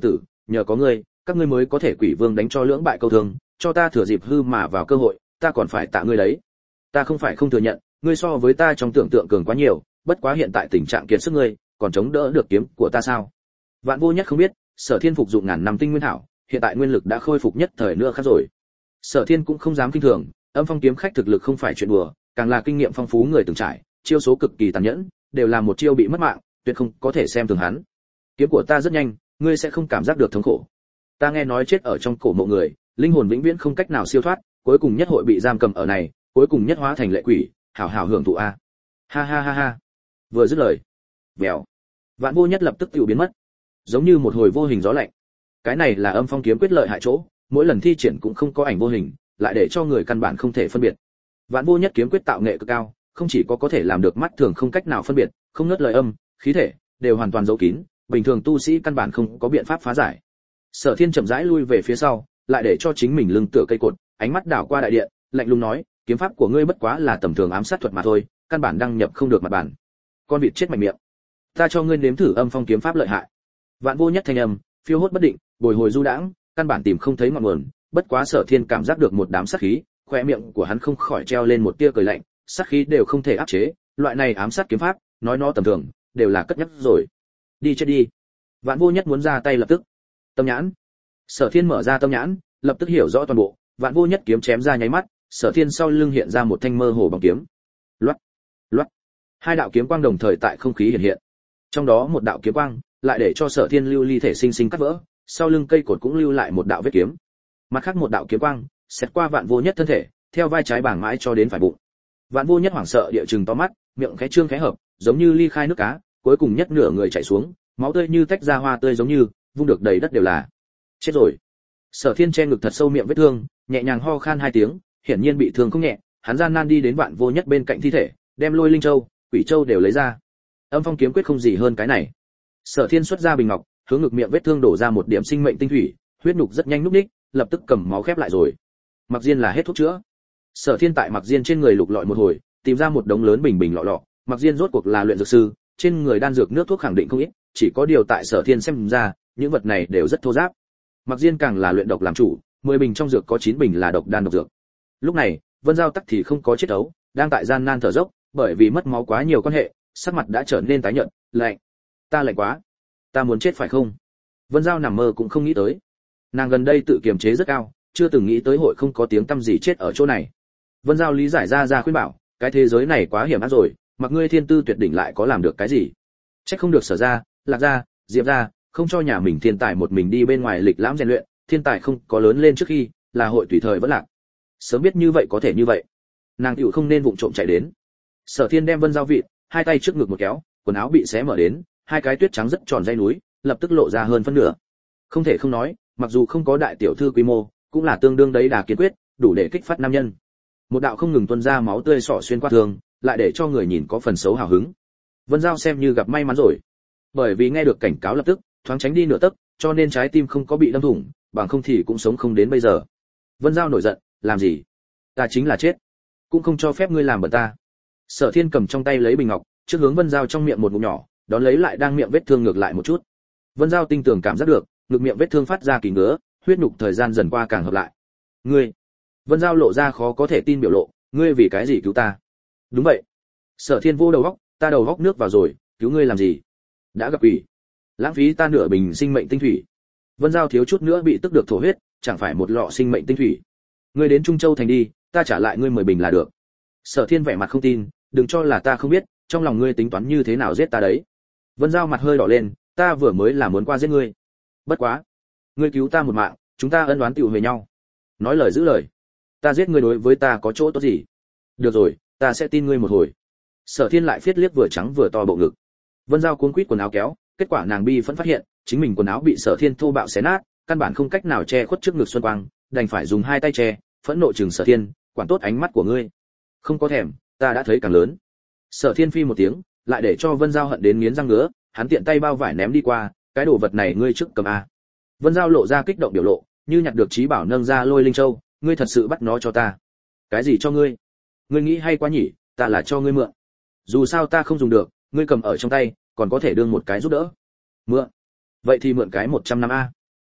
nhờ có ngươi, các ngươi mới có thể Quỷ Vương đánh cho lưỡng bại câu thương, cho ta thừa dịp hư mà vào cơ hội, ta còn phải tạ ngươi đấy. Ta không phải không thừa nhận, ngươi so với ta trong tưởng tượng cường quá nhiều, bất quá hiện tại tình trạng kiệt sức ngươi, còn chống đỡ được kiếm của ta sao? Vạn Vô Nhất không biết, Sở Thiên phục dụng ngàn năm tinh nguyên thảo, hiện tại nguyên lực đã khôi phục nhất thời nữa khác rồi. Sở Thiên cũng không dám kinh thường, Âm Phong kiếm khách thực lực không phải chuyện đùa, càng là kinh nghiệm phong phú người từng trải, chiêu số cực kỳ tàn nhẫn, đều là một chiêu bị mất mạng, tuyệt không có thể xem thường hắn. Kiếm của ta rất nhanh, ngươi sẽ không cảm giác được thống khổ. Ta nghe nói chết ở trong cổ mộ người, linh hồn vĩnh viễn không cách nào siêu thoát, cuối cùng nhất hội bị giam cầm ở này, cuối cùng nhất hóa thành lệ quỷ, hảo hảo hưởng thụ a. Ha ha ha ha. Vừa dứt lời, vèo, Vạn Vô Nhất lập tức tiêu biến mất, giống như một hồi vô hình gió lạnh. Cái này là Âm Phong kiếm quyết lợi hại chỗ, mỗi lần thi triển cũng không có ảnh vô hình, lại để cho người căn bản không thể phân biệt. Vạn Vô Nhất kiếm quyết tạo nghệ cực cao, không chỉ có có thể làm được mắt thường không cách nào phân biệt, không ngớt lời âm, khí thể đều hoàn toàn giấu kín, bình thường tu sĩ căn bản không có biện pháp phá giải. Sở Thiên chậm rãi lui về phía sau, lại để cho chính mình lưng tựa cây cột, ánh mắt đảo qua đại điện, lạnh lùng nói, kiếm pháp của ngươi bất quá là tầm thường ám sát thuật mà thôi, căn bản đăng nhập không được mặt bản. Con vịt chết mạnh miệng. Ta cho ngươi nếm thử Âm Phong kiếm pháp lợi hại. Vạn Vô Nhất thanh âm, phiêu hốt bất định, bồi hồi du đãng, căn bản tìm không thấy ngọn nguồn, bất quá Sở Thiên cảm giác được một đám sát khí, khóe miệng của hắn không khỏi treo lên một tia cười lạnh, sát khí đều không thể áp chế, loại này ám sát kiếm pháp, nói nó tầm thường, đều là cất nhắc rồi. Đi chết đi. Vạn Vô Nhất muốn ra tay lập tức. Tâm nhãn. Sở Thiên mở ra tâm nhãn, lập tức hiểu rõ toàn bộ, Vạn Vô Nhất kiếm chém ra nháy mắt, Sở Thiên sau lưng hiện ra một thanh mơ hồ bằng kiếm. Loắt, loắt. Hai đạo kiếm quang đồng thời tại không khí hiện hiện. Trong đó một đạo kiếm quang lại để cho Sở Thiên lưu ly thể sinh sinh cắt vỡ, sau lưng cây cột cũng lưu lại một đạo vết kiếm. Mặt khác một đạo kiếm quang xét qua Vạn Vô Nhất thân thể, theo vai trái bảng mãi cho đến phải bụng. Vạn Vô Nhất hoảng sợ địa chừng to mắt, miệng khẽ trương khẽ hợp, giống như ly khai nước cá, cuối cùng nhất nửa người chảy xuống, máu tươi như tách ra hoa tươi giống như vung được đầy đất đều là. Chết rồi. Sở Thiên che ngực thật sâu miệng vết thương, nhẹ nhàng ho khan hai tiếng, hiển nhiên bị thương không nhẹ, hắn gian nan đi đến Vạn Vô Nhất bên cạnh thi thể, đem Lôi Linh Châu, Quỷ Châu đều lấy ra. Âm Phong kiếm quyết không gì hơn cái này. Sở Thiên xuất ra bình ngọc, hướng ngực miệng vết thương đổ ra một điểm sinh mệnh tinh thủy, huyết nhục rất nhanh núc đích, lập tức cầm máu khép lại rồi. Mặc Diên là hết thuốc chữa. Sở Thiên tại Mặc Diên trên người lục lọi một hồi, tìm ra một đống lớn bình bình lọ lọ, Mặc Diên rốt cuộc là luyện dược sư, trên người đan dược nước thuốc khẳng định không ít, chỉ có điều tại Sở Thiên xem ra, những vật này đều rất thô ráp. Mặc Diên càng là luyện độc làm chủ, mười bình trong dược có chín bình là độc đan độc dược. Lúc này, Vân Giao Tắc thì không có chết đấu, đang tại gian nan thở dốc, bởi vì mất máu quá nhiều quan hệ, sắc mặt đã trở nên tái nhợt, lạnh. Ta lạnh quá, ta muốn chết phải không? Vân Giao nằm mơ cũng không nghĩ tới. Nàng gần đây tự kiềm chế rất cao, chưa từng nghĩ tới hội không có tiếng tăm gì chết ở chỗ này. Vân Giao lý giải ra ra khuyên bảo, cái thế giới này quá hiểm ác rồi, mặc ngươi thiên tư tuyệt đỉnh lại có làm được cái gì? Chắc không được Sở ra, Lạc ra, Diệp ra, không cho nhà mình thiên tài một mình đi bên ngoài lịch lãm rèn luyện, thiên tài không có lớn lên trước khi, là hội tùy thời vẫn lạc. Sớm biết như vậy có thể như vậy, nàng tiểu không nên vụng trộm chạy đến. Sở Thiên đem Vân Giao vịt, hai tay trước ngực một kéo, quần áo bị xé mở đến, hai cái tuyết trắng rất tròn dây núi, lập tức lộ ra hơn phân nửa. Không thể không nói, mặc dù không có đại tiểu thư quy mô, cũng là tương đương đấy đà kiên quyết, đủ để kích phát nam nhân. Một đạo không ngừng tuôn ra máu tươi xỏ xuyên qua thường, lại để cho người nhìn có phần xấu hào hứng. Vân Giao xem như gặp may mắn rồi, bởi vì nghe được cảnh cáo lập tức thoáng tránh đi nửa tấc, cho nên trái tim không có bị đâm thủng, bằng không thì cũng sống không đến bây giờ. Vân Giao nổi giận, làm gì? Ta chính là chết, cũng không cho phép ngươi làm bẩn ta. Sở Thiên cầm trong tay lấy bình ngọc, trước hướng Vân Giao trong miệng một ngụm nhỏ, đón lấy lại đang miệng vết thương ngược lại một chút. Vân Giao tinh tường cảm giác được, ngực miệng vết thương phát ra kỳ ngứa, huyết nhục thời gian dần qua càng hợp lại. Ngươi? Vân Giao lộ ra khó có thể tin biểu lộ, ngươi vì cái gì cứu ta? Đúng vậy. Sở Thiên vô đầu óc, ta đầu óc nước vào rồi, cứu ngươi làm gì? Đã gặp ủy, lãng phí ta nửa bình sinh mệnh tinh thủy. Vân Giao thiếu chút nữa bị tức được thổ huyết, chẳng phải một lọ sinh mệnh tinh thủy. Ngươi đến Trung Châu thành đi, ta trả lại ngươi mười bình là được. Sở Thiên vẻ mặt không tin, đừng cho là ta không biết, trong lòng ngươi tính toán như thế nào giết ta đấy. Vân Giao mặt hơi đỏ lên, ta vừa mới là muốn qua giết ngươi. Bất quá, ngươi cứu ta một mạng, chúng ta ân oán tựu về nhau. Nói lời giữ lời, ta giết ngươi đối với ta có chỗ tốt gì? Được rồi, ta sẽ tin ngươi một hồi. Sở Thiên lại phiết liếc vừa trắng vừa to bộ ngực. Vân Giao cuống quýt quần áo kéo, kết quả nàng bi vẫn phát hiện, chính mình quần áo bị Sở Thiên thô bạo xé nát, căn bản không cách nào che khuất trước ngực xuân quang, đành phải dùng hai tay che, phẫn nộ trừng Sở Thiên, quản tốt ánh mắt của ngươi. Không có thèm, ta đã thấy càng lớn. Sở Thiên phi một tiếng, lại để cho Vân Giao hận đến nghiến răng ngứa, hắn tiện tay bao vải ném đi qua, cái đồ vật này ngươi trước cầm a. Vân Giao lộ ra kích động biểu lộ, như nhặt được trí bảo nâng ra Lôi Linh Châu, ngươi thật sự bắt nó cho ta? Cái gì cho ngươi? Ngươi nghĩ hay quá nhỉ, ta là cho ngươi mượn. Dù sao ta không dùng được, ngươi cầm ở trong tay, còn có thể đương một cái giúp đỡ. Mượn? Vậy thì mượn cái một trăm năm a.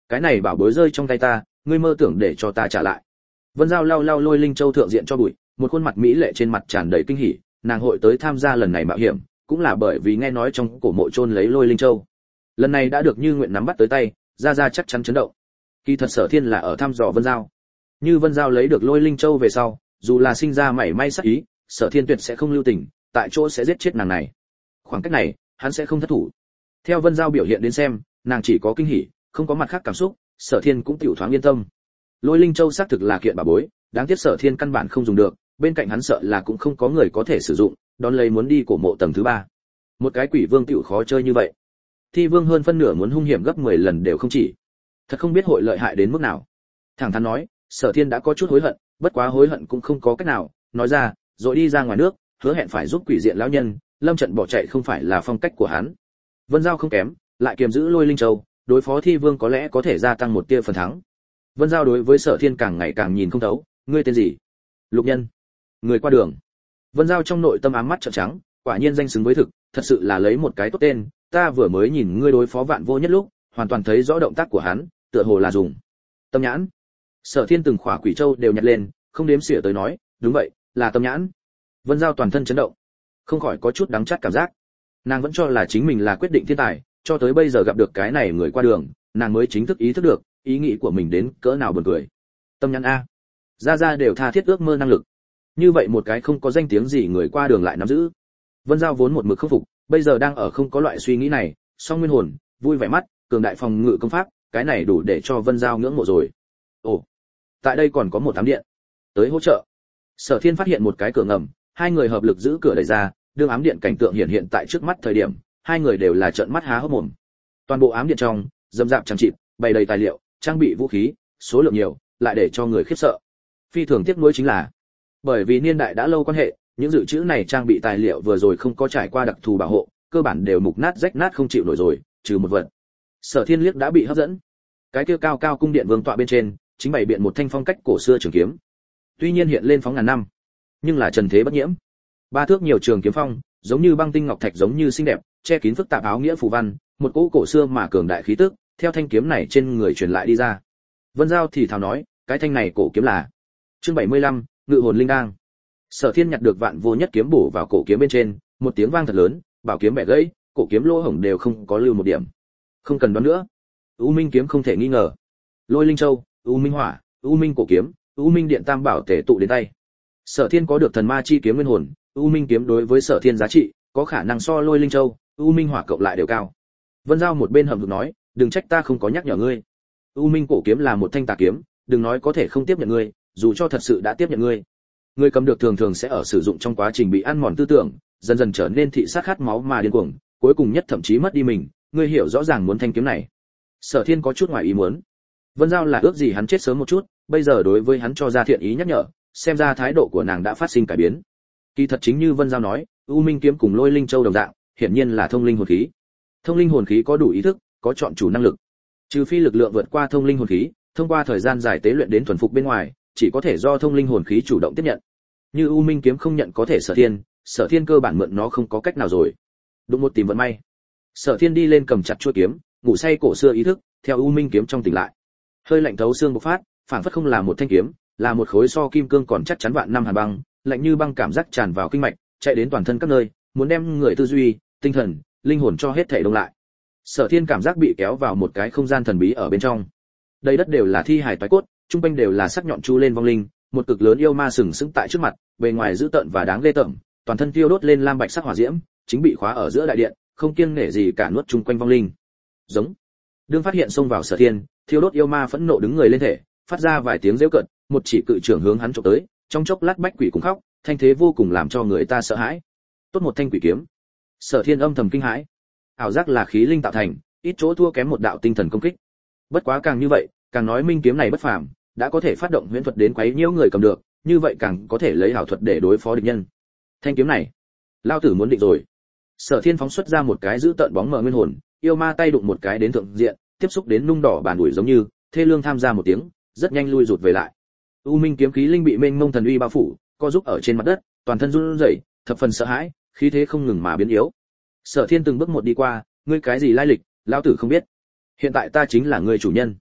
cái này bảo bối rơi trong tay ta, ngươi mơ tưởng để cho ta trả lại. Vân Giao lau lau Lôi Linh Châu thượng diện cho bụi, một khuôn mặt mỹ lệ trên mặt tràn đầy kinh hỉ, nàng hội tới tham gia lần này mạo hiểm, cũng là bởi vì nghe nói trong cổ mộ chôn lấy Lôi Linh Châu. Lần này đã được Như Nguyện nắm bắt tới tay, Gia Gia chắc chắn chấn động. Kỳ thật Sở Thiên là ở thăm dò Vân Giao. Như Vân Giao lấy được Lôi Linh Châu về sau, dù là sinh ra mảy may sắc ý, Sở Thiên tuyệt sẽ không lưu tình, tại chỗ sẽ giết chết nàng này. Khoảng cách này, hắn sẽ không thất thủ. Theo Vân Giao biểu hiện đến xem, nàng chỉ có kinh hỉ, không có mặt khác cảm xúc, Sở Thiên cũng tiểu thoáng yên tâm. Lôi Linh Châu xác thực là kiện bảo bối, đáng tiếc Sở Thiên căn bản không dùng được, bên cạnh hắn sợ là cũng không có người có thể sử dụng, đón lấy muốn đi cổ mộ tầng thứ ba. Một cái quỷ vương tiểu khó chơi như vậy. Thi vương hơn phân nửa muốn hung hiểm gấp mười lần đều không chỉ. Thật không biết hội lợi hại đến mức nào. Thẳng thắn nói, Sở Thiên đã có chút hối hận, bất quá hối hận cũng không có cách nào, nói ra, rồi đi ra ngoài nước, hứa hẹn phải giúp quỷ diện lão nhân, lâm trận bỏ chạy không phải là phong cách của hắn. Vân Giao không kém, lại kiềm giữ Lôi Linh Châu, đối phó Thi vương có lẽ có thể gia tăng một tia phần thắng. Vân Giao đối với Sở Thiên càng ngày càng nhìn không thấu, ngươi tên gì? Lục Nhân. Người qua đường. Vân Giao trong nội tâm ám mắt trợn trắng, quả nhiên danh xứng với thực, thật sự là lấy một cái tốt tên, ta vừa mới nhìn ngươi đối phó Vạn Vô Nhất lúc, hoàn toàn thấy rõ động tác của hắn, tựa hồ là dùng tâm nhãn. Sở Thiên từng khỏa quỷ châu đều nhặt lên, không đếm xỉa tới nói, đúng vậy, là tâm nhãn. Vân Giao toàn thân chấn động, không khỏi có chút đắng chát cảm giác. Nàng vẫn cho là chính mình là quyết định thiên tài, cho tới bây giờ gặp được cái này người qua đường, nàng mới chính thức ý thức được, ý nghĩ của mình đến cỡ nào buồn cười. Tâm nhãn a, Gia Gia đều tha thiết ước mơ năng lực. Như vậy một cái không có danh tiếng gì người qua đường lại nắm giữ. Vân Giao vốn một mực khâm phục, bây giờ đang ở không có loại suy nghĩ này, song nguyên hồn, vui vẻ mắt, cường đại phòng ngự công pháp, cái này đủ để cho Vân Giao ngưỡng mộ rồi. Ồ, tại đây còn có một ám điện, tới hỗ trợ. Sở Thiên phát hiện một cái cửa ngầm, hai người hợp lực giữ cửa đẩy ra, đương ám điện cảnh tượng hiện hiện tại trước mắt thời điểm, hai người đều là trợn mắt há hốc mồm. Toàn bộ ám điện trong, rậm rạp chẳng chịt, bày đầy tài liệu, trang bị vũ khí, số lượng nhiều, lại để cho người khiếp sợ. Phi thường tiếc nuối chính là, bởi vì niên đại đã lâu quan hệ, những dự trữ này trang bị tài liệu vừa rồi không có trải qua đặc thù bảo hộ, cơ bản đều mục nát rách nát không chịu nổi rồi, trừ một vật. Sở Thiên liếc đã bị hấp dẫn. Cái kia cao cao cung điện vương tọa bên trên, chính bày biện một thanh phong cách cổ xưa trường kiếm. Tuy nhiên hiện lên phóng ngàn năm, nhưng là trần thế bất nhiễm. Ba thước nhiều trường kiếm phong, giống như băng tinh ngọc thạch giống như xinh đẹp, che kín phức tạp áo nghĩa phù văn, một cỗ cổ xưa mà cường đại khí tức, theo thanh kiếm này trên người truyền lại đi ra. Vân Giao thì thào nói, cái thanh này cổ kiếm là chương bảy mươi lăm, ngự hồn linh đang. Sở Thiên nhặt được Vạn Vô Nhất kiếm bổ vào cổ kiếm bên trên, một tiếng vang thật lớn, bảo kiếm bẻ gãy, cổ kiếm lỗ hổng đều không có lưu một điểm. Không cần đoán nữa, U Minh kiếm không thể nghi ngờ. Lôi Linh Châu, U Minh Hỏa, U Minh cổ kiếm, U Minh điện tam bảo tề tụ đến tay. Sở Thiên có được thần ma chi kiếm nguyên hồn, U Minh kiếm đối với Sở Thiên giá trị, có khả năng so Lôi Linh Châu, U Minh Hỏa cộng lại đều cao. Vân Giao một bên hậm hực nói, đừng trách ta không có nhắc nhở ngươi. U Minh cổ kiếm là một thanh tà kiếm, đừng nói có thể không tiếp nhận ngươi, dù cho thật sự đã tiếp nhận ngươi. Ngươi cầm được thường thường sẽ ở sử dụng trong quá trình bị ăn mòn tư tưởng, dần dần trở nên thị sát khát máu mà điên cuồng, cuối cùng nhất thậm chí mất đi mình, ngươi hiểu rõ ràng muốn thanh kiếm này. Sở Thiên có chút ngoài ý muốn. Vân Giao là ước gì hắn chết sớm một chút, bây giờ đối với hắn cho ra thiện ý nhắc nhở, xem ra thái độ của nàng đã phát sinh cải biến. Kỳ thật chính như Vân Giao nói, U Minh kiếm cùng Lôi Linh Châu đồng dạng, hiển nhiên là thông linh hồn khí. Thông linh hồn khí có đủ ý thức, có chọn chủ năng lực. Trừ phi lực lượng vượt qua thông linh hồn khí, thông qua thời gian dài tế luyện đến thuần phục bên ngoài, chỉ có thể do thông linh hồn khí chủ động tiếp nhận. Như U Minh kiếm không nhận có thể Sở Thiên, Sở Thiên cơ bản mượn nó không có cách nào rồi. Đúng một tìm vận may. Sở Thiên đi lên cầm chặt chuôi kiếm, ngủ say cổ xưa ý thức, theo U Minh kiếm trong tỉnh lại. Hơi lạnh thấu xương bộc phát, phản phất không là một thanh kiếm, là một khối so kim cương còn chắc chắn vạn năm hàn băng, lạnh như băng cảm giác tràn vào kinh mạch, chạy đến toàn thân các nơi, muốn đem người tư duy, tinh thần, linh hồn cho hết thảy đông lại. Sở Thiên cảm giác bị kéo vào một cái không gian thần bí ở bên trong. Đây đất đều là thi hài toái cốt, trung quanh đều là sắc nhọn chu lên vong linh, một cực lớn yêu ma sừng sững tại trước mặt, bề ngoài dữ tợn và đáng ghê tởm, toàn thân tiêu đốt lên lam bạch sắc hỏa diễm, chính bị khóa ở giữa đại điện, không kiêng nể gì cả nuốt chung quanh vong linh. Giống. Đương phát hiện xông vào Sở Thiên, thiêu đốt yêu ma phẫn nộ đứng người lên thể, phát ra vài tiếng giễu cợt, một chỉ cự trưởng hướng hắn chụp tới, trong chốc lát bách quỷ cùng khóc, thanh thế vô cùng làm cho người ta sợ hãi. Tốt một thanh quỷ kiếm. Sở Thiên âm thầm kinh hãi. Ảo giác là khí linh tạo thành, ít chỗ thua kém một đạo tinh thần công kích. Bất quá càng như vậy, càng nói minh kiếm này bất phàm, đã có thể phát động huyễn thuật đến quấy nhiễu người cầm được, như vậy càng có thể lấy ảo thuật để đối phó địch nhân. Thanh kiếm này, lao tử muốn định rồi. Sở Thiên phóng xuất ra một cái giữ tận bóng mờ nguyên hồn, yêu ma tay đụng một cái đến thượng diện, tiếp xúc đến nung đỏ bàn ủi giống như, thê lương tham gia một tiếng, rất nhanh lui rụt về lại. U Minh kiếm khí linh bị mênh mông thần uy bao phủ, co giúp ở trên mặt đất, toàn thân run rẩy, thập phần sợ hãi, khí thế không ngừng mà biến yếu. Sở Thiên từng bước một đi qua, ngươi cái gì lai lịch, lão tử không biết. Hiện tại ta chính là ngươi chủ nhân.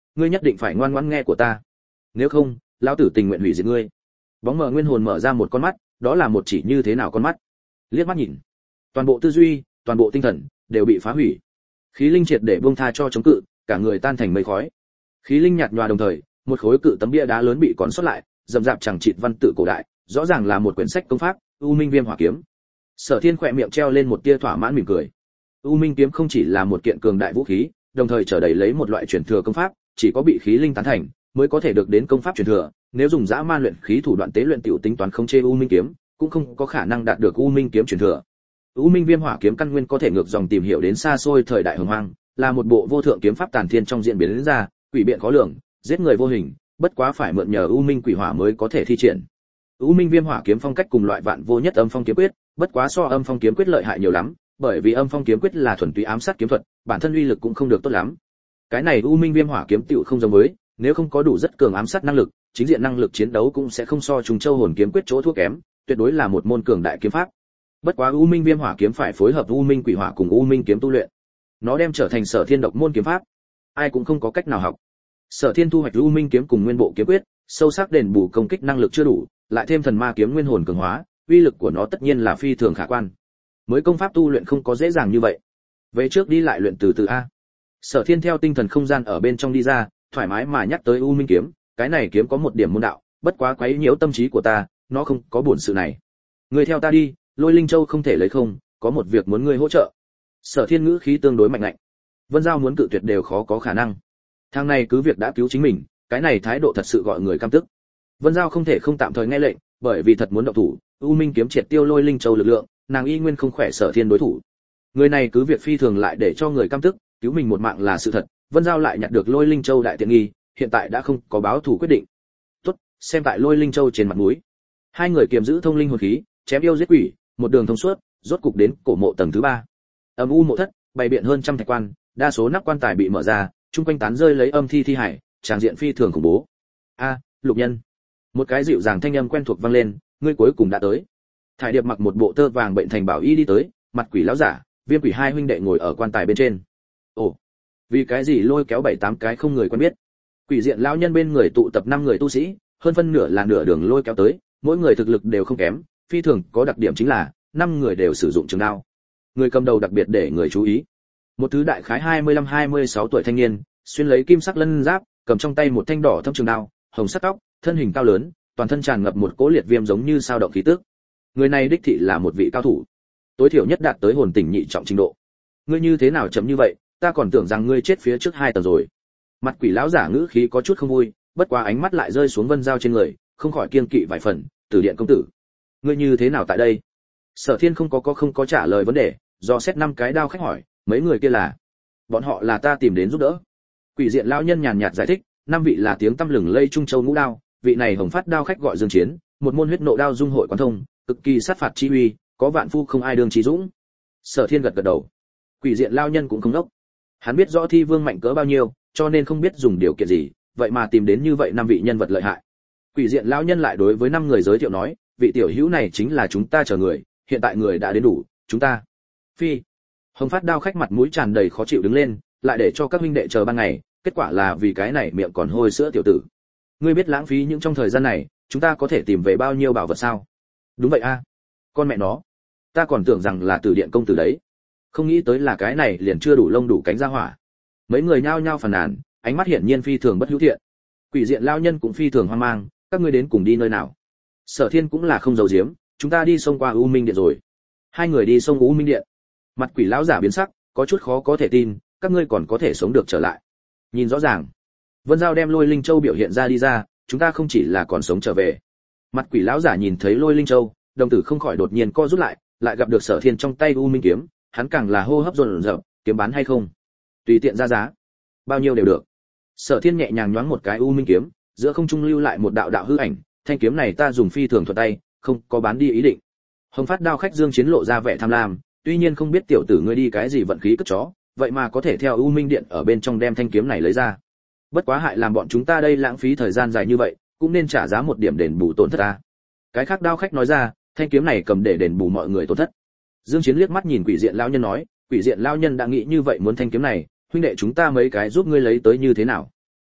ngươi nhất định phải ngoan ngoãn nghe của ta, nếu không lão tử tình nguyện hủy diệt ngươi. Bóng mờ nguyên hồn mở ra một con mắt, đó là một chỉ như thế nào con mắt, liếc mắt nhìn, toàn bộ tư duy, toàn bộ tinh thần đều bị phá hủy. Khí linh triệt để buông tha cho chống cự, cả người tan thành mây khói. Khí linh nhạt nhòa đồng thời, một khối cự tấm bia đá lớn bị còn sót lại, rậm rạp chẳng chịt văn tự cổ đại, rõ ràng là một quyển sách công pháp, U Minh Viêm Hỏa Kiếm. Sở Thiên khỏe miệng treo lên một tia thỏa mãn mỉm cười. U Minh kiếm không chỉ là một kiện cường đại vũ khí, đồng thời trở đầy lấy một loại truyền thừa công pháp, chỉ có bị khí linh tán thành mới có thể được đến công pháp truyền thừa, nếu dùng dã man luyện khí thủ đoạn tế luyện tiểu tính toán không chê U Minh kiếm, cũng không có khả năng đạt được U Minh kiếm truyền thừa. U Minh Viêm Hỏa Kiếm căn nguyên có thể ngược dòng tìm hiểu đến xa xôi thời đại hồng hoang, là một bộ vô thượng kiếm pháp tàn thiên trong diễn biến đến ra, quỷ biện khó lường, giết người vô hình, bất quá phải mượn nhờ U Minh Quỷ Hỏa mới có thể thi triển. U Minh Viêm Hỏa Kiếm phong cách cùng loại vạn vô nhất âm phong kiếm quyết, bất quá so âm phong kiếm quyết lợi hại nhiều lắm, bởi vì âm phong kiếm quyết là thuần túy ám sát kiếm thuật, bản thân uy lực cũng không được tốt lắm. Cái này U Minh Viêm Hỏa Kiếm tựu không giống với, nếu không có đủ rất cường ám sát năng lực, chính diện năng lực chiến đấu cũng sẽ không so Trùng Châu Hồn Kiếm quyết chỗ thua kém, tuyệt đối là một môn cường đại kiếm pháp. Bất quá U Minh Viêm Hỏa Kiếm phải phối hợp U Minh Quỷ Hỏa cùng U Minh kiếm tu luyện, nó đem trở thành Sở Thiên độc môn kiếm pháp, ai cũng không có cách nào học. Sở Thiên thu hoạch U Minh kiếm cùng nguyên bộ kiếm quyết, sâu sắc đền bù công kích năng lực chưa đủ, lại thêm thần ma kiếm nguyên hồn cường hóa, uy lực của nó tất nhiên là phi thường khả quan. Mới công pháp tu luyện không có dễ dàng như vậy. Về trước đi lại luyện từ từ a. Sở Thiên theo tinh thần không gian ở bên trong đi ra, thoải mái mà nhắc tới U Minh kiếm, cái này kiếm có một điểm môn đạo, bất quá quấy nhiễu tâm trí của ta, nó không có bổn sự này. Ngươi theo ta đi, Lôi Linh Châu không thể lấy không, có một việc muốn ngươi hỗ trợ. Sở Thiên ngữ khí tương đối mạnh lạnh. Vân Giao muốn cự tuyệt đều khó có khả năng. Thằng này cứ việc đã cứu chính mình, cái này thái độ thật sự gọi người căm tức. Vân Giao không thể không tạm thời nghe lệnh, bởi vì thật muốn động thủ, U Minh kiếm triệt tiêu Lôi Linh Châu lực lượng, nàng y nguyên không khỏe Sở Thiên đối thủ. Người này cứ việc phi thường lại để cho người căm tức, cứu mình một mạng là sự thật, Vân Giao lại nhặt được Lôi Linh Châu đại tiện nghi, hiện tại đã không có báo thù quyết định. Tốt, xem tại Lôi Linh Châu trên mặt mũi. Hai người kiềm giữ thông linh hồn khí, chém yêu giết quỷ, một đường thông suốt, rốt cục đến cổ mộ tầng thứ ba. Âm u mộ thất, bày biện hơn trăm thạch quan, đa số nắp quan tài bị mở ra, chung quanh tán rơi lấy âm thi thi hải, tràng diện phi thường khủng bố. A, Lục Nhân. Một cái dịu dàng thanh âm quen thuộc vang lên, ngươi cuối cùng đã tới. Thải Điệp mặc một bộ tơ vàng bệnh thành bảo y đi tới, mặt quỷ lão giả, Viêm Quỷ hai huynh đệ ngồi ở quan tài bên trên. Ồ, vì cái gì lôi kéo bảy tám cái không người quen biết? Quỷ diện lão nhân bên người tụ tập năm người tu sĩ, hơn phân nửa là nửa đường lôi kéo tới, mỗi người thực lực đều không kém, phi thường có đặc điểm chính là năm người đều sử dụng trường đao. Người cầm đầu đặc biệt để người chú ý. Một thứ đại khái hai mươi lăm hai mươi sáu tuổi thanh niên, xuyên lấy kim sắc lân giáp, cầm trong tay một thanh đỏ thâm trường đao, hồng sắc tóc, thân hình cao lớn, toàn thân tràn ngập một cỗ liệt viêm giống như sao động khí tức. Người này đích thị là một vị cao thủ, tối thiểu nhất đạt tới hồn tỉnh nhị trọng trình độ. Ngươi như thế nào chậm như vậy, ta còn tưởng rằng ngươi chết phía trước hai tầng rồi. Mặt quỷ lão giả ngữ khí có chút không vui, bất quá ánh mắt lại rơi xuống Vân Giao trên người, không khỏi kiêng kỵ vài phần. Tử Điện công tử, ngươi như thế nào tại đây? Sở Thiên không có có không có trả lời vấn đề, do xét năm cái đao khách hỏi, mấy người kia là? Bọn họ là ta tìm đến giúp đỡ. Quỷ diện lão nhân nhàn nhạt giải thích, năm vị là tiếng tăm lừng lây Trung Châu ngũ đao, vị này hồng phát đao khách gọi Dương Chiến, một môn huyết nộ đao dung hội quán thông, cực kỳ sát phạt chi uy, có vạn phu không ai đương trí dũng. Sở Thiên gật gật đầu. Quỷ diện lão nhân cũng không đốc. Hắn biết rõ Thi Vương mạnh cỡ bao nhiêu, cho nên không biết dùng điều kiện gì, vậy mà tìm đến như vậy năm vị nhân vật lợi hại. Quỷ diện lão nhân lại đối với năm người giới thiệu nói, vị tiểu hữu này chính là chúng ta chờ người, hiện tại người đã đến đủ, chúng ta. Phi. Hồng phát đao khách mặt mũi tràn đầy khó chịu đứng lên, lại để cho các huynh đệ chờ ban ngày, kết quả là vì cái này miệng còn hôi sữa tiểu tử. Ngươi biết lãng phí những trong thời gian này, chúng ta có thể tìm về bao nhiêu bảo vật sao? Đúng vậy a. Con mẹ nó, ta còn tưởng rằng là Tử Điện công tử đấy, không nghĩ tới là cái này liền chưa đủ lông đủ cánh ra hỏa. Mấy người nhao nhao phàn nàn, ánh mắt hiển nhiên phi thường bất hữu thiện. Quỷ diện lão nhân cũng phi thường hoang mang, các ngươi đến cùng đi nơi nào? Sở Thiên cũng là không giấu giếm, chúng ta đi xông qua U Minh Điện rồi. Hai người đi xông U Minh Điện. Mặt quỷ lão giả biến sắc, có chút khó có thể tin, các ngươi còn có thể sống được trở lại. Nhìn rõ ràng. Vân Giao đem Lôi Linh Châu biểu hiện ra đi ra, chúng ta không chỉ là còn sống trở về. Mặt quỷ lão giả nhìn thấy Lôi Linh Châu, đồng tử không khỏi đột nhiên co rút lại, lại gặp được Sở Thiên trong tay U Minh kiếm, hắn càng là hô hấp dồn dập, kiếm bán hay không? Tùy tiện ra giá, bao nhiêu đều được. Sở Thiên nhẹ nhàng nhoáng một cái U Minh kiếm, giữa không trung lưu lại một đạo đạo hư ảnh, thanh kiếm này ta dùng phi thường thuận tay, không có bán đi ý định. Hồng phát đao khách Dương Chiến lộ ra vẻ tham lam, tuy nhiên không biết tiểu tử ngươi đi cái gì vận khí cất chó, vậy mà có thể theo U Minh Điện ở bên trong đem thanh kiếm này lấy ra. Bất quá hại làm bọn chúng ta đây lãng phí thời gian dài như vậy, cũng nên trả giá một điểm đền bù tổn thất ta. Cái khác đao khách nói ra, thanh kiếm này cầm để đền bù mọi người tổn thất. Dương Chiến liếc mắt nhìn quỷ diện lão nhân nói, quỷ diện lão nhân đã nghĩ như vậy muốn thanh kiếm này, huynh đệ chúng ta mấy cái giúp ngươi lấy tới như thế nào?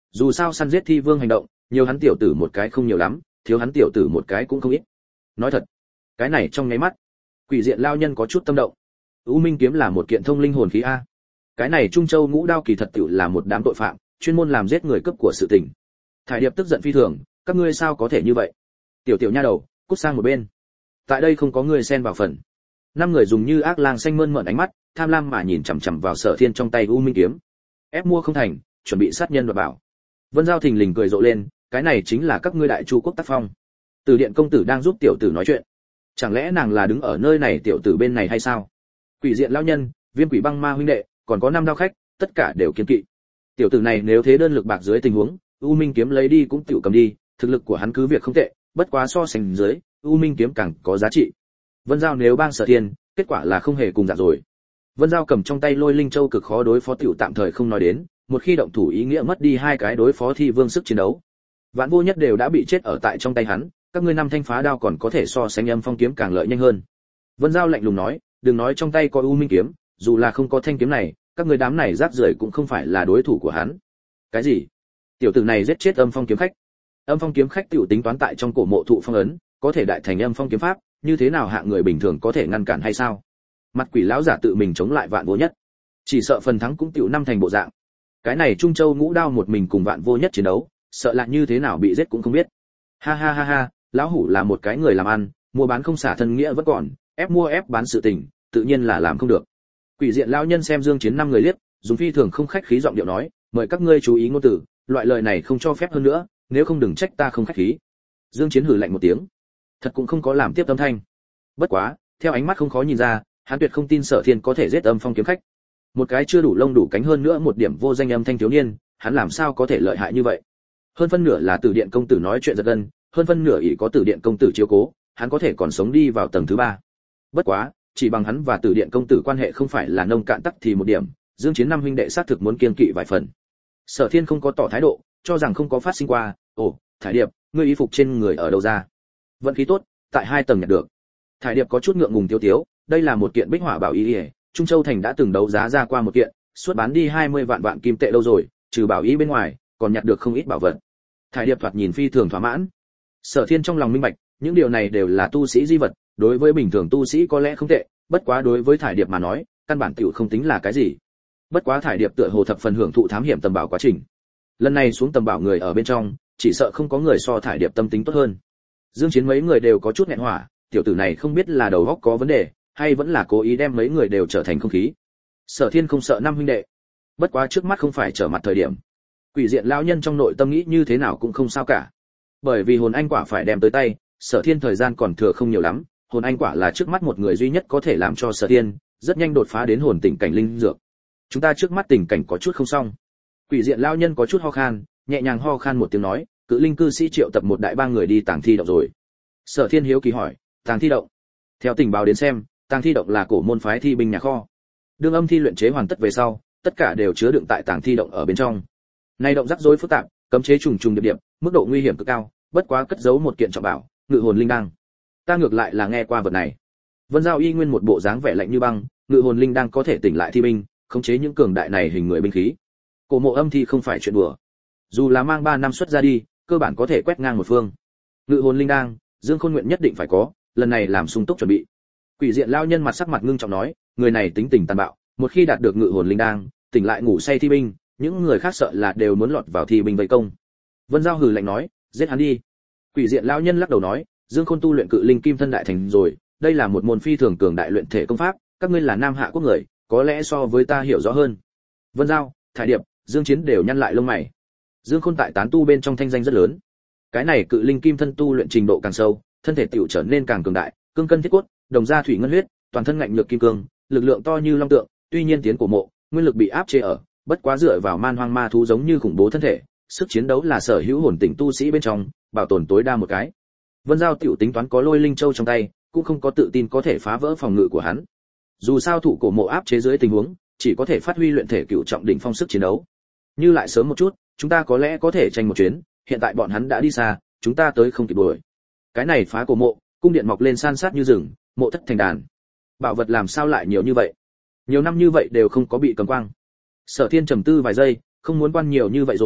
Dù sao săn giết thi vương hành động, nhiều hắn tiểu tử một cái không nhiều lắm, thiếu hắn tiểu tử một cái cũng không ít. Nói thật, cái này trong nháy mắt, quỷ diện lao nhân có chút tâm động. U Minh kiếm là một kiện thông linh hồn khí a. Cái này Trung Châu Ngũ Đao kỳ thật tiểu là một đám tội phạm, chuyên môn làm giết người cướp của sự tình. Thải Điệp tức giận phi thường, các ngươi sao có thể như vậy? Tiểu tiểu nha đầu, cút sang một bên. Tại đây không có ngươi xen vào phần. Năm người dùng như ác lang xanh mơn mởn ánh mắt, tham lam mà nhìn chằm chằm vào Sở Thiên trong tay U Minh kiếm. Ép mua không thành, chuẩn bị sát nhân đoạt bảo. Vân Giao thình lình cười rộ lên, cái này chính là các ngươi Đại Chu quốc tác phong. Từ Điện công tử đang giúp tiểu tử nói chuyện. Chẳng lẽ nàng là đứng ở nơi này tiểu tử bên này hay sao? Quỷ diện lão nhân, Viêm Quỷ Băng Ma huynh đệ, còn có năm đao khách, tất cả đều kiên kỵ. Tiểu tử này nếu thế đơn lực bạc dưới tình huống, U Minh kiếm lấy đi cũng tiểu cầm đi, thực lực của hắn cứ việc không tệ, bất quá so sánh dưới, U Minh kiếm càng có giá trị. Vân Giao nếu bang Sở Thiên, kết quả là không hề cùng dạng rồi. Vân Giao cầm trong tay Lôi Linh Châu cực khó đối phó tiểu tạm thời không nói đến, một khi động thủ ý nghĩa mất đi hai cái đối phó thi vương sức chiến đấu. Vạn Vô Nhất đều đã bị chết ở tại trong tay hắn, các ngươi năm thanh phá đao còn có thể so sánh Âm Phong kiếm càng lợi nhanh hơn. Vân Giao lạnh lùng nói, đừng nói trong tay có U Minh kiếm, dù là không có thanh kiếm này, các ngươi đám này rác rưởi cũng không phải là đối thủ của hắn. Cái gì? Tiểu tử này giết chết Âm Phong kiếm khách. Âm Phong kiếm khách tiểu tính toán tại trong cổ mộ thụ phong ấn, có thể đại thành Âm Phong kiếm pháp, như thế nào hạng người bình thường có thể ngăn cản hay sao? Mặt quỷ lão giả tự mình chống lại Vạn Vô Nhất, chỉ sợ phần thắng cũng tiểu năm thành bộ dạng. Cái này Trung Châu Ngũ Đao một mình cùng Vạn Vô Nhất chiến đấu, sợ là như thế nào bị giết cũng không biết. Ha ha ha ha, lão hủ là một cái người làm ăn, mua bán không xả thân nghĩa vẫn còn, ép mua ép bán sự tình, tự nhiên là làm không được. Quỷ diện lão nhân xem Dương Chiến năm người liếc, dùng phi thường không khách khí giọng điệu nói, mời các ngươi chú ý ngôn từ, loại lời này không cho phép hơn nữa, nếu không đừng trách ta không khách khí. Dương Chiến hừ lạnh một tiếng, thật cũng không có làm tiếp âm thanh. Bất quá, theo ánh mắt không khó nhìn ra, hắn tuyệt không tin Sở Thiên có thể giết Âm Phong kiếm khách. Một cái chưa đủ lông đủ cánh hơn nữa một điểm vô danh âm thanh thiếu niên, hắn làm sao có thể lợi hại như vậy? Hơn phân nửa là Tử Điện công tử nói chuyện giật gân, hơn phân nửa ỷ có Tử Điện công tử chiếu cố, hắn có thể còn sống đi vào tầng thứ ba. Bất quá, chỉ bằng hắn và Tử Điện công tử quan hệ không phải là nông cạn tắc thì một điểm, Dương Chiến năm huynh đệ xác thực muốn kiêng kỵ vài phần. Sở Thiên không có tỏ thái độ, cho rằng không có phát sinh qua, "Ồ, Thải Điệp, ngươi y phục trên người ở đâu ra?" Vận khí tốt, tại hai tầng nhặt được. Thải Điệp có chút ngượng ngùng tiêu tiếu, đây là một kiện Bích Hỏa bảo y, Trung Châu thành đã từng đấu giá ra qua một kiện, suốt bán đi hai mươi vạn vạn kim tệ lâu rồi, trừ bảo y bên ngoài, còn nhặt được không ít bảo vật. Thải Điệp thoạt nhìn phi thường thỏa mãn. Sở Thiên trong lòng minh bạch, những điều này đều là tu sĩ di vật, đối với bình thường tu sĩ có lẽ không tệ, bất quá đối với Thải Điệp mà nói, căn bản tiểu không tính là cái gì. Bất quá Thải Điệp tựa hồ thập phần hưởng thụ thám hiểm tầm bảo quá trình. Lần này xuống tầm bảo người ở bên trong, chỉ sợ không có người so Thải Điệp tâm tính tốt hơn. Dương Chiến mấy người đều có chút nghẹn hỏa, tiểu tử này không biết là đầu óc có vấn đề, hay vẫn là cố ý đem mấy người đều trở thành không khí. Sở Thiên không sợ năm huynh đệ, bất quá trước mắt không phải trở mặt thời điểm. Quỷ diện lão nhân trong nội tâm nghĩ như thế nào cũng không sao cả, bởi vì hồn anh quả phải đem tới tay, Sở Thiên thời gian còn thừa không nhiều lắm, hồn anh quả là trước mắt một người duy nhất có thể làm cho Sở Thiên rất nhanh đột phá đến hồn tình cảnh linh dược. Chúng ta trước mắt tình cảnh có chút không xong. Quỷ diện lão nhân có chút ho khan, nhẹ nhàng ho khan một tiếng nói, cự linh cư sĩ triệu tập một đại ba người đi tàng thi động rồi. Sở Thiên hiếu kỳ hỏi, tàng thi động? Theo tình báo đến xem, tàng thi động là cổ môn phái thi binh nhà kho. Đương âm thi luyện chế hoàn tất về sau, tất cả đều chứa đựng tại tàng thi động ở bên trong. Nay động rắc rối phức tạp, cấm chế trùng trùng điệp điệp, mức độ nguy hiểm cực cao, bất quá cất giấu một kiện trọng bảo, ngự hồn linh đăng. Ta ngược lại là nghe qua vật này. Vân Giao y nguyên một bộ dáng vẻ lạnh như băng, ngự hồn linh đăng có thể tỉnh lại thi binh, khống chế những cường đại này hình người binh khí. Cổ mộ âm thi không phải chuyện đùa. Dù là mang ba năm xuất ra đi, cơ bản có thể quét ngang một phương. Ngự hồn linh đăng, Dương Khôn nguyện nhất định phải có, lần này làm sung túc chuẩn bị. Quỷ diện lão nhân mặt sắc mặt ngưng trọng nói, người này tính tình tàn bạo, một khi đạt được ngự hồn linh đăng, tỉnh lại ngủ say thi binh, những người khác sợ là đều muốn lọt vào thi binh vây công. Vân Giao hừ lạnh nói, giết hắn đi. Quỷ diện lão nhân lắc đầu nói, Dương Khôn tu luyện cự linh kim thân đại thành rồi, đây là một môn phi thường cường đại luyện thể công pháp, các ngươi là Nam Hạ quốc người, có lẽ so với ta hiểu rõ hơn. Vân Giao, Thải Điệp, Dương Chiến đều nhăn lại lông mày. Dương Khôn tại tán tu bên trong thanh danh rất lớn. Cái này cự linh kim thân tu luyện trình độ càng sâu, thân thể tiểu trở nên càng cường đại, cương cân thiết cốt, đồng da thủy ngân huyết, toàn thân ngạnh nhược kim cương, lực lượng to như long tượng, tuy nhiên tiến cổ mộ, nguyên lực bị áp chế ở, bất quá dựa vào man hoang ma thú giống như khủng bố thân thể, sức chiến đấu là sở hữu hồn tỉnh tu sĩ bên trong, bảo tồn tối đa một cái. Vân Giao tiểu tính toán có Lôi Linh Châu trong tay, cũng không có tự tin có thể phá vỡ phòng ngự của hắn. Dù sao thủ cổ mộ áp chế dưới tình huống, chỉ có thể phát huy luyện thể cửu trọng đỉnh phong sức chiến đấu. Như lại sớm một chút, chúng ta có lẽ có thể tranh một chuyến, hiện tại bọn hắn đã đi xa, chúng ta tới không kịp đuổi. Cái này phá cổ mộ, cung điện mọc lên san sát như rừng, mộ thất thành đàn. Bảo vật làm sao lại nhiều như vậy? Nhiều năm như vậy đều không có bị cầm quang. Sở Thiên trầm tư vài giây, không muốn quan nhiều như vậy rồi,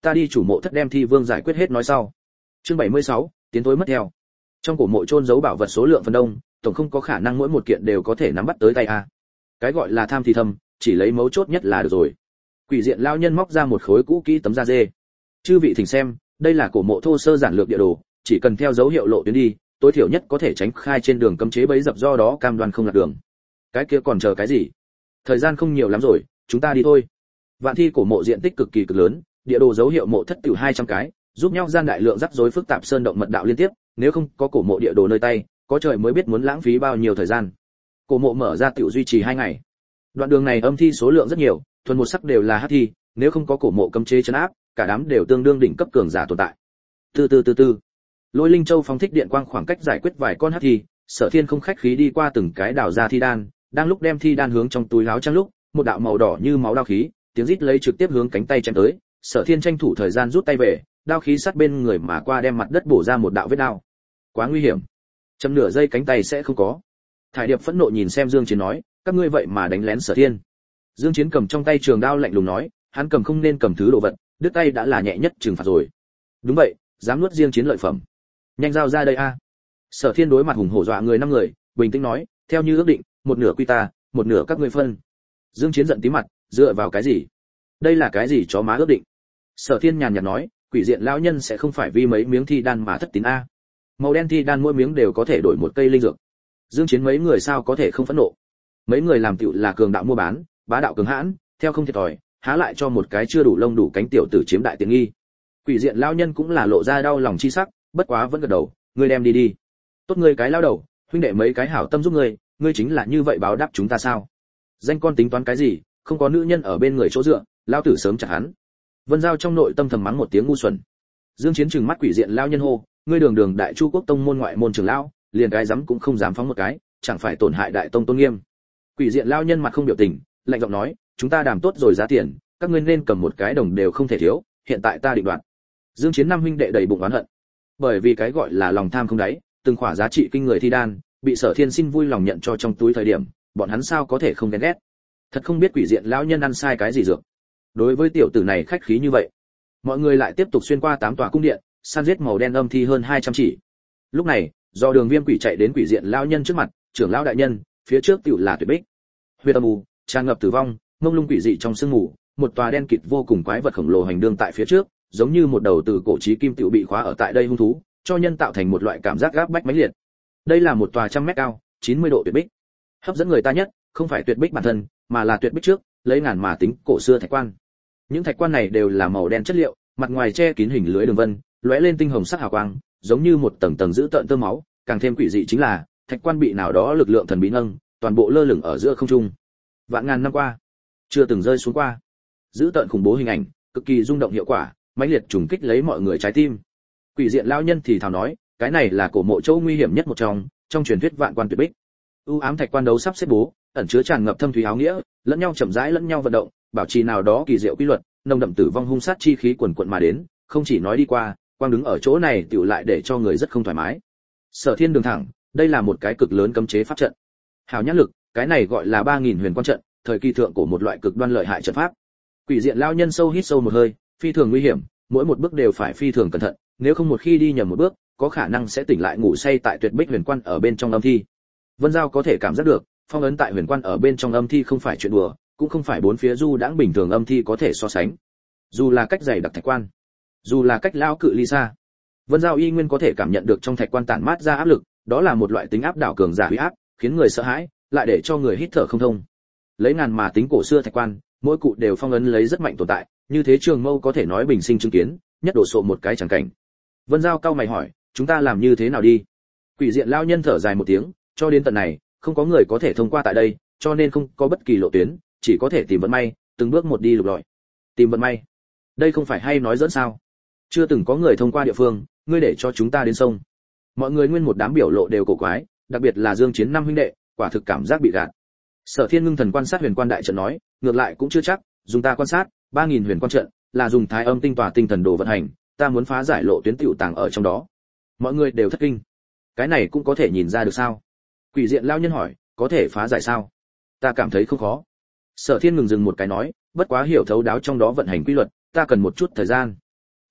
ta đi chủ mộ thất đem thi vương giải quyết hết nói sau. Chương bảy mươi sáu, tiến tối mất theo. Trong cổ mộ chôn giấu bảo vật số lượng phần đông, tổng không có khả năng mỗi một kiện đều có thể nắm bắt tới tay a. Cái gọi là tham thì thầm, chỉ lấy mấu chốt nhất là được rồi. Quỷ diện lao nhân móc ra một khối cũ kỹ tấm da dê. Chư vị thỉnh xem, đây là cổ mộ thô sơ giản lược địa đồ, chỉ cần theo dấu hiệu lộ tuyến đi, tối thiểu nhất có thể tránh khai trên đường cấm chế bẫy dập, do đó cam đoan không lạc đường. Cái kia còn chờ cái gì? Thời gian không nhiều lắm rồi, chúng ta đi thôi. Vạn Thi cổ mộ diện tích cực kỳ cực lớn, địa đồ dấu hiệu mộ thất tiểu hai trăm cái, giúp nhau gian đại lượng rắc rối phức tạp sơn động mật đạo liên tiếp, nếu không có cổ mộ địa đồ nơi tay, có trời mới biết muốn lãng phí bao nhiêu thời gian. Cổ mộ mở ra tiểu duy trì hai ngày. Đoạn đường này âm thi số lượng rất nhiều, thuần một sắc đều là hắc thi, nếu không có cổ mộ cấm chế trấn áp, cả đám đều tương đương đỉnh cấp cường giả tồn tại. Từ từ từ từ, Lôi Linh Châu phóng thích điện quang khoảng cách giải quyết vài con hắc thi, Sở Thiên không khách khí đi qua từng cái đào ra thi đan, đang lúc đem thi đan hướng trong túi áo trang lúc, một đạo màu đỏ như máu đao khí, tiếng rít lấy trực tiếp hướng cánh tay chém tới, Sở Thiên tranh thủ thời gian rút tay về, đao khí sát bên người mà qua đem mặt đất bổ ra một đạo vết đao. Quá nguy hiểm, chấm nửa giây cánh tay sẽ không có. Thải Điệp phẫn nộ nhìn xem Dương Chiến nói, các ngươi vậy mà đánh lén Sở Thiên. Dương Chiến cầm trong tay trường đao lạnh lùng nói, hắn cầm không nên cầm thứ đồ vật, đứt tay đã là nhẹ nhất trừng phạt rồi. Đúng vậy, dám nuốt riêng chiến lợi phẩm, nhanh giao ra đây a. Sở Thiên đối mặt hùng hổ dọa người năm người, bình tĩnh nói, theo như ước định, một nửa quy ta, một nửa các ngươi phân. Dương Chiến giận tím mặt, dựa vào cái gì? Đây là cái gì chó má ước định? Sở Thiên nhàn nhạt nói, quỷ diện lão nhân sẽ không phải vì mấy miếng thi đan mà thất tín a. Màu đen thi đan mỗi miếng đều có thể đổi một cây linh dược. Dương Chiến mấy người sao có thể không phẫn nộ? Mấy người làm tiểu là cường đạo mua bán, bá đạo cường hãn, theo không thiệt thòi, há lại cho một cái chưa đủ lông đủ cánh tiểu tử chiếm đại tiện nghi. Quỷ diện lão nhân cũng là lộ ra đau lòng chi sắc, bất quá vẫn gật đầu, ngươi đem đi đi. Tốt ngươi cái lão đầu, huynh đệ mấy cái hảo tâm giúp ngươi, ngươi chính là như vậy báo đáp chúng ta sao? Danh con tính toán cái gì, không có nữ nhân ở bên người chỗ dựa, lão tử sớm chặt hắn. Vân Giao trong nội tâm thầm mắng một tiếng ngu xuẩn. Dương Chiến trừng mắt quỷ diện lão nhân hô, ngươi đường đường Đại Chu Quốc tông môn ngoại môn trưởng lão, liền cái dám cũng không dám phóng một cái, chẳng phải tổn hại đại tông tôn nghiêm. Quỷ diện lão nhân mặt không biểu tình, lạnh giọng nói, chúng ta đàm tốt rồi giá tiền, các ngươi nên cầm một cái đồng đều không thể thiếu, hiện tại ta định đoạt. Dương Chiến năm huynh đệ đầy bụng oán hận, bởi vì cái gọi là lòng tham không đáy, từng khỏa giá trị kinh người thi đan, bị Sở Thiên xin vui lòng nhận cho trong túi thời điểm, bọn hắn sao có thể không ghen ghét. Thật không biết quỷ diện lão nhân ăn sai cái gì dược. Đối với tiểu tử này khách khí như vậy. Mọi người lại tiếp tục xuyên qua tám tòa cung điện, săn giết màu đen âm thi hơn hai trăm chỉ. Lúc này, do Đường Viêm quỷ chạy đến quỷ diện lão nhân trước mặt, trưởng lão đại nhân, phía trước tiểu là Tuyệt Bích. Huyết âm u, tràn ngập tử vong, mông lung quỷ dị trong sương mù, một tòa đen kịt vô cùng quái vật khổng lồ hành đương tại phía trước, giống như một đầu từ cổ chí kim tiểu bị khóa ở tại đây hung thú, cho nhân tạo thành một loại cảm giác gáp bách mãnh liệt. Đây là một tòa trăm mét cao, chín mươi độ Tuyệt Bích. Hấp dẫn người ta nhất, không phải Tuyệt Bích bản thân, mà là Tuyệt Bích trước, lấy ngàn mà tính cổ xưa thạch quan. Những thạch quan này đều là màu đen chất liệu, mặt ngoài che kín hình lưới đường vân, lóe lên tinh hồng sắc hào quang, giống như một tầng tầng giữ tợn tơ máu, càng thêm quỷ dị chính là, thạch quan bị nào đó lực lượng thần bí nâng, toàn bộ lơ lửng ở giữa không trung. Vạn ngàn năm qua, chưa từng rơi xuống qua. Giữ tợn khủng bố hình ảnh, cực kỳ rung động hiệu quả, mãnh liệt trùng kích lấy mọi người trái tim. Quỷ diện lão nhân thì thào nói, cái này là cổ mộ chỗ nguy hiểm nhất một trong, trong truyền thuyết vạn quan tuyệt bích. U ám thạch quan đấu sắp xếp bố, ẩn chứa tràn ngập thâm thúy áo nghĩa, lẫn nhau chậm rãi lẫn nhau vận động, bảo trì nào đó kỳ diệu quy luật, nồng đậm tử vong hung sát chi khí quần quật mà đến, không chỉ nói đi qua, quang đứng ở chỗ này tiểu lại để cho người rất không thoải mái. Sở Thiên đường thẳng, đây là một cái cực lớn cấm chế pháp trận. Hào nhãn lực, cái này gọi là ba nghìn huyền quan trận, thời kỳ thượng của một loại cực đoan lợi hại trận pháp. Quỷ diện lão nhân sâu hít sâu một hơi, phi thường nguy hiểm, mỗi một bước đều phải phi thường cẩn thận, nếu không một khi đi nhầm một bước, có khả năng sẽ tỉnh lại ngủ say tại Tuyệt Bích huyền quan ở bên trong âm thi. Vân Giao có thể cảm giác được, phong ấn tại huyền quan ở bên trong âm thi không phải chuyện đùa, cũng không phải bốn phía du đãng bình thường âm thi có thể so sánh. Dù là cách dày đặc thạch quan, dù là cách lao cự ly xa, Vân Giao y nguyên có thể cảm nhận được trong thạch quan tản mát ra áp lực, đó là một loại tính áp đảo cường giả uy áp, khiến người sợ hãi, lại để cho người hít thở không thông. Lấy ngàn mà tính cổ xưa thạch quan, mỗi cụ đều phong ấn lấy rất mạnh tồn tại, như thế Trường Mâu có thể nói bình sinh chứng kiến, nhất đổ sộ một cái chẳng cảnh. Vân Giao cau mày hỏi, chúng ta làm như thế nào đi? Quỷ diện lao nhân thở dài một tiếng, cho đến tận này, không có người có thể thông qua tại đây, cho nên không có bất kỳ lộ tuyến, chỉ có thể tìm vận may, từng bước một đi lục lọi. Tìm vận may? Đây không phải hay nói dẫn sao? Chưa từng có người thông qua địa phương, ngươi để cho chúng ta đến sông. Mọi người nguyên một đám biểu lộ đều cổ quái, đặc biệt là Dương Chiến năm huynh đệ, quả thực cảm giác bị gạt. Sở Thiên ngưng thần quan sát huyền quan đại trận nói, ngược lại cũng chưa chắc, dùng ta quan sát, ba nghìn huyền quan trận là dùng thái âm tinh tỏa tinh thần đồ vận hành, ta muốn phá giải lộ tuyến tiểu tàng ở trong đó. Mọi người đều thất kinh. Cái này cũng có thể nhìn ra được sao? Quỷ diện lão nhân hỏi, có thể phá giải sao? Ta cảm thấy không khó. Sở Thiên ngừng dừng một cái nói, bất quá hiểu thấu đáo trong đó vận hành quy luật, ta cần một chút thời gian.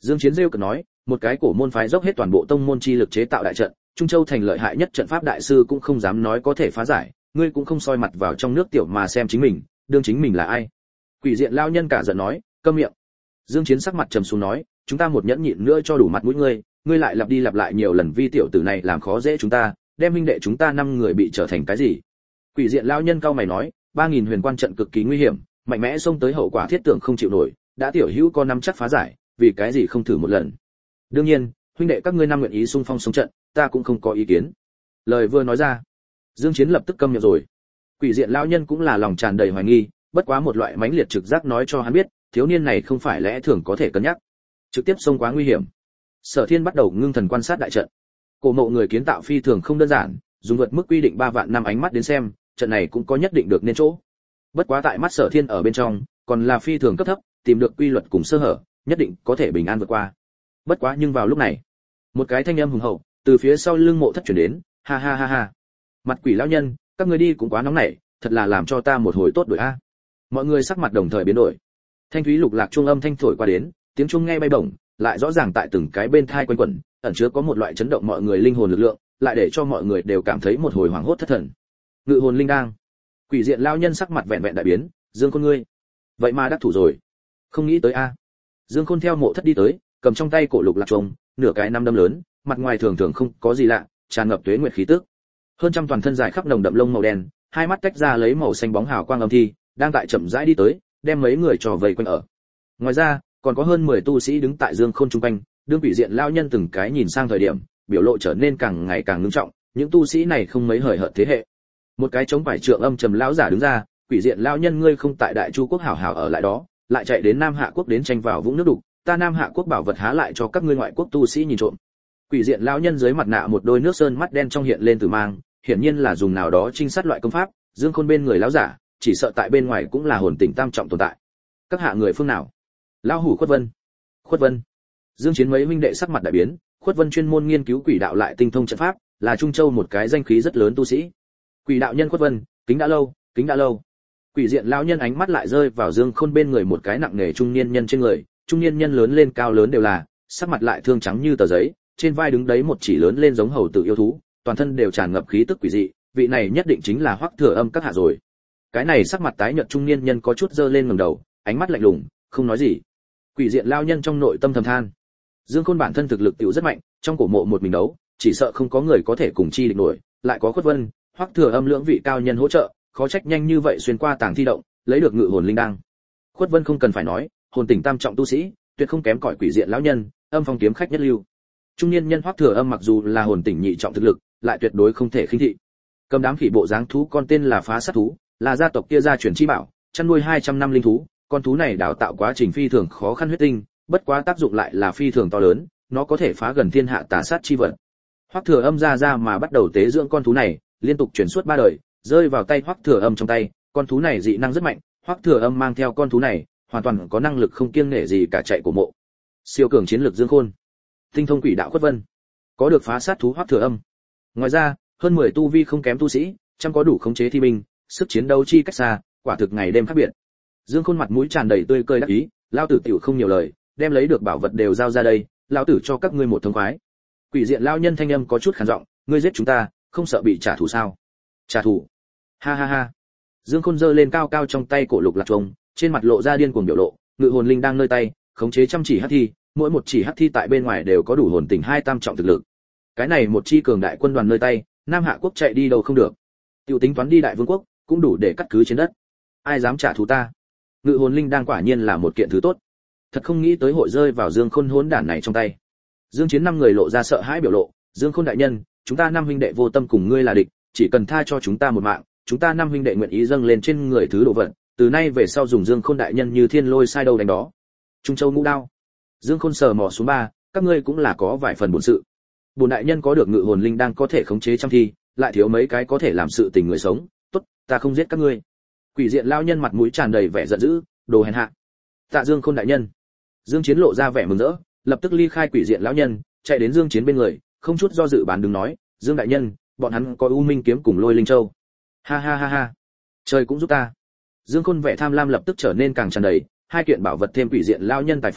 Dương Chiến rêu cợt nói, một cái cổ môn phái dốc hết toàn bộ tông môn chi lực chế tạo đại trận, Trung Châu thành lợi hại nhất trận pháp đại sư cũng không dám nói có thể phá giải, ngươi cũng không soi mặt vào trong nước tiểu mà xem chính mình, đương chính mình là ai? Quỷ diện lão nhân cả giận nói, câm miệng. Dương Chiến sắc mặt trầm xuống nói, chúng ta một nhẫn nhịn nữa cho đủ mặt mũi ngươi, ngươi lại lặp đi lặp lại nhiều lần vi tiểu tử này làm khó dễ chúng ta, đem huynh đệ chúng ta năm người bị trở thành cái gì? Quỷ diện lão nhân cao mày nói, ba nghìn huyền quan trận cực kỳ nguy hiểm, mạnh mẽ xông tới hậu quả thiết tưởng không chịu nổi, đã tiểu hữu có năm chắc phá giải, vì cái gì không thử một lần? Đương nhiên, huynh đệ các ngươi năm nguyện ý xung phong sống trận, ta cũng không có ý kiến. Lời vừa nói ra, Dương Chiến lập tức câm miệng rồi. Quỷ diện lão nhân cũng là lòng tràn đầy hoài nghi, bất quá một loại mãnh liệt trực giác nói cho hắn biết, thiếu niên này không phải lẽ thường có thể cân nhắc. Trực tiếp xông quá nguy hiểm. Sở Thiên bắt đầu ngưng thần quan sát đại trận. Cổ mộ người kiến tạo phi thường không đơn giản, dùng vượt mức quy định ba vạn năm ánh mắt đến xem, trận này cũng có nhất định được nên chỗ. Bất quá tại mắt Sở Thiên ở bên trong, còn là phi thường cấp thấp, tìm được quy luật cùng sơ hở, nhất định có thể bình an vượt qua. Bất quá nhưng vào lúc này, một cái thanh âm hùng hậu từ phía sau lưng mộ thất truyền đến, ha ha ha ha. Mặt quỷ lão nhân, các ngươi đi cũng quá nóng nảy, thật là làm cho ta một hồi tốt đổi a. Mọi người sắc mặt đồng thời biến đổi. Thanh thúy lục lạc trung âm thanh thổi qua đến, tiếng chuông nghe bay bổng, lại rõ ràng tại từng cái bên thai quanh quẩn, ẩn chứa có một loại chấn động mọi người linh hồn lực lượng, lại để cho mọi người đều cảm thấy một hồi hoảng hốt thất thần. Ngự hồn linh đang. Quỷ diện lão nhân sắc mặt vẹn vẹn đại biến, Dương Khôn ngươi, vậy mà đắc thủ rồi. Không nghĩ tới a. Dương Khôn theo mộ thất đi tới, cầm trong tay cổ lục lạc trung, nửa cái năm đâm lớn, mặt ngoài thường thường không có gì lạ, tràn ngập tuế nguyệt khí tức. Hơn trăm toàn thân dài khắp nồng đậm lông màu đen, hai mắt tách ra lấy màu xanh bóng hào quang âm thi, đang tại chậm rãi đi tới, đem mấy người trò vây quanh ở. Ngoài ra, còn có hơn mười tu sĩ đứng tại Dương Khôn trung quanh, đương quỷ diện lão nhân từng cái nhìn sang thời điểm, biểu lộ trở nên càng ngày càng nghiêm trọng, những tu sĩ này không mấy hời hợt thế hệ. Một cái chống phải trượng âm trầm lão giả đứng ra, quỷ diện lão nhân ngươi không tại Đại Chu quốc hảo hảo ở lại đó, lại chạy đến Nam Hạ quốc đến tranh vào vũng nước đục, ta Nam Hạ quốc bảo vật há lại cho các ngươi ngoại quốc tu sĩ nhìn trộm. Quỷ diện lão nhân dưới mặt nạ một đôi nước sơn mắt đen trong hiện lên từ mang, hiển nhiên là dùng nào đó trinh sát loại công pháp, Dương Khôn bên người lão giả, chỉ sợ tại bên ngoài cũng là hồn tỉnh tam trọng tồn tại. Các hạ người phương nào? Lão hủ Khuất Vân. Khuất Vân. Dương Chiến mấy huynh đệ sắc mặt đại biến, Khuất Vân chuyên môn nghiên cứu quỷ đạo lại tinh thông trận pháp, là Trung Châu một cái danh khí rất lớn tu sĩ. Quỷ đạo nhân Khuất Vân, kính đã lâu, kính đã lâu. Quỷ diện lão nhân ánh mắt lại rơi vào Dương Khôn bên người một cái nặng nề trung niên nhân trên người, trung niên nhân lớn lên cao lớn đều là, sắc mặt lại thương trắng như tờ giấy, trên vai đứng đấy một chỉ lớn lên giống hầu tử yêu thú, toàn thân đều tràn ngập khí tức quỷ dị, vị này nhất định chính là Hoắc Thừa Âm các hạ rồi. Cái này sắc mặt tái nhợt trung niên nhân có chút dơ lên ngẩng đầu, ánh mắt lạnh lùng, không nói gì. Quỷ diện lão nhân trong nội tâm thầm than, Dương Khôn bản thân thực lực tiểu rất mạnh, trong cổ mộ một mình đấu, chỉ sợ không có người có thể cùng chi địch nổi, lại có Khuất Vân, Hoắc Thừa Âm lưỡng vị cao nhân hỗ trợ, khó trách nhanh như vậy xuyên qua tàng thi động, lấy được ngự hồn linh đăng. Khuất Vân không cần phải nói, hồn tỉnh tam trọng tu sĩ, tuyệt không kém cỏi quỷ diện lão nhân, âm phong kiếm khách nhất lưu. Trung niên nhân Hoắc Thừa Âm mặc dù là hồn tỉnh nhị trọng thực lực, lại tuyệt đối không thể khinh thị. Cầm đám khỉ bộ dáng thú con tên là Phá Sát thú, là gia tộc kia gia truyền chi bảo, chăn nuôi hai trăm năm linh thú, con thú này đào tạo quá trình phi thường khó khăn huyết tinh, bất quá tác dụng lại là phi thường to lớn, nó có thể phá gần thiên hạ tà sát chi vật. Hoắc Thừa Âm ra ra mà bắt đầu tế dưỡng con thú này, liên tục chuyển suốt ba đời, rơi vào tay Hoắc Thừa Âm trong tay, con thú này dị năng rất mạnh, Hoắc Thừa Âm mang theo con thú này, hoàn toàn có năng lực không kiêng nể gì cả chạy của mộ. Siêu cường chiến lược Dương Khôn, tinh thông quỷ đạo Khuất Vân, có được Phá Sát thú Hoắc Thừa Âm. Ngoài ra, hơn mười tu vi không kém tu sĩ, trăm có đủ khống chế thi binh, sức chiến đấu chi cách xa, quả thực ngày đêm khác biệt. Dương Khôn mặt mũi tràn đầy tươi cười đắc ý, lão tử tiểu không nhiều lời, đem lấy được bảo vật đều giao ra đây, lão tử cho các ngươi một thông khoái. Quỷ diện lão nhân thanh âm có chút khàn giọng, ngươi giết chúng ta, không sợ bị trả thù sao? Trả thù? Ha ha ha. Dương Khôn giơ lên cao cao trong tay cổ lục lạc trùng, trên mặt lộ ra điên cuồng biểu lộ, ngự hồn linh đang nơi tay, khống chế trăm chỉ hắc thi, mỗi một chỉ hắc thi tại bên ngoài đều có đủ hồn tỉnh hai tam trọng thực lực. Cái này một chi cường đại quân đoàn nơi tay, Nam Hạ quốc chạy đi đâu không được. Tiểu tính toán đi Đại Vương quốc, cũng đủ để cắt cứ trên đất. Ai dám trả thù ta? Ngự hồn linh đang quả nhiên là một kiện thứ tốt. Thật không nghĩ tới hội rơi vào Dương Khôn hỗn đản này trong tay. Dương Chiến năm người lộ ra sợ hãi biểu lộ, Dương Khôn đại nhân, chúng ta năm huynh đệ vô tâm cùng ngươi là địch, chỉ cần tha cho chúng ta một mạng, chúng ta năm huynh đệ nguyện ý dâng lên trên người thứ đồ vật, từ nay về sau dùng Dương Khôn đại nhân như thiên lôi sai đâu đánh đó. Trung Châu ngũ đao. Dương Khôn sờ mò xuống ba, các ngươi cũng là có vài phần bổn sự. Bổn đại nhân có được ngự hồn linh đang có thể khống chế trăm thi, lại thiếu mấy cái có thể làm sự tình người sống, tốt, ta không giết các ngươi. Quỷ diện lão nhân mặt mũi tràn đầy vẻ giận dữ, đồ hèn hạ. Tạ Dương Khôn đại nhân. Dương Chiến lộ ra vẻ mừng rỡ, lập tức ly khai quỷ diện lão nhân, chạy đến Dương Chiến bên người, không chút do dự bán đứng nói, Dương đại nhân, bọn hắn có U Minh kiếm cùng Lôi Linh Châu. Ha ha ha ha. Trời cũng giúp ta. Dương Khôn vẻ tham lam lập tức trở nên càng tràn đầy, hai kiện bảo vật thêm quỷ diện lão nhân tài phú,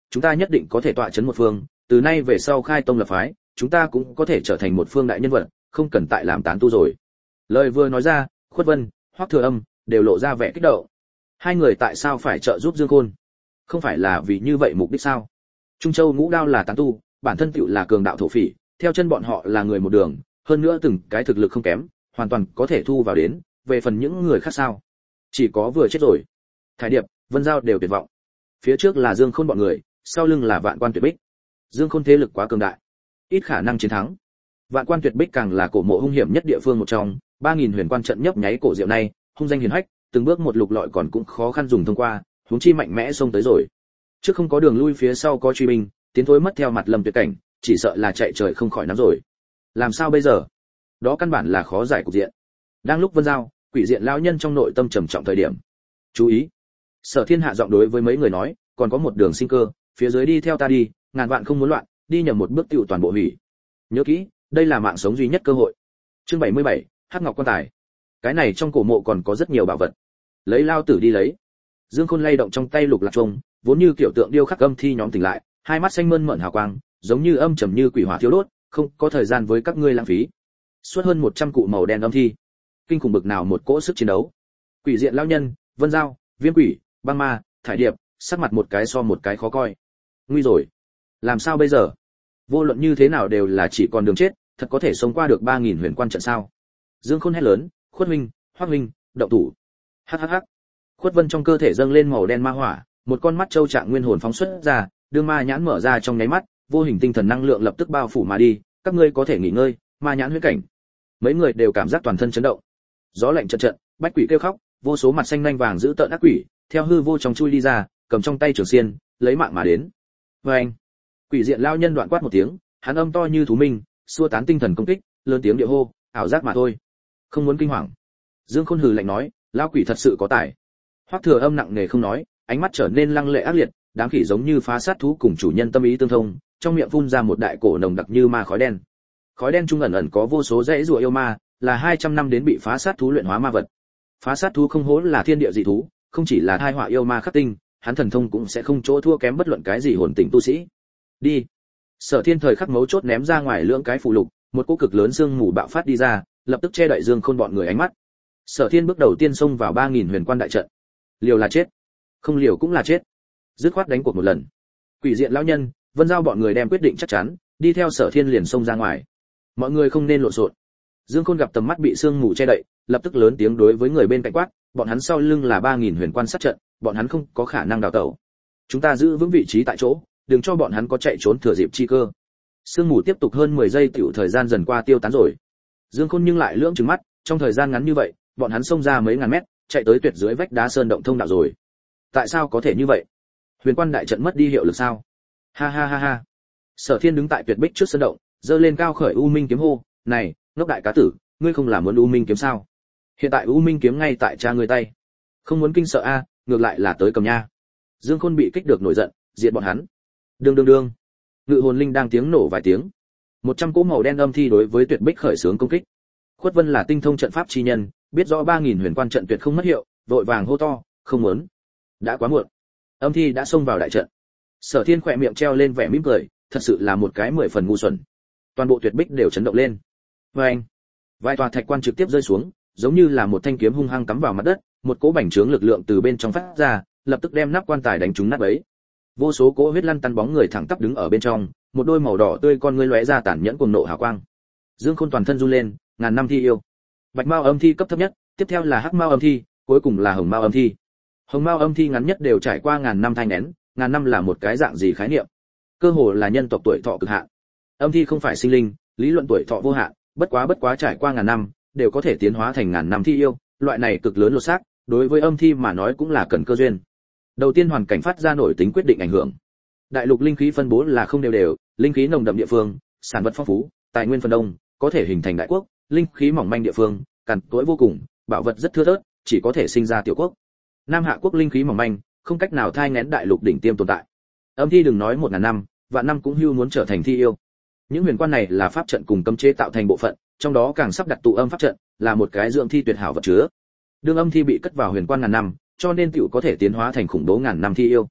chúng ta nhất định có thể tọa chấn một phương, từ nay về sau khai tông lập phái, chúng ta cũng có thể trở thành một phương đại nhân vật, không cần tại làm tán tu rồi. Lời vừa nói ra, Khuất Vân, Hoắc Thừa Âm đều lộ ra vẻ kích động. Hai người tại sao phải trợ giúp Dương Khôn? Không phải là vì như vậy mục đích sao? Trung Châu Ngũ Đao là tán tu, bản thân tựu là cường đạo thổ phỉ, theo chân bọn họ là người một đường, hơn nữa từng cái thực lực không kém, hoàn toàn có thể thu vào đến, về phần những người khác sao? Chỉ có vừa chết rồi. Thái Điệp, Vân Giao đều tuyệt vọng. Phía trước là Dương Khôn bọn người, sau lưng là Vạn Quan Tuyệt Bích. Dương Khôn thế lực quá cường đại, ít khả năng chiến thắng. Vạn Quan Tuyệt Bích càng là cổ mộ hung hiểm nhất địa phương một trong, ba nghìn huyền quan trận nhấp nháy cổ diệu này, hung danh hiển hách, từng bước một lục lọi còn cũng khó khăn dùng thông qua, huống chi mạnh mẽ xông tới rồi. Trước không có đường lui, phía sau có truy binh, tiến thối mất theo mặt Lâm Tuyệt Cảnh, chỉ sợ là chạy trời không khỏi nắm rồi. Làm sao bây giờ? Đó căn bản là khó giải cục diện. Đang lúc Vân Giao, Quỷ Diện lão nhân trong nội tâm trầm trọng thời điểm. Chú ý. Sở Thiên hạ giọng đối với mấy người nói, còn có một đường sinh cơ, phía dưới đi theo ta đi, ngàn vạn không muốn loạn, đi nhầm một bước tiêu toàn bộ hủy. Nhớ kỹ, đây là mạng sống duy nhất cơ hội. Chương bảy mươi bảy, Hắc Ngọc quan tài. Cái này trong cổ mộ còn có rất nhiều bảo vật. Lấy lao tử đi lấy. Dương Khôn lay động trong tay lục lạc trùng, vốn như kiểu tượng điêu khắc âm thi nhóm tỉnh lại, hai mắt xanh mơn mởn hào quang, giống như âm trầm như quỷ hỏa thiêu đốt, không có thời gian với các ngươi lãng phí. Suốt hơn một trăm cụ màu đen âm thi, kinh khủng bực nào một cỗ sức chiến đấu. Quỷ Diện lão nhân, Vân Giao, Viêm Quỷ, Băng Ma, Thải Điệp, sắc mặt một cái so một cái khó coi. Nguy rồi, làm sao bây giờ? Vô luận như thế nào đều là chỉ còn đường chết, thật có thể sống qua được ba nghìn huyền quan trận sao? Dương Khôn hét lớn, Khuất huynh, Hoắc huynh, động thủ. Hắc hắc hắc. Khuất Vân trong cơ thể dâng lên màu đen ma hỏa, một con mắt châu trạng nguyên hồn phóng xuất ra, đương ma nhãn mở ra trong nháy mắt, vô hình tinh thần năng lượng lập tức bao phủ mà đi, các ngươi có thể nghỉ ngơi, ma nhãn huyết cảnh. Mấy người đều cảm giác toàn thân chấn động. Gió lạnh trận trận, bách quỷ kêu khóc, vô số mặt xanh nhanh vàng giữ tợn ác quỷ, theo hư vô trong chui đi ra, cầm trong tay trường xiên, lấy mạng mà đến. Oeng! Quỷ Diện lão nhân đoạn quát một tiếng, hắn âm to như thú minh, xua tán tinh thần công kích, lớn tiếng địa hô, ảo giác mà thôi, không muốn kinh hoàng. Dương Khôn hừ lạnh nói, lão quỷ thật sự có tài. Hoắc Thừa Âm nặng nề không nói, ánh mắt trở nên lăng lệ ác liệt, đám khỉ giống như phá sát thú cùng chủ nhân tâm ý tương thông, trong miệng phun ra một đại cổ nồng đặc như ma khói đen. Khói đen trung ẩn ẩn có vô số dãy rùa yêu ma, là hai trăm năm đến bị phá sát thú luyện hóa ma vật. Phá sát thú không hổ là thiên địa dị thú, không chỉ là thai họa yêu ma khắc tinh, hắn thần thông cũng sẽ không chỗ thua kém bất luận cái gì hồn tình tu sĩ. Đi. Sở Thiên thời khắc mấu chốt ném ra ngoài lưỡng cái phù lục, một cỗ cực lớn sương mù bạo phát đi ra, lập tức che đậy Dương Khôn bọn người ánh mắt. Sở Thiên bước đầu tiên xông vào ba nghìn huyền quan đại trận. Liều là chết, không liều cũng là chết. Dứt khoát đánh cuộc một lần. Quỷ Diện lão nhân, Vân Giao bọn người đem quyết định chắc chắn, đi theo Sở Thiên liền xông ra ngoài. Mọi người không nên lộn xộn. Dương Khôn gặp tầm mắt bị sương mù che đậy, lập tức lớn tiếng đối với người bên cạnh quát, bọn hắn sau lưng là ba nghìn huyền quan sát trận, bọn hắn không có khả năng đào tẩu. Chúng ta giữ vững vị trí tại chỗ, đừng cho bọn hắn có chạy trốn thừa dịp chi cơ. Sương mù tiếp tục hơn mười giây tiểu thời gian dần qua tiêu tán rồi. Dương Khôn nhưng lại lưỡng trừng mắt, trong thời gian ngắn như vậy, bọn hắn xông ra mấy ngàn mét, chạy tới tuyệt dưới vách đá sơn động thông đạo rồi. Tại sao có thể như vậy? Huyền quan đại trận mất đi hiệu lực sao? Ha ha ha ha. Sở Thiên đứng tại tuyệt bích trước sơn động, giơ lên cao khởi U Minh kiếm hô, "Này, ngốc đại cá tử, ngươi không làm muốn U Minh kiếm sao? Hiện tại U Minh kiếm ngay tại cha ngươi tay. Không muốn kinh sợ a, ngược lại là tới cầm nha." Dương Khôn bị kích được nổi giận, diệt bọn hắn. Đương đương đương. Ngự hồn linh đang tiếng nổ vài tiếng. một trăm cỗ màu đen âm thi đối với tuyệt bích khởi xướng công kích. Khuất Vân là tinh thông trận pháp chi nhân, biết rõ ba nghìn huyền quan trận tuyệt không mất hiệu, vội vàng hô to, "Không muốn." Đã quá muộn. Âm thi đã xông vào đại trận. Sở Thiên khỏe miệng treo lên vẻ mỉm cười, thật sự là một cái mười phần ngu xuẩn. Toàn bộ tuyệt bích đều chấn động lên. Oeng! Vài tòa thạch quan trực tiếp rơi xuống, giống như là một thanh kiếm hung hăng cắm vào mặt đất, một cỗ bành trướng lực lượng từ bên trong phát ra, lập tức đem nắp quan tài đánh trúng nát bấy. Vô số cỗ huyết lăn tăn bóng người thẳng tắp đứng ở bên trong, một đôi màu đỏ tươi con ngươi lóe ra tàn nhẫn cuồng nộ hào quang. Dương Khôn toàn thân run lên, ngàn năm thi yêu. Bạch Mao âm thi cấp thấp nhất, tiếp theo là Hắc Mao âm thi, cuối cùng là Hồng Mao âm thi. Hồng Mao âm thi ngắn nhất đều trải qua ngàn năm thai nghén, ngàn năm là một cái dạng gì khái niệm? Cơ hồ là nhân tộc tuổi thọ cực hạn. Âm thi không phải sinh linh, lý luận tuổi thọ vô hạn, bất quá bất quá trải qua ngàn năm, đều có thể tiến hóa thành ngàn năm thi yêu, loại này cực lớn lột xác, đối với âm thi mà nói cũng là cần cơ duyên. Đầu tiên hoàn cảnh phát ra nổi tính quyết định ảnh hưởng. Đại lục linh khí phân bố là không đều đều, linh khí nồng đậm địa phương, sản vật phong phú, tài nguyên phần đông, có thể hình thành đại quốc, linh khí mỏng manh địa phương, cằn cỗi vô cùng, bảo vật rất thưa thớt, chỉ có thể sinh ra tiểu quốc. Nam Hạ quốc linh khí mỏng manh, không cách nào thai nghén đại lục đỉnh tiêm tồn tại. Âm thi đừng nói một ngàn năm, vạn năm cũng hưu muốn trở thành thi yêu. Những huyền quan này là pháp trận cùng cấm chế tạo thành bộ phận, trong đó càng sắp đặt tụ âm pháp trận, là một cái dưỡng thi tuyệt hảo vật chứa. Đương âm thi bị cất vào huyền quan ngàn năm, cho nên tiểu có thể tiến hóa thành khủng bố ngàn năm thi yêu.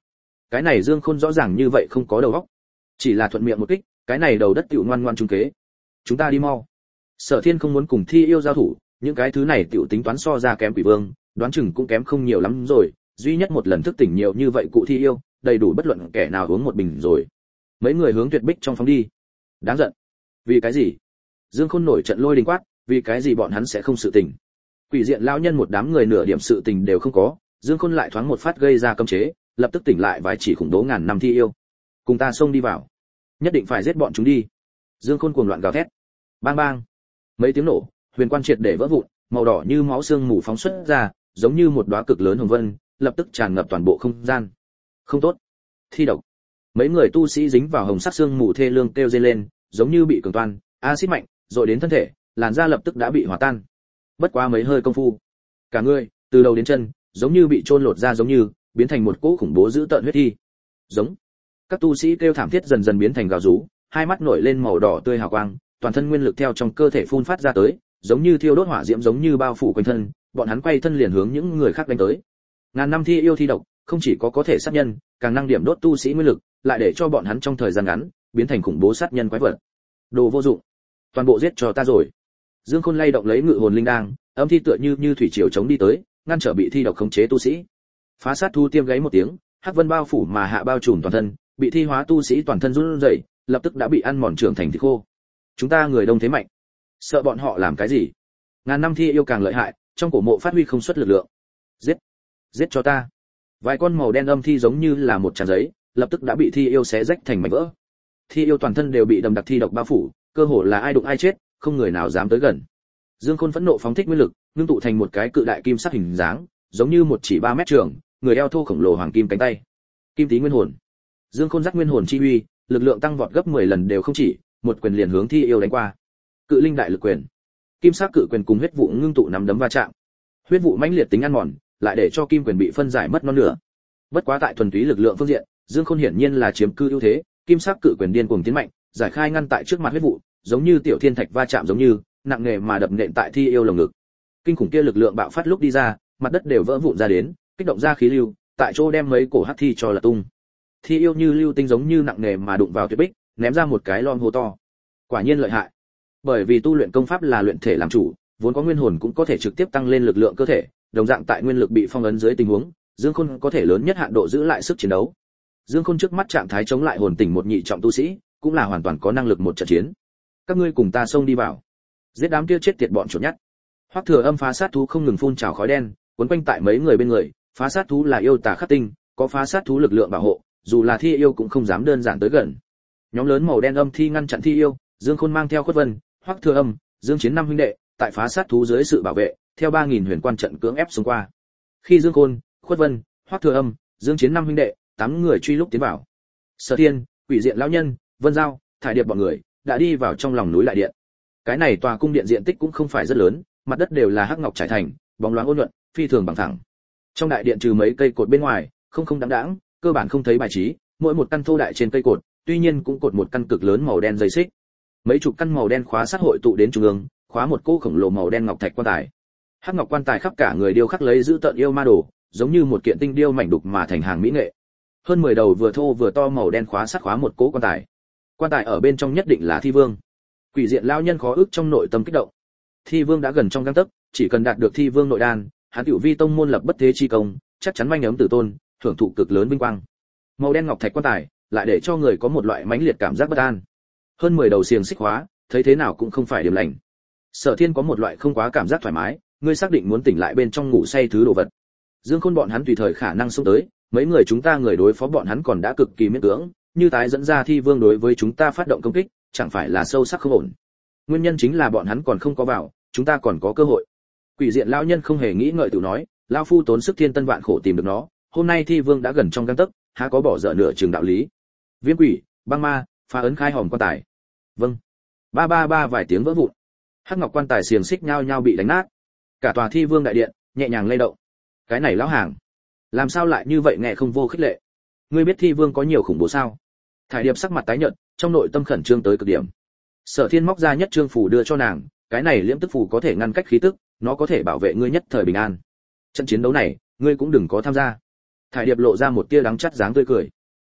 cái này Dương Khôn rõ ràng như vậy không có đầu óc. Chỉ là thuận miệng một kích, cái này đầu đất tiểu ngoan ngoan trúng kế. Chúng ta đi mau. Sở Thiên không muốn cùng Thi Yêu giao thủ, những cái thứ này tiểu tính toán so ra kém Quỷ Vương, đoán chừng cũng kém không nhiều lắm rồi, duy nhất một lần thức tỉnh nhiều như vậy cụ Thi Yêu, đầy đủ bất luận kẻ nào uống một bình rồi. Mấy người hướng Tuyệt Bích trong phóng đi. Đáng giận. Vì cái gì? Dương Khôn nổi trận lôi đình quát, vì cái gì bọn hắn sẽ không sự tình? Quỷ diện lão nhân một đám người nửa điểm sự tình đều không có, Dương Khôn lại thoáng một phát gây ra cấm chế, lập tức tỉnh lại vài chỉ khủng bố ngàn năm Thi Yêu. Cùng ta xông đi vào, nhất định phải giết bọn chúng đi. Dương Khôn cuồng loạn gào thét. Bang bang. Mấy tiếng nổ, huyền quan triệt để vỡ vụn, màu đỏ như máu xương mù phóng xuất ra, giống như một đóa cực lớn hồng vân, lập tức tràn ngập toàn bộ không gian. Không tốt, thi độc. Mấy người tu sĩ dính vào hồng sắc xương mù thê lương kêu rên lên, giống như bị cường toan, axit mạnh, rồi đến thân thể, làn da lập tức đã bị hòa tan. Bất quá mấy hơi công phu, cả người, từ đầu đến chân, giống như bị chôn lột ra giống như, biến thành một cỗ khủng bố dữ tợn huyết thi. Giống. Các tu sĩ kêu thảm thiết dần dần biến thành gào rú, hai mắt nổi lên màu đỏ tươi hào quang, toàn thân nguyên lực theo trong cơ thể phun phát ra tới, giống như thiêu đốt hỏa diễm giống như bao phủ quanh thân, bọn hắn quay thân liền hướng những người khác đánh tới. Ngàn năm Thi Yêu thi độc, không chỉ có có thể sát nhân, càng năng điểm đốt tu sĩ nguyên lực, lại để cho bọn hắn trong thời gian ngắn biến thành khủng bố sát nhân quái vật. Đồ vô dụng, toàn bộ giết cho ta rồi. Dương Khôn lay động lấy ngự hồn linh đang, âm thi tựa như như thủy triều chống đi tới, ngăn trở bị thi độc khống chế tu sĩ. Phá sát thu tiêm gáy một tiếng, hắc vân bao phủ mà hạ bao trùm toàn thân, bị thi hóa tu sĩ toàn thân run rẩy, lập tức đã bị ăn mòn trưởng thành thịt khô. Chúng ta người đông thế mạnh, sợ bọn họ làm cái gì? Ngàn năm Thi Yêu càng lợi hại, trong cổ mộ phát huy không xuất lực lượng. Giết, giết cho ta. Vài con màu đen âm thi giống như là một tràn giấy, lập tức đã bị Thi Yêu xé rách thành mảnh vỡ. Thi Yêu toàn thân đều bị đầm đặc thi độc bao phủ, cơ hồ là ai đụng ai chết, không người nào dám tới gần. Dương Khôn phẫn nộ phóng thích nguyên lực, ngưng tụ thành một cái cự đại kim sắc hình dáng, giống như một chỉ ba mét trường, người eo thô khổng lồ hoàng kim cánh tay. Kim Tý Nguyên Hồn. Dương Khôn dắt nguyên hồn chi uy, lực lượng tăng vọt gấp mười lần đều không chỉ, một quyền liền hướng Thi Yêu đánh qua. Cự linh đại lực quyền. Kim sắc cự quyền cùng huyết vụ ngưng tụ nắm đấm va chạm. Huyết vụ mãnh liệt tính ăn mòn, lại để cho kim quyền bị phân giải mất non nửa. Bất quá tại thuần túy lực lượng phương diện, Dương Khôn hiển nhiên là chiếm cư ưu thế, kim sắc cự quyền điên cuồng tiến mạnh, giải khai ngăn tại trước mặt huyết vụ, giống như tiểu thiên thạch va chạm giống như, nặng nề mà đập nện tại Thi Yêu lồng ngực. Kinh khủng kia lực lượng bạo phát lúc đi ra, mặt đất đều vỡ vụn ra đến, kích động ra khí lưu, tại chỗ đem mấy cổ hắc thi cho là tung. Thi Yêu như lưu tinh giống như nặng nề mà đụng vào Tuyệt Bích, ném ra một cái lon hô to. Quả nhiên lợi hại. Bởi vì tu luyện công pháp là luyện thể làm chủ, vốn có nguyên hồn cũng có thể trực tiếp tăng lên lực lượng cơ thể, đồng dạng tại nguyên lực bị phong ấn dưới tình huống, Dương Khôn có thể lớn nhất hạn độ giữ lại sức chiến đấu. Dương Khôn trước mắt trạng thái chống lại hồn tỉnh một nhị trọng tu sĩ, cũng là hoàn toàn có năng lực một trận chiến. Các ngươi cùng ta xông đi vào, giết đám kia chết tiệt bọn chuột nhắt. Hoắc Thừa Âm phá sát thú không ngừng phun trào khói đen, cuốn quanh tại mấy người bên người, phá sát thú là yêu tà khắc tinh, có phá sát thú lực lượng bảo hộ, dù là Thi Yêu cũng không dám đơn giản tới gần. Nhóm lớn màu đen âm thi ngăn chặn Thi Yêu, Dương Khôn mang theo Khuất Vân, Hoắc Thừa Âm, Dương Chiến năm huynh đệ, tại phá sát thú dưới sự bảo vệ, theo ba nghìn huyền quan trận cưỡng ép xông qua. Khi Dương Khôn, Khuất Vân, Hoắc Thừa Âm, Dương Chiến năm huynh đệ, tám người truy lúc tiến vào. Sở Thiên, Quỷ Diện lão nhân, Vân Giao, Thải Điệp bọn người đã đi vào trong lòng núi lại điện. Cái này tòa cung điện diện tích cũng không phải rất lớn, mặt đất đều là hắc ngọc trải thành, bóng loáng ôn nhuận, phi thường bằng thẳng. Trong đại điện trừ mấy cây cột bên ngoài, không không đáng đáng, cơ bản không thấy bài trí, mỗi một căn thô đại trên cây cột, tuy nhiên cũng cột một căn cực lớn màu đen dây xích. Mấy chục căn màu đen khóa sát hội tụ đến trung ương, khóa một cỗ khổng lồ màu đen ngọc thạch quan tài. Hắc ngọc quan tài khắp cả người điêu khắc lấy giữ tợn yêu ma đồ, giống như một kiện tinh điêu mảnh đục mà thành hàng mỹ nghệ. Hơn mười đầu vừa thô vừa to màu đen khóa sát khóa một cỗ quan tài. Quan tài ở bên trong nhất định là Thi Vương. Quỷ Diện lão nhân khó ức trong nội tâm kích động. Thi Vương đã gần trong gang tấc, chỉ cần đạt được Thi Vương nội đan, hắn tiểu vi tông môn lập bất thế chi công, chắc chắn manh ấm tử tôn, thưởng thụ cực lớn vinh quang. Màu đen ngọc thạch quan tài, lại để cho người có một loại mãnh liệt cảm giác bất an. Hơn mười đầu xiềng xích hóa, thấy thế nào cũng không phải điểm lành. Sở Thiên có một loại không quá cảm giác thoải mái, ngươi xác định muốn tỉnh lại bên trong ngủ say thứ đồ vật. Dương Khôn bọn hắn tùy thời khả năng xông tới, mấy người chúng ta người đối phó bọn hắn còn đã cực kỳ miễn cưỡng, như tái dẫn ra Thi Vương đối với chúng ta phát động công kích, chẳng phải là sâu sắc không ổn. Nguyên nhân chính là bọn hắn còn không có vào, chúng ta còn có cơ hội. Quỷ Diện lão nhân không hề nghĩ ngợi tự nói, lão phu tốn sức thiên tân vạn khổ tìm được nó, hôm nay Thi Vương đã gần trong gang tấc, há có bỏ dở nửa chừng đạo lý. Viêm quỷ, băng ma, phá ấn khai hòm quan tài. Vâng. Ba ba ba vài tiếng vỡ vụn. Hắc ngọc quan tài xiềng xích nhao nhao bị đánh nát. Cả tòa Thi Vương đại điện nhẹ nhàng lay động. Cái này lão hàng, làm sao lại như vậy nghe không vô khích lệ. Ngươi biết Thi Vương có nhiều khủng bố sao? Thải Điệp sắc mặt tái nhợt, trong nội tâm khẩn trương tới cực điểm. Sở Thiên móc ra nhất trương phù đưa cho nàng, cái này liễm tức phù có thể ngăn cách khí tức, nó có thể bảo vệ ngươi nhất thời bình an. Trận chiến đấu này, ngươi cũng đừng có tham gia. Thải Điệp lộ ra một tia đắng chát dáng tươi cười.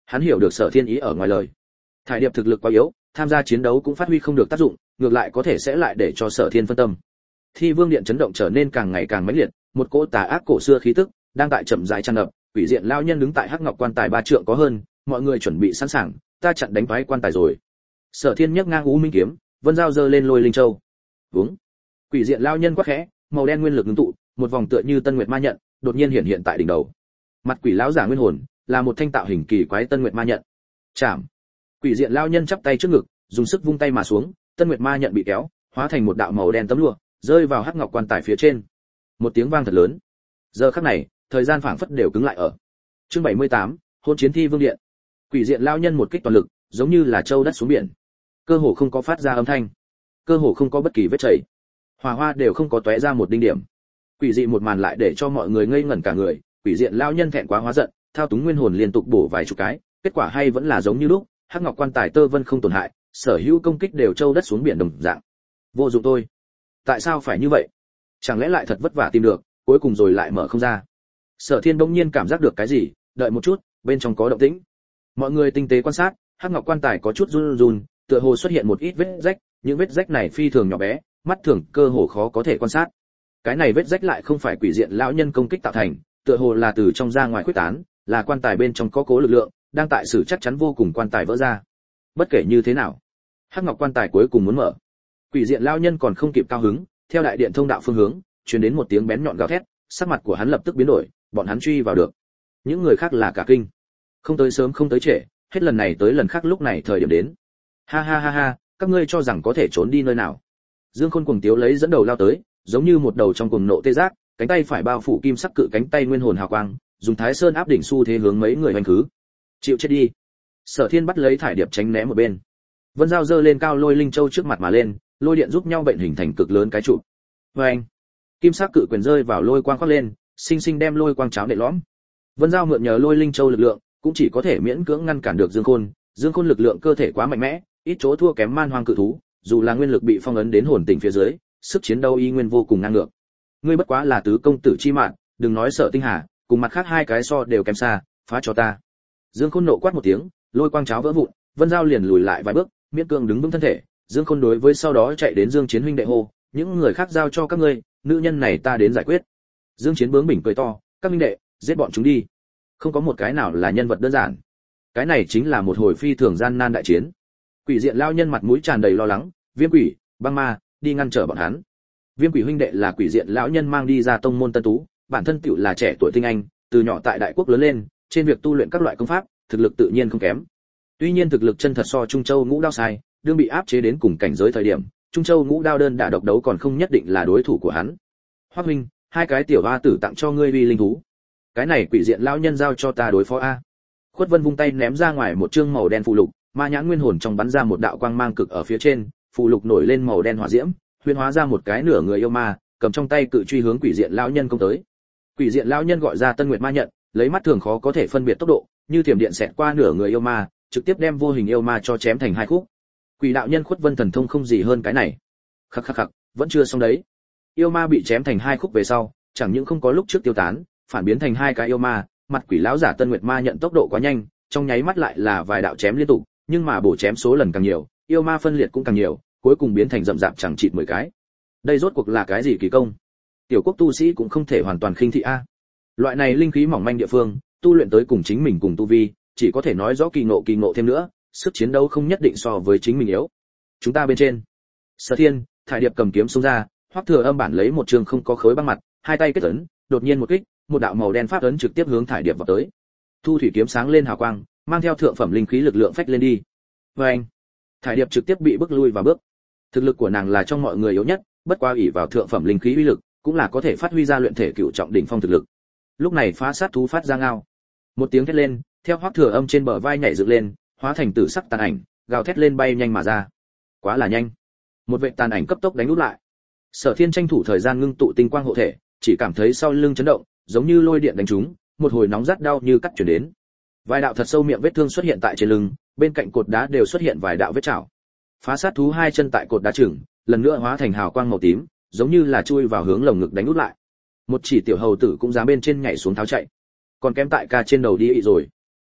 Hắn hiểu được Sở Thiên ý ở ngoài lời. Thải Điệp thực lực quá yếu, tham gia chiến đấu cũng phát huy không được tác dụng, ngược lại có thể sẽ lại để cho Sở Thiên phân tâm. Thi Vương Điện chấn động trở nên càng ngày càng mãnh liệt, một cỗ tà ác cổ xưa khí tức đang tại chậm rãi tràn ngập, quỷ diện lão nhân đứng tại Hắc Ngọc quan tài ba trượng có hơn, mọi người chuẩn bị sẵn sàng, ta chặn đánh phái quan tài rồi. Sở Thiên nhấc ngang U Minh kiếm, Vân Dao giơ lên Lôi Linh Châu. Vúng. Quỷ diện lão nhân quát khẽ, màu đen nguyên lực ngưng tụ, một vòng tựa như Tân Nguyệt Ma nhận, đột nhiên hiện hiện tại đỉnh đầu. Mặt quỷ lão giả nguyên hồn, là một thanh tạo hình kỳ quái Tân Nguyệt Ma nhận. Chạm. Quỷ diện lão nhân chắp tay trước ngực, dùng sức vung tay mà xuống, Tân Nguyệt Ma nhận bị kéo, hóa thành một đạo màu đen tấm lụa, rơi vào Hắc Ngọc quan tài phía trên. Một tiếng vang thật lớn. Giờ khắc này, thời gian phảng phất đều cứng lại ở. Chương bảy mươi tám, hôn chiến Thi Vương Điện. Quỷ diện lão nhân một kích toàn lực, giống như là châu đất xuống biển. Cơ hồ không có phát ra âm thanh, cơ hồ không có bất kỳ vết chảy. Hỏa hoa đều không có tóe ra một đinh điểm. Quỷ dị một màn lại để cho mọi người ngây ngẩn cả người, quỷ diện lão nhân thẹn quá hóa giận, thao túng nguyên hồn liên tục bổ vài chục cái, kết quả hay vẫn là giống như lúc, Hắc Ngọc quan tài tơ vân không tổn hại, sở hữu công kích đều châu đất xuống biển đồng dạng. Vô dụng thôi. Tại sao phải như vậy? Chẳng lẽ lại thật vất vả tìm được, cuối cùng rồi lại mở không ra? Sở Thiên bỗng nhiên cảm giác được cái gì, đợi một chút, bên trong có động tĩnh. Mọi người tinh tế quan sát, Hắc Ngọc quan tài có chút run run, tựa hồ xuất hiện một ít vết rách, những vết rách này phi thường nhỏ bé, mắt thường cơ hồ khó có thể quan sát. Cái này vết rách lại không phải quỷ diện lão nhân công kích tạo thành, tựa hồ là từ trong ra ngoài khuếch tán, là quan tài bên trong có cố lực lượng, đang tại sự chắc chắn vô cùng quan tài vỡ ra. Bất kể như thế nào, Hắc Ngọc quan tài cuối cùng muốn mở. Quỷ diện lão nhân còn không kịp cao hứng, theo đại điện thông đạo phương hướng, truyền đến một tiếng bén nhọn gào thét, sắc mặt của hắn lập tức biến đổi, bọn hắn truy vào được. Những người khác là cả kinh. Không tới sớm không tới trễ, hết lần này tới lần khác lúc này thời điểm đến. Ha ha ha ha, các ngươi cho rằng có thể trốn đi nơi nào? Dương Khôn cuồng tiếu lấy dẫn đầu lao tới, giống như một đầu trong cuồng nộ tê giác, cánh tay phải bao phủ kim sắc cự cánh tay nguyên hồn hào quang, dùng Thái Sơn áp đỉnh xu thế hướng mấy người hoành khứ. Chịu chết đi. Sở Thiên bắt lấy Thải Điệp tránh né một bên. Vân Dao giơ lên cao Lôi Linh Châu trước mặt mà lên, lôi điện giúp nhau bệnh hình thành cực lớn cái trụ. Oeng! Kim sắc cự quyền rơi vào lôi quang khoác lên, sinh sinh đem lôi quang cháo nệ lõm. Vân Dao mượn nhờ Lôi Linh Châu lực lượng, cũng chỉ có thể miễn cưỡng ngăn cản được Dương Khôn, Dương Khôn lực lượng cơ thể quá mạnh mẽ, ít chỗ thua kém man hoang cự thú, dù là nguyên lực bị phong ấn đến hồn tỉnh phía dưới, sức chiến đấu y nguyên vô cùng ngang ngược. Ngươi bất quá là tứ công tử chi mạn, đừng nói sợ Tinh Hà, cùng mặt khác hai cái so đều kém xa, phá cho ta. Dương Khôn nộ quát một tiếng, lôi quang cháo vỡ vụn, Vân Dao liền lùi lại vài bước, miễn cưỡng đứng vững thân thể. Dương Khôn đối với sau đó chạy đến Dương Chiến huynh đệ hô, những người khác giao cho các ngươi, nữ nhân này ta đến giải quyết. Dương Chiến bướng bỉnh cười to, các huynh đệ, giết bọn chúng đi. Không có một cái nào là nhân vật đơn giản. Cái này chính là một hồi phi thường gian nan đại chiến. Quỷ diện lão nhân mặt mũi tràn đầy lo lắng, Viêm Quỷ, Băng Ma, đi ngăn trở bọn hắn. Viêm Quỷ huynh đệ là quỷ diện lão nhân mang đi ra tông môn tân tú, bản thân tựu là trẻ tuổi tinh anh, từ nhỏ tại đại quốc lớn lên, trên việc tu luyện các loại công pháp, thực lực tự nhiên không kém. Tuy nhiên thực lực chân thật so Trung Châu Ngũ Đao sai, đương bị áp chế đến cùng cảnh giới thời điểm, Trung Châu Ngũ Đao đơn đả độc đấu còn không nhất định là đối thủ của hắn. Hoắc huynh, hai cái tiểu hoa tử tặng cho ngươi uy linh thú. Cái này quỷ diện lão nhân giao cho ta đối phó a. Khuất Vân vung tay ném ra ngoài một chương màu đen phù lục, ma nhãn nguyên hồn trong bắn ra một đạo quang mang cực ở phía trên, phù lục nổi lên màu đen hỏa diễm, huyễn hóa ra một cái nửa người yêu ma, cầm trong tay cự truy hướng quỷ diện lão nhân công tới. Quỷ diện lão nhân gọi ra Tân Nguyệt Ma nhận, lấy mắt thường khó có thể phân biệt tốc độ, như thiểm điện xẹt qua nửa người yêu ma, trực tiếp đem vô hình yêu ma cho chém thành hai khúc. Quỷ đạo nhân Khuất Vân thần thông không gì hơn cái này. Khắc khắc khắc, vẫn chưa xong đấy. Yêu ma bị chém thành hai khúc về sau, chẳng những không có lúc trước tiêu tán, phản biến thành hai cái yêu ma, mặt quỷ lão giả Tân Nguyệt Ma nhận tốc độ quá nhanh, trong nháy mắt lại là vài đạo chém liên tục, nhưng mà bổ chém số lần càng nhiều, yêu ma phân liệt cũng càng nhiều, cuối cùng biến thành rậm rạp chẳng chịt mười cái. Đây rốt cuộc là cái gì kỳ công? Tiểu quốc tu sĩ cũng không thể hoàn toàn khinh thị a. Loại này linh khí mỏng manh địa phương, tu luyện tới cùng chính mình cùng tu vi, chỉ có thể nói rõ kỳ ngộ kỳ ngộ thêm nữa, sức chiến đấu không nhất định so với chính mình yếu. Chúng ta bên trên. Sở Thiên, Thải Điệp cầm kiếm xông ra, Hoắc Thừa Âm bản lấy một trường không có khối băng mặt, hai tay kết ấn, đột nhiên một kích, một đạo màu đen pháp ấn trực tiếp hướng Thải Điệp vào tới. Thu thủy kiếm sáng lên hào quang, mang theo thượng phẩm linh khí lực lượng phách lên đi. Oeng! Thải Điệp trực tiếp bị bức lui vào bước. Thực lực của nàng là trong mọi người yếu nhất, bất qua ỷ vào thượng phẩm linh khí uy lực, cũng là có thể phát huy ra luyện thể cửu trọng đỉnh phong thực lực. Lúc này phá sát thú phát ra ngao. Một tiếng thét lên, theo Hoắc Thừa Âm trên bờ vai nhảy dựng lên, hóa thành tử sắc tàn ảnh, gào thét lên bay nhanh mà ra. Quá là nhanh. Một vệt tàn ảnh cấp tốc đánh úp lại. Sở Thiên tranh thủ thời gian ngưng tụ tinh quang hộ thể, chỉ cảm thấy sau lưng chấn động, giống như lôi điện đánh trúng, một hồi nóng rát đau như cắt truyền đến. Vài đạo thật sâu miệng vết thương xuất hiện tại trên lưng, bên cạnh cột đá đều xuất hiện vài đạo vết chảo. Phá sát thú hai chân tại cột đá chừng, lần nữa hóa thành hào quang màu tím, giống như là chui vào hướng lồng ngực đánh úp lại. Một chỉ tiểu hầu tử cũng dám bên trên nhảy xuống tháo chạy, còn kém tại ca trên đầu đi ị rồi.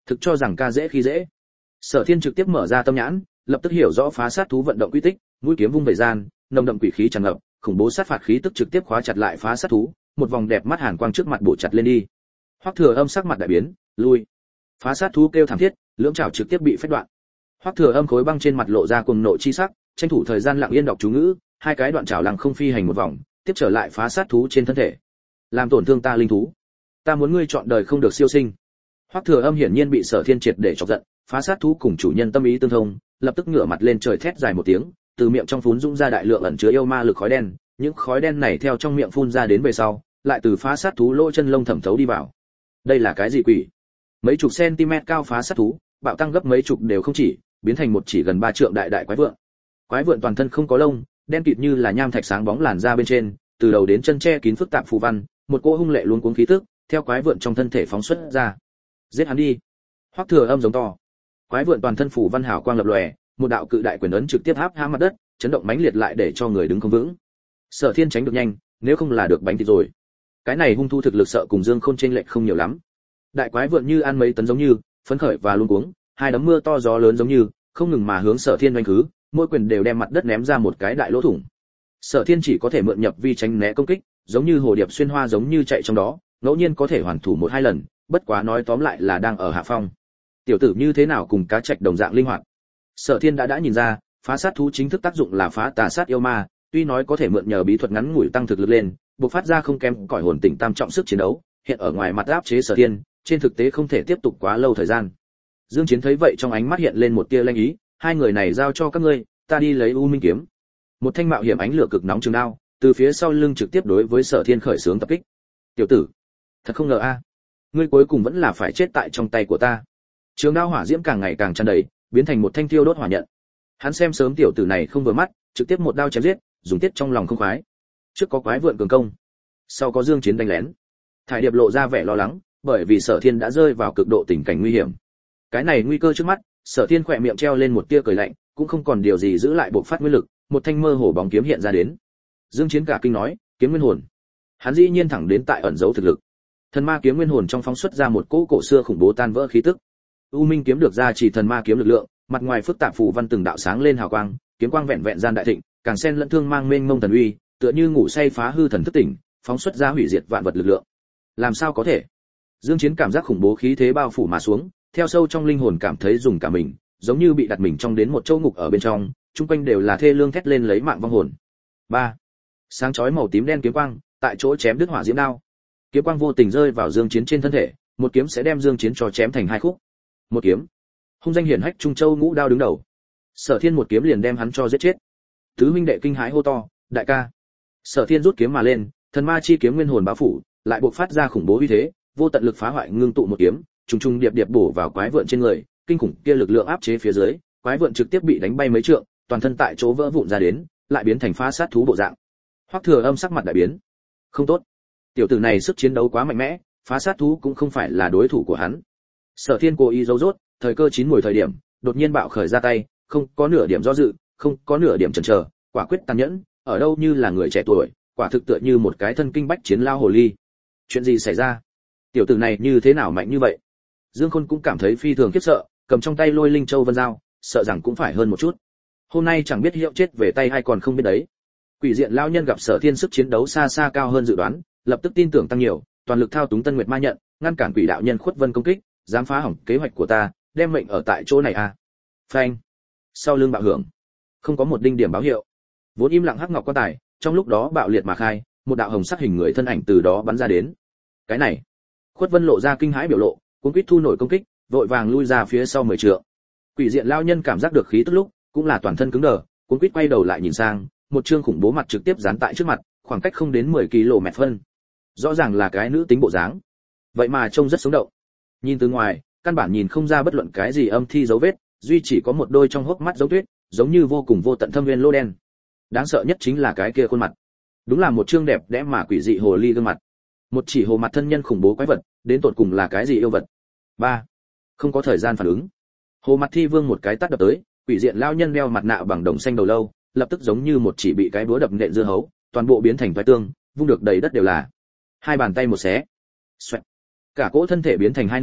thực cho rằng ca dễ khi dễ. Sở Thiên trực tiếp mở ra tâm nhãn, lập tức hiểu rõ phá sát thú vận động quy tích, mũi kiếm vung về gian, nồng đậm quỷ khí tràn ngập, khủng bố sát phạt khí tức trực tiếp khóa chặt lại phá sát thú, một vòng đẹp mắt hàn quang trước mặt bổ chặt lên đi. Hoắc Thừa Âm sắc mặt đại biến, lui. Phá sát thú kêu thảm thiết, lưỡng chảo trực tiếp bị phách đoạn. Hoắc Thừa Âm khối băng trên mặt lộ ra cuồng nộ chi sắc, tranh thủ thời gian lặng yên đọc chú ngữ, hai cái đoạn chảo lăng không phi hành một vòng, tiếp trở lại phá sát thú trên thân thể. Làm tổn thương ta linh thú, ta muốn ngươi chọn đời không được siêu sinh. Hoắc Thừa Âm hiển nhiên bị Sở Thiên triệt để chọc giận, phá sát thú cùng chủ nhân tâm ý tương thông, lập tức ngửa mặt lên trời thét dài một tiếng, từ miệng trong phún dũng ra đại lượng ẩn chứa yêu ma lực khói đen, những khói đen này theo trong miệng phun ra đến về sau, lại từ phá sát thú lỗ chân lông thẩm thấu đi vào. Đây là cái gì quỷ? Mấy chục cm cao phá sát thú, bạo tăng gấp mấy chục đều không chỉ, biến thành một chỉ gần ba trượng đại đại quái vượn. Quái vượn toàn thân không có lông, đen kịt như là nham thạch sáng bóng làn ra bên trên, từ đầu đến chân che kín phức tạp phù văn, một cỗ hung lệ luống cuống khí tức, theo quái vượn trong thân thể phóng xuất ra. Giết hắn đi! Hoắc Thừa Âm giống to. Quái vượn toàn thân phù văn hào quang lập lòe, một đạo cự đại quyền ấn trực tiếp áp há mặt đất, chấn động mãnh liệt lại để cho người đứng không vững. Sở Thiên tránh được nhanh, nếu không là được bánh thịt rồi. Cái này hung thu thực lực sợ cùng Dương Khôn chênh lệch không nhiều lắm. Đại quái vượn như ăn mấy tấn giống như, phấn khởi và luống cuống, hai đấm mưa to gió lớn giống như, không ngừng mà hướng Sở Thiên đánh khứ, mỗi quyền đều đem mặt đất ném ra một cái đại lỗ thủng. Sở Thiên chỉ có thể mượn nhập vi tránh né công kích, giống như hồ điệp xuyên hoa giống như chạy trong đó, ngẫu nhiên có thể hoàn thủ một hai lần, bất quá nói tóm lại là đang ở hạ phong. Tiểu tử như thế nào cùng cá trạch đồng dạng linh hoạt. Sở Thiên đã đã nhìn ra, phá sát thú chính thức tác dụng là phá tà sát yêu ma, tuy nói có thể mượn nhờ bí thuật ngắn ngủi tăng thực lực lên, bộc phát ra không kém cỏi hồn tỉnh tam trọng sức chiến đấu, hiện ở ngoài mặt áp chế Sở Thiên, trên thực tế không thể tiếp tục quá lâu thời gian. Dương Chiến thấy vậy trong ánh mắt hiện lên một tia lanh ý, hai người này giao cho các ngươi, ta đi lấy U Minh kiếm. Một thanh mạo hiểm ánh lửa cực nóng trường đao, từ phía sau lưng trực tiếp đối với Sở Thiên khởi xướng tập kích. Tiểu tử, thật không ngờ a, ngươi cuối cùng vẫn là phải chết tại trong tay của ta. Trường đao hỏa diễm càng ngày càng tràn đầy, biến thành một thanh tiêu đốt hỏa nhận. Hắn xem sớm tiểu tử này không vừa mắt, trực tiếp một đao chém giết, dùng tiết trong lòng không khoái. Trước có quái vượn cường công, sau có Dương Chiến đánh lén. Thải Điệp lộ ra vẻ lo lắng, bởi vì Sở Thiên đã rơi vào cực độ tình cảnh nguy hiểm. Cái này nguy cơ trước mắt, Sở Thiên khỏe miệng treo lên một tia cười lạnh, cũng không còn điều gì giữ lại bộc phát nguyên lực, một thanh mơ hồ bóng kiếm hiện ra đến. Dương Chiến cả kinh nói, kiếm nguyên hồn. Hắn dĩ nhiên thẳng đến tại ẩn giấu thực lực. Thần ma kiếm nguyên hồn trong phóng xuất ra một cỗ cổ xưa khủng bố tan vỡ khí tức. U Minh kiếm được ra chỉ thần ma kiếm lực lượng, mặt ngoài phức tạp phù văn từng đạo sáng lên hào quang, kiếm quang vẹn vẹn gian đại thịnh, càng xen lẫn thương mang mênh mông thần uy, tựa như ngủ say phá hư thần thức tỉnh, phóng xuất ra hủy diệt vạn vật lực lượng. Làm sao có thể? Dương Chiến cảm giác khủng bố khí thế bao phủ mà xuống, theo sâu trong linh hồn cảm thấy dùng cả mình, giống như bị đặt mình trong đến một châu ngục ở bên trong, chung quanh đều là thê lương thét lên lấy mạng vong hồn. ba Sáng chói màu tím đen kiếm quang, tại chỗ chém đứt hỏa diễm đao. Kiếm quang vô tình rơi vào Dương Chiến trên thân thể, một kiếm sẽ đem Dương Chiến cho chém thành hai khúc. Một kiếm, hung danh hiển hách Trung Châu ngũ đao đứng đầu. Sở Thiên một kiếm liền đem hắn cho giết chết. Tứ huynh đệ kinh hãi hô to, đại ca. Sở Thiên rút kiếm mà lên, thần ma chi kiếm nguyên hồn bao phủ, lại bộc phát ra khủng bố uy thế, vô tận lực phá hoại ngưng tụ một kiếm, trùng trùng điệp điệp bổ vào quái vượn trên người, kinh khủng kia lực lượng áp chế phía dưới, quái vượn trực tiếp bị đánh bay mấy trượng, toàn thân tại chỗ vỡ vụn ra đến, lại biến thành phá sát thú bộ dạng. Hoắc Thừa Âm sắc mặt đại biến. Không tốt, tiểu tử này sức chiến đấu quá mạnh mẽ, phá sát thú cũng không phải là đối thủ của hắn. Sở Thiên cố ý giấu rốt, thời cơ chín muồi thời điểm, đột nhiên bạo khởi ra tay, không có nửa điểm do dự, không có nửa điểm chần chờ, quả quyết tàn nhẫn, ở đâu như là người trẻ tuổi, quả thực tựa như một cái thân kinh bách chiến lao hồ ly. Chuyện gì xảy ra? Tiểu tử này như thế nào mạnh như vậy? Dương Khôn cũng cảm thấy phi thường khiếp sợ, cầm trong tay Lôi Linh Châu Vân Dao, sợ rằng cũng phải hơn một chút. Hôm nay chẳng biết hiệu chết về tay hay còn không biết đấy. Quỷ diện lao nhân gặp Sở Thiên sức chiến đấu xa xa cao hơn dự đoán, lập tức tin tưởng tăng nhiều, toàn lực thao túng Tân Nguyệt Ma nhận, ngăn cản quỷ đạo nhân Khuất Vân công kích, dám phá hỏng kế hoạch của ta, đem mệnh ở tại chỗ này à? Phanh! Sau lưng bạo hưởng, không có một đinh điểm báo hiệu. Vốn im lặng hắc ngọc quan tài, trong lúc đó bạo liệt mà khai, một đạo hồng sắc hình người thân ảnh từ đó bắn ra đến. Cái này, Khuất Vân lộ ra kinh hãi biểu lộ, cuống quýt thu nổi công kích, vội vàng lui ra phía sau mười trượng. Quỷ diện lao nhân cảm giác được khí tức lúc, cũng là toàn thân cứng đờ, cuống quýt quay đầu lại nhìn sang, một trương khủng bố mặt trực tiếp dán tại trước mặt, khoảng cách không đến mười ki lô mét phân. Rõ ràng là cái nữ tính bộ dáng, vậy mà trông rất sống động. Nhìn từ ngoài, căn bản nhìn không ra bất luận cái gì âm thi dấu vết, duy chỉ có một đôi trong hốc mắt giống tuyết, giống như vô cùng vô tận thâm nguyên lô đen. Đáng sợ nhất chính là cái kia khuôn mặt, đúng là một trương đẹp đẽ mà quỷ dị hồ ly gương mặt. Một chỉ hồ mặt thân nhân khủng bố quái vật, đến tột cùng là cái gì yêu vật? ba Không có thời gian phản ứng. Hồ mặt thi vương một cái tát đập tới, quỷ diện lao nhân đeo mặt nạ bằng đồng xanh đầu lâu, lập tức giống như một chỉ bị cái búa đập nện dưa hấu, toàn bộ biến thành toái tương, vung được đầy đất đều là. Hai bàn tay một xé. Xoẹt. Cả cỗ thân thể biến thành hai nửa,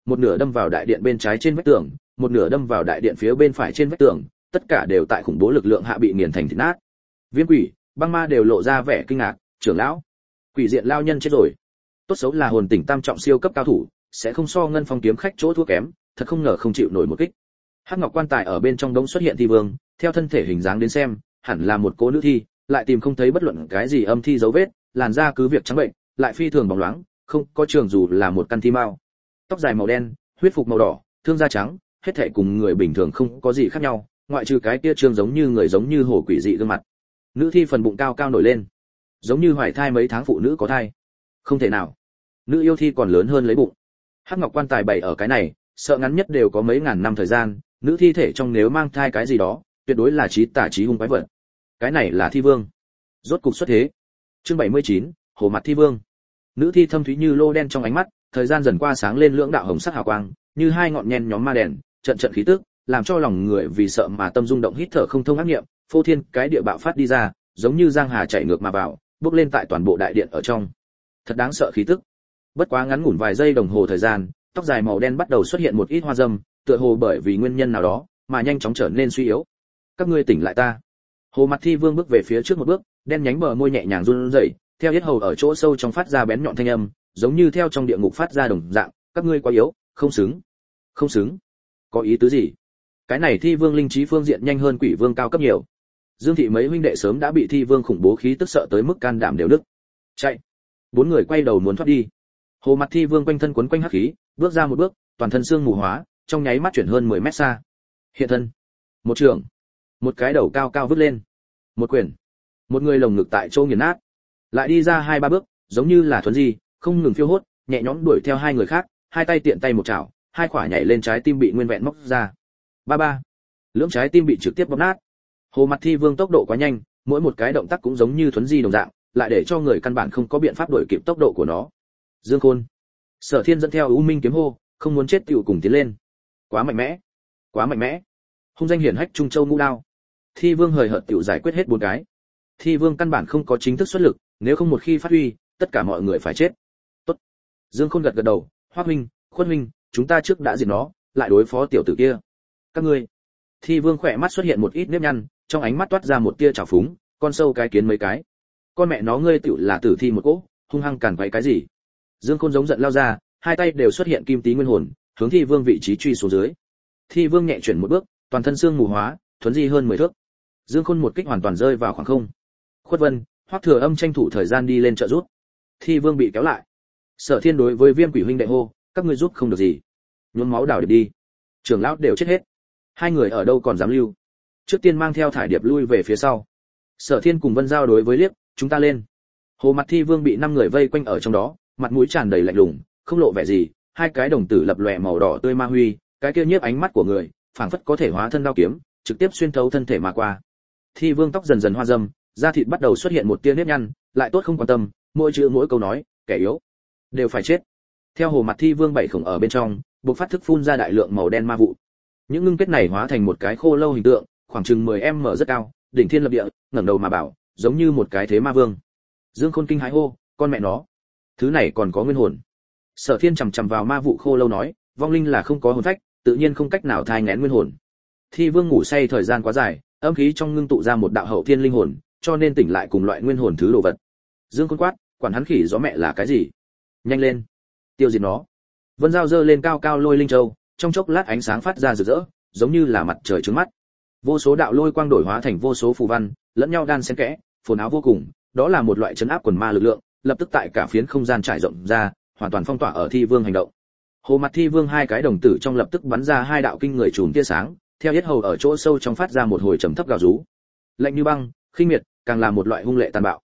một nửa đâm vào đại điện bên trái trên vách tường, một nửa đâm vào đại điện phía bên phải trên vách tường, tất cả đều tại khủng bố lực lượng hạ bị nghiền thành thịt nát. Viêm Quỷ, Băng Ma đều lộ ra vẻ kinh ngạc, trưởng lão, quỷ diện lao nhân chết rồi. Tốt xấu là hồn tỉnh tam trọng siêu cấp cao thủ, sẽ không so Ngân Phong kiếm khách chỗ thua kém, thật không ngờ không chịu nổi một kích. Hắc Ngọc quan tài ở bên trong đống xuất hiện thi vương, theo thân thể hình dáng đến xem, hẳn là một cô nữ thi, lại tìm không thấy bất luận cái gì âm thi dấu vết, làn da cứ việc trắng bệnh, lại phi thường bóng loáng, không có trường dù là một căn thi mao. Tóc dài màu đen, huyết phục màu đỏ, thương da trắng, hết thảy cùng người bình thường không có gì khác nhau, ngoại trừ cái kia trương giống như người giống như hổ quỷ dị gương mặt. Nữ thi phần bụng cao cao nổi lên, giống như hoài thai mấy tháng phụ nữ có thai. Không thể nào, nữ yêu thi còn lớn hơn lấy bụng. Hắc Ngọc quan tài bày ở cái này, sợ ngắn nhất đều có mấy ngàn năm thời gian, nữ thi thể trong nếu mang thai cái gì đó, tuyệt đối là chí tà chí hung quái vật. Cái này là thi vương. Rốt cục xuất thế. Chương bảy mươi chín, Hồ mặt thi vương. Nữ thi thâm thúy như lô đen trong ánh mắt, thời gian dần qua sáng lên lưỡng đạo hồng sắc hào quang, như hai ngọn nhen nhóm ma đèn, trận trận khí tức, làm cho lòng người vì sợ mà tâm rung động hít thở không thông ác niệm, phô thiên cái địa bạo phát đi ra, giống như giang hà chảy ngược mà vào, bốc lên tại toàn bộ đại điện ở trong. Thật đáng sợ khí tức. Bất quá ngắn ngủn vài giây đồng hồ thời gian, tóc dài màu đen bắt đầu xuất hiện một ít hoa dâm, tựa hồ bởi vì nguyên nhân nào đó mà nhanh chóng trở nên suy yếu. Các ngươi tỉnh lại ta. Hồ mặt thi vương bước về phía trước một bước, đen nhánh bờ môi nhẹ nhàng run rẩy, theo yết hầu ở chỗ sâu trong phát ra bén nhọn thanh âm, giống như theo trong địa ngục phát ra đồng dạng, các ngươi quá yếu, không xứng. Không xứng? Có ý tứ gì? Cái này thi vương linh trí phương diện nhanh hơn quỷ vương cao cấp nhiều. Dương thị mấy huynh đệ sớm đã bị thi vương khủng bố khí tức sợ tới mức can đảm đều đứt. Chạy. Bốn người quay đầu muốn thoát đi. Hồ mặt thi vương quanh thân quấn quanh hắc khí, bước ra một bước, toàn thân xương mù hóa, trong nháy mắt chuyển hơn mười mét xa. Hiện thân. Một trường. Một cái đầu cao cao vứt lên. Một quyền. Một người lồng ngực tại chỗ nghiền nát. Lại đi ra hai ba bước, giống như là thuấn di, không ngừng phiêu hốt, nhẹ nhõm đuổi theo hai người khác, hai tay tiện tay một chảo, hai quả nhảy lên trái tim bị nguyên vẹn móc ra. Ba ba. Lưỡng trái tim bị trực tiếp bóp nát. Hồ mặt thi vương tốc độ quá nhanh, mỗi một cái động tác cũng giống như thuấn di đồng dạng, lại để cho người căn bản không có biện pháp đuổi kịp tốc độ của nó. Dương Khôn. Sở Thiên dẫn theo U Minh kiếm hô, không muốn chết tiểu cùng tiến lên. Quá mạnh mẽ, quá mạnh mẽ. Hung danh hiển hách Trung Châu ngũ đao. Thi vương hời hợt tiểu giải quyết hết bốn cái. Thi vương căn bản không có chính thức xuất lực, nếu không một khi phát huy, tất cả mọi người phải chết. Tốt. Dương Khôn gật gật đầu, Hoắc huynh, Khuất huynh, chúng ta trước đã diệt nó, lại đối phó tiểu tử kia. Các ngươi. Thi vương khỏe mắt xuất hiện một ít nếp nhăn, trong ánh mắt toát ra một tia trào phúng, con sâu cái kiến mấy cái. Con mẹ nó ngươi tiểu là tử thi một cỗ, hung hăng càn quấy cái gì? Dương Khôn giống giận lao ra, hai tay đều xuất hiện kim tý nguyên hồn, hướng Thi Vương vị trí truy xuống dưới. Thi Vương nhẹ chuyển một bước, toàn thân xương mù hóa, thuấn di hơn mười thước. Dương Khôn một kích hoàn toàn rơi vào khoảng không. Khuất Vân, Hoắc Thừa Âm tranh thủ thời gian đi lên trợ giúp. Thi Vương bị kéo lại. Sở Thiên đối với Viêm Quỷ huynh đệ hô, các ngươi giúp không được gì, nhuốm máu đảo điệp đi. Trưởng lão đều chết hết, hai người ở đâu còn dám lưu? Trước tiên mang theo thải điệp lui về phía sau. Sở Thiên cùng Vân Giao đối với liếc, chúng ta lên. Hồ mặt Thi Vương bị năm người vây quanh ở trong đó, mặt mũi tràn đầy lạnh lùng, không lộ vẻ gì, hai cái đồng tử lập lòe màu đỏ tươi ma huy, cái kia nhiếp ánh mắt của người, phảng phất có thể hóa thân đao kiếm, trực tiếp xuyên thấu thân thể mà qua. Thi Vương tóc dần dần hoa râm, da thịt bắt đầu xuất hiện một tia nếp nhăn, lại tốt không quan tâm, mỗi chữ mỗi câu nói, kẻ yếu đều phải chết. Theo hồ mặt Thi Vương bảy khổng ở bên trong, bộc phát thức phun ra đại lượng màu đen ma vụ. Những ngưng kết này hóa thành một cái khô lâu hình tượng, khoảng chừng mười mét rất cao, đỉnh thiên lập địa, ngẩng đầu mà bảo, giống như một cái thế ma vương. Dương Khôn kinh hãi hô, con mẹ nó, thứ này còn có nguyên hồn. Sở Thiên chằm chằm vào ma vụ khô lâu nói, vong linh là không có hồn phách, tự nhiên không cách nào thai nghén nguyên hồn. Thi Vương ngủ say thời gian quá dài, âm khí trong ngưng tụ ra một đạo hậu thiên linh hồn, cho nên tỉnh lại cùng loại nguyên hồn thứ đồ vật. Dương Khôn quát, quản hắn khỉ gió mẹ là cái gì? Nhanh lên, tiêu diệt nó. Vân Giao giơ lên cao cao lôi linh châu, trong chốc lát ánh sáng phát ra rực rỡ, giống như là mặt trời trứng mắt. Vô số đạo lôi quang đổi hóa thành vô số phù văn, lẫn nhau đan xen kẽ, phồn áo vô cùng, đó là một loại trấn áp quần ma lực lượng, lập tức tại cả phiến không gian trải rộng ra, hoàn toàn phong tỏa ở Thi Vương hành động. Hồ mặt Thi Vương hai cái đồng tử trong lập tức bắn ra hai đạo kinh người chùm tia sáng, theo yết hầu ở chỗ sâu trong phát ra một hồi trầm thấp gào rú. Lạnh như băng, khinh miệt, càng là một loại hung lệ tàn bạo.